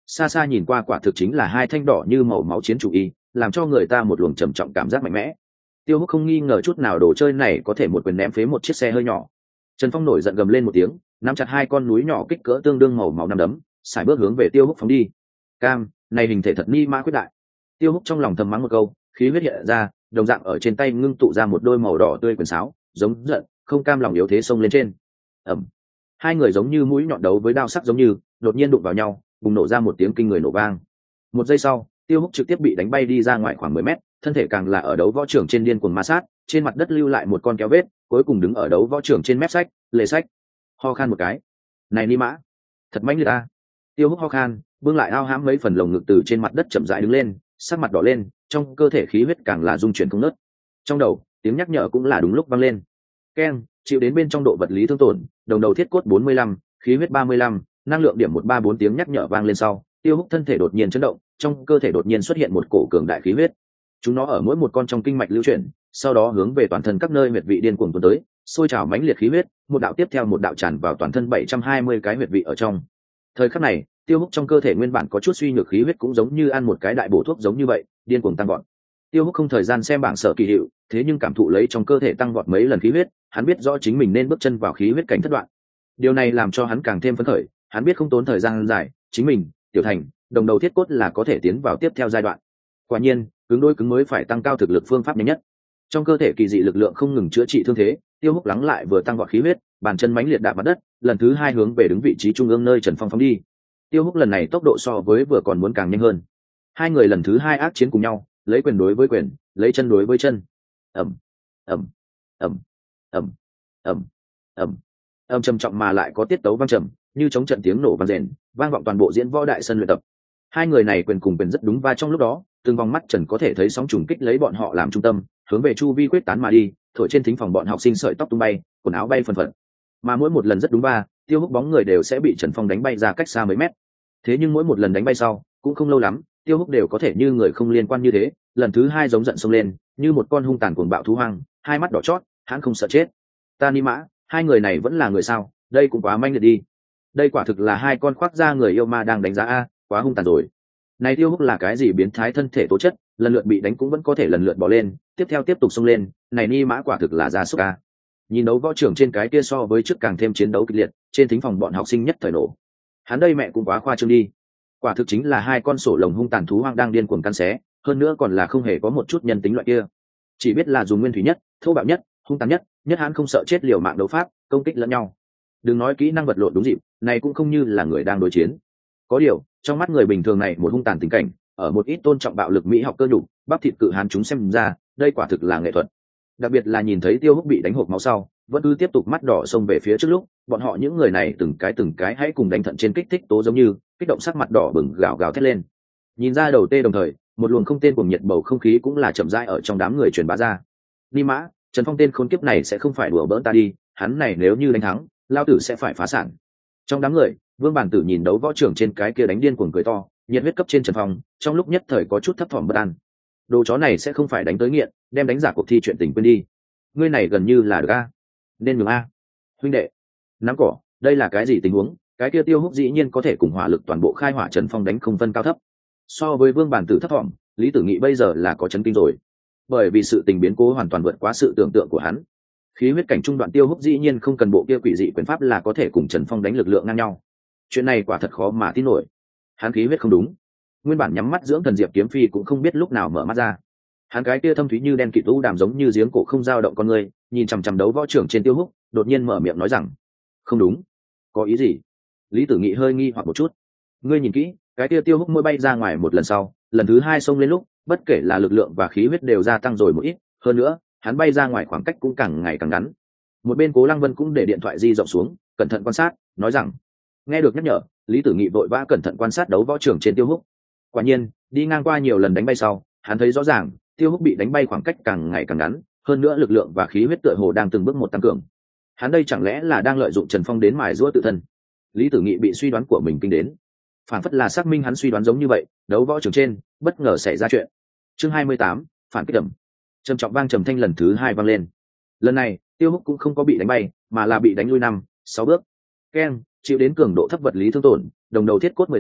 xa xa nhìn qua quả thực chính là hai thanh đỏ như màu máu chiến chủ y, làm cho người ta một luồng trầm trọng cảm giác mạnh mẽ. Tiêu Húc không nghi ngờ chút nào đồ chơi này có thể một quyền ném phế một chiếc xe hơi nhỏ. Trần Phong nổi giận gầm lên một tiếng, nắm chặt hai con núi nhỏ kích cỡ tương đương màu máu nắm đấm, sải bước hướng về Tiêu Húc phóng đi. Cam, này hình thể thật ni mã quyết đại. Tiêu Húc trong lòng thầm mắng một câu, khí huyết hiện ra, đồng dạng ở trên tay ngưng tụ ra một đôi màu đỏ tươi quyền sáo, giống giận, không cam lòng yếu thế xông lên trên. Ầm. Hai người giống như mũi nhọn đấu với đao sắc giống như, đột nhiên đụng vào nhau, bùng nổ ra một tiếng kinh người nổ vang. Một giây sau, Tiêu Húc trực tiếp bị đánh bay đi ra ngoài khoảng 10 mét, thân thể càng là ở đấu võ trường trên điên cuồng ma sát, trên mặt đất lưu lại một con kéo vết, cuối cùng đứng ở đấu võ trường trên mép sách, lề sách. Ho khan một cái. Này ni mã, thật mãnh liệt ta. Tiêu Húc ho khan, bưng lại ao hãm mấy phần lồng ngực từ trên mặt đất chậm rãi đứng lên, sắc mặt đỏ lên, trong cơ thể khí huyết càng là dung chuyển không ngớt. Trong đầu, tiếng nhắc nhở cũng là đúng lúc vang lên. Keng, chịu đến bên trong độ vật lý thương tổn, đồng đầu thiết cốt 45, khí huyết 35, năng lượng điểm 134 tiếng nhắc nhở vang lên sau, Tiêu Húc thân thể đột nhiên chấn động, trong cơ thể đột nhiên xuất hiện một cổ cường đại khí huyết. Chúng nó ở mỗi một con trong kinh mạch lưu chuyển, sau đó hướng về toàn thân các nơi huyệt vị điên cuồng tuôn tới, sôi trào mãnh liệt khí huyết, một đạo tiếp theo một đạo tràn vào toàn thân 720 cái huyệt vị ở trong. Thời khắc này, Tiêu Húc trong cơ thể nguyên bản có chút suy nhược khí huyết cũng giống như ăn một cái đại bổ thuốc giống như vậy, điên cuồng tăng vọt. Tiêu Húc không thời gian xem bảng sở kỳ hiệu, thế nhưng cảm thụ lấy trong cơ thể tăng vọt mấy lần khí huyết, hắn biết rõ chính mình nên bước chân vào khí huyết cảnh thất đoạn. Điều này làm cho hắn càng thêm phấn khởi, hắn biết không tốn thời gian dài, chính mình, Tiểu Thành, đồng đầu thiết cốt là có thể tiến vào tiếp theo giai đoạn. Quả nhiên, cứng đôi cứng mới phải tăng cao thực lực phương pháp nhanh nhất. Trong cơ thể kỳ dị lực lượng không ngừng chữa trị thương thế, Tiêu Húc lắng lại vừa tăng vọt khí huyết, bàn chân mãnh liệt đạp mặt đất, lần thứ hai hướng về đứng vị trí trung ương nơi Trần Phong phóng đi. Tiêu Húc lần này tốc độ so với vừa còn muốn càng nhanh hơn. Hai người lần thứ hai ác chiến cùng nhau, lấy quyền đối với quyền, lấy chân đối với chân. Ầm, ầm, ầm, ầm, ầm, ầm, ầm trầm trọng mà lại có tiết tấu vang trầm, như chống trận tiếng nổ vang rền, vang vọng toàn bộ diễn võ đại sân luyện tập. Hai người này quyền cùng quyền rất đúng va trong lúc đó, từng vòng mắt Trần có thể thấy sóng trùng kích lấy bọn họ làm trung tâm, hướng về chu vi quyết tán mà đi, thổi trên thính phòng bọn học sinh sợi tóc tung bay, quần áo bay phần phật. Mà mỗi một lần rất đúng va, Tiêu Húc bóng người đều sẽ bị Trần Phong đánh bay ra cách xa mấy mét. Thế nhưng mỗi một lần đánh bay sau, cũng không lâu lắm, Tiêu Húc đều có thể như người không liên quan như thế, lần thứ hai giống giận xông lên, như một con hung tàn cuồng bạo thú hoang, hai mắt đỏ chót, hắn không sợ chết. Ta ni mã, hai người này vẫn là người sao? Đây cũng quá manh liệt đi. Đây quả thực là hai con khoác da người yêu ma đang đánh giá a, quá hung tàn rồi. Này Tiêu Húc là cái gì biến thái thân thể tố chất, lần lượt bị đánh cũng vẫn có thể lần lượt bỏ lên, tiếp theo tiếp tục xông lên, này ni mã quả thực là gia súc a. Nhìn đấu võ trưởng trên cái kia so với trước càng thêm chiến đấu kịch liệt, trên thính phòng bọn học sinh nhất thời nổ. Hắn đây mẹ cũng quá khoa trương đi. Quả thực chính là hai con sổ lồng hung tàn thú hoang đang điên cuồng cắn xé, hơn nữa còn là không hề có một chút nhân tính loại kia. Chỉ biết là dùng nguyên thủy nhất, thô bạo nhất, hung tàn nhất, nhất hắn không sợ chết liều mạng đấu pháp, công kích lẫn nhau. Đừng nói kỹ năng vật lộn đúng dịp, này cũng không như là người đang đối chiến. Có điều, trong mắt người bình thường này một hung tàn tình cảnh, ở một ít tôn trọng bạo lực mỹ học cơ nhục, bắp thịt cự hán chúng xem ra, đây quả thực là nghệ thuật. Đặc biệt là nhìn thấy Tiêu Húc bị đánh hộc máu sau, vẫn cứ tiếp tục mắt đỏ xông về phía trước lúc, bọn họ những người này từng cái hãy cùng đánh thận trên kích thích tố giống như, kích động sắc mặt đỏ bừng gào gào thét lên. Nhìn ra đầu tê đồng thời, một luồng không tên cùng nhiệt bầu không khí cũng là chậm rãi ở trong đám người truyền bá ra. Ni mã, Trần Phong tên khốn kiếp này sẽ không phải đùa bỡn ta đi, hắn này nếu như đánh thắng, lao tử sẽ phải phá sản. Trong đám người, Vương Bản Tử nhìn đấu võ trưởng trên cái kia đánh điên cuồng cười to, nhiệt huyết cấp trên Trần Phong, trong lúc nhất thời có chút thấp thỏm bất an. Đồ chó này sẽ không phải đánh tới nghiện, đem đánh giả cuộc thi chuyện tình quên đi. Ngươi này gần như là được a, nên nhường a. Huynh đệ, nắm cỏ, đây là cái gì tình huống? Cái kia Tiêu Húc dĩ nhiên có thể cùng hỏa lực toàn bộ khai hỏa Trần Phong đánh không phân cao thấp. So với Vương Bản Tử thấp thỏm, Lý Tử Nghị bây giờ là có chấn kinh rồi, bởi vì sự tình biến cố hoàn toàn vượt quá sự tưởng tượng của hắn. Khí huyết cảnh trung đoạn Tiêu Húc dĩ nhiên không cần bộ kia quỷ dị quyền pháp là có thể cùng Trần Phong đánh lực lượng ngang nhau. Chuyện này quả thật khó mà tin nổi. Hắn khí huyết không đúng, nguyên bản nhắm mắt dưỡng thần Diệp Kiếm Phi cũng không biết lúc nào mở mắt ra. Hắn cái kia thâm thúy như đen kịt u đàm giống như giếng cổ không dao động con người, nhìn chằm chằm đấu võ trưởng trên Tiêu Húc, đột nhiên mở miệng nói rằng: "Không đúng." "Có ý gì?" Lý Tử Nghị hơi nghi hoặc một chút. "Ngươi nhìn kỹ, cái kia Tiêu Húc mỗi bay ra ngoài một lần sau, lần thứ hai xông lên lúc, bất kể là lực lượng và khí huyết đều gia tăng rồi một ít, hơn nữa, hắn bay ra ngoài khoảng cách cũng càng ngày càng ngắn." Một bên Cố Lăng Vân cũng để điện thoại di rộng xuống, cẩn thận quan sát, nói rằng: Nghe được nhắc nhở, Lý Tử Nghị vội vã cẩn thận quan sát đấu võ trưởng trên Tiêu Húc. Quả nhiên, đi ngang qua nhiều lần đánh bay sau, hắn thấy rõ ràng, Tiêu Húc bị đánh bay khoảng cách càng ngày càng ngắn, hơn nữa lực lượng và khí huyết tựa hồ đang từng bước một tăng cường. Hắn đây chẳng lẽ là đang lợi dụng Trần Phong đến mài giũa tự thân? Lý Tử Nghị bị suy đoán của mình kinh đến, phản phất là xác minh hắn suy đoán giống như vậy, đấu võ trưởng trên, bất ngờ xảy ra chuyện. Chương 28, phản kích đầm. Trầm trọng vang trầm thanh lần thứ hai vang lên. Lần này, Tiêu Húc cũng không có bị đánh bay, mà là bị đánh lui 5, 6 bước. Keng, chịu đến cường độ thấp vật lý thương tổn, đồng đầu thiết cốt 18,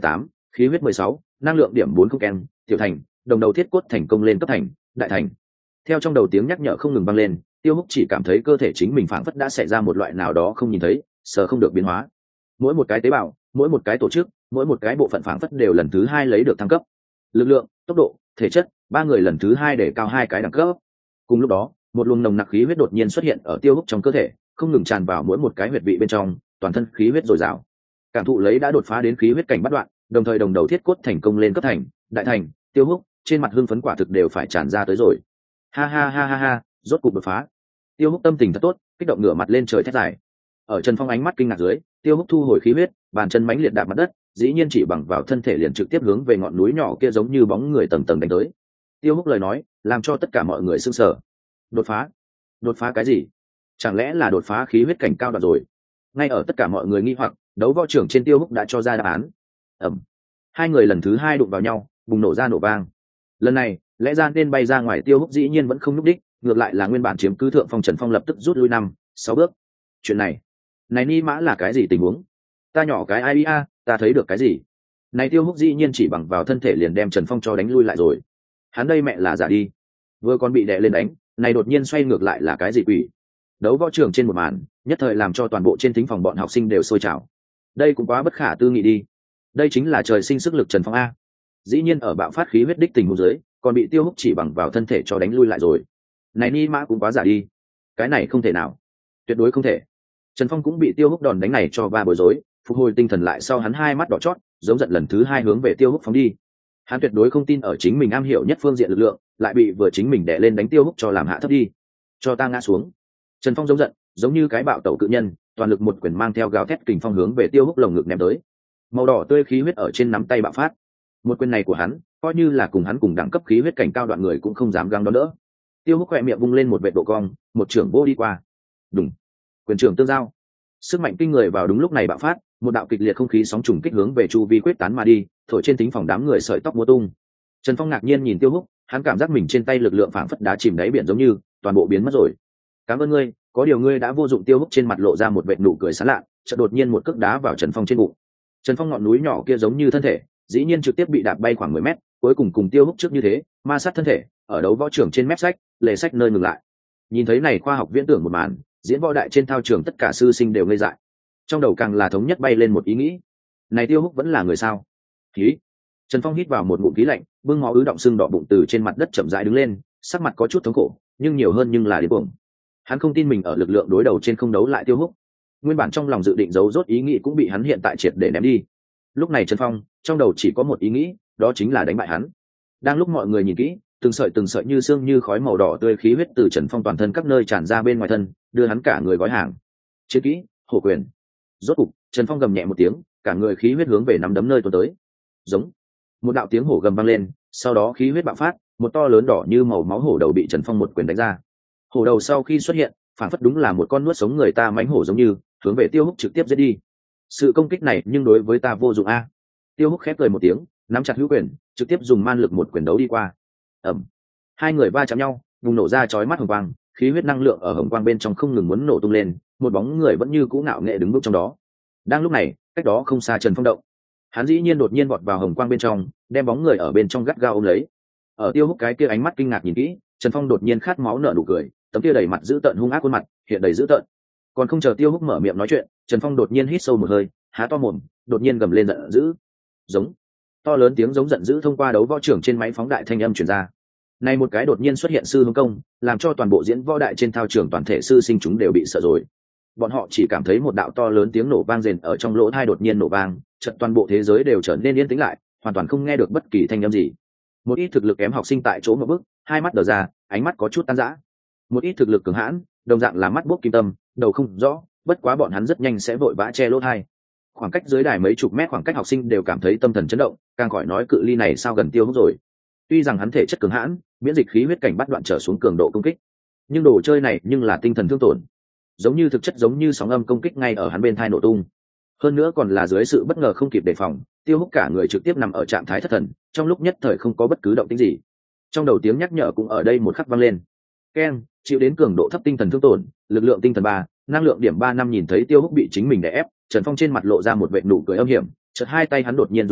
khí huyết 16, năng lượng điểm 4 không ken, tiểu thành, đồng đầu thiết cốt thành công lên cấp thành, đại thành. Theo trong đầu tiếng nhắc nhở không ngừng vang lên, Tiêu Húc chỉ cảm thấy cơ thể chính mình phảng phất đã xảy ra một loại nào đó không nhìn thấy, sợ không được biến hóa. Mỗi một cái tế bào, mỗi một cái tổ chức, mỗi một cái bộ phận phảng phất đều lần thứ hai lấy được thăng cấp. Lực lượng, tốc độ, thể chất, ba người lần thứ hai để cao hai cái đẳng cấp. Cùng lúc đó, một luồng nồng nặc khí huyết đột nhiên xuất hiện ở Tiêu Húc trong cơ thể, không ngừng tràn vào mỗi một cái huyệt vị bên trong, toàn thân khí huyết dồi dào. Cảm thụ lấy đã đột phá đến khí huyết cảnh bắt đoạn, đồng thời đồng đầu thiết cốt thành công lên cấp thành, đại thành, Tiêu Húc trên mặt hưng phấn quả thực đều phải tràn ra tới rồi. Ha ha ha ha ha, rốt cục đột phá. Tiêu Húc tâm tình thật tốt, kích động ngửa mặt lên trời thét dài. Ở Trần Phong ánh mắt kinh ngạc dưới, Tiêu Húc thu hồi khí huyết, bàn chân mãnh liệt đạp mặt đất, dĩ nhiên chỉ bằng vào thân thể liền trực tiếp hướng về ngọn núi nhỏ kia giống như bóng người tầng tầng đánh tới. Tiêu Húc lời nói, làm cho tất cả mọi người sửng sở. Đột phá? Đột phá cái gì? Chẳng lẽ là đột phá khí huyết cảnh cao đoạn rồi? Ngay ở tất cả mọi người nghi hoặc, đấu võ trưởng trên Tiêu Húc đã cho ra đáp án. Ầm. Hai người lần thứ hai đụng vào nhau, bùng nổ ra nổ vang. Lần này, lẽ ra nên bay ra ngoài Tiêu Húc dĩ nhiên vẫn không nhúc đích, ngược lại là nguyên bản chiếm cứ thượng phong Trần Phong lập tức rút lui 5-6 bước. Chuyện này ni mã là cái gì tình huống? Ta nhỏ cái ai a, ta thấy được cái gì? Này Tiêu Húc dĩ nhiên chỉ bằng vào thân thể liền đem Trần Phong cho đánh lui lại rồi. Hắn đây mẹ là giả đi. Vừa còn bị đè lên đánh, này đột nhiên xoay ngược lại là cái gì quỷ? Đấu võ trường trên một màn, nhất thời làm cho toàn bộ trên thính phòng bọn học sinh đều sôi trào. Đây cũng quá bất khả tư nghị đi. Đây chính là trời sinh sức lực Trần Phong a. Dĩ nhiên ở bạo phát khí huyết đích tình huống dưới, còn bị Tiêu Húc chỉ bằng vào thân thể cho đánh lui lại rồi. Này ni mã cũng quá giả đi. Cái này không thể nào. Tuyệt đối không thể. Trần Phong cũng bị Tiêu Húc đòn đánh này cho va bối rối, phục hồi tinh thần lại sau hắn hai mắt đỏ chót, giống giận lần thứ hai hướng về Tiêu Húc phóng đi. Hắn tuyệt đối không tin ở chính mình am hiểu nhất phương diện lực lượng, lại bị vừa chính mình đè lên đánh Tiêu Húc cho làm hạ thấp đi. Cho ta ngã xuống. Trần Phong giống giận, giống như cái bạo tẩu cự nhân, toàn lực một quyền mang theo gào thét kình phong hướng về Tiêu Húc lồng ngực ném tới. Màu đỏ tươi khí huyết ở trên nắm tay bạo phát. Một quyền này của hắn, coi như là cùng hắn cùng đẳng cấp khí huyết cảnh cao đoạn người cũng không dám găng đón đỡ. Tiêu Húc khẽ miệng vung lên một vệt độ cong, một trưởng vô đi qua. Đùng. Quyền trưởng tương giao. Sức mạnh kinh người vào đúng lúc này bạo phát, một đạo kịch liệt không khí sóng trùng kích hướng về chu vi quyết tán mà đi, thổi trên thính phòng đám người sợi tóc múa tung. Trần Phong ngạc nhiên nhìn Tiêu Húc, hắn cảm giác mình trên tay lực lượng phảng phất đá chìm đáy biển giống như toàn bộ biến mất rồi. Cảm ơn ngươi, có điều ngươi đã vô dụng. Tiêu Húc trên mặt lộ ra một vệt nụ cười sán lạ, chợt đột nhiên một cước đá vào Trần Phong trên bụng. Trần Phong ngọn núi nhỏ kia giống như thân thể, dĩ nhiên trực tiếp bị đạp bay khoảng 10 mét, cuối cùng cùng Tiêu Húc trước như thế, ma sát thân thể, ở đấu võ trường trên mép sách, lề sách nơi ngừng lại. Nhìn thấy này khoa học viễn tưởng một màn, diễn võ đại trên thao trường tất cả sư sinh đều ngây dại. Trong đầu càng là thống nhất bay lên một ý nghĩ, này Tiêu Húc vẫn là người sao? Khí. Trần Phong hít vào một ngụm khí lạnh, bưng máu ứ động sưng đỏ bụng từ trên mặt đất chậm rãi đứng lên, sắc mặt có chút thống khổ, nhưng nhiều hơn nhưng là điên cuồng. Hắn không tin mình ở lực lượng đối đầu trên không đấu lại Tiêu Húc. Nguyên bản trong lòng dự định giấu rốt ý nghĩ cũng bị hắn hiện tại triệt để ném đi. Lúc này Trần Phong trong đầu chỉ có một ý nghĩ, đó chính là đánh bại hắn. Đang lúc mọi người nhìn kỹ, từng sợi như xương như khói màu đỏ tươi khí huyết từ Trần Phong toàn thân các nơi tràn ra bên ngoài thân, đưa hắn cả người gói hàng. Chiến kỹ, hổ quyền. Rốt cục, Trần Phong gầm nhẹ một tiếng, cả người khí huyết hướng về nắm đấm nơi tuôn tới. Giống. Một đạo tiếng hổ gầm vang lên, sau đó khí huyết bạo phát, một to lớn đỏ như màu máu hổ đầu bị Trần Phong một quyền đánh ra. Hổ đầu sau khi xuất hiện, phản phất đúng là một con nuốt sống người ta mãnh hổ giống như, hướng về Tiêu Húc trực tiếp giết đi. Sự công kích này nhưng đối với ta vô dụng a. Tiêu Húc khép cười một tiếng, nắm chặt hữu quyền, trực tiếp dùng man lực một quyền đấu đi qua. Ầm. Hai người va chạm nhau, bùng nổ ra chói mắt hồng quang, khí huyết năng lượng ở hồng quang bên trong không ngừng muốn nổ tung lên, một bóng người vẫn như cũ ngạo nghệ đứng bước trong đó. Đang lúc này, cách đó không xa Trần Phong động. Hắn dĩ nhiên đột nhiên vọt vào hồng quang bên trong, đem bóng người ở bên trong gắt gao ôm lấy. Ở Tiêu Húc cái kia ánh mắt kinh ngạc nhìn kỹ, Trần Phong đột nhiên khát máu nở nụ cười, tấm kia đầy mặt dữ tợn hung ác khuôn mặt hiện đầy dữ tợn. Còn không chờ Tiêu Húc mở miệng nói chuyện, Trần Phong đột nhiên hít sâu một hơi, há to mồm, đột nhiên gầm lên giận dữ. Giống. To lớn tiếng giống giận dữ thông qua đấu võ trưởng trên máy phóng đại thanh âm truyền ra. Này một cái đột nhiên xuất hiện sư hướng công, làm cho toàn bộ diễn võ đại trên thao trường toàn thể sư sinh chúng đều bị sợ rồi. Bọn họ chỉ cảm thấy một đạo to lớn tiếng nổ vang rền ở trong lỗ tai đột nhiên nổ vang, chợt toàn bộ thế giới đều trở nên yên tĩnh lại, hoàn toàn không nghe được bất kỳ thanh âm gì. Một ít thực lực kém học sinh tại chỗ một bước, hai mắt đờ ra, ánh mắt có chút tan rã. Một ít thực lực cường hãn, đồng dạng là mắt buốc kim tâm, đầu không rõ, bất quá bọn hắn rất nhanh sẽ vội vã che lỗ tai. Khoảng cách dưới đài mấy chục mét khoảng cách học sinh đều cảm thấy tâm thần chấn động, càng khỏi nói cự ly này sao gần Tiêu Húc rồi. Tuy rằng hắn thể chất cường hãn, miễn dịch khí huyết cảnh bắt đoạn trở xuống cường độ công kích, nhưng đồ chơi này nhưng là tinh thần thương tổn, giống như thực chất giống như sóng âm công kích ngay ở hắn bên thai nổ tung. Hơn nữa còn là dưới sự bất ngờ không kịp đề phòng, Tiêu Húc cả người trực tiếp nằm ở trạng thái thất thần, trong lúc nhất thời không có bất cứ động tĩnh gì. Trong đầu tiếng nhắc nhở cũng ở đây một khắc vang lên. Keng, chịu đến cường độ thấp tinh thần thương tổn, lực lượng tinh thần 3, năng lượng điểm 3 năm. Nhìn thấy Tiêu Húc bị chính mình đè ép, Trần Phong trên mặt lộ ra một vệt nụ cười âm hiểm, chợt hai tay hắn đột nhiên dùng sức,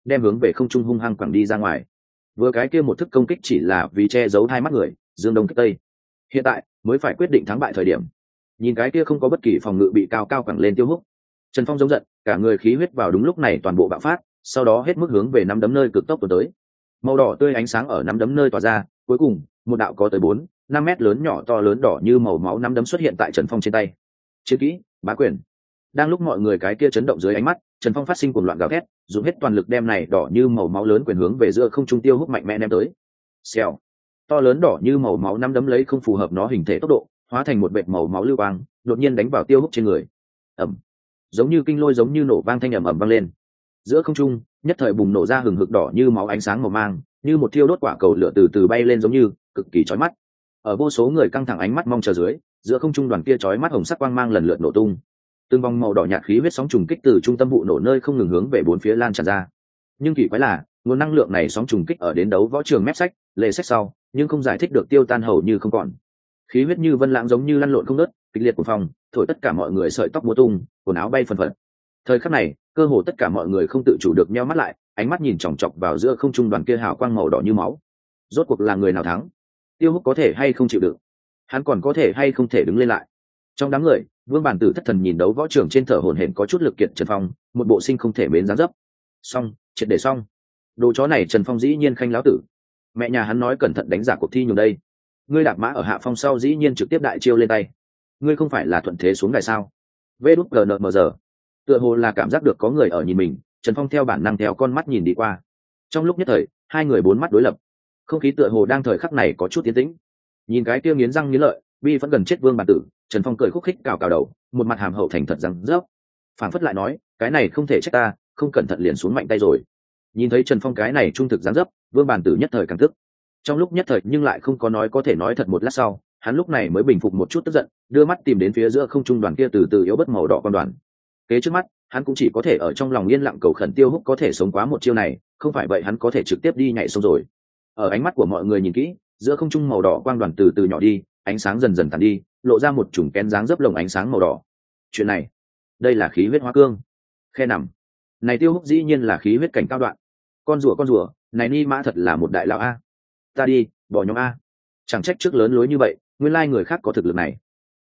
đem hướng về không trung hung hăng quẳng đi ra ngoài. Vừa cái kia một thức công kích chỉ là vì che giấu hai mắt người, dương đông kích tây. Hiện tại mới phải quyết định thắng bại thời điểm. Nhìn cái kia không có bất kỳ phòng ngự bị cao cao quẳng lên Tiêu Húc, Trần Phong giống giận, cả người khí huyết vào đúng lúc này toàn bộ bạo phát, sau đó hết mức hướng về nắm đấm nơi cực tốc tuôn tới. Màu đỏ tươi ánh sáng ở nắm đấm nơi tỏa ra, cuối cùng một đạo có tới 4-5 mét lớn nhỏ to lớn đỏ như màu máu nắm đấm xuất hiện tại Trần Phong trên tay. Chiến kỹ, Bá Quyền. Đang lúc mọi người cái kia chấn động dưới ánh mắt, Trần Phong phát sinh cuồng loạn gào thét, dùng hết toàn lực đem này đỏ như màu máu lớn quyền hướng về giữa không trung Tiêu Húc mạnh mẽ ném tới. Xèo. To lớn đỏ như màu máu nắm đấm lấy không phù hợp nó hình thể tốc độ, hóa thành một vệt màu máu lưu quang, đột nhiên đánh vào Tiêu Húc trên người. Ầm. Giống như kinh lôi giống như nổ vang thanh ầm ầm vang lên. Giữa không trung, nhất thời bùng nổ ra hừng hực đỏ như máu ánh sáng màu mang, như một thiêu đốt quả cầu lửa từ từ bay lên giống như cực kỳ chói mắt. Ở vô số người căng thẳng ánh mắt mong chờ dưới, giữa không trung đoàn kia chói mắt hồng sắc quang mang lần lượt nổ tung. Từng vòng màu đỏ nhạt khí huyết sóng trùng kích từ trung tâm vụ nổ nơi không ngừng hướng về bốn phía lan tràn ra. Nhưng kỳ quái là, nguồn năng lượng này sóng trùng kích ở đến đấu võ trường mép sách, lề sách sau, nhưng không giải thích được tiêu tan hầu như không còn. Khí huyết như vân lãng giống như lăn lộn không ngớt, kịch liệt của phòng, thổi tất cả mọi người sợi tóc múa tung, quần áo bay phần phật. Thời khắc này, cơ hồ tất cả mọi người không tự chủ được nheo mắt lại, ánh mắt nhìn chòng chọc vào giữa không trung đoàn kia hào quang màu đỏ như máu. Rốt cuộc là người nào thắng? Tiêu Húc có thể hay không chịu đựng? Hắn còn có thể hay không thể đứng lên lại? Trong đám người, Vương Bản Tử thất thần nhìn đấu võ trường trên thở hổn hển có chút lực kiện Trần Phong, một bộ sinh không thể mến dáng dấp. Xong, triệt để xong. Đồ chó này Trần Phong dĩ nhiên khanh láo tử. Mẹ nhà hắn nói cẩn thận đánh giả cuộc thi nhường đây. Ngươi đạp mã ở hạ phong sau dĩ nhiên trực tiếp đại chiêu lên tay. Ngươi không phải là thuận thế xuống đài sao? Vê đút GNMR. Tựa hồ là cảm giác được có người ở nhìn mình, Trần Phong theo bản năng theo con mắt nhìn đi qua. Trong lúc nhất thời, hai người bốn mắt đối lập. Không khí tựa hồ đang thời khắc này có chút tiến tĩnh. Nhìn cái kia nghiến răng nghiến lợi, bi vẫn gần chết Vương Bản Tử, Trần Phong cười khúc khích cào cào đầu, một mặt hàm hậu thành thật rằng rớp. Phảng phất lại nói, cái này không thể trách ta, không cẩn thận liền xuống mạnh tay rồi. Nhìn thấy Trần Phong cái này trung thực dáng dấp, Vương Bản Tử nhất thời càng tức. Trong lúc nhất thời nhưng lại không có nói có thể nói thật một lát sau, hắn lúc này mới bình phục một chút tức giận, đưa mắt tìm đến phía giữa không trung đoàn kia từ từ yếu bất màu đỏ con đoàn. Kế trước mắt, hắn cũng chỉ có thể ở trong lòng yên lặng cầu khẩn Tiêu Húc có thể sống quá một chiêu này, không phải vậy hắn có thể trực tiếp đi nhảy sông rồi. Ở ánh mắt của mọi người nhìn kỹ, giữa không trung màu đỏ quang đoàn từ từ nhỏ đi, ánh sáng dần dần tàn đi, lộ ra một chùm kén dáng dấp lồng ánh sáng màu đỏ. Chuyện này, đây là khí huyết hóa cương. Khe nằm. Này Tiêu Húc dĩ nhiên là khí huyết cảnh cao đoạn. Con rùa, này ni mã thật là một đại lão a. Ta đi, bỏ nhóm a. Chẳng trách trước lớn lối như vậy, nguyên lai người khác có thực lực này.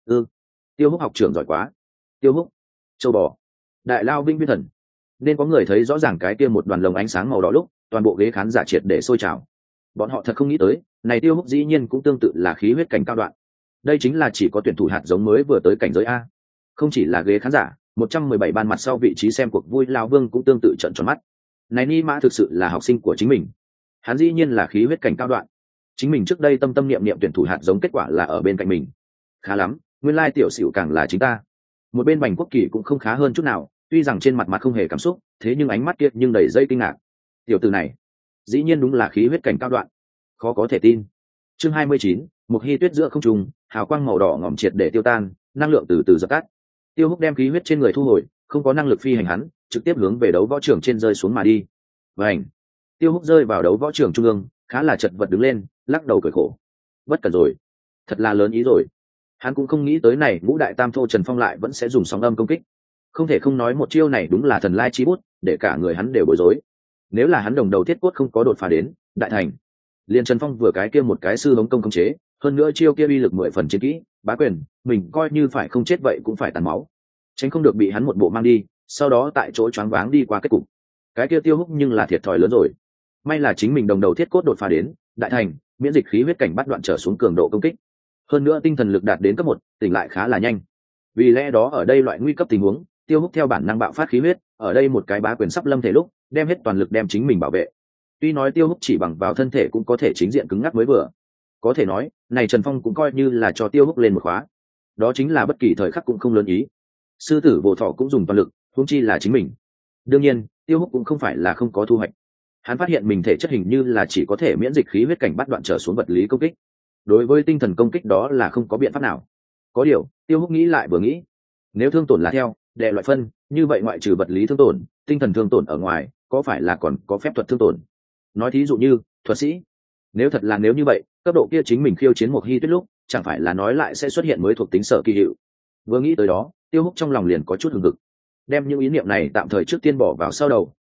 Tiêu Húc học trưởng giỏi quá. Tiêu Húc, châu bò, đại lao vinh viên thần. Nên có người thấy rõ ràng cái kia một đoàn lồng ánh sáng màu đỏ lúc, toàn bộ ghế khán giả triệt để sôi trào. Bọn họ thật không nghĩ tới, này Tiêu Húc dĩ nhiên cũng tương tự là khí huyết cảnh cao đoạn. Đây chính là chỉ có tuyển thủ hạt giống mới vừa tới cảnh giới a. Không chỉ là ghế khán giả, 117 ban mặt sau vị trí xem cuộc vui lao vương cũng tương tự trợn tròn mắt. Này ni mã thực sự là học sinh của chính mình. Hắn dĩ nhiên là khí huyết cảnh cao đoạn. Chính mình trước đây tâm tâm niệm niệm tuyển thủ hạt giống kết quả là ở bên cạnh mình. Khá lắm, nguyên lai tiểu xỉu càng là chính ta. Một bên Bành Quốc Kỳ cũng không khá hơn chút nào, tuy rằng trên mặt mặt không hề cảm xúc, thế nhưng ánh mắt kia nhưng đầy dây kinh ngạc. Tiểu tử này, dĩ nhiên đúng là khí huyết cảnh cao đoạn. Khó có thể tin. Chương 29, một hy tuyết giữa không trung, hào quang màu đỏ ngòm triệt để tiêu tan, năng lượng từ từ dập tắt. Tiêu Húc đem khí huyết trên người thu hồi, không có năng lực phi hành hắn, trực tiếp hướng về đấu võ trường trên rơi xuống mà đi. Vành. Tiêu Húc rơi vào đấu võ trường trung ương, khá là chật vật đứng lên, lắc đầu cười khổ. Bất cẩn rồi, thật là lớn ý rồi. Hắn cũng không nghĩ tới này ngũ đại tam thô Trần Phong lại vẫn sẽ dùng sóng âm công kích. Không thể không nói một chiêu này đúng là thần lai chi bút, để cả người hắn đều bối rối. Nếu là hắn đồng đầu thiết cốt không có đột phá đến đại thành, liền Trần Phong vừa cái kia một cái sư hống công khống chế, hơn nữa chiêu kia uy lực 10 phần chiến kỹ, bá quyền, mình coi như phải không chết vậy cũng phải tàn máu, tránh không được bị hắn một bộ mang đi, sau đó tại chỗ choáng váng đi qua kết cục. Cái kia Tiêu Húc nhưng là thiệt thòi lớn rồi. May là chính mình đồng đầu thiết cốt đột phá đến đại thành, miễn dịch khí huyết cảnh bắt đoạn trở xuống cường độ công kích, hơn nữa tinh thần lực đạt đến cấp 1, tỉnh lại khá là nhanh. Vì lẽ đó ở đây loại nguy cấp tình huống, Tiêu Húc theo bản năng bạo phát khí huyết, ở đây một cái bá quyền sắp lâm thể lúc, đem hết toàn lực đem chính mình bảo vệ. Tuy nói Tiêu Húc chỉ bằng vào thân thể cũng có thể chính diện cứng ngắc mới vừa, có thể nói này Trần Phong cũng coi như là cho Tiêu Húc lên một khóa, đó chính là bất kỳ thời khắc cũng không lớn ý. Sư tử vô thọ cũng dùng toàn lực, huống chi là chính mình. Đương nhiên Tiêu Húc cũng không phải là không có thu hoạch. Hắn phát hiện mình thể chất hình như là chỉ có thể miễn dịch khí huyết cảnh bắt đoạn trở xuống vật lý công kích, đối với tinh thần công kích đó là không có biện pháp nào. Có điều Tiêu Húc nghĩ lại vừa nghĩ, nếu thương tổn là theo đệ loại phân, như vậy ngoại trừ vật lý thương tổn, tinh thần thương tổn ở ngoài, có phải là còn có phép thuật thương tổn? Nói thí dụ như thuật sĩ. Nếu thật là nếu như vậy, cấp độ kia chính mình khiêu chiến một hy tuyết lúc, chẳng phải là nói lại sẽ xuất hiện mới thuộc tính sở kỳ hiệu. Vừa nghĩ tới đó, Tiêu Húc trong lòng liền có chút hừng hực. Đem những ý niệm này tạm thời trước tiên bỏ vào sau đầu,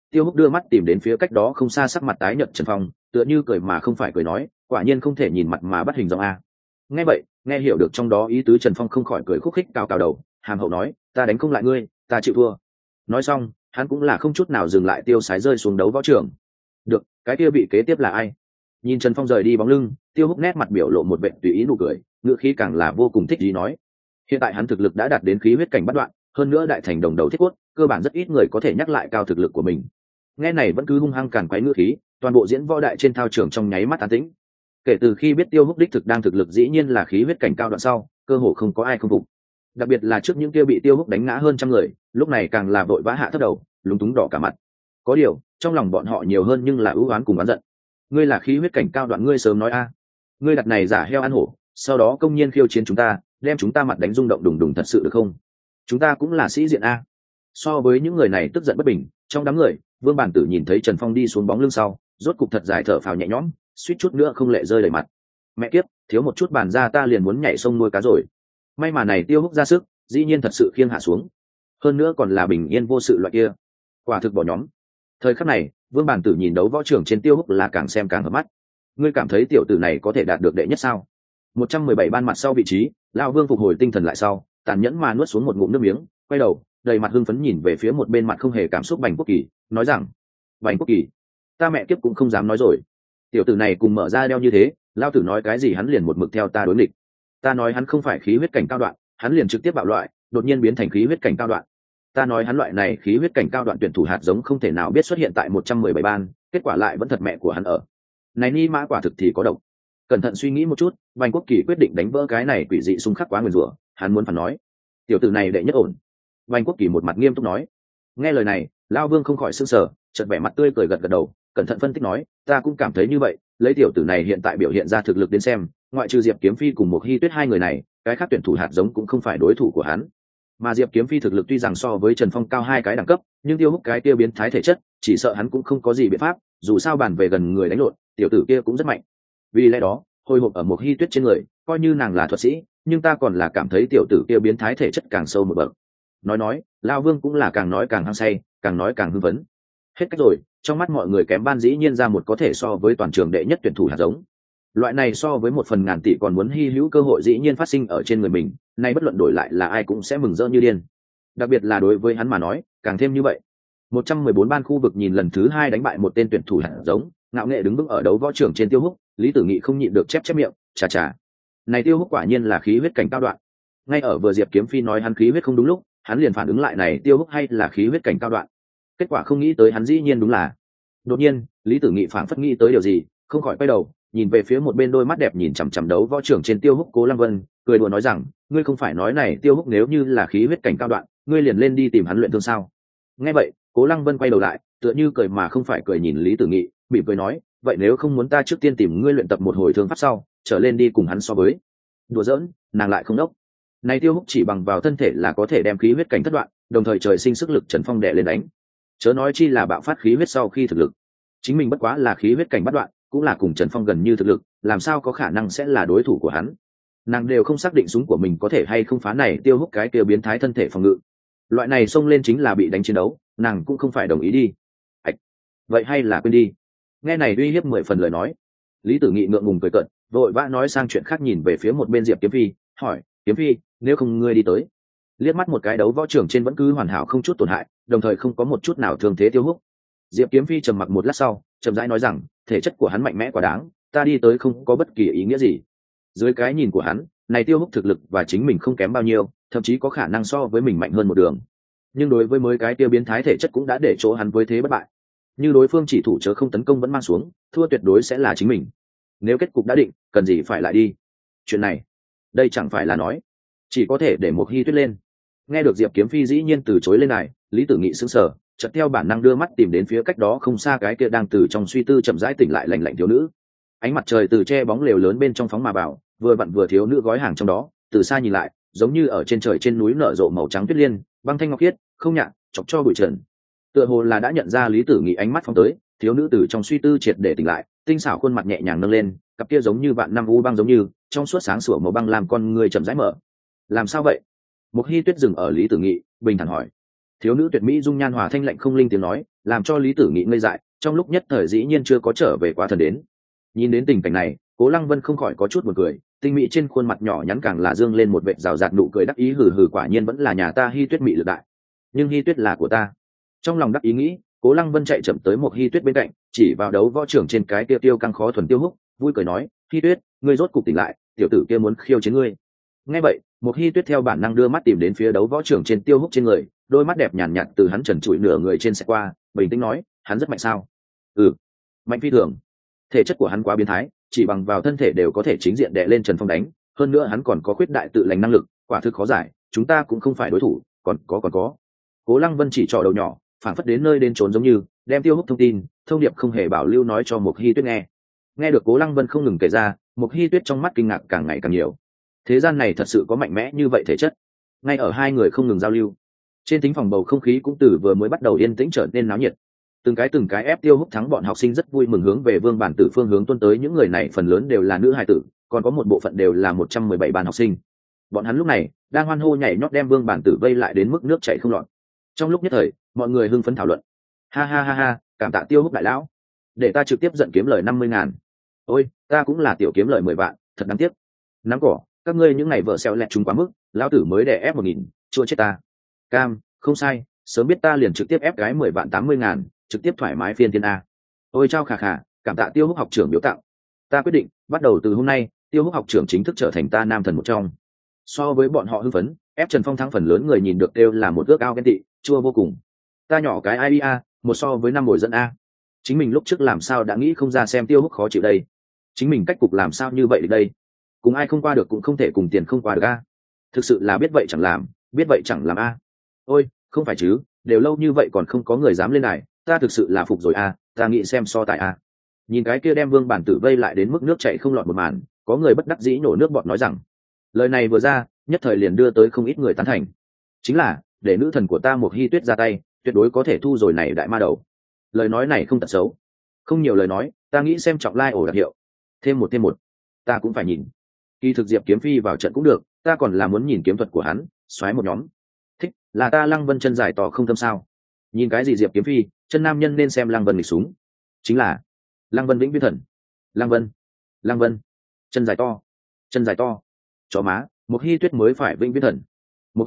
Tiêu Húc đưa mắt tìm đến phía cách đó không xa, sắc mặt tái nhợt Trần Phong, tựa như cười mà không phải cười nói, quả nhiên không thể nhìn mặt mà bắt hình dong a. Nghe vậy, nghe hiểu được trong đó ý tứ, Trần Phong không khỏi cười khúc khích, cao cao đầu, hàm hậu nói, ta đánh không lại ngươi, ta chịu thua. Nói xong, hắn cũng là không chút nào dừng lại, tiêu sái rơi xuống đấu võ trường. Được, cái kia bị kế tiếp là ai? Nhìn Trần Phong rời đi bóng lưng, Tiêu Húc nét mặt biểu lộ một vẻ tùy ý nụ cười, ngữ khí càng là vô cùng thích ý nói, hiện tại hắn thực lực đã đạt đến khí huyết cảnh bắt đoạn, hơn nữa đại thành đồng đầu thiết cốt, cơ bản rất ít người có thể nhắc lại cao thực lực của mình. Nghe này vẫn cứ hung hăng càn quấy ngữ khí, toàn bộ diễn võ đại trên thao trường trong nháy mắt an tĩnh. Kể từ khi biết Tiêu Húc đích thực đang thực lực dĩ nhiên là khí huyết cảnh cao đoạn sau, cơ hồ không có ai không phục. Đặc biệt là trước những kia bị Tiêu Húc đánh ngã hơn trăm người, lúc này càng là vội vã hạ thấp đầu, lúng túng đỏ cả mặt. Có điều, trong lòng bọn họ nhiều hơn nhưng là ưu oán cùng oán giận. Ngươi là khí huyết cảnh cao đoạn, ngươi sớm nói a. Ngươi đặt này giả heo ăn hổ, sau đó công nhiên khiêu chiến chúng ta, đem chúng ta mặt đánh rung động đùng đùng, thật sự được không? Chúng ta cũng là sĩ diện a. So với những người này tức giận bất bình, trong đám người, Vương Bản Tử nhìn thấy Trần Phong đi xuống bóng lưng sau, rốt cục thật dài thở phào nhẹ nhõm, suýt chút nữa không lệ rơi đầy mặt. Mẹ kiếp, thiếu một chút bàn ra ta liền muốn nhảy sông nuôi cá rồi. May mà này Tiêu Húc ra sức, dĩ nhiên thật sự khiêng hạ xuống. Hơn nữa còn là bình yên vô sự loại kia. Quả thực bỏ nhóm. Thời khắc này, Vương Bản Tử nhìn đấu võ trường trên Tiêu Húc là càng xem càng hợp mắt. Ngươi cảm thấy tiểu tử này có thể đạt được đệ nhất sao? 117 ban mặt sau vị trí, lão Vương phục hồi tinh thần lại sau, tàn nhẫn mà nuốt xuống một ngụm nước miếng, quay đầu, đầy mặt hưng phấn nhìn về phía một bên mặt không hề cảm xúc Bành Quốc Kỳ, nói rằng: "Bành Quốc Kỳ, ta mẹ kiếp cũng không dám nói rồi. Tiểu tử này cùng mở ra đeo như thế, lão tử nói cái gì hắn liền một mực theo ta đối nghịch. Ta nói hắn không phải khí huyết cảnh cao đoạn, hắn liền trực tiếp bạo loại, đột nhiên biến thành khí huyết cảnh cao đoạn. Ta nói hắn loại này khí huyết cảnh cao đoạn tuyển thủ hạt giống không thể nào biết xuất hiện tại 117 ban, kết quả lại vẫn thật mẹ của hắn ở. Này ni mã quả thực thì có độc." Cẩn thận suy nghĩ một chút, Bành Quốc Kỳ quyết định đánh vỡ cái này quỷ dị xung khắc quá nguyền rủa, hắn muốn phản nói: "Tiểu tử này đệ nhất ổn." Bành Quốc Kỳ một mặt nghiêm túc nói. Nghe lời này, Lão Vương không khỏi sửng sở, chợt vẻ mặt tươi cười gật gật đầu, cẩn thận phân tích nói: "Ta cũng cảm thấy như vậy, lấy tiểu tử này hiện tại biểu hiện ra thực lực đến xem, ngoại trừ Diệp Kiếm Phi cùng một Hi Tuyết hai người này, cái khác tuyển thủ hạt giống cũng không phải đối thủ của hắn. Mà Diệp Kiếm Phi thực lực tuy rằng so với Trần Phong cao hai cái đẳng cấp, nhưng Tiêu Húc cái kia biến thái thể chất, chỉ sợ hắn cũng không có gì biện pháp, dù sao bàn về gần người đánh lộn, tiểu tử kia cũng rất mạnh. Vì lẽ đó, hồi hộp ở một Hi Tuyết trên người, coi như nàng là thuật sĩ, nhưng ta còn là cảm thấy tiểu tử kia biến thái thể chất càng sâu một bậc." Nói, Lão Vương cũng là càng nói càng hăng say, càng nói càng hưng phấn. Hết cách rồi, trong mắt mọi người kém ban dĩ nhiên ra một có thể so với toàn trường đệ nhất tuyển thủ hạt giống. Loại này so với 1/1000 tỷ còn muốn hy hữu cơ hội dĩ nhiên phát sinh ở trên người mình, nay bất luận đổi lại là ai cũng sẽ mừng rỡ như điên. Đặc biệt là đối với hắn mà nói, càng thêm như vậy. 114 ban khu vực nhìn lần thứ hai đánh bại một tên tuyển thủ hạt giống, ngạo nghệ đứng vững ở đấu võ trường trên Tiêu Húc, Lý Tử Nghị không nhịn được chép miệng, chà. Này Tiêu Húc quả nhiên là khí huyết cảnh cao đoạn. Ngay ở vừa Diệp Kiếm Phi nói hắn khí huyết không đúng lúc, hắn liền phản ứng lại này Tiêu Húc hay là khí huyết cảnh cao đoạn. Kết quả không nghĩ tới hắn dĩ nhiên đúng là. Đột nhiên, Lý Tử Nghị phảng phất nghĩ tới điều gì, không khỏi quay đầu, nhìn về phía một bên đôi mắt đẹp nhìn chằm chằm đấu võ trưởng trên Tiêu Húc Cố Lăng Vân, cười đùa nói rằng: "Ngươi không phải nói này Tiêu Húc nếu như là khí huyết cảnh cao đoạn, ngươi liền lên đi tìm hắn luyện thương sao?" Nghe vậy, Cố Lăng Vân quay đầu lại, tựa như cười mà không phải cười nhìn Lý Tử Nghị, mỉm cười nói: "Vậy nếu không muốn ta trước tiên tìm ngươi luyện tập một hồi thương pháp sau, trở lên đi cùng hắn so với." Đùa giỡn, nàng lại không đốc. Này Tiêu Húc chỉ bằng vào thân thể là có thể đem khí huyết cảnh thất đoạn, đồng thời trời sinh sức lực Trần Phong đè lên đánh. Chớ nói chi là bạo phát khí huyết sau khi thực lực. Chính mình bất quá là khí huyết cảnh bắt đoạn, cũng là cùng Trần Phong gần như thực lực, làm sao có khả năng sẽ là đối thủ của hắn. Nàng đều không xác định súng của mình có thể hay không phá này Tiêu Húc cái kia biến thái thân thể phòng ngự. Loại này xông lên chính là bị đánh chiến đấu, nàng cũng không phải đồng ý đi. Vậy hay là quên đi. Nghe này uy hiếp 10 phần lời nói, Lý Tử Nghị ngượng ngùng cười cợt, vội vã nói sang chuyện khác, nhìn về phía một bên Diệp Kiếm Phi, hỏi: "Kiếm Phi, nếu không ngươi đi tới?" Liếc mắt một cái đấu võ trưởng trên vẫn cứ hoàn hảo không chút tổn hại, đồng thời không có một chút nào thương thế Tiêu Húc. Diệp Kiếm Phi trầm mặc một lát sau, chậm rãi nói rằng: "Thể chất của hắn mạnh mẽ quá đáng, ta đi tới không có bất kỳ ý nghĩa gì. Dưới cái nhìn của hắn, này Tiêu Húc thực lực và chính mình không kém bao nhiêu, thậm chí có khả năng so với mình mạnh hơn một đường. Nhưng đối với mới cái tiêu biến thái thể chất cũng đã để chỗ hắn với thế bất bại. Như đối phương chỉ thủ chớ không tấn công vẫn mang xuống, thua tuyệt đối sẽ là chính mình. Nếu kết cục đã định, cần gì phải lại đi. Chuyện này, đây chẳng phải là nói, chỉ có thể để một Hi Tuyết lên." Nghe được Diệp Kiếm Phi dĩ nhiên từ chối lên này, Lý Tử Nghị sững sờ, chợt theo bản năng đưa mắt tìm đến phía cách đó không xa cái kia đang từ trong suy tư chậm rãi tỉnh lại lạnh lạnh thiếu nữ. Ánh mặt trời từ che bóng lều lớn bên trong phóng mà vào, vừa vặn vừa thiếu nữ gói hàng trong đó, từ xa nhìn lại, giống như ở trên trời trên núi nở rộ màu trắng tuyết liên, băng thanh ngọc khiết, không nhạt, chọc cho bụi trần. Tựa hồ là đã nhận ra Lý Tử Nghị ánh mắt phóng tới, thiếu nữ từ trong suy tư triệt để tỉnh lại, tinh xảo khuôn mặt nhẹ nhàng nâng lên, cặp kia giống như vạn năm u băng giống như, trong suốt sáng sủa màu băng làm con người chậm rãi mở. "Làm sao vậy?" Một Hi Tuyết dừng ở Lý Tử Nghị, bình thản hỏi. Thiếu nữ tuyệt mỹ dung nhan hòa thanh lạnh không linh tiếng nói làm cho Lý Tử Nghị ngây dại, trong lúc nhất thời dĩ nhiên chưa có trở về quá thần đến. Nhìn đến tình cảnh này, Cố Lăng Vân không khỏi có chút buồn cười, tinh mỹ trên khuôn mặt nhỏ nhắn càng là dương lên một vệt rào rạt nụ cười đắc ý, hừ hừ, quả nhiên vẫn là nhà ta Hi Tuyết mỹ lực đại. Nhưng Hi Tuyết là của ta. Trong lòng đắc ý nghĩ, Cố Lăng Vân chạy chậm tới một Hi Tuyết bên cạnh, chỉ vào đấu võ trưởng trên cái kia tiêu căng khó thuần Tiêu Húc, vui cười nói, Hi Tuyết, ngươi rốt cục tỉnh lại, tiểu tử kia muốn khiêu chiến ngươi. Nghe vậy, một Hi Tuyết theo bản năng đưa mắt tìm đến phía đấu võ trưởng trên Tiêu Húc trên người, đôi mắt đẹp nhàn nhạt từ hắn trần trụi nửa người trên sẽ qua, bình tĩnh nói, hắn rất mạnh sao? Ừ, mạnh phi thường. Thể chất của hắn quá biến thái, chỉ bằng vào thân thể đều có thể chính diện đè lên Trần Phong đánh, hơn nữa hắn còn có khuyết đại tự lành năng lực, quả thực khó giải, chúng ta cũng không phải đối thủ, còn có. Cố Lăng Vân chỉ trỏ đầu nhỏ, phản phất đến nơi đến trốn giống như, đem Tiêu Húc thông điệp không hề bảo lưu nói cho Mộc Hi Tuyết nghe. Nghe được Cố Lăng Vân không ngừng kể ra, Mộc Hi Tuyết trong mắt kinh ngạc càng ngày càng nhiều. Thế gian này thật sự có mạnh mẽ như vậy thể chất. Ngay ở hai người không ngừng giao lưu, trên thính phòng bầu không khí cũng từ vừa mới bắt đầu yên tĩnh trở nên náo nhiệt. Từng cái ép Tiêu Húc thắng, bọn học sinh rất vui mừng hướng về Vương Bản Tử phương hướng tuôn tới, những người này phần lớn đều là nữ hài tử, còn có một bộ phận đều là 117 ban học sinh. Bọn hắn lúc này đang hoan hô nhảy nhót đem Vương Bản Tử vây lại đến mức nước chảy không lọt. Trong lúc nhất thời, mọi người hưng phấn thảo luận. Ha ha ha ha, cảm tạ Tiêu Húc đại lão, để ta trực tiếp giận kiếm lời 50.000. Ôi, ta cũng là tiểu kiếm lời 10 vạn, thật đáng tiếc. Nắm cỏ, các ngươi những ngày vợ xeo lẹt chúng quá mức, lão tử mới đè ép 1.000, chua chết ta. Cam, không sai, sớm biết ta liền trực tiếp ép cái 10 vạn 80.000, trực tiếp thoải mái phiên thiên a. Ôi chao khà khà, cảm tạ Tiêu Húc học trưởng biểu tặng. Ta quyết định, bắt đầu từ hôm nay, Tiêu Húc học trưởng chính thức trở thành ta nam thần một trong. So với bọn họ hưng phấn, ép Trần Phong thắng phần lớn người nhìn được đều là một ước ao ghen tị, chua vô cùng. Ta nhỏ cái IBA, một so với 5 bồi dẫn a. Chính mình lúc trước làm sao đã nghĩ không ra xem Tiêu Húc khó chịu đây. Chính mình cách cục làm sao như vậy đây? Cùng ai không qua được cũng không thể cùng tiền không qua được a. Thực sự là biết vậy chẳng làm, biết vậy chẳng làm a. Ôi, không phải chứ, đều lâu như vậy còn không có người dám lên này, ta thực sự là phục rồi a, ta nghĩ xem so tài a. Nhìn cái kia đem Vương Bản Tử vây lại đến mức nước chảy không lọt một màn, có người bất đắc dĩ nổ nước bọt nói rằng, lời này vừa ra, nhất thời liền đưa tới không ít người tán thành. Chính là, để nữ thần của ta Mộc Hi Tuyết ra tay, tuyệt đối có thể thu rồi này đại ma đầu. Lời nói này không tật xấu, không nhiều lời nói, ta nghĩ xem trọng lai ổ đặc hiệu, thêm một, ta cũng phải nhìn. Kỳ thực Diệp Kiếm Phi vào trận cũng được, ta còn là muốn nhìn kiếm thuật của hắn, xoáy một nhóm. Thích, là ta Lăng Vân chân dài to không thâm sao? Nhìn cái gì Diệp Kiếm Phi, chân nam nhân nên xem Lăng Vân nghịch súng. Chính là Lăng Vân vĩnh viễn thần. Lăng Vân, chân dài to. Chó má, Mộc Hi Tuyết mới phải vĩnh viễn thần. Mộc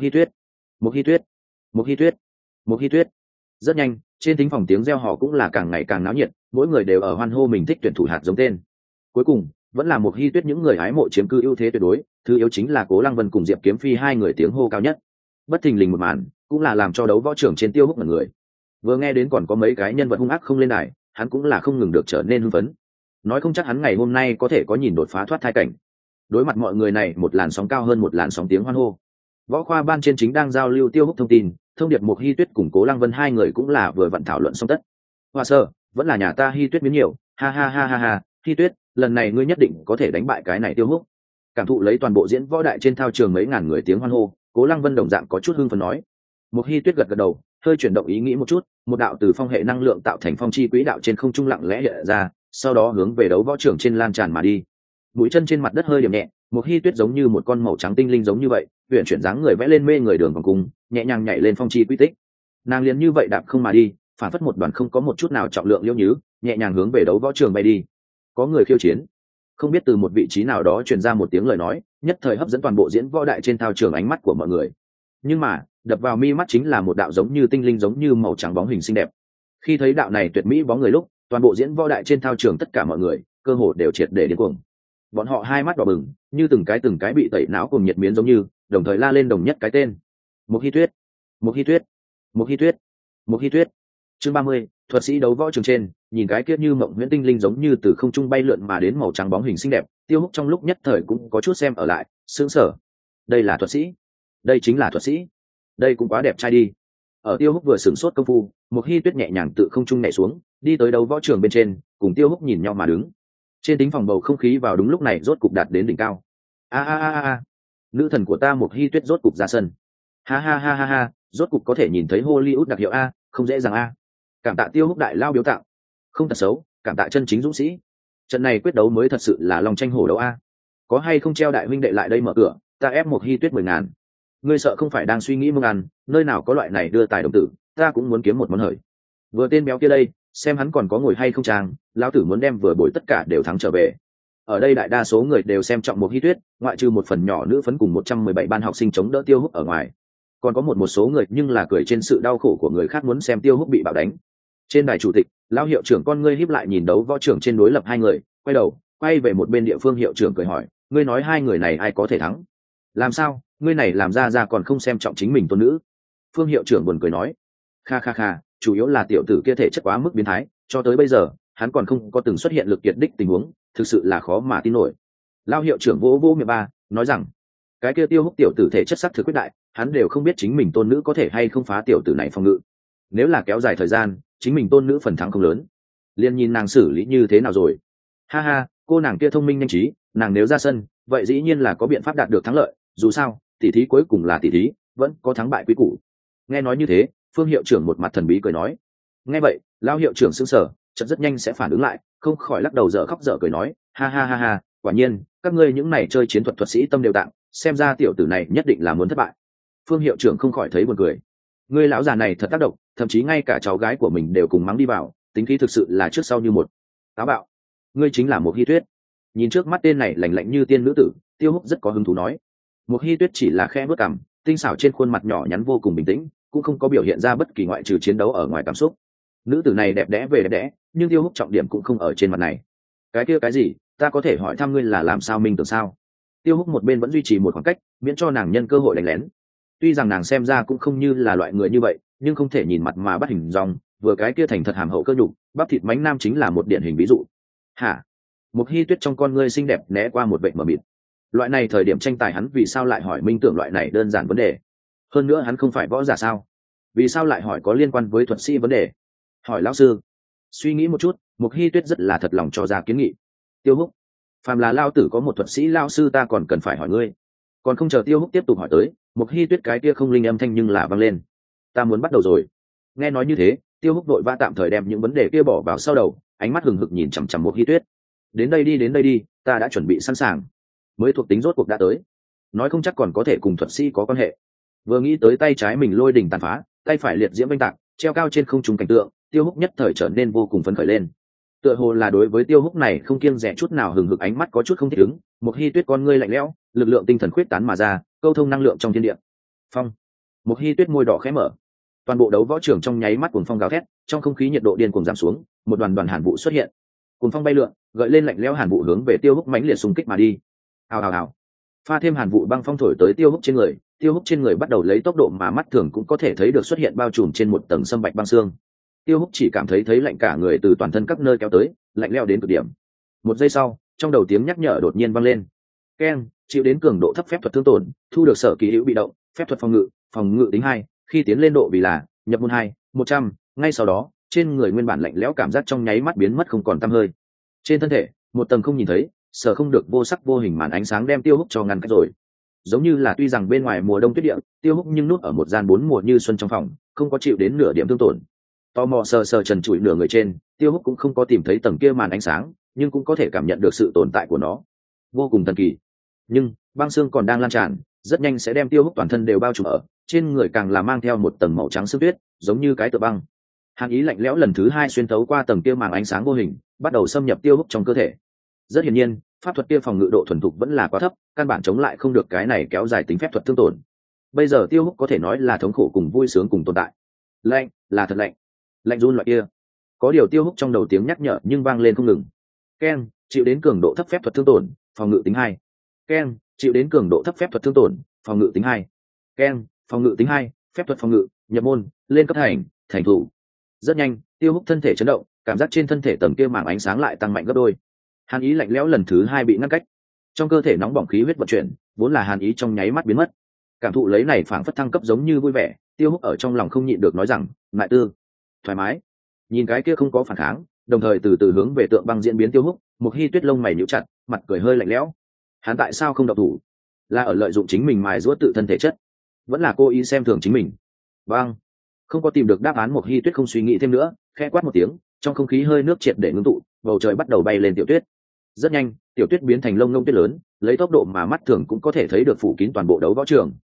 Hi Tuyết. Rất nhanh, trên thính phòng tiếng reo hò cũng là càng ngày càng náo nhiệt, mỗi người đều ở hoan hô mình thích tuyển thủ hạt giống tên. Cuối cùng, vẫn là Mộc Hi Tuyết những người hái mộ chiếm cư ưu thế tuyệt đối, thứ yếu chính là Cố Lăng Vân cùng Diệp Kiếm Phi hai người tiếng hô cao nhất. Bất thình lình một màn, cũng là làm cho đấu võ trưởng trên Tiêu Húc mọi người. Vừa nghe đến còn có mấy cái nhân vật hung ác không lên đài, hắn cũng là không ngừng được trở nên hưng phấn. Nói không chắc hắn ngày hôm nay có thể có nhìn đột phá thoát thai cảnh. Đối mặt mọi người này, một làn sóng cao hơn một làn sóng tiếng hoan hô. Võ khoa ban trên chính đang giao lưu Tiêu Húc thông tin, thông điệp Mộc Hi Tuyết cùng Cố Lăng Vân hai người cũng là vừa vặn thảo luận xong tất. Hoa sơ, vẫn là nhà ta Hi Tuyết biến nhiều, ha ha ha ha ha, Hi Tuyết, lần này ngươi nhất định có thể đánh bại cái này Tiêu Húc. Cảm thụ lấy toàn bộ diễn võ đại trên thao trường mấy ngàn người tiếng hoan hô, Cố Lăng Vân đồng dạng có chút hưng phấn nói. Mộc Hi Tuyết gật gật đầu, hơi chuyển động ý nghĩ một chút, một đạo từ phong hệ năng lượng tạo thành phong chi quỹ đạo trên không trung lặng lẽ hiện ra, sau đó hướng về đấu võ trưởng trên lan tràn mà đi. Mũi chân trên mặt đất hơi điểm nhẹ, Mộc Hi Tuyết giống như một con màu trắng tinh linh giống như vậy, huyền chuyển dáng người vẽ lên mê người đường vòng cung, nhẹ nhàng nhảy lên phong chi quỹ tích. Nàng liền như vậy đạp không mà đi, phản phất một đoàn không có một chút nào trọng lượng liêu nhứ, nhẹ nhàng hướng về đấu võ trường bay đi. Có người khiêu chiến, không biết từ một vị trí nào đó truyền ra một tiếng lời nói, nhất thời hấp dẫn toàn bộ diễn võ đại trên thao trường ánh mắt của mọi người. Nhưng mà đập vào mi mắt chính là một đạo giống như tinh linh giống như màu trắng bóng hình xinh đẹp. Khi thấy đạo này tuyệt mỹ bóng người lúc, toàn bộ diễn võ đại trên thao trường tất cả mọi người cơ hồ đều triệt để điên cuồng. Bọn họ hai mắt đỏ bừng, như từng cái bị tẩy não cùng nhiệt miến giống như, đồng thời la lên đồng nhất cái tên: Mộc Hi Tuyết, Mộc Hi Tuyết, Mộc Hi Tuyết, Mộc Hi Tuyết. Chương 30, thuật sĩ đấu võ trường trên, nhìn cái kiết như mộng huyễn tinh linh giống như từ không trung bay lượn mà đến màu trắng bóng hình xinh đẹp, Tiêu Húc trong lúc nhất thời cũng có chút xem ở lại, sững sờ. Đây là thuật sĩ? Đây chính là thuật sĩ? Đây cũng quá đẹp trai đi. Ở Tiêu Húc vừa sửng sốt công phu, Mộc Hi Tuyết nhẹ nhàng tự không trung nhảy xuống, đi tới đấu võ trường bên trên, cùng Tiêu Húc nhìn nhau mà đứng. Trên thính phòng bầu không khí vào đúng lúc này rốt cục đạt đến đỉnh cao. A, nữ thần của ta Mộc Hi Tuyết rốt cục ra sân. Ha ha ha ha ha, rốt cục có thể nhìn thấy Hollywood đặc hiệu a, không dễ dàng a. Cảm tạ Tiêu Húc đại lao biếu tặng, không thật xấu, cảm tạ chân chính dũng sĩ. Trận này quyết đấu mới thật sự là lòng tranh hổ đấu a. Có hay không treo đại huynh đệ lại đây mở cửa, ta ép Mộc Hi Tuyết 10.000. ngươi sợ không phải đang suy nghĩ mông ăn, nơi nào có loại này đưa tài đồng tử, ta cũng muốn kiếm một món hời. Vừa tên béo kia đây, xem hắn còn có ngồi hay không trang, lão tử muốn đem vừa bồi tất cả đều thắng trở về. Ở đây đại đa số người đều xem trọng một Hi Tuyết, ngoại trừ một phần nhỏ nữ phấn cùng 117 ban học sinh chống đỡ Tiêu Húc ở ngoài, còn có một số người nhưng là cười trên sự đau khổ của người khác, muốn xem Tiêu Húc bị bạo đánh. Trên đài chủ tịch, lão hiệu trưởng con ngươi híp lại nhìn đấu võ trưởng trên đối lập hai người, quay đầu quay về một bên địa phương hiệu trưởng cười hỏi, ngươi nói hai người này ai có thể thắng? Làm sao, ngươi này làm ra còn không xem trọng chính mình tôn nữ? Phương hiệu trưởng buồn cười nói, kha kha kha, chủ yếu là tiểu tử kia thể chất quá mức biến thái, cho tới bây giờ hắn còn không có từng xuất hiện lực kiệt đích tình huống, thực sự là khó mà tin nổi. Lão hiệu trưởng vỗ vỗ miệng ba, nói rằng, cái kia Tiêu Húc tiểu tử thể chất sắc thực quyết đại, hắn đều không biết chính mình tôn nữ có thể hay không phá tiểu tử này phòng ngự. Nếu là kéo dài thời gian, chính mình tôn nữ phần thắng không lớn. Liên nhìn nàng xử lý như thế nào rồi. Ha ha, cô nàng kia thông minh nhanh trí, nàng nếu ra sân, vậy dĩ nhiên là có biện pháp đạt được thắng lợi, dù sao tỷ thí cuối cùng là tỷ thí, vẫn có thắng bại quý củ. Nghe nói như thế, Phương hiệu trưởng một mặt thần bí cười nói. Nghe vậy, lão hiệu trưởng sững sờ, chợt rất nhanh sẽ phản ứng lại, không khỏi lắc đầu dở khóc dở cười nói, ha ha ha ha, quả nhiên các ngươi những này chơi chiến thuật thuật sĩ tâm đều tạng, xem ra tiểu tử này nhất định là muốn thất bại. Phương hiệu trưởng không khỏi thấy buồn cười, ngươi lão già này thật tác động, thậm chí ngay cả cháu gái của mình đều cùng mắng đi vào, tính khí thực sự là trước sau như một. Táo bạo, ngươi chính là một Hi Tuyết. Nhìn trước mắt tên này lạnh lạnh như tiên nữ tử, Tiêu Húc rất có hứng thú nói. Một Hi Tuyết chỉ là khẽ bước cằm, tinh xảo trên khuôn mặt nhỏ nhắn vô cùng bình tĩnh, cũng không có biểu hiện ra bất kỳ ngoại trừ chiến đấu ở ngoài cảm xúc. Nữ tử này đẹp đẽ về đẹp đẽ, nhưng Tiêu Húc trọng điểm cũng không ở trên mặt này. Cái kia cái gì, ta có thể hỏi thăm ngươi là làm sao minh tưởng sao? Tiêu Húc một bên vẫn duy trì một khoảng cách, miễn cho nàng nhân cơ hội đánh lén. Tuy rằng nàng xem ra cũng không như là loại người như vậy, nhưng không thể nhìn mặt mà bắt hình dong, vừa cái kia thành thật hàm hậu cơ nhục, bắp thịt mánh nam chính là một điển hình ví dụ. Hả? Một Hi Tuyết trong con ngươi xinh đẹp né qua một vệ mờ mịt. Loại này thời điểm tranh tài hắn vì sao lại hỏi minh tưởng loại này đơn giản vấn đề? Hơn nữa hắn không phải võ giả sao? Vì sao lại hỏi có liên quan với thuật sĩ vấn đề? Hỏi lão sư. Suy nghĩ một chút, Một Hi Tuyết rất là thật lòng cho ra kiến nghị. Tiêu Húc, phàm là lao tử có một thuật sĩ lao sư ta còn cần phải hỏi ngươi. Còn không chờ Tiêu Húc tiếp tục hỏi tới, Một Hi Tuyết cái kia không linh âm thanh nhưng là vang lên. Ta muốn bắt đầu rồi. Nghe nói như thế, Tiêu Húc vội vã tạm thời đem những vấn đề kia bỏ vào sau đầu, ánh mắt hừng hực nhìn chằm chằm Một Hi Tuyết. Đến đây đi, ta đã chuẩn bị sẵn sàng. Mới thuộc tính rốt cuộc đã tới. Nói không chắc còn có thể cùng thuật sĩ có quan hệ. Vừa nghĩ tới tay trái mình lôi đỉnh tàn phá, tay phải liệt diễm vinh tạc, treo cao trên không trung cảnh tượng, Tiêu Húc nhất thời trở nên vô cùng phấn khởi lên. Tựa hồ là đối với Tiêu Húc này không kiêng dè chút nào hừng hực ánh mắt có chút không thích ứng, Một Hi Tuyết con ngươi lạnh lẽo, lực lượng tinh thần khuyết tán mà ra, câu thông năng lượng trong thiên địa. Phong. Một Hi Tuyết môi đỏ khẽ mở. Toàn bộ đấu võ trường trong nháy mắt cuồng phong gào thét, trong không khí nhiệt độ điên cuồng giảm xuống, một đoàn hàn vụ xuất hiện. Cuồng phong bay lượn, gợi lên lạnh lẽo hàn vụ hướng về Tiêu Húc mãnh liệt xung kích mà đi. Hào hào hào. Pha thêm hàn vụ băng phong thổi tới Tiêu Húc trên người, Tiêu Húc trên người bắt đầu lấy tốc độ mà mắt thường cũng có thể thấy được xuất hiện bao trùm trên một tầng sâm bạch băng xương. Tiêu Húc chỉ cảm thấy lạnh cả người từ toàn thân các nơi kéo tới, lạnh lẽo đến cực điểm. Một giây sau, trong đầu tiếng nhắc nhở đột nhiên vang lên. Keng, chịu đến cường độ thấp phép thuật thương tổn, thu được sở kỳ hữu bị động, phép thuật phòng ngự tính 2, khi tiến lên độ vì là nhập môn 2, 100, ngay sau đó, trên người nguyên bản lạnh lẽo cảm giác trong nháy mắt biến mất không còn tăm hơi. Trên thân thể, một tầng không nhìn thấy, sở không được vô sắc vô hình màn ánh sáng đem Tiêu Húc cho ngăn cách rồi. Giống như là tuy rằng bên ngoài mùa đông tuyết địa, Tiêu Húc nhưng nút ở một gian 4 mùa như xuân trong phòng, không có chịu đến nửa điểm thương tổn. Tò mò sờ trần trụi nửa người trên, Tiêu Húc cũng không có tìm thấy tầng kia màn ánh sáng, nhưng cũng có thể cảm nhận được sự tồn tại của nó, vô cùng thần kỳ. Nhưng băng xương còn đang lan tràn, rất nhanh sẽ đem Tiêu Húc toàn thân đều bao trùm ở, trên người càng là mang theo một tầng màu trắng sương tuyết, giống như cái tựa băng. Hàn ý lạnh lẽo lần thứ 2 xuyên thấu qua tầng kia màn ánh sáng vô hình, bắt đầu xâm nhập Tiêu Húc trong cơ thể. Rất hiển nhiên, pháp thuật kia phòng ngự độ thuần thục vẫn là quá thấp, căn bản chống lại không được cái này kéo dài tính phép thuật thương tổn. Bây giờ Tiêu Húc có thể nói là thống khổ cùng vui sướng cùng tồn tại. Lạnh, là thật lạnh. Lạnh run loại kia. Có điều Tiêu Húc trong đầu tiếng nhắc nhở nhưng vang lên không ngừng. Keng, chịu đến cường độ thấp phép thuật thương tổn, phòng ngự tính 2. Keng, chịu đến cường độ thấp phép thuật thương tổn, phòng ngự tính 2. Keng, phòng ngự tính 2, phép thuật phòng ngự, nhập môn, lên cấp thành thủ. Rất nhanh, Tiêu Húc thân thể chấn động, cảm giác trên thân thể tầng kia màng ánh sáng lại tăng mạnh gấp đôi. Hàn ý lạnh lẽo lần thứ 2 bị ngăn cách. Trong cơ thể nóng bỏng khí huyết vận chuyển, vốn là hàn ý trong nháy mắt biến mất. Cảm thụ lấy này phảng phất thăng cấp giống như vui vẻ, Tiêu Húc ở trong lòng không nhịn được nói rằng, "Ngại tư, thoải mái." Nhìn cái kia không có phản kháng, đồng thời từ từ hướng về tượng băng diễn biến Tiêu Húc, Một Hi Tuyết lông mày nhíu chặt, mặt cười hơi lạnh lẽo. Hắn tại sao không động thủ? Là ở lợi dụng chính mình mài giũa tự thân thể chất, vẫn là cố ý xem thường chính mình? Băng. Không có tìm được đáp án, Một Hi Tuyết không suy nghĩ thêm nữa, khẽ quát một tiếng, trong không khí hơi nước triệt để ngưng tụ, bầu trời bắt đầu bay lên tiểu tuyết. Rất nhanh, tiểu tuyết biến thành lông ngông tuyết lớn, lấy tốc độ mà mắt thường cũng có thể thấy được phủ kín toàn bộ đấu võ trường.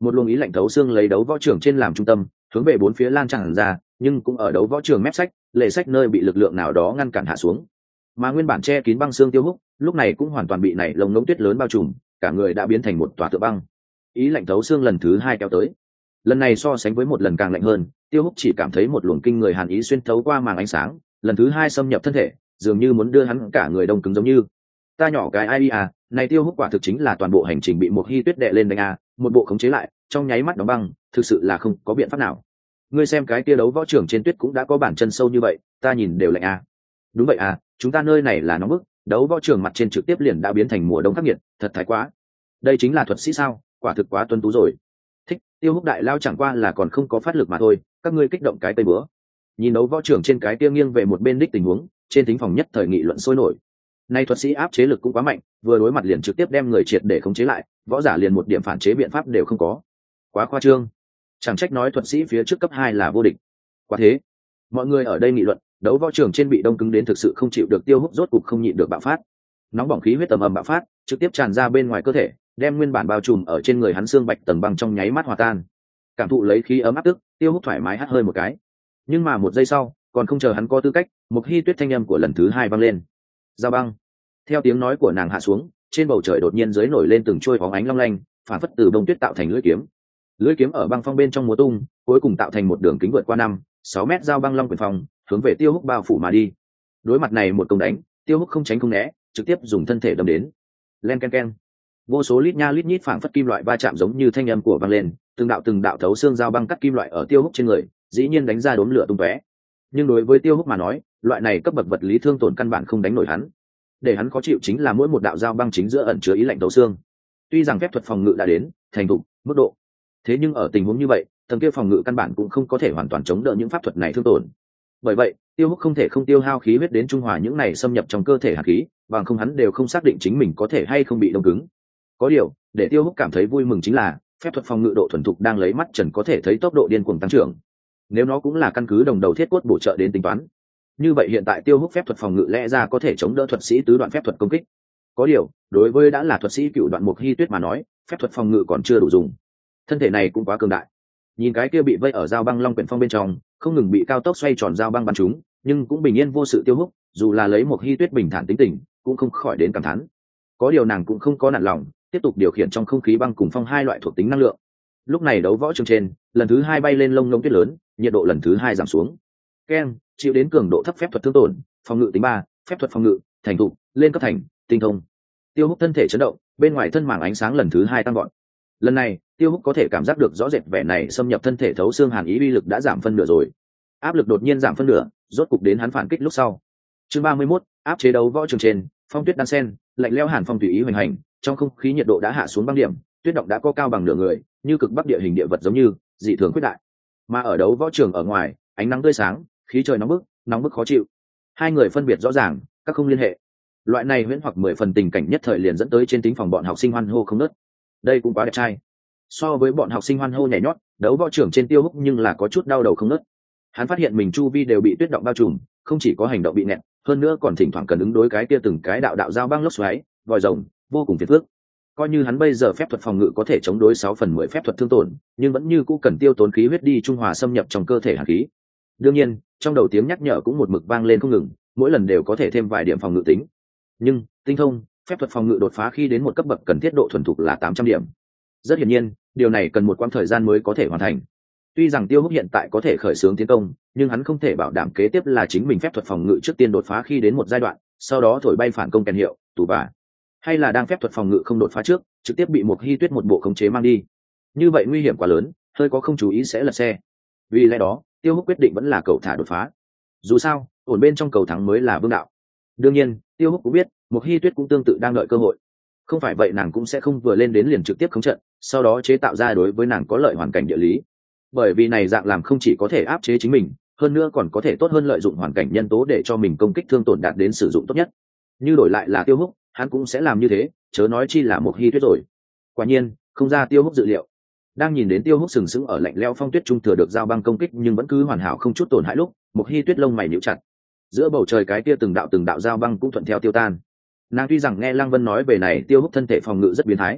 một luồng ý lạnh thấu xương lấy đấu võ trường trên làm trung tâm, hướng về bốn phía lan tràn ra, nhưng cũng ở đấu võ trường mép sách lệ sách nơi bị lực lượng nào đó ngăn cản hạ xuống. Mà nguyên bản che kín băng xương Tiêu Húc lúc này cũng hoàn toàn bị nảy lồng ngỗng tuyết lớn bao trùm, cả người đã biến thành một tòa tượng băng. Ý lạnh thấu xương lần thứ hai kéo tới, lần này so sánh với một lần càng lạnh hơn. Tiêu Húc chỉ cảm thấy một luồng kinh người hàn ý xuyên thấu qua màng ánh sáng, lần thứ hai xâm nhập thân thể, dường như muốn đưa hắn cả người đông cứng giống như. Ta nhỏ cái ai à, này Tiêu Húc quả thực chính là toàn bộ hành trình bị một hy tuyết đè lên đánh à, một bộ khống chế lại, trong nháy mắt đóng băng, thực sự là không có biện pháp nào. Ngươi xem cái kia đấu võ trưởng trên tuyết cũng đã có bản chân sâu như vậy, ta nhìn đều lạnh à. Đúng vậy à, chúng ta nơi này là nóng bức, đấu võ trường mặt trên trực tiếp liền đã biến thành mùa đông khắc nghiệt, thật thái quá. Đây chính là thuật sĩ sao, quả thực quá tuân tú rồi. Thích, Tiêu Húc đại lao chẳng qua là còn không có phát lực mà thôi, các ngươi kích động cái tây bữa. Nhìn đấu võ trường trên cái kia nghiêng về một bên đích tình huống, trên thính phòng nhất thời nghị luận sôi nổi. Nay thuật sĩ áp chế lực cũng quá mạnh, vừa đối mặt liền trực tiếp đem người triệt để khống chế lại, võ giả liền một điểm phản chế biện pháp đều không có. Quá khoa trương. Chẳng trách nói thuật sĩ phía trước cấp 2 là vô địch. Quá thế. Mọi người ở đây nghị luận, đấu võ trường trên bị đông cứng đến thực sự không chịu được Tiêu Húc rốt cục không nhịn được bạo phát. Nóng bỏng khí huyết tầm ầm bạo phát, trực tiếp tràn ra bên ngoài cơ thể, đem nguyên bản bao trùm ở trên người hắn xương bạch tầng băng trong nháy mắt hòa tan. Cảm thụ lấy khí ấm áp tức, Tiêu Húc thoải mái hắt hơi một cái. Nhưng mà một giây sau, còn không chờ hắn có tư cách, một hy tuyết thanh âm của lần thứ hai vang lên. Giao băng. Theo tiếng nói của nàng hạ xuống, trên bầu trời đột nhiên dưới nổi lên từng chuôi phóng ánh long lanh, phản phất từ bông tuyết tạo thành lưỡi kiếm. Lưỡi kiếm ở băng phong bên trong múa tung, cuối cùng tạo thành một đường kính vượt qua 5-6 mét giao băng long quyền phong, hướng về Tiêu Húc bao phủ mà đi. Đối mặt này một công đánh, Tiêu Húc không tránh không né, trực tiếp dùng thân thể đâm đến. Len ken ken. Vô số lít nha lít nhít phảng phất kim loại va chạm giống như thanh âm của vang lên, từng đạo thấu xương giao băng cắt kim loại ở Tiêu Húc trên người, dĩ nhiên đánh ra đốm lửa tung tóe. Nhưng đối với Tiêu Húc mà nói, loại này cấp bậc vật lý thương tổn căn bản không đánh nổi hắn. Để hắn khó chịu chính là mỗi một đạo giao băng chính giữa ẩn chứa ý lạnh thấu xương. Tuy rằng phép thuật phòng ngự đã đến thành thục mức độ, thế nhưng ở tình huống như vậy, tầng kia phòng ngự căn bản cũng không có thể hoàn toàn chống đỡ những pháp thuật này thương tổn. Bởi vậy, Tiêu Húc không thể không tiêu hao khí huyết đến trung hòa những này xâm nhập trong cơ thể hàn khí, bằng không hắn đều không xác định chính mình có thể hay không bị đông cứng. Có điều, để Tiêu Húc cảm thấy vui mừng chính là, phép thuật phòng ngự độ thuần thục đang lấy mắt trần có thể thấy tốc độ điên cuồng tăng trưởng. Nếu nó cũng là căn cứ đồng đầu thiết cốt bổ trợ đến tính toán, như vậy hiện tại Tiêu Húc phép thuật phòng ngự lẽ ra có thể chống đỡ thuật sĩ tứ đoạn phép thuật công kích. Có điều, đối với đã là thuật sĩ cựu đoạn Mục Hy Tuyết mà nói, phép thuật phòng ngự còn chưa đủ dùng. Thân thể này cũng quá cường đại. Nhìn cái kia bị vây ở giao băng long quyển phong bên trong, không ngừng bị cao tốc xoay tròn giao băng bắn trúng, nhưng cũng bình yên vô sự Tiêu Húc, dù là lấy Mục Hy Tuyết bình thản tính tình, cũng không khỏi đến cảm thán. Có điều nàng cũng không có nản lòng, tiếp tục điều khiển trong không khí băng cùng phong hai loại thuộc tính năng lượng. Lúc này đấu võ trường trên, lần thứ hai bay lên lông ngông tuyết lớn, nhiệt độ lần thứ hai giảm xuống. Ken, chịu đến cường độ thấp phép thuật thương tổn, phòng ngự tính 3, phép thuật phòng ngự, thành thục, lên cấp thành, tinh thông. Tiêu Húc thân thể chấn động, bên ngoài thân màng ánh sáng lần thứ hai tăng gọn. Lần này, Tiêu Húc có thể cảm giác được rõ rệt vẻ này xâm nhập thân thể thấu xương hàn ý uy lực đã giảm phân nửa rồi. Áp lực đột nhiên giảm phân nửa, rốt cục đến hắn phản kích lúc sau. Chương 31, áp chế đấu võ trường trên, phong tuyết đan sen, lạnh lẽo hàn phong tùy ý hoành hành, trong không khí nhiệt độ đã hạ xuống băng điểm, tuyết động đã có cao bằng nửa người, như cực bắc địa hình địa vật giống như dị thường khuyết đại. Mà ở đấu võ trường ở ngoài, ánh nắng tươi sáng, khí trời nóng bức khó chịu. Hai người phân biệt rõ ràng, các không liên hệ. Loại này huyễn hoặc 10 phần tình cảnh nhất thời liền dẫn tới trên tính phòng bọn học sinh hoan hô không ngớt. Đây cũng quá đẹp trai. So với bọn học sinh hoan hô nhảy nhót, đấu võ trưởng trên Tiêu Húc nhưng là có chút đau đầu không ngớt. Hắn phát hiện mình chu vi đều bị tuyết động bao trùm, không chỉ có hành động bị nẹt, hơn nữa còn thỉnh thoảng cần ứng đối cái kia từng cái đạo giao băng lốc xoáy, vòi rồng, vô cùng phiền phức. Coi như hắn bây giờ phép thuật phòng ngự có thể chống đối 6/10 phép thuật thương tổn, nhưng vẫn như cũ cần tiêu tốn khí huyết đi trung hòa xâm nhập trong cơ thể hàn khí. Đương nhiên, trong đầu tiếng nhắc nhở cũng một mực vang lên không ngừng, mỗi lần đều có thể thêm vài điểm phòng ngự tính. Nhưng, tinh thông, phép thuật phòng ngự đột phá khi đến một cấp bậc cần thiết độ thuần thục là 800 điểm. Rất hiển nhiên, điều này cần một quãng thời gian mới có thể hoàn thành. Tuy rằng Tiêu Húc hiện tại có thể khởi xướng tiến công, nhưng hắn không thể bảo đảm kế tiếp là chính mình phép thuật phòng ngự trước tiên đột phá khi đến một giai đoạn, sau đó thổi bay phản công kèn hiệu, tù vả. Hay là đang phép thuật phòng ngự không đột phá trước, trực tiếp bị một Hy Tuyết một bộ khống chế mang đi. Như vậy nguy hiểm quá lớn, hơi có không chú ý sẽ lật xe. Vì lẽ đó, Tiêu Húc quyết định vẫn là cầu thả đột phá. Dù sao, ổn bên trong cầu thắng mới là vương đạo. Đương nhiên, Tiêu Húc cũng biết, một Hy Tuyết cũng tương tự đang đợi cơ hội. Không phải vậy nàng cũng sẽ không vừa lên đến liền trực tiếp khống trận, sau đó chế tạo ra đối với nàng có lợi hoàn cảnh địa lý. Bởi vì này dạng làm không chỉ có thể áp chế chính mình, hơn nữa còn có thể tốt hơn lợi dụng hoàn cảnh nhân tố để cho mình công kích thương tổn đạt đến sử dụng tốt nhất. Như đổi lại là Tiêu Húc, hắn cũng sẽ làm như thế, chớ nói chi là một Hy Tuyết rồi. Quả nhiên, không ra Tiêu Húc dự liệu. Đang nhìn đến Tiêu Húc sừng sững ở lạnh lẽo phong tuyết trung thừa được giao băng công kích nhưng vẫn cứ hoàn hảo không chút tổn hại lúc, một Hy Tuyết lông mày nhíu chặt. Giữa bầu trời cái kia từng đạo giao băng cũng thuận theo tiêu tan. Nàng tuy rằng nghe Lăng Vân nói về này Tiêu Húc thân thể phòng ngự rất biến thái,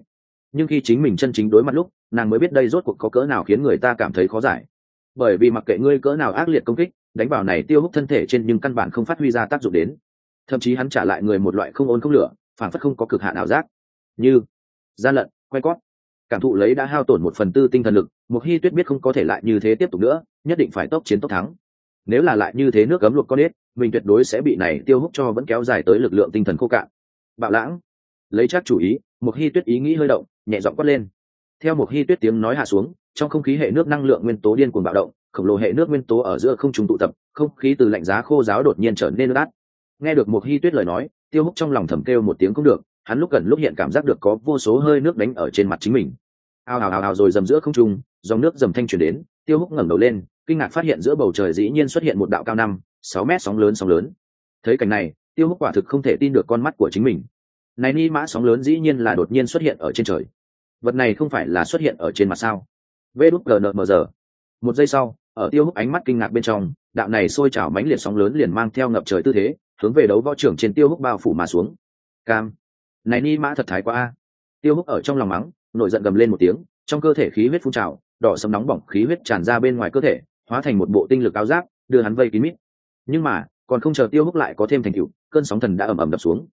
nhưng khi chính mình chân chính đối mặt lúc nàng mới biết đây rốt cuộc có cỡ nào khiến người ta cảm thấy khó giải. Bởi vì mặc kệ ngươi cỡ nào ác liệt công kích, đánh vào này Tiêu Húc thân thể trên nhưng căn bản không phát huy ra tác dụng đến, thậm chí hắn trả lại người một loại không ôn không lửa, phản phất không có cực hạn ảo giác, như gian lận quay cót. Cảm thụ lấy đã hao tổn 1/4 tinh thần lực, Mục Hi Tuyết biết không có thể lại như thế tiếp tục nữa, nhất định phải tốc chiến tốc thắng. Nếu là lại như thế nước cấm luộc con ếch, mình tuyệt đối sẽ bị này Tiêu Húc cho vẫn kéo dài tới lực lượng tinh thần khô cạn. Bạo lãng, lấy chắc chủ ý, Mục Hi Tuyết ý nghĩ hơi động, nhẹ giọng quát lên. Theo Mục Hi Tuyết tiếng nói hạ xuống, trong không khí hệ nước năng lượng nguyên tố điên cuồng bạo động, khổng lồ hệ nước nguyên tố ở giữa không trung tụ tập, không khí từ lạnh giá khô ráo đột nhiên trở nên ướt át. Nghe được Mục Hi Tuyết lời nói, Tiêu Húc trong lòng thầm kêu một tiếng không được, hắn lúc gần lúc hiện cảm giác được có vô số hơi nước đánh ở trên mặt chính mình. Ao ào ào ào rồi dầm giữa không trung, dòng nước dầm thanh truyền đến, Tiêu Húc ngẩng đầu lên, kinh ngạc phát hiện giữa bầu trời dĩ nhiên xuất hiện một đạo cao 5-6 mét sóng lớn. Thấy cảnh này, Tiêu Húc quả thực không thể tin được con mắt của chính mình. Này ni mã sóng lớn dĩ nhiên là đột nhiên xuất hiện ở trên trời. Vật này không phải là xuất hiện ở trên mặt sao? VđNMR. Một giây sau, ở Tiêu Húc ánh mắt kinh ngạc bên trong, đạo này sôi trào mãnh liệt sóng lớn liền mang theo ngập trời tư thế, hướng về đấu võ trưởng trên Tiêu Húc bao phủ mà xuống. Cam, này ni mã thật thái quá a! Tiêu Húc ở trong lòng mắng, nổi giận gầm lên một tiếng, trong cơ thể khí huyết phun trào, đỏ sẫm nóng bỏng khí huyết tràn ra bên ngoài cơ thể, hóa thành một bộ tinh lực áo giáp, đưa hắn vây kín mít. Nhưng mà, còn không chờ Tiêu Húc lại có thêm thành tựu, cơn sóng thần đã ầm ầm đập xuống.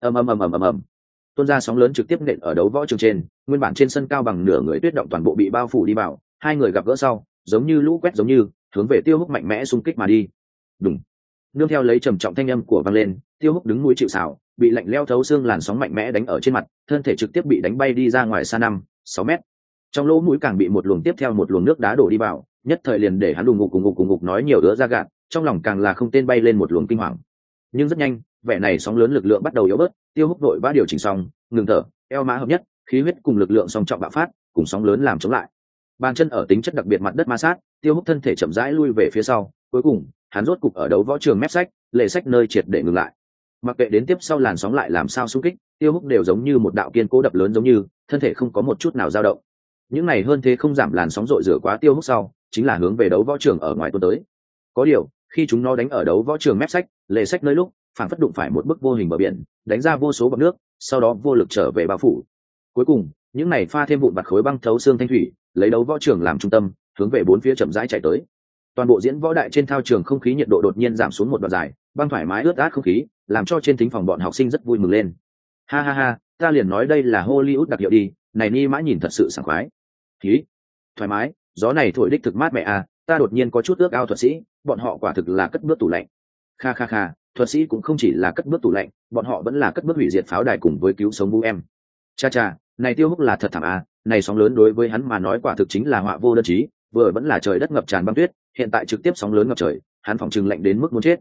Ầm. Tuôn ra sóng lớn trực tiếp nện ở đấu võ trường trên, nguyên bản trên sân cao bằng nửa người tuyết động toàn bộ bị bao phủ đi vào, hai người gặp gỡ sau, giống như lũ quét giống như, hướng về Tiêu Húc mạnh mẽ xung kích mà đi. Đùng. Nương theo lấy trầm trọng thanh âm của vang lên, Tiêu Húc đứng núi chịu sào, bị lạnh lẽo thấu xương làn sóng mạnh mẽ đánh ở trên mặt, thân thể trực tiếp bị đánh bay đi ra ngoài xa 5-6 mét. Trong lỗ mũi càng bị một luồng tiếp theo một luồng nước đá đổ đi vào, nhất thời liền để hắn đùng ngục nói nhiều đứa ra gạt, trong lòng càng là không tên bay lên một luồng kinh hoàng. Nhưng rất nhanh, vẻ này sóng lớn lực lượng bắt đầu yếu bớt, Tiêu Húc vội vã điều chỉnh xong, ngừng thở, eo mã hợp nhất, khí huyết cùng lực lượng song trọng bạo phát, cùng sóng lớn làm chống lại. Bàn chân ở tính chất đặc biệt mặt đất ma sát, Tiêu Húc thân thể chậm rãi lui về phía sau, cuối cùng, hắn rốt cục ở đấu võ trường mép sách, lề sách nơi triệt để ngừng lại. Mặc kệ đến tiếp sau làn sóng lại làm sao xung kích, Tiêu Húc đều giống như một đạo kiên cố đập lớn giống như, thân thể không có một chút nào dao động. Những này hơn thế không giảm làn sóng rội rửa quá Tiêu Húc sau, chính là hướng về đấu võ trường ở ngoài tuôn tới. Có điều, khi chúng nó đánh ở đấu võ trường mép sách, lề sách nơi lúc, phản phất đụng phải một bức vô hình bờ biển, đánh ra vô số bọt nước, sau đó vô lực trở về bao phủ. Cuối cùng, những này pha thêm vụn vặt khối băng thấu xương thanh thủy, lấy đấu võ trường làm trung tâm, hướng về bốn phía chậm rãi chạy tới. Toàn bộ diễn võ đại trên thao trường không khí nhiệt độ đột nhiên giảm xuống một đoạn dài, băng thoải mái ướt át không khí, làm cho trên thính phòng bọn học sinh rất vui mừng lên. Ha ha ha, ta liền nói đây là Hollywood đặc hiệu đi, này ni mã nhìn thật sự sảng khoái. Khí, thoải mái, gió này thổi đích thực mát mẹ à, ta đột nhiên có chút ước ao thuật sĩ, bọn họ quả thực là cất bước tủ lạnh. Kha, thuật sĩ cũng không chỉ là cất bước tủ lạnh, bọn họ vẫn là cất bước hủy diệt pháo đài cùng với cứu sống vũ em. Cha, này Tiêu Húc là thật thảm à, này sóng lớn đối với hắn mà nói quả thực chính là họa vô đơn chí, vừa vẫn là trời đất ngập tràn băng tuyết, hiện tại trực tiếp sóng lớn ngập trời, hắn phỏng chừng lạnh đến mức muốn chết.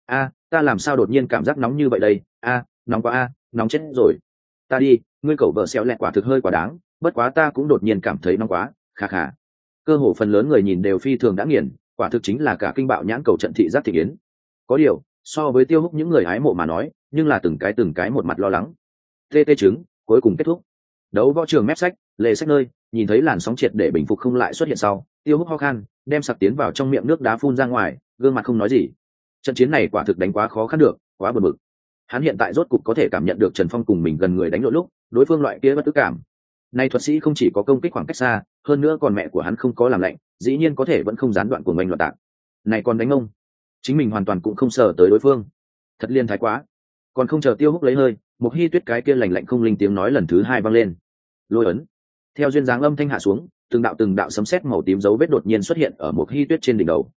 Ta làm sao đột nhiên cảm giác nóng như vậy đây, nóng quá nóng chết rồi. Ta đi, ngươi cẩu vợ xéo lẹ quả thực hơi quá đáng, bất quá ta cũng đột nhiên cảm thấy nóng quá, kha. Cơ hồ phần lớn người nhìn đều phi thường đã nghiền, quả thực chính là cả kinh bạo nhãn cầu trận thị giác thị yến. Có điều, so với Tiêu Húc những người hái mộ mà nói, nhưng là từng cái một mặt lo lắng. Tê chứng, cuối cùng kết thúc. Đấu võ trường mép sách, lề sách nơi, nhìn thấy làn sóng triệt để bình phục không lại xuất hiện sau, Tiêu Húc ho khan, đem sặc tiến vào trong miệng nước đá phun ra ngoài, gương mặt không nói gì. Trận chiến này quả thực đánh quá khó khăn được, quá bực bực. Hắn hiện tại rốt cục có thể cảm nhận được Trần Phong cùng mình gần người đánh lộn lúc, đối phương loại kia bất tức cảm. Nay thuật sĩ không chỉ có công kích khoảng cách xa, hơn nữa còn mẹ của hắn không có làm lạnh, dĩ nhiên có thể vẫn không gián đoạn của mình loạn tạc. Này còn đánh ông, chính mình hoàn toàn cũng không sợ tới đối phương. Thật liên thái quá. Còn không chờ Tiêu Húc lấy hơi, một Hi Tuyết cái kia lạnh lạnh không linh tiếng nói lần thứ hai vang lên. Lôi ấn. Theo duyên dáng âm thanh hạ xuống, từng đạo sấm sét màu tím dấu vết đột nhiên xuất hiện ở một Hi Tuyết trên đỉnh đầu.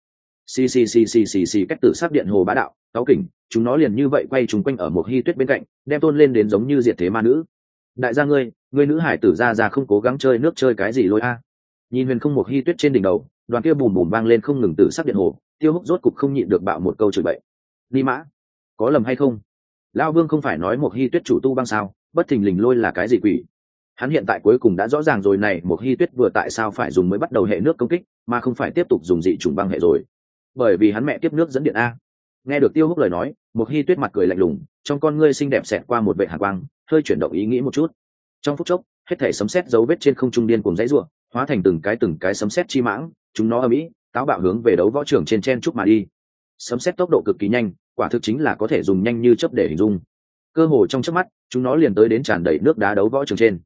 Xì cách tử sắc điện hồ bá đạo, cáo kỉnh, chúng nó liền như vậy quay trúng quanh ở một Hi Tuyết bên cạnh, đem tôn lên đến giống như diệt thế ma nữ. Đại gia ngươi nữ hải tử ra không cố gắng chơi nước chơi cái gì lôi a. Nhìn huyền không một Hi Tuyết trên đỉnh đầu, đoàn kia bùm bùm vang lên không ngừng tử sắc điện hồ, Tiêu Húc rốt cục không nhịn được bạo một câu chửi bậy. Đi mã, có lầm hay không? Lão Vương không phải nói một Hi Tuyết chủ tu băng sao, bất thình lình lôi là cái gì quỷ? Hắn hiện tại cuối cùng đã rõ ràng rồi này, một Hi Tuyết vừa tại sao phải dùng mới bắt đầu hệ nước công kích, mà không phải tiếp tục dùng dị chủng băng hệ rồi. Bởi vì hắn mẹ tiếp nước dẫn điện a. Nghe được Tiêu Húc lời nói, một Hi Tuyết mặt cười lạnh lùng, trong con ngươi xinh đẹp xẹt qua một vệt hàn quang, hơi chuyển động ý nghĩ một chút. Trong phút chốc, hết thảy sấm sét dấu vết trên không trung điên cuồng dãy rủa, hóa thành từng cái sấm sét chi mãng, chúng nó ầm ĩ, táo bạo hướng về đấu võ trường trên chen chúc mà đi. Sấm sét tốc độ cực kỳ nhanh, quả thực chính là có thể dùng nhanh như chớp để hình dung. Cơ hồ trong chớp mắt, chúng nó liền tới đến tràn đầy nước đá đấu võ trường trên.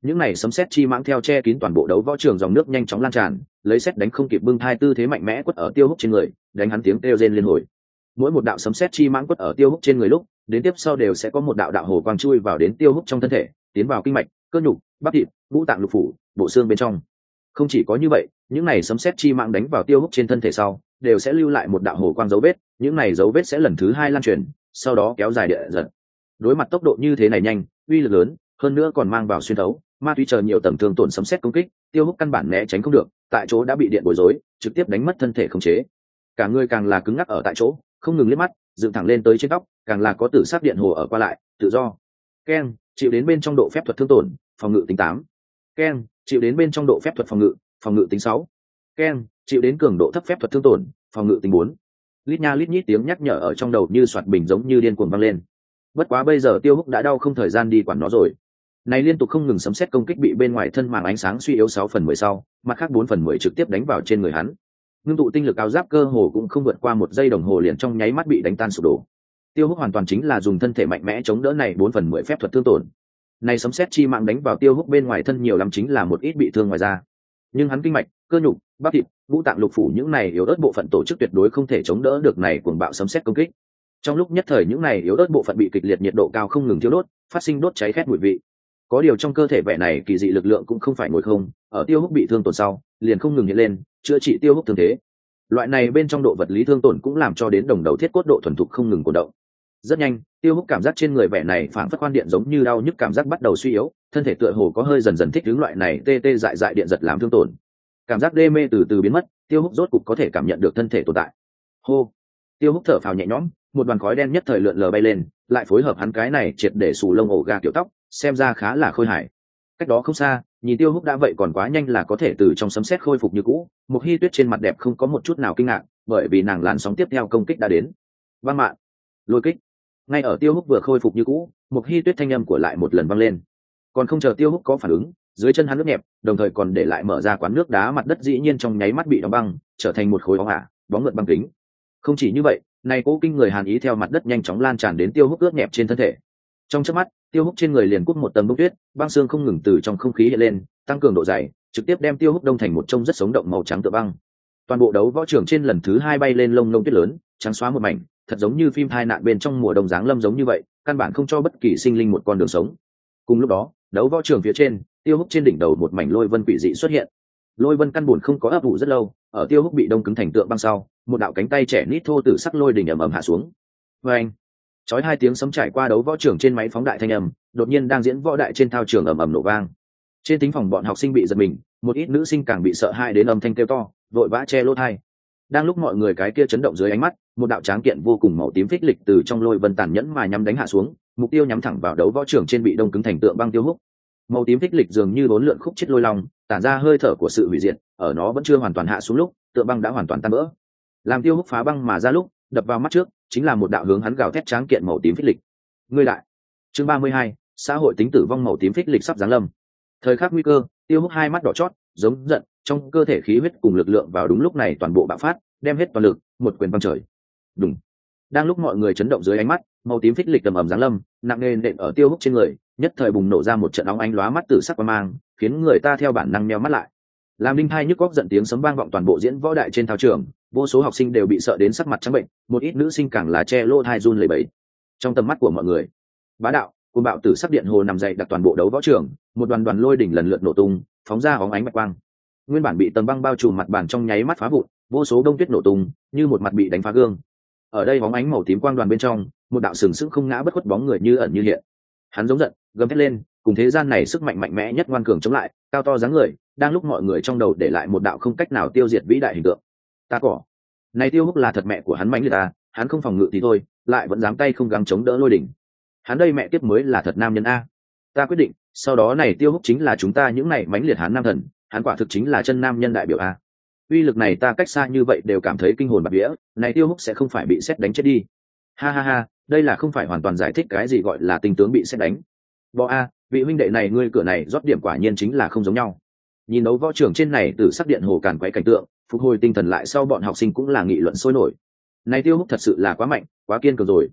những này sấm sét chi mãng theo che kín toàn bộ đấu võ trường, dòng nước nhanh chóng lan tràn, lấy sét đánh không kịp bưng thai tư thế mạnh mẽ quất ở Tiêu Húc trên người, đánh hắn tiếng kêu rên liên hồi. Mỗi một đạo sấm sét chi mãng quất ở Tiêu Húc trên người lúc, đến tiếp sau đều sẽ có một đạo đạo hồ quang chui vào đến Tiêu Húc trong thân thể, tiến vào kinh mạch, cơ nhục, bắp thịt, ngũ tạng lục phủ, bộ xương bên trong. Không chỉ có như vậy, những này sấm sét chi mãng đánh vào Tiêu Húc trên thân thể sau, đều sẽ lưu lại một đạo hồ quang dấu vết, những này dấu vết sẽ lần thứ hai lan truyền, sau đó kéo dài địa dần. Đối mặt tốc độ như thế này nhanh, uy lực lớn, hơn nữa còn mang vào xuyên thấu, ma túy chờ nhiều tầng thương tổn sấm sét công kích, Tiêu Húc căn bản né tránh không được, tại chỗ đã bị điện bối rối, trực tiếp đánh mất thân thể khống chế. Cả người càng là cứng ngắc ở tại chỗ, không ngừng liếc mắt, dựng thẳng lên tới trên tóc, càng là có tử sát điện hồ ở qua lại, tự do. Keng, chịu đến bên trong độ phép thuật thương tổn, phòng ngự tính 8. Keng, chịu đến bên trong độ phép thuật phòng ngự tính 6. Keng, chịu đến cường độ thấp phép thuật thương tổn, phòng ngự tính 4. Lít nha lít nhít tiếng nhắc nhở ở trong đầu như soạt bình giống như điên cuồng vang lên. Bất quá bây giờ Tiêu Húc đã đau không thời gian đi quản nó rồi. Này liên tục không ngừng sấm sét công kích bị bên ngoài thân màng ánh sáng suy yếu 6/10 sau, mặt khác 4/10 trực tiếp đánh vào trên người hắn. Ngưng tụ tinh lực áo giáp cơ hồ cũng không vượt qua 1 giây đồng hồ liền trong nháy mắt bị đánh tan sụp đổ. Tiêu Húc hoàn toàn chính là dùng thân thể mạnh mẽ chống đỡ này 4/10 phép thuật thương tổn. Này sấm sét chi mạng đánh vào Tiêu Húc bên ngoài thân nhiều lắm chính là một ít bị thương ngoài da. Nhưng hắn kinh mạch, cơ nhục, bắp thịt, ngũ tạng lục phủ những này yếu ớt bộ phận tổ chức tuyệt đối không thể chống đỡ được này cuồng bạo sấm sét công kích. Trong lúc nhất thời những này yếu ớt bộ phận bị kịch liệt nhiệt độ cao không ngừng thiêu đốt, phát sinh đốt cháy khét mùi vị. Có điều trong cơ thể vẻ này kỳ dị lực lượng cũng không phải ngồi không, ở Tiêu Húc bị thương tổn sau, liền không ngừng hiện lên, chữa trị Tiêu Húc thương thế. Loại này bên trong độ vật lý thương tổn cũng làm cho đến đồng đầu thiết cốt độ thuần thục không ngừng cổ động. Rất nhanh, Tiêu Húc cảm giác trên người vẻ này phảng phất quan điện giống như đau nhức cảm giác bắt đầu suy yếu, thân thể tựa hồ có hơi dần dần thích ứng loại này tê tê dại dại điện giật làm thương tổn. Cảm giác đê mê từ từ biến mất, Tiêu Húc rốt cục có thể cảm nhận được thân thể tồn tại. Hô. Tiêu Húc thở phào nhẹ nhõm, một đoàn khói đen nhất thời lượn lờ bay lên, lại phối hợp hắn cái này triệt để xù lông ổ gà kiểu tóc, xem ra khá là khôi hài. Cách đó không xa, nhìn Tiêu Húc đã vậy còn quá nhanh là có thể từ trong sấm sét khôi phục như cũ, Mộc Hi Tuyết trên mặt đẹp không có một chút nào kinh ngạc, bởi vì nàng làn sóng tiếp theo công kích đã đến. Vang mạn, lôi kích. Ngay ở Tiêu Húc vừa khôi phục như cũ, Mộc Hi Tuyết thanh âm của lại một lần vang lên. Còn không chờ Tiêu Húc có phản ứng, dưới chân hắn nước nhẹp, đồng thời còn để lại mở ra quán nước đá, mặt đất dĩ nhiên trong nháy mắt bị đóng băng, trở thành một khối bóng bóng mượt băng kính. Không chỉ như vậy, này cố kinh người hàn ý theo mặt đất nhanh chóng lan tràn đến Tiêu Húc ướt nhẹp trên thân thể. Trong chớp mắt, Tiêu Húc trên người liền cút một tầng bông tuyết, băng xương không ngừng từ trong không khí hiện lên, tăng cường độ dày, trực tiếp đem Tiêu Húc đông thành một trông rất sống động màu trắng tựa băng. Toàn bộ đấu võ trường trên lần thứ 2 bay lên lông lông tuyết lớn, trắng xóa một mảnh, thật giống như phim tai nạn bên trong mùa đông giáng lâm giống như vậy, căn bản không cho bất kỳ sinh linh một con đường sống. Cùng lúc đó, đấu võ trường phía trên, Tiêu Húc trên đỉnh đầu một mảnh lôi vân quỷ dị xuất hiện. Lôi vân căn buồn không có ấp ủ rất lâu, ở Tiêu Húc bị đông cứng thành tượng băng sau, một đạo cánh tay trẻ nít thô tử sắc lôi đỉnh ầm ầm hạ xuống. Oeng! Chói 2 tiếng sấm trải qua đấu võ trường trên máy phóng đại thanh âm, đột nhiên đang diễn võ đại trên thao trường ầm ầm nổ vang. Trên thính phòng bọn học sinh bị giật mình, một ít nữ sinh càng bị sợ hãi đến âm thanh kêu to, vội vã che lỗ tai. Đang lúc mọi người cái kia chấn động dưới ánh mắt, một đạo tráng kiện vô cùng màu tím phích lịch từ trong lôi vân tàn nhẫn mà nhắm đánh hạ xuống, mục tiêu nhắm thẳng vào đấu võ trường trên bị đông cứng thành tượng băng Tiêu Húc. Màu tím phích lịch dường như bốn lượn khúc chết lôi long, tản ra hơi thở của sự hủy diệt, ở nó vẫn chưa hoàn toàn hạ xuống lúc, tượng băng đã hoàn toàn tan vỡ. Làm Tiêu Húc phá băng mà ra lúc, đập vào mắt trước chính là một đạo hướng hắn gào thét tráng kiện màu tím phích lịch. Ngươi lại. Chương 32, xã hội tính tử vong màu tím phích lịch sắp giáng lâm. Thời khắc nguy cơ, Tiêu Húc hai mắt đỏ chót, giống giận, trong cơ thể khí huyết cùng lực lượng vào đúng lúc này toàn bộ bạo phát, đem hết toàn lực, một quyền băng trời. Đùng. Đang lúc mọi người chấn động dưới ánh mắt, màu tím phích lịch ầm ầm giáng lâm, nặng nề nện ở Tiêu Húc trên người, nhất thời bùng nổ ra một trận óng ánh lóa mắt tử sắc quang mang, khiến người ta theo bản năng nheo mắt lại. Làm đinh thai nhức óc giận tiếng sấm vang vọng toàn bộ diễn võ đại trên thao trường, vô số học sinh đều bị sợ đến sắc mặt trắng bệnh, một ít nữ sinh càng là che lỗ tai run lẩy bẩy. Trong tầm mắt của mọi người, bá đạo, cuồng bạo tử sắc điện hồ nằm dậy đặt toàn bộ đấu võ trường, một đoàn đoàn lôi đỉnh lần lượt nổ tung, phóng ra óng ánh bạch quang. Nguyên bản bị tầng băng bao trùm mặt bàn trong nháy mắt phá vụn, vô số đông tuyết nổ tung, như một mặt bị đánh phá gương. Ở đây bóng ánh màu tím quang đoàn bên trong, một đạo sừng sững không ngã bất khuất bóng người như ẩn như hiện. Hắn giống giận, gầm thét lên, cùng thế gian này sức mạnh mạnh mẽ nhất ngoan cường chống lại, cao to dáng người, đang lúc mọi người trong đầu để lại một đạo không cách nào tiêu diệt vĩ đại hình tượng. Ta cỏ. Này Tiêu Húc là thật mẹ của hắn mãnh liệt ta, hắn không phòng ngự thì thôi, lại vẫn dám tay không gắng chống đỡ lôi đỉnh. Hắn đây mẹ tiếp mới là thật nam nhân a. Ta quyết định, sau đó này Tiêu Húc chính là chúng ta những này mãnh liệt hắn nam thần, hắn quả thực chính là chân nam nhân đại biểu a. Uy lực này ta cách xa như vậy đều cảm thấy kinh hồn bạt vía, này Tiêu Húc sẽ không phải bị sét đánh chết đi. Ha ha ha, đây là không phải hoàn toàn giải thích cái gì gọi là tinh tướng bị sét đánh. Bọ a, vị huynh đệ này ngươi cửa này rót điểm quả nhiên chính là không giống nhau. Nhìn đấu võ trường trên này từ sắc điện hồ càn quấy cảnh tượng, phục hồi tinh thần lại sau bọn học sinh cũng là nghị luận sôi nổi. Này Tiêu Húc thật sự là quá mạnh, quá kiên cường rồi.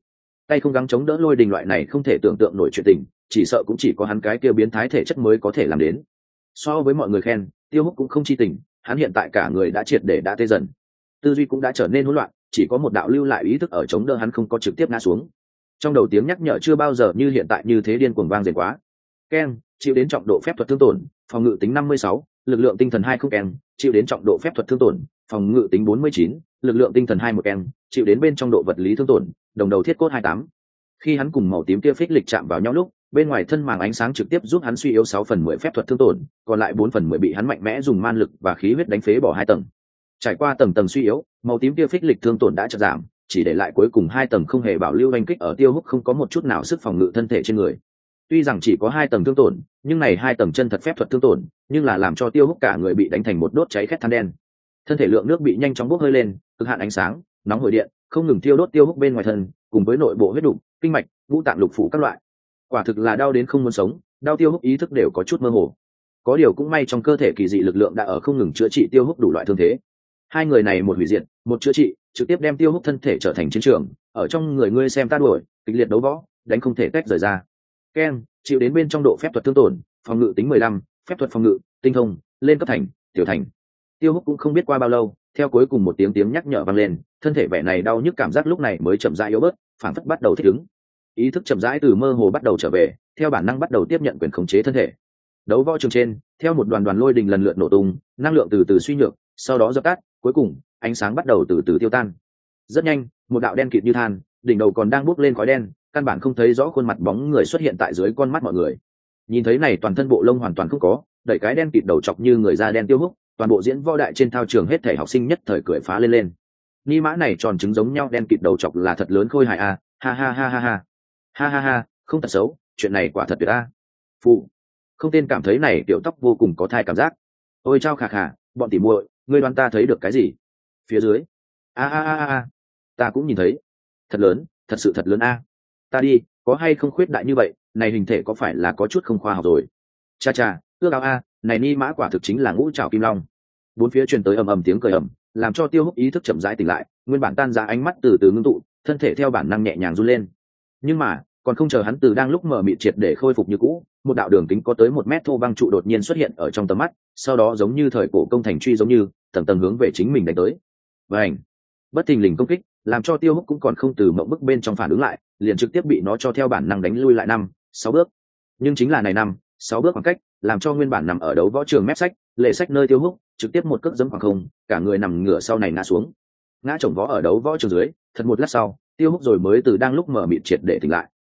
tay không gắng chống đỡ lôi đình loại này không thể tưởng tượng nổi chuyện tình, chỉ sợ cũng chỉ có hắn cái kia biến thái thể chất mới có thể làm đến. So với mọi người khen, Tiêu Húc cũng không chi tình, hắn hiện tại cả người đã triệt để đã tê dần, tư duy cũng đã trở nên hỗn loạn, chỉ có một đạo lưu lại ý thức ở chống đỡ hắn không có trực tiếp ngã xuống. Trong đầu tiếng nhắc nhở chưa bao giờ như hiện tại như thế điên cuồng vang dền quá. Ken chịu đến trọng độ phép thuật thương tổn, phòng ngự tính 56, lực lượng tinh thần 20 Ken chịu đến trọng độ phép thuật thương tổn, phòng ngự tính 49, lực lượng tinh thần 21 Ken chịu đến bên trong độ vật lý thương tổn, đồng đầu thiết cốt 28. Khi hắn cùng màu tím kia phích lịch chạm vào nhau lúc, bên ngoài thân màng ánh sáng trực tiếp giúp hắn suy yếu 6/10 phép thuật thương tổn, còn lại 4/10 bị hắn mạnh mẽ dùng man lực và khí huyết đánh phế bỏ 2 tầng. Trải qua tầng tầng suy yếu, màu tím kia phích lịch thương tổn đã chợt giảm, chỉ để lại cuối cùng 2 tầng không hề bảo lưu đánh kích ở Tiêu Húc không có một chút nào sức phòng ngự thân thể trên người. Tuy rằng chỉ có 2 tầng thương tổn, nhưng này 2 tầng chân thật phép thuật thương tổn, nhưng là làm cho Tiêu Húc cả người bị đánh thành một đốt cháy khét than đen. Thân thể lượng nước bị nhanh chóng bốc hơi lên, cực hạn ánh sáng, nóng hổi điện, không ngừng thiêu đốt Tiêu Húc bên ngoài thân, cùng với nội bộ huyết đục, kinh mạch, ngũ tạng lục phủ các loại. Quả thực là đau đến không muốn sống, đau Tiêu Húc ý thức đều có chút mơ hồ. Có điều cũng may trong cơ thể kỳ dị lực lượng đã ở không ngừng chữa trị Tiêu Húc đủ loại thương thế. Hai người này một hủy diệt, một chữa trị, trực tiếp đem Tiêu Húc thân thể trở thành chiến trường, ở trong người ngươi xem ta đuổi, kịch liệt đấu võ, đánh không thể tách rời ra. Ken chịu đến bên trong độ phép thuật thương tổn, phòng ngự tính 15, phép thuật phòng ngự, tinh thông, lên cấp thành, tiểu thành. Tiêu Húc cũng không biết qua bao lâu, theo cuối cùng một tiếng nhắc nhở vang lên, thân thể vẻ này đau nhức cảm giác lúc này mới chậm rãi yếu bớt, phản phất bắt đầu thích ứng. Ý thức chậm rãi từ mơ hồ bắt đầu trở về, theo bản năng bắt đầu tiếp nhận quyền khống chế thân thể. Đấu võ trường trên, theo một đoàn lôi đình lần lượt nổ tung, năng lượng từ từ suy nhược, sau đó dập tắt, cuối cùng ánh sáng bắt đầu từ từ tiêu tan. Rất nhanh, một đạo đen kịt như than, đỉnh đầu còn đang bốc lên khói đen, căn bản không thấy rõ khuôn mặt bóng người xuất hiện tại dưới con mắt mọi người. Nhìn thấy này, toàn thân bộ lông hoàn toàn không có, đẩy cái đen kịt đầu chọc như người da đen Tiêu Húc, toàn bộ diễn võ đại trên thao trường hết thảy học sinh nhất thời cười phá lên. Ni mã này tròn trứng giống nhau đen kịt đầu chọc là thật lớn khôi hài a, ha ha ha ha ha. Ha ha ha, không thật xấu, chuyện này quả thật tuyệt a. Phụ, không tên cảm thấy này tiểu tóc vô cùng có thai cảm giác. Ôi chao khà khà, bọn tỉ muội, ngươi đoán ta thấy được cái gì? Phía dưới. A a a a, ta cũng nhìn thấy. Thật lớn, thật sự thật lớn a. Ta đi, có hay không khuyết đại như vậy, này hình thể có phải là có chút không khoa học rồi? Cha cha, ước ao a, này ni mã quả thực chính là ngũ trảo kim long. Bốn phía truyền tới ầm ầm tiếng cười ầm, làm cho Tiêu Húc ý thức chậm rãi tỉnh lại, nguyên bản tan ra ánh mắt từ từ ngưng tụ, thân thể theo bản năng nhẹ nhàng run lên. Nhưng mà, còn không chờ hắn từ đang lúc mở mịt triệt để khôi phục như cũ, một đạo đường kính có tới 1 mét thô băng trụ đột nhiên xuất hiện ở trong tầm mắt, sau đó giống như thời cổ công thành truy giống như tầng tầng hướng về chính mình đánh tới. Vành, bất thình lình công kích, làm cho Tiêu Húc cũng còn không từ mộng bức bên trong phản ứng lại, liền trực tiếp bị nó cho theo bản năng đánh lui lại 5-6 bước. Nhưng chính là này 5-6 bước khoảng cách, làm cho nguyên bản nằm ở đấu võ trường mép sách, lệ sách nơi Tiêu Húc trực tiếp một cước giẫm khoảng không, cả người nằm ngửa sau này ngã xuống. Ngã chồng vó ở đấu võ trường dưới, thật một lát sau, Tiêu Húc rồi mới từ đang lúc mở mịt triệt để tỉnh lại.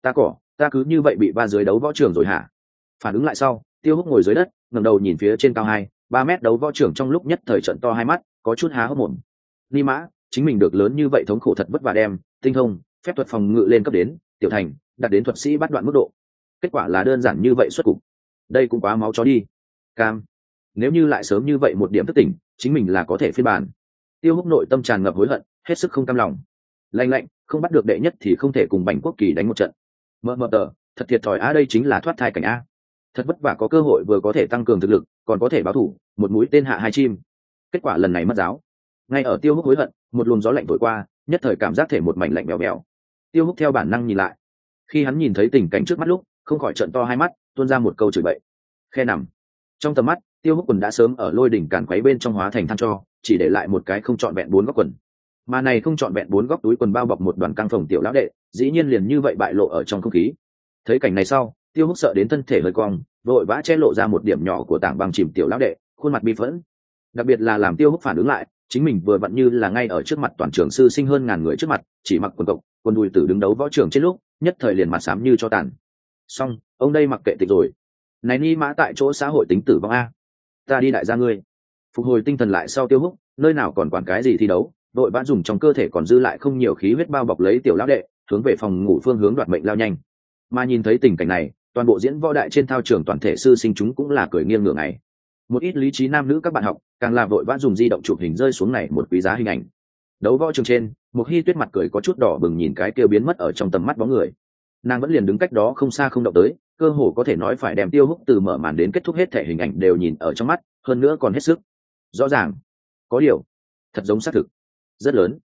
Ta cứ như vậy bị va dưới đấu võ trường rồi hả? Phản ứng lại sau, Tiêu Húc ngồi dưới đất, ngẩng đầu nhìn phía trên cao 2-3 mét đấu võ trường, trong lúc nhất thời trợn to hai mắt, có chút há hốc mồm. Ni mã, chính mình được lớn như vậy thống khổ thật vất vả đem tinh thông, phép thuật phòng ngự lên cấp đến tiểu thành, đạt đến thuật sĩ bắt đoạn mức độ. Kết quả là đơn giản như vậy xuất cục. Đây cũng quá máu chó đi. Cam, nếu như lại sớm như vậy một điểm thức tỉnh, chính mình là có thể phiên bản. Tiêu Húc nội tâm tràn ngập hối hận, hết sức không cam lòng. Lạnh, không bắt được đệ nhất thì không thể cùng Bành Quốc Kỳ đánh một trận. Mờ tờ, thật thiệt thòi a, đây chính là thoát thai cảnh a. Thật vất vả có cơ hội vừa có thể tăng cường thực lực, còn có thể báo thủ, một mũi tên hạ 2 chim. Kết quả lần này mất giáo. Ngay ở Tiêu Húc hối hận, một luồng gió lạnh thổi qua, nhất thời cảm giác thể một mảnh lạnh bèo bèo. Tiêu Húc theo bản năng nhìn lại. Khi hắn nhìn thấy tình cảnh trước mắt lúc, không khỏi trợn to hai mắt, tuôn ra một câu chửi bậy. Khe nằm. Trong tầm mắt, Tiêu Húc quần đã sớm ở lôi đỉnh càn quấy bên trong hóa thành than tro, chỉ để lại một cái không trọn vẹn 4 góc quần. Mà này không trọn vẹn 4 góc túi quần bao bọc một đoàn căng phồng tiểu lão đệ, dĩ nhiên liền như vậy bại lộ ở trong không khí. Thấy cảnh này sau, Tiêu Húc sợ đến thân thể hơi cong, vội vã che lộ ra một điểm nhỏ của tảng băng chìm tiểu lão đệ, khuôn mặt bi phẫn. Đặc biệt là làm Tiêu Húc phản ứng lại, chính mình vừa vặn như là ngay ở trước mặt toàn trường sư sinh hơn ngàn người trước mặt, chỉ mặc quần cộc, quần đùi tử đứng đấu võ trường trên lúc, nhất thời liền mặt xám như cho tàn. Xong, ông đây mặc kệ tịch rồi. Này ni mã tại chỗ xã hội tính tử vong a. Ta đi đại gia ngươi. Phục hồi tinh thần lại sau, Tiêu Húc, nơi nào còn quản cái gì thi đấu, vội vã dùng trong cơ thể còn dư lại không nhiều khí huyết bao bọc lấy tiểu lão đệ, hướng về phòng ngủ phương hướng đoạt mệnh lao nhanh. Mà nhìn thấy tình cảnh này, toàn bộ diễn võ đại trên thao trường toàn thể sư sinh chúng cũng là cười nghiêng ngửa ngày. Một ít lý trí nam nữ các bạn học càng là vội vã dùng di động chụp hình rơi xuống này một quý giá hình ảnh. Đấu võ trường trên, một Hi Tuyết mặt cười có chút đỏ bừng nhìn cái kia biến mất ở trong tầm mắt bóng người. Nàng vẫn liền đứng cách đó không xa không động tới, cơ hồ có thể nói phải đem Tiêu Húc từ mở màn đến kết thúc hết thể hình ảnh đều nhìn ở trong mắt, hơn nữa còn hết sức rõ ràng. Có điều, thật giống xác thực, rất lớn.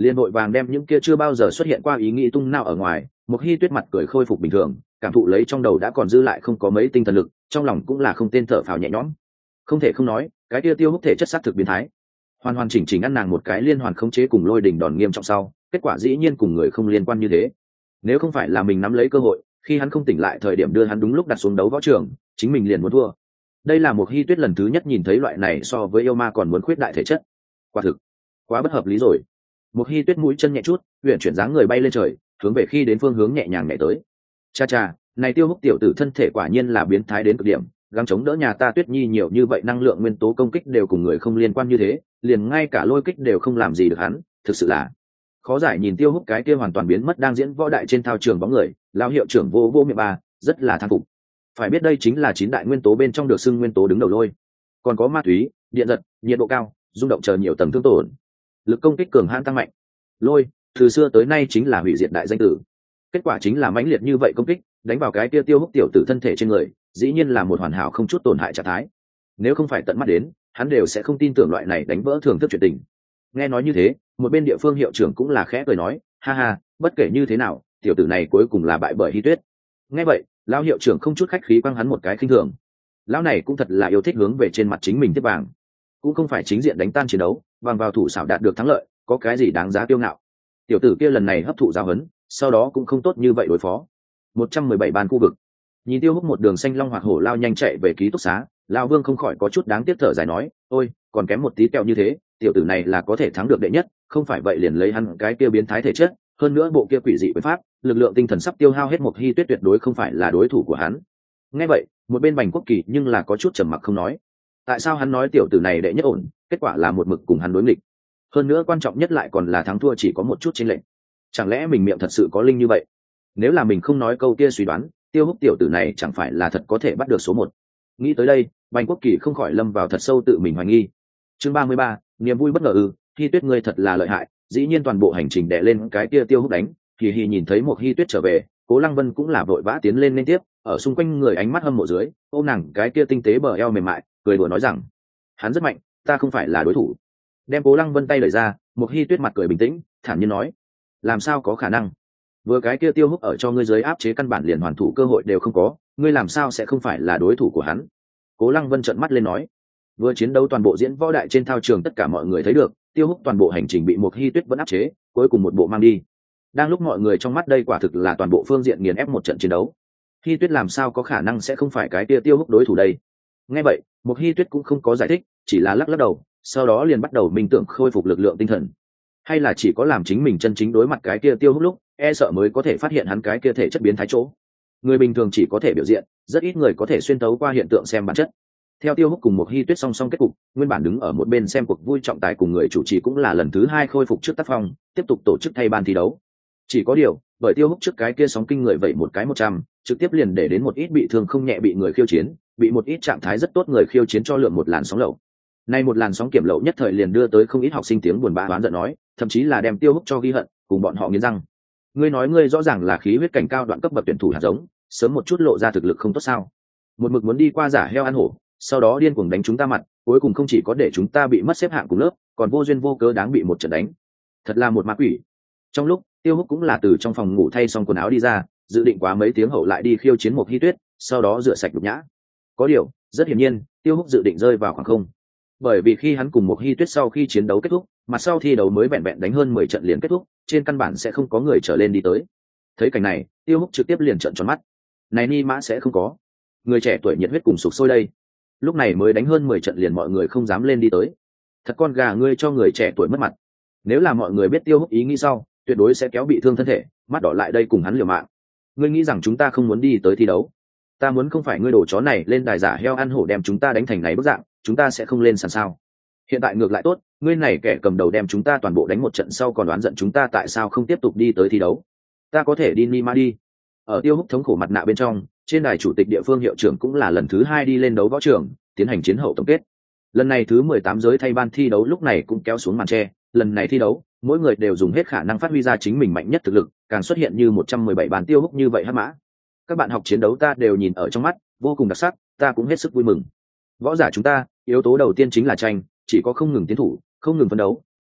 liền vội vàng đem những kia chưa bao giờ xuất hiện qua ý nghĩ tung nào ở ngoài. Một Hi Tuyết mặt cười khôi phục bình thường, cảm thụ lấy trong đầu đã còn dư lại không có mấy tinh thần lực, trong lòng cũng là không tên thở phào nhẹ nhõm. Không thể không nói, cái kia Tiêu Húc thể chất sát thực biến thái, hoàn hoàn chỉnh chỉnh ăn nàng một cái liên hoàn khống chế cùng lôi đỉnh đòn nghiêm trọng sau, kết quả dĩ nhiên cùng người không liên quan như thế. Nếu không phải là mình nắm lấy cơ hội, khi hắn không tỉnh lại thời điểm đưa hắn đúng lúc đặt xuống đấu võ trường, chính mình liền muốn thua. Đây là một Hi Tuyết lần thứ nhất nhìn thấy loại này so với yêu ma còn muốn khuyết đại thể chất. Quả thực quá bất hợp lý rồi. Một Hi Tuyết mũi chân nhẹ chút, huyền chuyển dáng người bay lên trời, hướng về khi đến phương hướng nhẹ nhàng nhảy tới. Cha cha, này Tiêu Húc tiểu tử thân thể quả nhiên là biến thái đến cực điểm, gắng chống đỡ nhà ta Tuyết Nhi nhiều như vậy năng lượng nguyên tố công kích đều cùng người không liên quan như thế, liền ngay cả lôi kích đều không làm gì được hắn, thực sự là khó giải. Nhìn Tiêu Húc cái kia hoàn toàn biến mất đang diễn võ đại trên thao trường bóng người, lão hiệu trưởng vô vô miệng ba, rất là thán phục. Phải biết đây chính là 9 đại nguyên tố bên trong được xưng nguyên tố đứng đầu lôi, còn có ma túy, điện giật, nhiệt độ cao, rung động chờ nhiều tầng thương tổn, lực công kích cường hãn tăng mạnh. Lôi từ xưa tới nay chính là hủy diệt đại danh tử, kết quả chính là mãnh liệt như vậy công kích đánh vào cái kia Tiêu Húc tiểu tử thân thể trên người, dĩ nhiên là một hoàn hảo không chút tổn hại trạng thái. Nếu không phải tận mắt đến, hắn đều sẽ không tin tưởng loại này đánh vỡ thường thức chuyện tình. Nghe nói như thế, một bên địa phương hiệu trưởng cũng là khẽ cười nói, ha ha, bất kể như thế nào, tiểu tử này cuối cùng là bại bởi Hi Tuyết. Nghe vậy, lão hiệu trưởng không chút khách khí quăng hắn một cái khinh thường. Lão này cũng thật là yêu thích hướng về trên mặt chính mình tiếp vàng, cũng không phải chính diện đánh tan chiến đấu, bằng vào thủ xảo đạt được thắng lợi, có cái gì đáng giá kiêu ngạo. Tiểu tử kia lần này hấp thụ giáo huấn, sau đó cũng không tốt như vậy đối phó. 117 ban khu vực. Nhìn Tiêu Húc một đường xanh long hoạt hổ lao nhanh chạy về ký túc xá, lão Vương không khỏi có chút đáng tiếc thở dài nói, ôi, còn kém một tí kẹo như thế, tiểu tử này là có thể thắng được đệ nhất, không phải vậy liền lấy hắn cái kia biến thái thể chất, hơn nữa bộ kia quỷ dị quyền pháp, lực lượng tinh thần sắp tiêu hao hết, một Hi Tuyết tuyệt đối không phải là đối thủ của hắn. Nghe vậy, một bên Bành Quốc Kỳ nhưng là có chút trầm mặc không nói. Tại sao hắn nói tiểu tử này đệ nhất ổn, kết quả là một mực cùng hắn đối nghịch, hơn nữa quan trọng nhất lại còn là thắng thua chỉ có một chút chênh lệch. Chẳng lẽ mình miệng thật sự có linh như vậy? Nếu là mình không nói câu kia suy đoán, Tiêu Húc tiểu tử này chẳng phải là thật có thể bắt được số 1. Nghĩ tới đây, Bành Quốc Kỳ không khỏi lâm vào thật sâu tự mình hoài nghi. Chương 33, niềm vui bất ngờ ư? Hi Tuyết ngươi thật là lợi hại, dĩ nhiên toàn bộ hành trình đè lên cái kia Tiêu Húc đánh. Kỳ Hi nhìn thấy một Hi Tuyết trở về, Cố Lăng Vân cũng là vội vã tiến lên liên tiếp, ở xung quanh người ánh mắt hâm mộ dưới, ôm nàng cái kia tinh tế bờ eo mềm mại, cười đùa nói rằng, hắn rất mạnh, ta không phải là đối thủ. Đem Cố Lăng Vân tay đẩy ra, một Hi Tuyết mặt cười bình tĩnh, thản nhiên nói, làm sao có khả năng? Vừa cái kia Tiêu Húc ở cho ngươi dưới áp chế căn bản liền hoàn thủ cơ hội đều không có, ngươi làm sao sẽ không phải là đối thủ của hắn? Cố Lăng Vân trợn mắt lên nói. Vừa chiến đấu toàn bộ diễn võ đại trên thao trường, tất cả mọi người thấy được, Tiêu Húc toàn bộ hành trình bị một Hi Tuyết vẫn áp chế, cuối cùng một bộ mang đi. Đang lúc mọi người trong mắt đây quả thực là toàn bộ phương diện nghiền ép một trận chiến đấu. Hi Tuyết làm sao có khả năng sẽ không phải cái kia Tiêu Húc đối thủ đây? Nghe vậy, một Hi Tuyết cũng không có giải thích, chỉ là lắc lắc đầu, sau đó liền bắt đầu minh tưởng khôi phục lực lượng tinh thần. Hay là chỉ có làm chính mình chân chính đối mặt cái kia Tiêu Húc lúc, e sợ mới có thể phát hiện hắn cái kia thể chất biến thái chỗ. Người bình thường chỉ có thể biểu diện, rất ít người có thể xuyên tấu qua hiện tượng xem bản chất. Theo Tiêu Húc cùng một Hi Tuyết song song kết cục, nguyên bản đứng ở một bên xem cuộc vui trọng tài cùng người chủ trì cũng là lần thứ 2 khôi phục trước tác phong, tiếp tục tổ chức thay ban thi đấu. Chỉ có điều, bởi Tiêu Húc trước cái kia sóng kinh người vậy một cái 100, trực tiếp liền để đến một ít bị thương không nhẹ bị người khiêu chiến, bị một ít trạng thái rất tốt người khiêu chiến cho lượng một làn sóng lậu. Nay một làn sóng kiểm lậu nhất thời liền đưa tới không ít học sinh tiếng buồn bã oán giận nói, thậm chí là đem Tiêu Húc cho ghi hận, cùng bọn họ nghiến răng. Ngươi nói ngươi rõ ràng là khí huyết cảnh cao đoạn cấp bậc tuyển thủ hạt giống, sớm một chút lộ ra thực lực không tốt sao? Một mực muốn đi qua giả heo ăn hổ, sau đó điên cuồng đánh chúng ta mặt, cuối cùng không chỉ có để chúng ta bị mất xếp hạng cùng lớp, còn vô duyên vô cớ đáng bị một trận đánh. Thật là một ma quỷ. Trong lúc Tiêu Húc cũng là từ trong phòng ngủ thay xong quần áo đi ra, dự định quá mấy tiếng hậu lại đi khiêu chiến một Hi Tuyết, sau đó rửa sạch nhục nhã. Có điều, rất hiển nhiên, Tiêu Húc dự định rơi vào khoảng không. Bởi vì khi hắn cùng một Hi Tuyết sau khi chiến đấu kết thúc, mặt sau thi đấu mới vẹn vẹn đánh hơn 10 trận liền kết thúc, trên căn bản sẽ không có người trở lên đi tới. Thấy cảnh này, Tiêu Húc trực tiếp liền trợn tròn mắt. Này ni mã sẽ không có. Người trẻ tuổi nhiệt huyết cùng sục sôi đây. Lúc này mới đánh hơn 10 trận liền mọi người không dám lên đi tới. Thật con gà ngươi cho người trẻ tuổi mất mặt. Nếu là mọi người biết Tiêu Húc ý nghĩ sau, tuyệt đối sẽ kéo bị thương thân thể, mắt đỏ lại đây cùng hắn liều mạng. Ngươi nghĩ rằng chúng ta không muốn đi tới thi đấu? Ta muốn không phải ngươi đổ chó này lên đài giả heo ăn hổ đem chúng ta đánh thành này bức dạng, chúng ta sẽ không lên sàn sao? Hiện tại ngược lại tốt, ngươi này kẻ cầm đầu đem chúng ta toàn bộ đánh một trận sau còn đoán giận chúng ta tại sao không tiếp tục đi tới thi đấu. Ta có thể đi Nima đi. Ở Tiêu Húc thống khổ mặt nạ bên trong, trên đài chủ tịch địa phương hiệu trưởng cũng là lần thứ 2 đi lên đấu võ trường, tiến hành chiến hậu tổng kết. Lần này thứ 18 giới thay ban thi đấu lúc này cũng kéo xuống màn che, lần này thi đấu, mỗi người đều dùng hết khả năng phát huy ra chính mình mạnh nhất thực lực, càng xuất hiện như 117 bàn Tiêu Húc như vậy hắc mã. Các bạn học chiến đấu ta đều nhìn ở trong mắt, vô cùng đặc sắc, ta cũng hết sức vui mừng. Võ giả chúng ta, yếu tố đầu tiên chính là tranh, chỉ có không ngừng tiến thủ, không ngừng phấn đấu,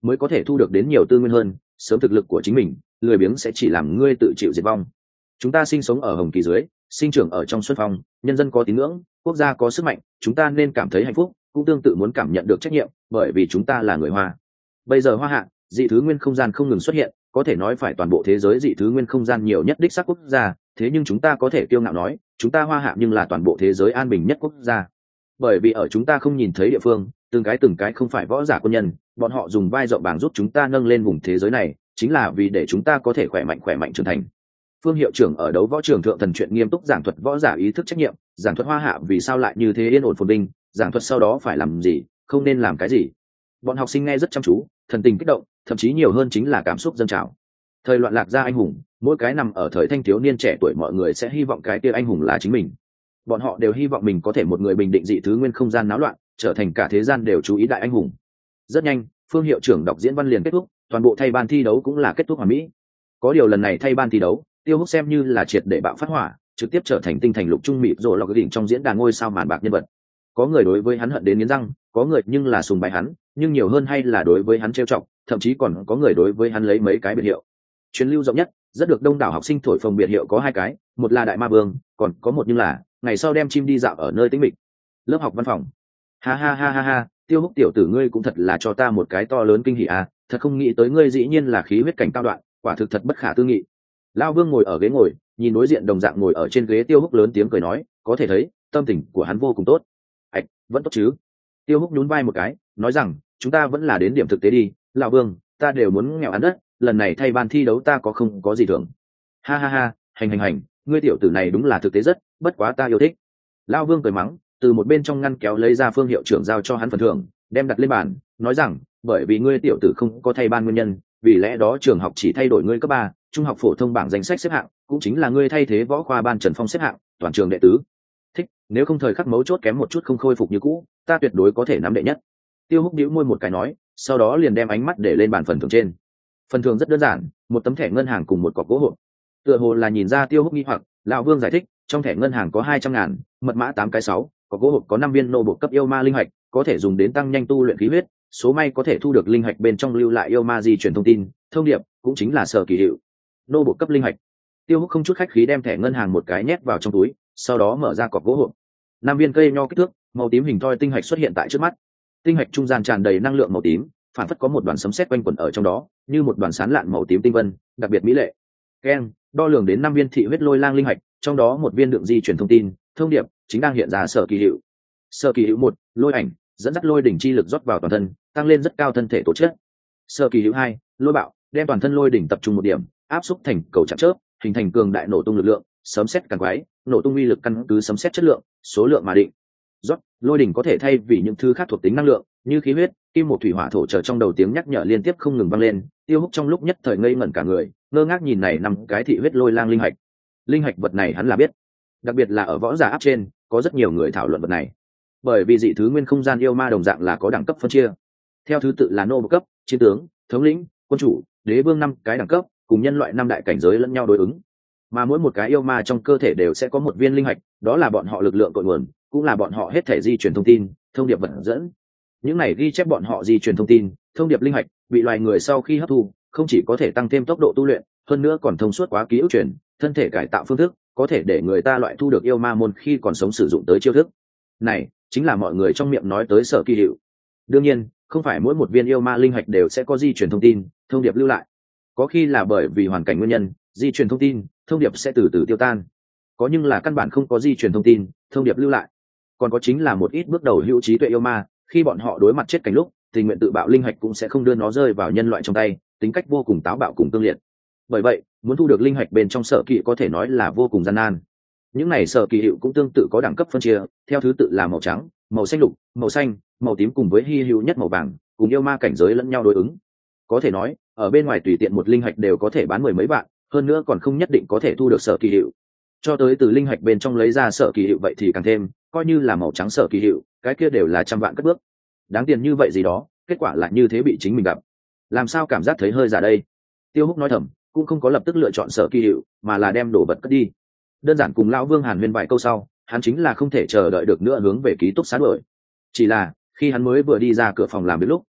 mới có thể thu được đến nhiều tư nguyên hơn, sớm thực lực của chính mình, lười biếng sẽ chỉ làm ngươi tự chịu diệt vong. Chúng ta sinh sống ở hồng kỳ dưới, sinh trưởng ở trong xuân phong, nhân dân có tín ngưỡng, quốc gia có sức mạnh, chúng ta nên cảm thấy hạnh phúc, cũng tương tự muốn cảm nhận được trách nhiệm, bởi vì chúng ta là người Hoa. Bây giờ Hoa Hạ, dị thứ nguyên không gian không ngừng xuất hiện, có thể nói phải toàn bộ thế giới dị thứ nguyên không gian nhiều nhất đích xác quốc gia, thế nhưng chúng ta có thể kiêu ngạo nói, chúng ta Hoa Hạ nhưng là toàn bộ thế giới an bình nhất quốc gia. Bởi vì ở chúng ta không nhìn thấy địa phương, từng cái không phải võ giả quân nhân, bọn họ dùng vai rộng bảng giúp chúng ta nâng lên vùng thế giới này, chính là vì để chúng ta có thể khỏe mạnh trưởng thành. Phương hiệu trưởng ở đấu võ trường thượng thần chuyện nghiêm túc giảng thuật võ giả ý thức trách nhiệm, giảng thuật Hoa Hạ vì sao lại như thế yên ổn phồn vinh, giảng thuật sau đó phải làm gì, không nên làm cái gì. Bọn học sinh nghe rất chăm chú, thần tình kích động, thậm chí nhiều hơn chính là cảm xúc dâng trào. Thời loạn lạc ra anh hùng, mỗi cái nằm ở thời thanh thiếu niên trẻ tuổi mọi người sẽ hy vọng cái kia anh hùng là chính mình. Bọn họ đều hy vọng mình có thể một người bình định dị thứ nguyên không gian náo loạn, trở thành cả thế gian đều chú ý đại anh hùng. Rất nhanh, Phương hiệu trưởng đọc diễn văn liền kết thúc, toàn bộ thay ban thi đấu cũng là kết thúc hoàn mỹ. Có điều lần này thay ban thi đấu, Tiêu Húc xem như là triệt để bạo phát hỏa, trực tiếp trở thành tinh thành lục trung mịt rồi lọc đỉnh trong diễn đàn ngôi sao màn bạc nhân vật. Có người đối với hắn hận đến nghiến răng, có người nhưng là sùng bái hắn, nhưng nhiều hơn hay là đối với hắn trêu chọc, thậm chí còn có người đối với hắn lấy mấy cái biệt hiệu. Truyền lưu rộng nhất, rất được đông đảo học sinh thổi phồng biệt hiệu có hai cái, một là đại ma vương, còn có một nhưng là ngày sau đem chim đi dạo ở nơi tĩnh mịch. Lớp học văn phòng. Ha ha ha ha ha, Tiêu Húc tiểu tử ngươi cũng thật là cho ta một cái to lớn kinh hỉ à, thật không nghĩ tới ngươi dĩ nhiên là khí huyết cảnh cao đoạn, quả thực thật bất khả tư nghị. Lão Vương ngồi ở ghế ngồi, nhìn đối diện đồng dạng ngồi ở trên ghế Tiêu Húc lớn tiếng cười nói, có thể thấy tâm tình của hắn vô cùng tốt. Ảch, vẫn tốt chứ? Tiêu Húc nhún vai một cái, nói rằng, chúng ta vẫn là đến điểm thực tế đi, lão Vương, ta đều muốn nghèo ăn đất, lần này thay ban thi đấu ta không có gì thưởng. Ha ha ha, hành, ngươi tiểu tử này đúng là thực tế rất, bất quá ta yêu thích. Lão Vương cười mắng, từ một bên trong ngăn kéo lấy ra Phương hiệu trưởng giao cho hắn phần thưởng, đem đặt lên bàn, nói rằng, bởi vì ngươi tiểu tử không có thay ban nguyên nhân, vì lẽ đó trường học chỉ thay đổi ngươi cấp 3, trung học phổ thông bảng danh sách xếp hạng, cũng chính là ngươi thay thế võ khoa ban Trần Phong xếp hạng, toàn trường đệ tứ. Thích, nếu không thời khắc mấu chốt kém một chút không khôi phục như cũ, ta tuyệt đối có thể nắm đệ nhất. Tiêu Húc bĩu môi một cái nói, sau đó liền đem ánh mắt để lên bàn phần thưởng trên. Phần thưởng rất đơn giản, một tấm thẻ ngân hàng cùng một cọc gỗ hộp. Tựa hồ là nhìn ra Tiêu Húc nghi hoặc, lão Vương giải thích, trong thẻ ngân hàng có 200.000, mật mã 8 cái 6, có gỗ hộp có 5 viên nô bộ cấp yêu ma linh hạch, có thể dùng đến tăng nhanh tu luyện khí huyết, số may có thể thu được linh hạch bên trong lưu lại yêu ma di truyền thông tin, thông điệp, cũng chính là sở kỳ hiệu. Nô bộ cấp linh hạch. Tiêu Húc không chút khách khí đem thẻ ngân hàng một cái nhét vào trong túi, sau đó mở ra cọc gỗ hộp. 5 viên cây nho kích thước, màu tím hình thoi tinh hạch xuất hiện tại trước mắt. Tinh hạch trung gian tràn đầy năng lượng màu tím, phản phất có một đoàn sấm sét quanh quẩn ở trong đó, như một đoàn sán lạn màu tím tinh vân, đặc biệt mỹ lệ. Ken, đo lường đến 5 viên thị huyết lôi lang linh hạch, trong đó một viên lượng di truyền thông tin, thông điệp, chính đang hiện ra sở kỳ hiệu. Sở kỳ hiệu 1, lôi ảnh, dẫn dắt lôi đỉnh chi lực rót vào toàn thân, tăng lên rất cao thân thể tố chất. Sở kỳ hiệu 2, lôi bạo, đem toàn thân lôi đỉnh tập trung một điểm, áp xúc thành cầu chạm chớp, hình thành cường đại nổ tung lực lượng, sấm sét càn quái, nổ tung uy lực căn cứ sấm sét chất lượng, số lượng mà định. Rót, lôi đỉnh có thể thay vì những thứ khác thuộc tính năng lượng, như khí huyết, kim một thủy hỏa thổ chờ trong đầu tiếng nhắc nhở liên tiếp không ngừng vang lên. Tiêu Húc trong lúc nhất thời ngây ngẩn cả người, ngơ ngác nhìn này 5 cái thị huyết lôi lang linh hạch. Linh hạch vật này hắn là biết, đặc biệt là ở võ giả áp trên, có rất nhiều người thảo luận vật này. Bởi vì dị thứ nguyên không gian yêu ma đồng dạng là có đẳng cấp phân chia, theo thứ tự là nô bộc cấp, chiến tướng, thống lĩnh, quân chủ, đế vương 5 cái đẳng cấp, cùng nhân loại 5 đại cảnh giới lẫn nhau đối ứng. Mà mỗi một cái yêu ma trong cơ thể đều sẽ có một viên linh hạch, đó là bọn họ lực lượng cội nguồn, cũng là bọn họ hết thể di truyền thông tin, thông điệp vật dẫn. Những này ghi chép bọn họ di truyền thông tin, thông điệp linh hạch, bị loài người sau khi hấp thu, không chỉ có thể tăng thêm tốc độ tu luyện, hơn nữa còn thông suốt quá ký ức truyền, thân thể cải tạo phương thức, có thể để người ta loại thu được yêu ma môn khi còn sống sử dụng tới chiêu thức. Này chính là mọi người trong miệng nói tới sở kỳ hiệu. Đương nhiên, không phải mỗi một viên yêu ma linh hạch đều sẽ có di truyền thông tin, thông điệp lưu lại. Có khi là bởi vì hoàn cảnh nguyên nhân, di truyền thông tin, thông điệp sẽ từ từ tiêu tan. Có nhưng là căn bản không có di truyền thông tin, thông điệp lưu lại. Còn có chính là một ít bước đầu hữu trí tuệ yêu ma, khi bọn họ đối mặt chết cảnh lúc, tình nguyện tự bạo linh hạch cũng sẽ không đưa nó rơi vào nhân loại trong tay, tính cách vô cùng táo bạo cùng tương liệt. Bởi vậy, muốn thu được linh hạch bên trong sở kỳ có thể nói là vô cùng gian nan. Những này sở kỳ hiệu cũng tương tự có đẳng cấp phân chia, theo thứ tự là màu trắng, màu xanh lục, màu xanh, màu tím cùng với hy hữu nhất màu vàng, cùng yêu ma cảnh giới lẫn nhau đối ứng. Có thể nói, ở bên ngoài tùy tiện một linh hạch đều có thể bán mười mấy vạn, hơn nữa còn không nhất định có thể thu được sở kỳ hiệu. Cho tới từ linh hạch bên trong lấy ra sở kỳ hiệu vậy thì càng thêm, coi như là màu trắng sở kỳ hiệu, cái kia đều là trăm vạn cất bước. Đáng tiền như vậy gì đó, kết quả là như thế bị chính mình gặp. Làm sao cảm giác thấy hơi giả đây? Tiêu Húc nói thầm, cũng không có lập tức lựa chọn sở kỳ hiệu, mà là đem đồ vật cất đi. Đơn giản cùng lão Vương hàn huyên vài câu sau, hắn chính là không thể chờ đợi được nữa hướng về ký túc xá đuổi. Chỉ là khi hắn mới vừa đi ra cửa phòng làm việc lúc,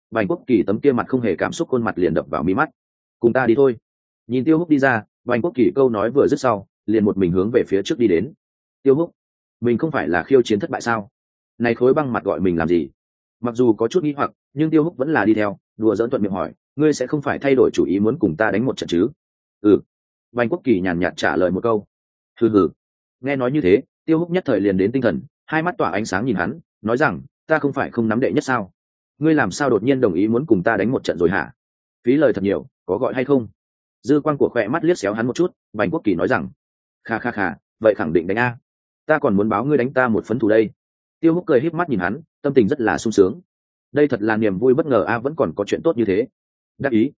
Vành Quốc Kỳ tấm kia mặt không hề cảm xúc khuôn mặt liền đập vào mí mắt. Cùng ta đi thôi. Nhìn Tiêu Húc đi ra, Vành Quốc Kỳ câu nói vừa dứt sau, liền một mình hướng về phía trước đi đến. Tiêu Húc, mình không phải là khiêu chiến thất bại sao? Này khối băng mặt gọi mình làm gì? Mặc dù có chút nghi hoặc, nhưng Tiêu Húc vẫn là đi theo, đùa giỡn thuận miệng hỏi, ngươi sẽ không phải thay đổi chủ ý muốn cùng ta đánh một trận chứ? Ừ. Vành Quốc Kỳ nhàn nhạt trả lời một câu. Hừ. Nghe nói như thế, Tiêu Húc nhất thời liền đến tinh thần, hai mắt tỏa ánh sáng nhìn hắn, nói rằng, ta không phải không nắm đệ nhất sao? Ngươi làm sao đột nhiên đồng ý muốn cùng ta đánh một trận rồi hả? Phí lời thật nhiều, có gọi hay không? Dư quan của khỏe mắt liếc xéo hắn một chút, Vành Quốc Kỳ nói rằng, kha, vậy khẳng định đánh a. Ta còn muốn báo ngươi đánh ta một phấn thủ đây. Tiêu Húc cười híp mắt nhìn hắn, tâm tình rất là sung sướng. Đây thật là niềm vui bất ngờ a, vẫn còn có chuyện tốt như thế. Đắc ý.